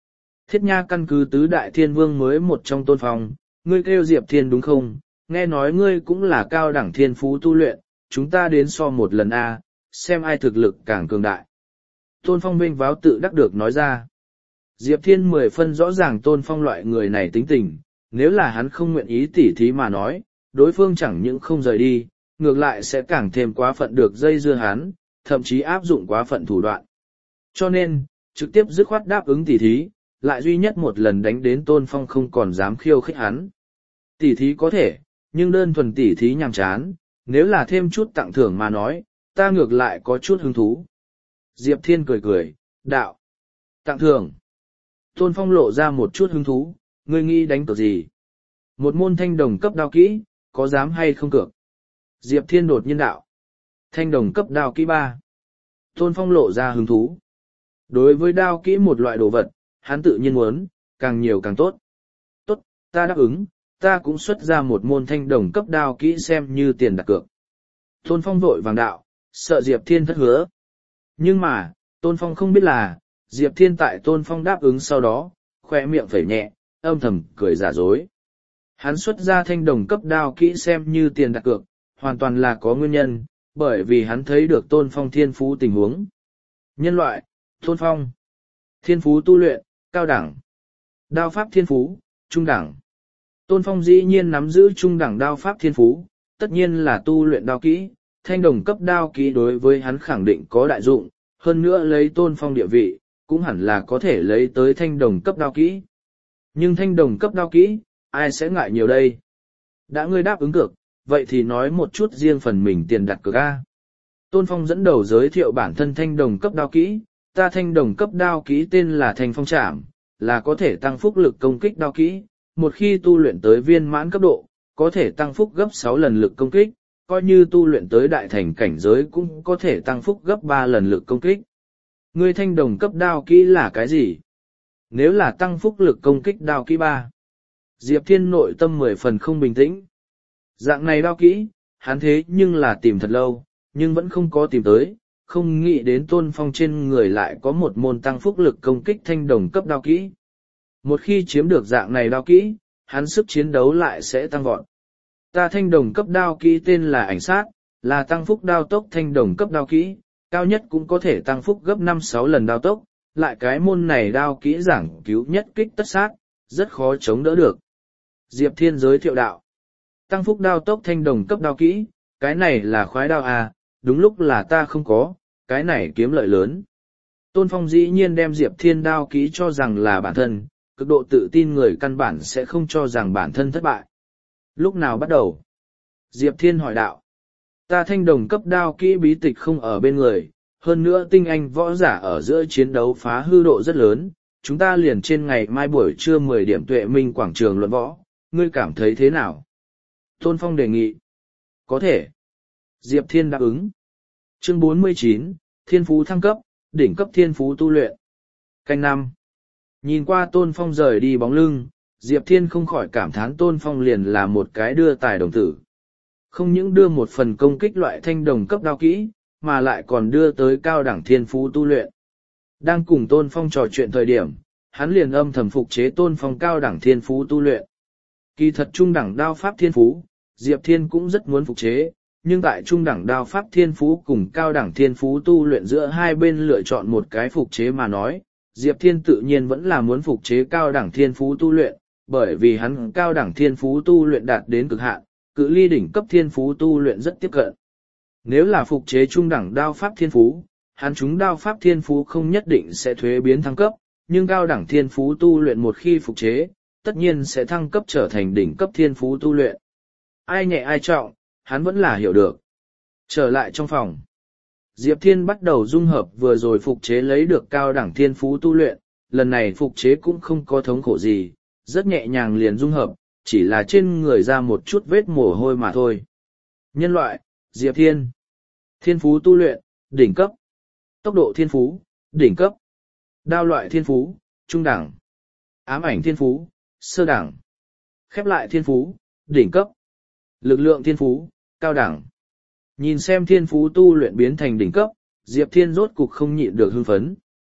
Thiết Nha căn cứ tứ đại thiên vương mới một trong Tôn Phong, ngươi kêu Diệp Thiên đúng không? Nghe nói ngươi cũng là cao đẳng thiên phú tu luyện, chúng ta đến so một lần a, xem ai thực lực càng cường đại. Tôn Phong vênh váo tự đắc được nói ra. Diệp Thiên 10 phân rõ ràng Tôn Phong loại người này tính tình, nếu là hắn không nguyện ý tỉ thí mà nói, đối phương chẳng những không rời đi, ngược lại sẽ càng thêm quá phận được dây dưa hắn, thậm chí áp dụng quá phận thủ đoạn. Cho nên, trực tiếp dứt khoát đáp ứng tỉ thí, lại duy nhất một lần đánh đến Tôn Phong không còn dám khiêu khích hắn. Tỉ thí có thể, nhưng đơn thuần tỉ thí nhàm chán, nếu là thêm chút tặng thưởng mà nói, ta ngược lại có chút hứng thú. Diệp Thiên cười cười, đạo. Tặng thưởng. Tôn Phong lộ ra một chút hứng thú, ngươi nghĩ đánh cược gì? Một môn thanh đồng cấp đao kỹ, có dám hay không cược? Diệp Thiên đột nhiên đạo. Thanh đồng cấp đao kỹ 3. Tôn Phong lộ ra hứng thú. Đối với đao kỹ một loại đồ vật, hắn tự nhiên muốn, càng nhiều càng tốt. Tốt, ta đáp ứng, ta cũng xuất ra một môn thanh đồng cấp đao kỹ xem như tiền đặt cược. Tôn Phong vội vàng đạo, sợ Diệp Thiên thất hứa. Nhưng mà, Tôn Phong không biết là, Diệp Thiên tại Tôn Phong đáp ứng sau đó, khoe miệng phẩy nhẹ, âm thầm cười giả dối. Hắn xuất ra thanh đồng cấp đao kỹ xem như tiền đặt cược, hoàn toàn là có nguyên nhân, bởi vì hắn thấy được Tôn Phong thiên phú tình huống. Nhân loại, Tôn Phong. Thiên phú tu luyện, cao đẳng. Đao pháp thiên phú, trung đẳng. Tôn Phong dĩ nhiên nắm giữ trung đẳng đao pháp thiên phú, tất nhiên là tu luyện đao kỹ, thanh đồng cấp đao kỹ đối với hắn khẳng định có đại dụng, hơn nữa lấy Tôn Phong địa vị, cũng hẳn là có thể lấy tới thanh đồng cấp đao kỹ. Nhưng thanh đồng cấp đao kỹ, ai sẽ ngại nhiều đây? Đã ngươi đáp ứng cược, vậy thì nói một chút riêng phần mình tiền đặt cược a. Tôn Phong dẫn đầu giới thiệu bản thân thanh đồng cấp đao kỹ, ta thanh đồng cấp đao kỹ tên là Thanh Phong Trảm, là có thể tăng phúc lực công kích đao kỹ, một khi tu luyện tới viên mãn cấp độ, có thể tăng phúc gấp 6 lần lực công kích, coi như tu luyện tới đại thành cảnh giới cũng có thể tăng phúc gấp 3 lần lực công kích. Ngươi thanh đồng cấp đao kỹ là cái gì? Nếu là tăng phúc lực công kích đao kỹ 3. Diệp Thiên nội tâm 10 phần không bình tĩnh. Dạng này đao kỹ, hắn thế nhưng là tìm thật lâu, nhưng vẫn không có tìm tới, không nghĩ đến Tôn Phong trên người lại có một môn tăng phúc lực công kích thanh đồng cấp đao kỹ. Một khi chiếm được dạng này đao kỹ, hắn sức chiến đấu lại sẽ tăng vọt. Ta thanh đồng cấp đao kỹ tên là ảnh sát, là tăng phúc đao tốc thanh đồng cấp đao kỹ, cao nhất cũng có thể tăng phúc gấp 5-6 lần đao tốc, lại cái môn này đao kỹ giảng cứu nhất kích tất sát, rất khó chống đỡ được. Diệp Thiên giới thiệu đạo. Tăng phúc đao tốc thanh đồng cấp đao kỹ, cái này là khoái đao à, đúng lúc là ta không có, cái này kiếm lợi lớn. Tôn Phong dĩ nhiên đem Diệp Thiên đao kỹ cho rằng là bản thân, cực độ tự tin người căn bản sẽ không cho rằng bản thân thất bại. Lúc nào bắt đầu? Diệp Thiên hỏi đạo. Ta thanh đồng cấp đao kỹ bí tịch không ở bên người, hơn nữa tinh anh võ giả ở giữa chiến đấu phá hư độ rất lớn, chúng ta liền trên ngày mai buổi trưa 10 điểm Tuệ Minh quảng trường luận võ, ngươi cảm thấy thế nào? Tôn Phong đề nghị. Có thể. Diệp Thiên đáp ứng. Chương 49, Thiên phú thăng cấp, đỉnh cấp thiên phú tu luyện. Canh 5. Nhìn qua Tôn Phong rời đi bóng lưng, Diệp Thiên không khỏi cảm thán Tôn Phong liền là một cái đưa tài đồng tử. Không những đưa một phần công kích loại thanh đồng cấp đao kỹ, mà lại còn đưa tới cao đẳng thiên phú tu luyện. Đang cùng Tôn Phong trò chuyện thời điểm, hắn liền âm thầm phục chế Tôn Phong cao đẳng thiên phú tu luyện. Kỳ thật trung đẳng đao pháp thiên phú, Diệp Thiên cũng rất muốn phục chế, nhưng tại trung đẳng đao pháp thiên phú cùng cao đẳng thiên phú tu luyện giữa hai bên lựa chọn một cái phục chế mà nói, Diệp Thiên tự nhiên vẫn là muốn phục chế cao đẳng thiên phú tu luyện, bởi vì hắn cao đẳng thiên phú tu luyện đạt đến cực hạn, cự ly đỉnh cấp thiên phú tu luyện rất tiếp cận. Nếu là phục chế trung đẳng đao pháp thiên phú, hắn chúng đao pháp thiên phú không nhất định sẽ thuế biến thăng cấp, nhưng cao đẳng thiên phú tu luyện một khi phục chế, tất nhiên sẽ thăng cấp trở thành đỉnh cấp thiên phú tu luyện. Ai nhẹ ai trọng, hắn vẫn là hiểu được. Trở lại trong phòng, Diệp Thiên bắt đầu dung hợp vừa rồi phục chế lấy được cao đẳng thiên phú tu luyện, lần này phục chế cũng không có thống khổ gì, rất nhẹ nhàng liền dung hợp, chỉ là trên người ra một chút vết mồ hôi mà thôi. Nhân loại, Diệp Thiên. Thiên phú tu luyện, đỉnh cấp. Tốc độ thiên phú, đỉnh cấp. Đao loại thiên phú, trung đẳng. Ám ảnh thiên phú, sơ đẳng. Khép lại thiên phú, đỉnh cấp. Lực lượng thiên phú, cao đẳng. Nhìn xem thiên phú tu luyện biến thành đỉnh cấp, Diệp Thiên rốt cục không nhịn được hưng phấn.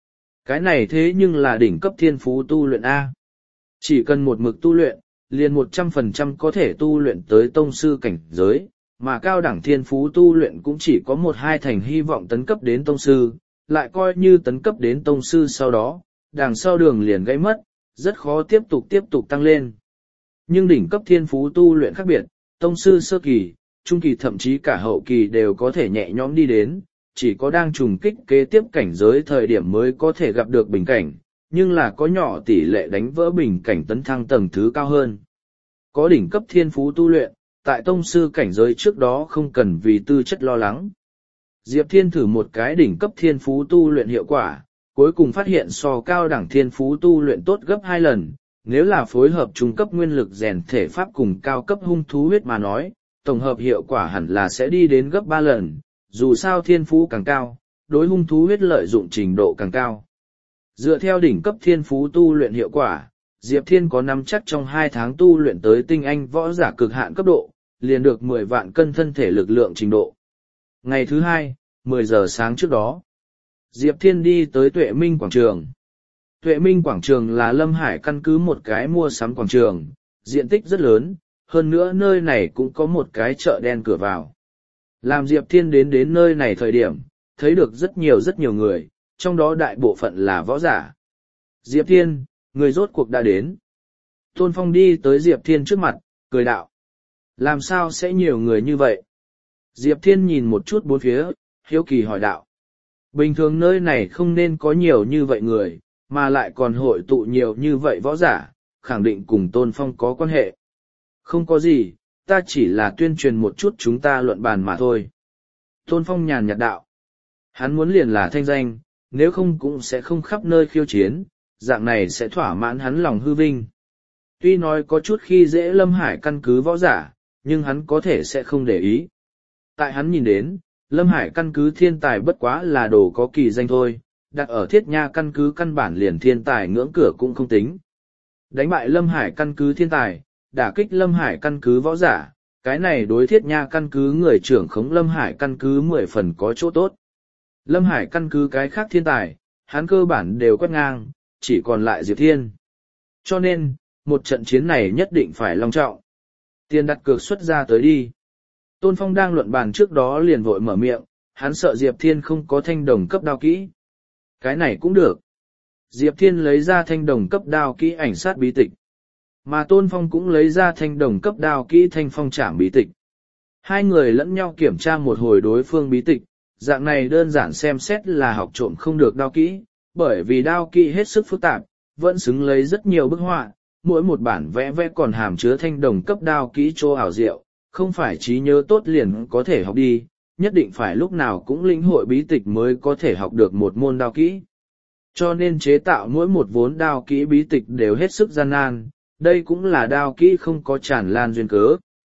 Cái này thế nhưng là đỉnh cấp thiên phú tu luyện A. Chỉ cần một mực tu luyện, liền 100% có thể tu luyện tới tông sư cảnh giới, mà cao đẳng thiên phú tu luyện cũng chỉ có 1-2 thành hy vọng tấn cấp đến tông sư, lại coi như tấn cấp đến tông sư sau đó, đằng sau đường liền gãy mất, rất khó tiếp tục tăng lên. Nhưng đỉnh cấp thiên phú tu luyện khác biệt, tông sư sơ kỳ, trung kỳ thậm chí cả hậu kỳ đều có thể nhẹ nhõm đi đến, chỉ có đang trùng kích kế tiếp cảnh giới thời điểm mới có thể gặp được bình cảnh, nhưng là có nhỏ tỷ lệ đánh vỡ bình cảnh tấn thăng tầng thứ cao hơn. Có đỉnh cấp thiên phú tu luyện, tại tông sư cảnh giới trước đó không cần vì tư chất lo lắng. Diệp Thiên thử một cái đỉnh cấp thiên phú tu luyện hiệu quả, cuối cùng phát hiện so cao đẳng thiên phú tu luyện tốt gấp 2 lần, nếu là phối hợp trung cấp nguyên lực rèn thể pháp cùng cao cấp hung thú huyết mà nói, tổng hợp hiệu quả hẳn là sẽ đi đến gấp 3 lần, dù sao thiên phú càng cao, đối hung thú huyết lợi dụng trình độ càng cao. Dựa theo đỉnh cấp thiên phú tu luyện hiệu quả, Diệp Thiên có nắm chắc trong 2 tháng tu luyện tới tinh anh võ giả cực hạn cấp độ, liền được 10 vạn cân thân thể lực lượng trình độ. Ngày thứ 2, 10 giờ sáng trước đó, Diệp Thiên đi tới Tuệ Minh Quảng Trường. Tuệ Minh Quảng Trường là Lâm Hải căn cứ một cái mua sắm quảng trường, diện tích rất lớn, hơn nữa nơi này cũng có một cái chợ đen cửa vào. Làm Diệp Thiên đến nơi này thời điểm, thấy được rất nhiều người, trong đó đại bộ phận là võ giả. Diệp Thiên, người rốt cuộc đã đến. Tôn Phong đi tới Diệp Thiên trước mặt, cười đạo. Làm sao sẽ nhiều người như vậy? Diệp Thiên nhìn một chút bốn phía, hiếu kỳ hỏi đạo. Bình thường nơi này không nên có nhiều như vậy người, mà lại còn hội tụ nhiều như vậy võ giả, khẳng định cùng Tôn Phong có quan hệ. Không có gì, ta chỉ là tuyên truyền một chút chúng ta luận bàn mà thôi. Tôn Phong nhàn nhạt đạo. Hắn muốn liền là thanh danh, nếu không cũng sẽ không khắp nơi khiêu chiến, dạng này sẽ thỏa mãn hắn lòng hư vinh. Tuy nói có chút khi dễ Lâm Hải căn cứ võ giả, nhưng hắn có thể sẽ không để ý. Tại hắn nhìn đến, Lâm Hải căn cứ thiên tài bất quá là đồ có kỳ danh thôi, đặt ở Thiết Nha căn cứ căn bản liền thiên tài ngưỡng cửa cũng không tính. Đánh bại Lâm Hải căn cứ thiên tài, đả kích Lâm Hải căn cứ võ giả, cái này đối Thiết Nha căn cứ người trưởng khống Lâm Hải căn cứ 10 phần có chỗ tốt. Lâm Hải căn cứ cái khác thiên tài, hắn cơ bản đều quét ngang, chỉ còn lại Diệp Thiên. Cho nên, một trận chiến này nhất định phải long trọng. Tiền đặt cược xuất ra tới đi. Tôn Phong đang luận bàn trước đó liền vội mở miệng, hắn sợ Diệp Thiên không có thanh đồng cấp đao kỹ. Cái này cũng được. Diệp Thiên lấy ra thanh đồng cấp đao kỹ ảnh sát bí tịch. Mà Tôn Phong cũng lấy ra thanh đồng cấp đao kỹ thanh phong trảm bí tịch. Hai người lẫn nhau kiểm tra một hồi đối phương bí tịch, dạng này đơn giản xem xét là học trộm không được đao kỹ, bởi vì đao kỹ hết sức phức tạp, vẫn xứng lấy rất nhiều bức họa, mỗi một bản vẽ còn hàm chứa thanh đồng cấp đao kỹ chỗ ảo diệu, không phải trí nhớ tốt liền có thể học đi, nhất định phải lúc nào cũng lĩnh hội bí tịch mới có thể học được một môn đao kỹ. Cho nên chế tạo mỗi một vốn đao kỹ bí tịch đều hết sức gian nan, đây cũng là đao kỹ không có tràn lan duyên cớ.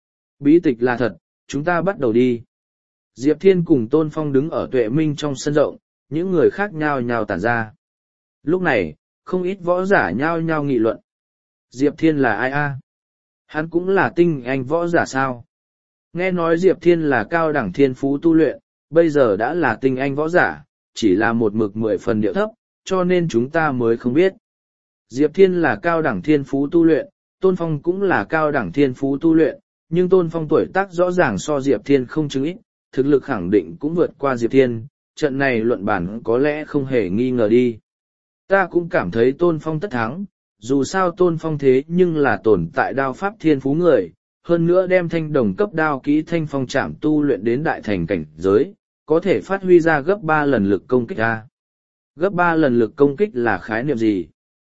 Bí tịch là thật, chúng ta bắt đầu đi. Diệp Thiên cùng Tôn Phong đứng ở Tuệ Minh trong sân rộng, những người khác nhao nhao tản ra. Lúc này, không ít võ giả nhao nhao nghị luận. Diệp Thiên là ai a? Hắn cũng là tinh anh võ giả sao? Nghe nói Diệp Thiên là cao đẳng thiên phú tu luyện, bây giờ đã là tinh anh võ giả, chỉ là một mực 10 phần điệu thấp, cho nên chúng ta mới không biết. Diệp Thiên là cao đẳng thiên phú tu luyện, Tôn Phong cũng là cao đẳng thiên phú tu luyện, nhưng Tôn Phong tuổi tác rõ ràng so Diệp Thiên không chứng ít, thực lực khẳng định cũng vượt qua Diệp Thiên, trận này luận bản có lẽ không hề nghi ngờ đi. Ta cũng cảm thấy Tôn Phong tất thắng, dù sao Tôn Phong thế nhưng là tồn tại đao pháp thiên phú người, hơn nữa đem thanh đồng cấp đao kỹ thanh phong trảm tu luyện đến đại thành cảnh giới, có thể phát huy ra gấp 3 lần lực công kích ra. Gấp 3 lần lực công kích là khái niệm gì?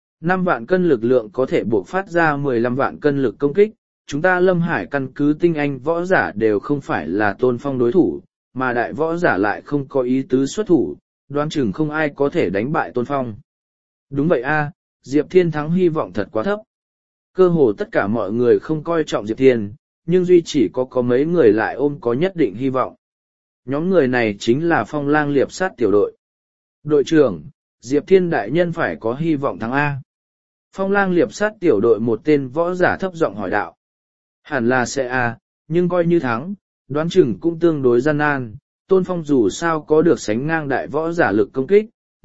5 vạn cân lực lượng có thể buộc phát ra 15 vạn cân lực công kích, chúng ta Lâm Hải căn cứ tinh anh võ giả đều không phải là Tôn Phong đối thủ, mà đại võ giả lại không có ý tứ xuất thủ, đoán chừng không ai có thể đánh bại Tôn Phong. Đúng vậy a, Diệp Thiên thắng hy vọng thật quá thấp. Cơ hồ tất cả mọi người không coi trọng Diệp Thiên, nhưng duy chỉ có mấy người lại ôm có nhất định hy vọng. Nhóm người này chính là Phong Lang Liệp Sát tiểu đội. Đội trưởng, Diệp Thiên đại nhân phải có hy vọng thắng A. Phong Lang Liệp Sát tiểu đội một tên võ giả thấp giọng hỏi đạo. Hẳn là sẽ A, nhưng coi như thắng, đoán chừng cũng tương đối gian nan. Tôn Phong dù sao có được sánh ngang đại võ giả lực công kích,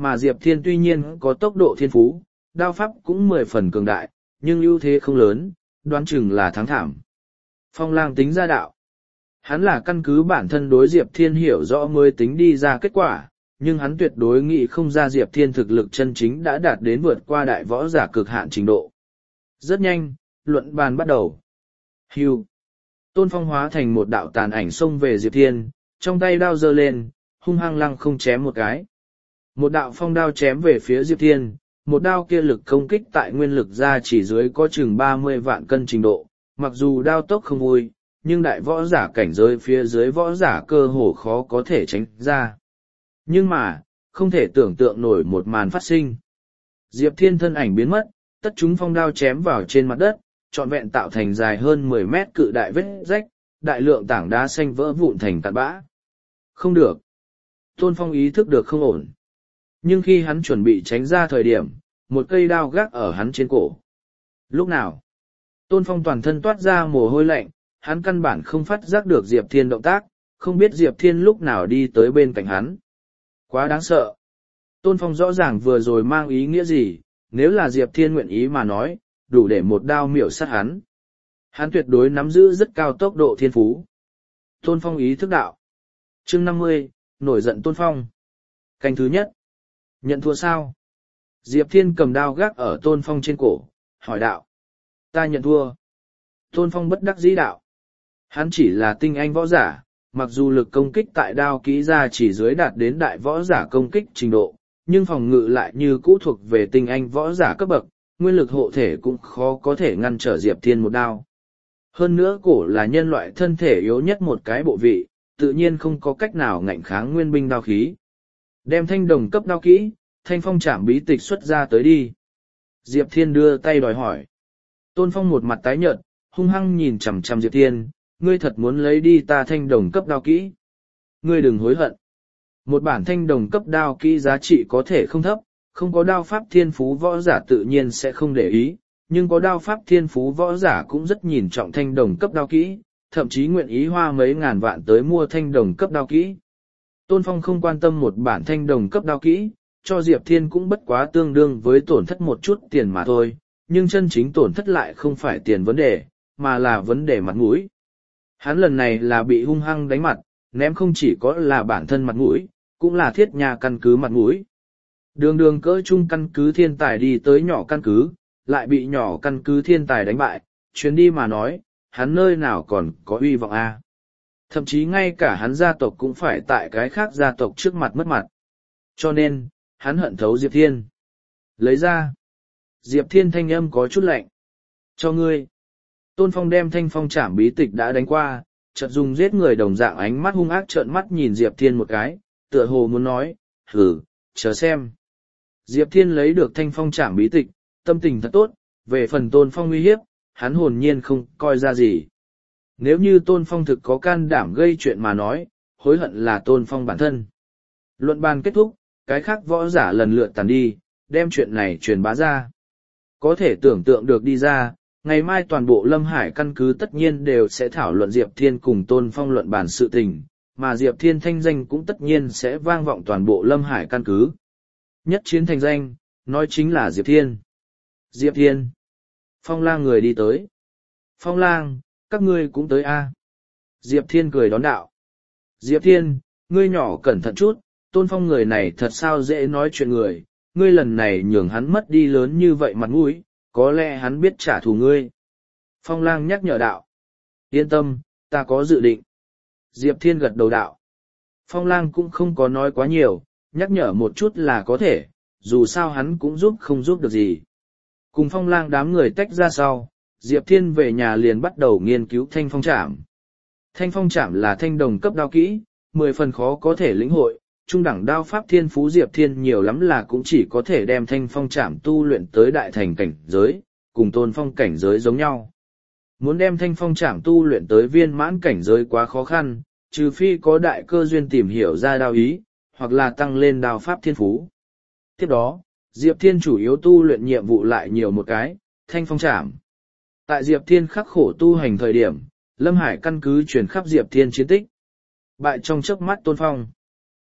mà Diệp Thiên tuy nhiên có tốc độ thiên phú, đao pháp cũng 10 phần cường đại, nhưng ưu thế không lớn, đoán chừng là thắng thảm. Phong Lang tính ra đạo. Hắn là căn cứ bản thân đối Diệp Thiên hiểu rõ mới tính đi ra kết quả, nhưng hắn tuyệt đối nghĩ không ra Diệp Thiên thực lực chân chính đã đạt đến vượt qua đại võ giả cực hạn trình độ. Rất nhanh, luận bàn bắt đầu. Hưu. Tôn Phong hóa thành một đạo tàn ảnh xông về Diệp Thiên, trong tay đao giơ lên, hung hăng lăng không chém một cái. Một đạo phong đao chém về phía Diệp Thiên, một đao kia lực công kích tại nguyên lực ra chỉ dưới có chừng 30 vạn cân trình độ, mặc dù đao tốc không vui, nhưng đại võ giả cảnh giới phía dưới võ giả cơ hồ khó có thể tránh ra. Nhưng mà, không thể tưởng tượng nổi một màn phát sinh. Diệp Thiên thân ảnh biến mất, tất chúng phong đao chém vào trên mặt đất, trọn vẹn tạo thành dài hơn 10 mét cự đại vết rách, đại lượng tảng đá xanh vỡ vụn thành tạt bã. Không được. Tôn Phong ý thức được không ổn. Nhưng khi hắn chuẩn bị tránh ra thời điểm, một cây đao gác ở hắn trên cổ. Lúc nào? Tôn Phong toàn thân toát ra mồ hôi lạnh, hắn căn bản không phát giác được Diệp Thiên động tác, không biết Diệp Thiên lúc nào đi tới bên cạnh hắn. Quá đáng sợ. Tôn Phong rõ ràng vừa rồi mang ý nghĩa gì, nếu là Diệp Thiên nguyện ý mà nói, đủ để một đao miểu sát hắn. Hắn tuyệt đối nắm giữ rất cao tốc độ thiên phú. Tôn Phong ý thức đạo. Chương 50, nổi giận Tôn Phong. Canh thứ nhất. Nhận thua sao? Diệp Thiên cầm đao gác ở Tôn Phong trên cổ, hỏi đạo. Ta nhận thua. Tôn Phong bất đắc dĩ đạo. Hắn chỉ là tinh anh võ giả, mặc dù lực công kích tại đao kỹ ra chỉ dưới đạt đến đại võ giả công kích trình độ, nhưng phòng ngự lại như cũ thuộc về tinh anh võ giả cấp bậc, nguyên lực hộ thể cũng khó có thể ngăn trở Diệp Thiên một đao. Hơn nữa cổ là nhân loại thân thể yếu nhất một cái bộ vị, tự nhiên không có cách nào ngạnh kháng nguyên binh đao khí. Đem thanh đồng cấp đao kỹ, thanh phong trảm bí tịch xuất ra tới đi. Diệp Thiên đưa tay đòi hỏi. Tôn Phong một mặt tái nhợt, hung hăng nhìn chằm chằm Diệp Thiên, ngươi thật muốn lấy đi ta thanh đồng cấp đao kỹ. Ngươi đừng hối hận. Một bản thanh đồng cấp đao kỹ giá trị có thể không thấp, không có đao pháp thiên phú võ giả tự nhiên sẽ không để ý, nhưng có đao pháp thiên phú võ giả cũng rất nhìn trọng thanh đồng cấp đao kỹ, thậm chí nguyện ý hoa mấy ngàn vạn tới mua thanh đồng cấp đao kỹ. Tôn Phong không quan tâm một bản thanh đồng cấp đao kỹ, cho Diệp Thiên cũng bất quá tương đương với tổn thất một chút tiền mà thôi, nhưng chân chính tổn thất lại không phải tiền vấn đề, mà là vấn đề mặt mũi. Hắn lần này là bị hung hăng đánh mặt, ném không chỉ có là bản thân mặt mũi, cũng là thiết nhà căn cứ mặt mũi. Đường đường cỡ chung căn cứ thiên tài đi tới nhỏ căn cứ, lại bị nhỏ căn cứ thiên tài đánh bại, chuyến đi mà nói, hắn nơi nào còn có uy vọng a? Thậm chí ngay cả hắn gia tộc cũng phải tại cái khác gia tộc trước mặt mất mặt. Cho nên, hắn hận thấu Diệp Thiên. Lấy ra. Diệp Thiên thanh âm có chút lạnh. Cho ngươi. Tôn Phong đem thanh phong trảm bí tịch đã đánh qua, chợt dùng giết người đồng dạng ánh mắt hung ác trợn mắt nhìn Diệp Thiên một cái, tựa hồ muốn nói, hử, chờ xem. Diệp Thiên lấy được thanh phong trảm bí tịch, tâm tình thật tốt, về phần Tôn Phong uy hiếp, hắn hồn nhiên không coi ra gì. Nếu như Tôn Phong thực có can đảm gây chuyện mà nói, hối hận là Tôn Phong bản thân. Luận bàn kết thúc, cái khác võ giả lần lượt tàn đi, đem chuyện này truyền bá ra. Có thể tưởng tượng được đi ra, ngày mai toàn bộ Lâm Hải căn cứ tất nhiên đều sẽ thảo luận Diệp Thiên cùng Tôn Phong luận bàn sự tình, mà Diệp Thiên thanh danh cũng tất nhiên sẽ vang vọng toàn bộ Lâm Hải căn cứ. Nhất chiến thành danh, nói chính là Diệp Thiên. Diệp Thiên. Phong Lang người đi tới. Phong Lang, các ngươi cũng tới a. Diệp Thiên cười đón đạo. Diệp Thiên, ngươi nhỏ cẩn thận chút, Tôn Phong người này thật sao dễ nói chuyện người, ngươi lần này nhường hắn mất đi lớn như vậy mặt mũi, có lẽ hắn biết trả thù ngươi. Phong Lang nhắc nhở đạo. Yên tâm, ta có dự định. Diệp Thiên gật đầu đạo. Phong Lang cũng không có nói quá nhiều, nhắc nhở một chút là có thể, dù sao hắn cũng giúp không giúp được gì. Cùng Phong Lang đám người tách ra sau, Diệp Thiên về nhà liền bắt đầu nghiên cứu thanh phong trảm. Thanh phong trảm là thanh đồng cấp đao kỹ, 10 phần khó có thể lĩnh hội, trung đẳng đao pháp thiên phú Diệp Thiên nhiều lắm là cũng chỉ có thể đem thanh phong trảm tu luyện tới đại thành cảnh giới, cùng Tôn Phong cảnh giới giống nhau. Muốn đem thanh phong trảm tu luyện tới viên mãn cảnh giới quá khó khăn, trừ phi có đại cơ duyên tìm hiểu ra đao ý, hoặc là tăng lên đao pháp thiên phú. Tiếp đó, Diệp Thiên chủ yếu tu luyện nhiệm vụ lại nhiều một cái, thanh phong trảm. Tại Diệp Thiên khắc khổ tu hành thời điểm, Lâm Hải căn cứ truyền khắp Diệp Thiên chiến tích. Bại trong chớp mắt Tôn Phong.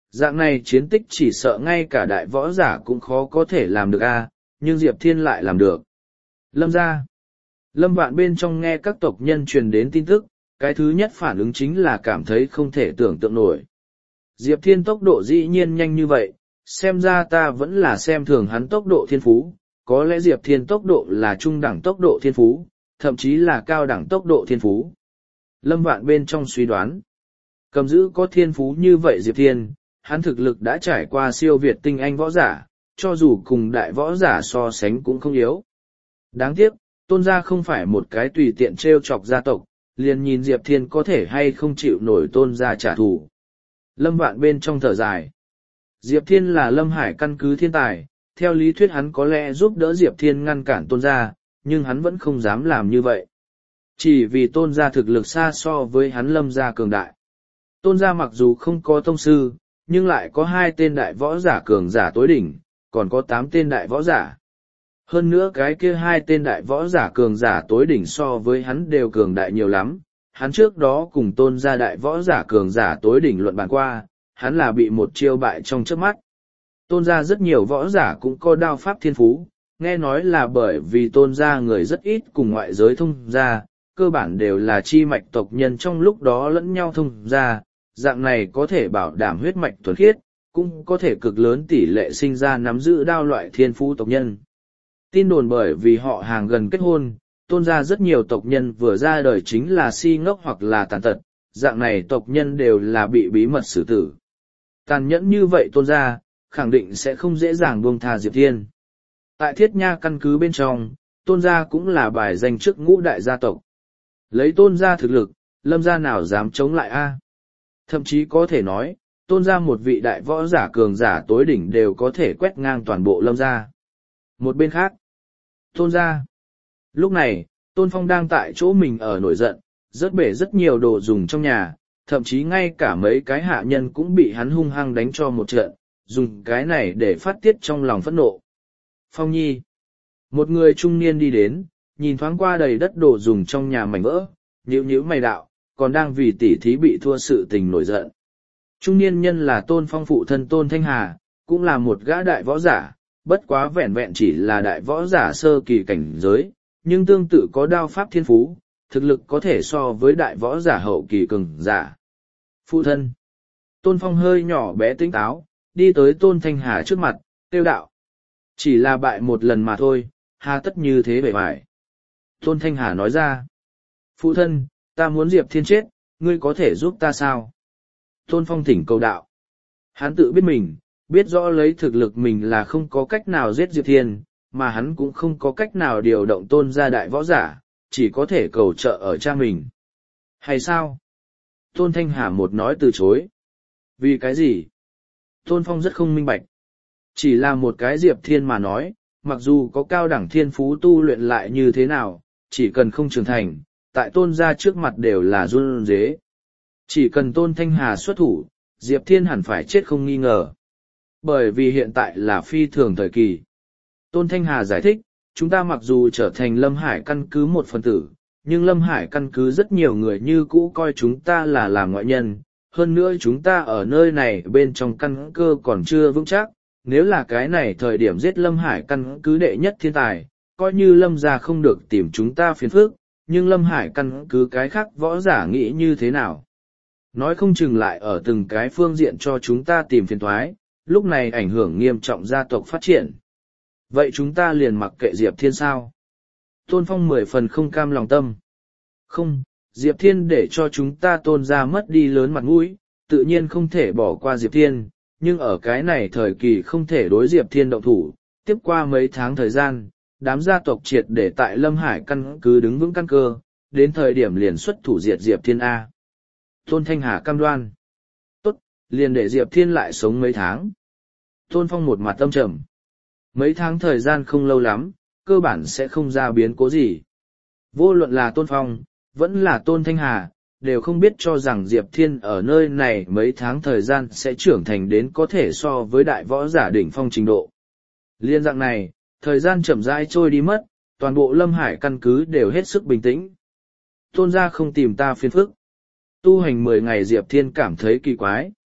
Dạng này chiến tích chỉ sợ ngay cả đại võ giả cũng khó có thể làm được a, nhưng Diệp Thiên lại làm được. Lâm gia. Lâm Vạn bên trong nghe các tộc nhân truyền đến tin tức, cái thứ nhất phản ứng chính là cảm thấy không thể tưởng tượng nổi. Diệp Thiên tốc độ dĩ nhiên nhanh như vậy, xem ra ta vẫn là xem thường hắn tốc độ thiên phú, có lẽ Diệp Thiên tốc độ là trung đẳng tốc độ thiên phú, thậm chí là cao đẳng tốc độ thiên phú. Lâm Vạn bên trong suy đoán, cầm giữ có thiên phú như vậy Diệp Thiên, hắn thực lực đã trải qua siêu việt tinh anh võ giả, cho dù cùng đại võ giả so sánh cũng không yếu. Đáng tiếc, Tôn gia không phải một cái tùy tiện trêu chọc gia tộc, liền nhìn Diệp Thiên có thể hay không chịu nổi Tôn gia trả thù. Lâm Vạn bên trong thở dài. Diệp Thiên là Lâm Hải căn cứ thiên tài, theo lý thuyết hắn có lẽ giúp đỡ Diệp Thiên ngăn cản Tôn gia, nhưng hắn vẫn không dám làm như vậy. Chỉ vì Tôn gia thực lực xa so với hắn Lâm gia cường đại. Tôn gia mặc dù không có tông sư, nhưng lại có 2 tên đại võ giả cường giả tối đỉnh, còn có 8 tên đại võ giả. Hơn nữa cái kia 2 tên đại võ giả cường giả tối đỉnh so với hắn đều cường đại nhiều lắm. Hắn trước đó cùng Tôn gia đại võ giả cường giả tối đỉnh luận bàn qua, hắn là bị một chiêu bại trong chớp mắt. Tôn gia rất nhiều võ giả cũng có đao pháp thiên phú, nghe nói là bởi vì Tôn gia người rất ít cùng ngoại giới thông gia, cơ bản đều là chi mạch tộc nhân trong lúc đó lẫn nhau thông gia, dạng này có thể bảo đảm huyết mạch thuần khiết, cũng có thể cực lớn tỷ lệ sinh ra nắm giữ đao loại thiên phú tộc nhân. Tin đồn bởi vì họ hàng gần kết hôn, Tôn gia rất nhiều tộc nhân vừa ra đời chính là si ngốc hoặc là tàn tật, dạng này tộc nhân đều là bị bí mật xử tử. Tàn nhẫn như vậy Tôn gia, khẳng định sẽ không dễ dàng buông tha Diệp Thiên. Tại Thiết Nha căn cứ bên trong, Tôn gia cũng là bài danh trước ngũ đại gia tộc. Lấy Tôn gia thực lực, Lâm gia nào dám chống lại a? Thậm chí có thể nói, Tôn gia một vị đại võ giả cường giả tối đỉnh đều có thể quét ngang toàn bộ Lâm gia. Một bên khác, Tôn gia. Lúc này, Tôn Phong đang tại chỗ mình ở nổi giận, rớt bể rất nhiều đồ dùng trong nhà, thậm chí ngay cả mấy cái hạ nhân cũng bị hắn hung hăng đánh cho một trận, dùng cái này để phát tiết trong lòng phẫn nộ. Phong Nhi. Một người trung niên đi đến, nhìn thoáng qua đầy đất đồ dùng trong nhà mảnh vỡ, nhíu nhíu mày đạo, còn đang vì tỉ thí bị thua sự tình nổi giận. Trung niên nhân là Tôn Phong phụ thân Tôn Thanh Hà, cũng là một gã đại võ giả, bất quá vẹn vẹn chỉ là đại võ giả sơ kỳ cảnh giới, nhưng tương tự có đao pháp thiên phú, thực lực có thể so với đại võ giả hậu kỳ cường giả. Phụ thân. Tôn Phong hơi nhỏ bé tinh táo, đi tới Tôn Thanh Hà trước mặt, tiêu đạo. Chỉ là bại một lần mà thôi, hà tất như thế bề bại. Tôn Thanh Hà nói ra. Phụ thân, ta muốn Diệp Thiên chết, ngươi có thể giúp ta sao? Tôn Phong thỉnh cầu đạo. Hắn tự biết mình, biết rõ lấy thực lực mình là không có cách nào giết Diệp Thiên, mà hắn cũng không có cách nào điều động Tôn gia đại võ giả, chỉ có thể cầu trợ ở cha mình. Hay sao? Tôn Thanh Hà một nói từ chối. Vì cái gì? Tôn Phong rất không minh bạch. Chỉ là một cái Diệp Thiên mà nói, mặc dù có cao đẳng thiên phú tu luyện lại như thế nào, chỉ cần không trưởng thành, tại Tôn gia trước mặt đều là run rế. Chỉ cần Tôn Thanh Hà xuất thủ, Diệp Thiên hẳn phải chết không nghi ngờ. Bởi vì hiện tại là phi thường thời kỳ. Tôn Thanh Hà giải thích, chúng ta mặc dù trở thành Lâm Hải căn cứ một phần tử, nhưng Lâm Hải căn cứ rất nhiều người như cũ coi chúng ta là làm ngoại nhân. Hơn nữa chúng ta ở nơi này bên trong căn cơ còn chưa vững chắc, nếu là cái này thời điểm giết Lâm Hải căn cứ đệ nhất thiên tài, coi như Lâm gia không được tìm chúng ta phiền phức, nhưng Lâm Hải căn cứ cái khác võ giả nghĩ như thế nào. Nói không chừng lại ở từng cái phương diện cho chúng ta tìm phiền toái, lúc này ảnh hưởng nghiêm trọng gia tộc phát triển. Vậy chúng ta liền mặc kệ Diệp Thiên sao? Tôn Phong 10 phần không cam lòng tâm. Không, Diệp Thiên để cho chúng ta Tôn gia mất đi lớn mặt mũi, tự nhiên không thể bỏ qua Diệp Thiên, nhưng ở cái này thời kỳ không thể đối Diệp Thiên động thủ. Tiếp qua mấy tháng thời gian, đám gia tộc triệt để tại Lâm Hải căn cứ đứng vững căn cơ, đến thời điểm liền xuất thủ diệt Diệp Thiên A. Tôn Thanh Hà cam đoan. Tốt, liền để Diệp Thiên lại sống mấy tháng. Tôn Phong một mặt tâm trầm. Mấy tháng thời gian không lâu lắm, cơ bản sẽ không ra biến cố gì. Vô luận là Tôn Phong, vẫn là Tôn Thanh Hà, đều không biết cho rằng Diệp Thiên ở nơi này mấy tháng thời gian sẽ trưởng thành đến có thể so với đại võ giả đỉnh phong trình độ. Liên dạng này, thời gian chậm rãi trôi đi mất, toàn bộ Lâm Hải căn cứ đều hết sức bình tĩnh. Tôn gia không tìm ta phiền phức. Tu hành 10 ngày Diệp Thiên cảm thấy kỳ quái.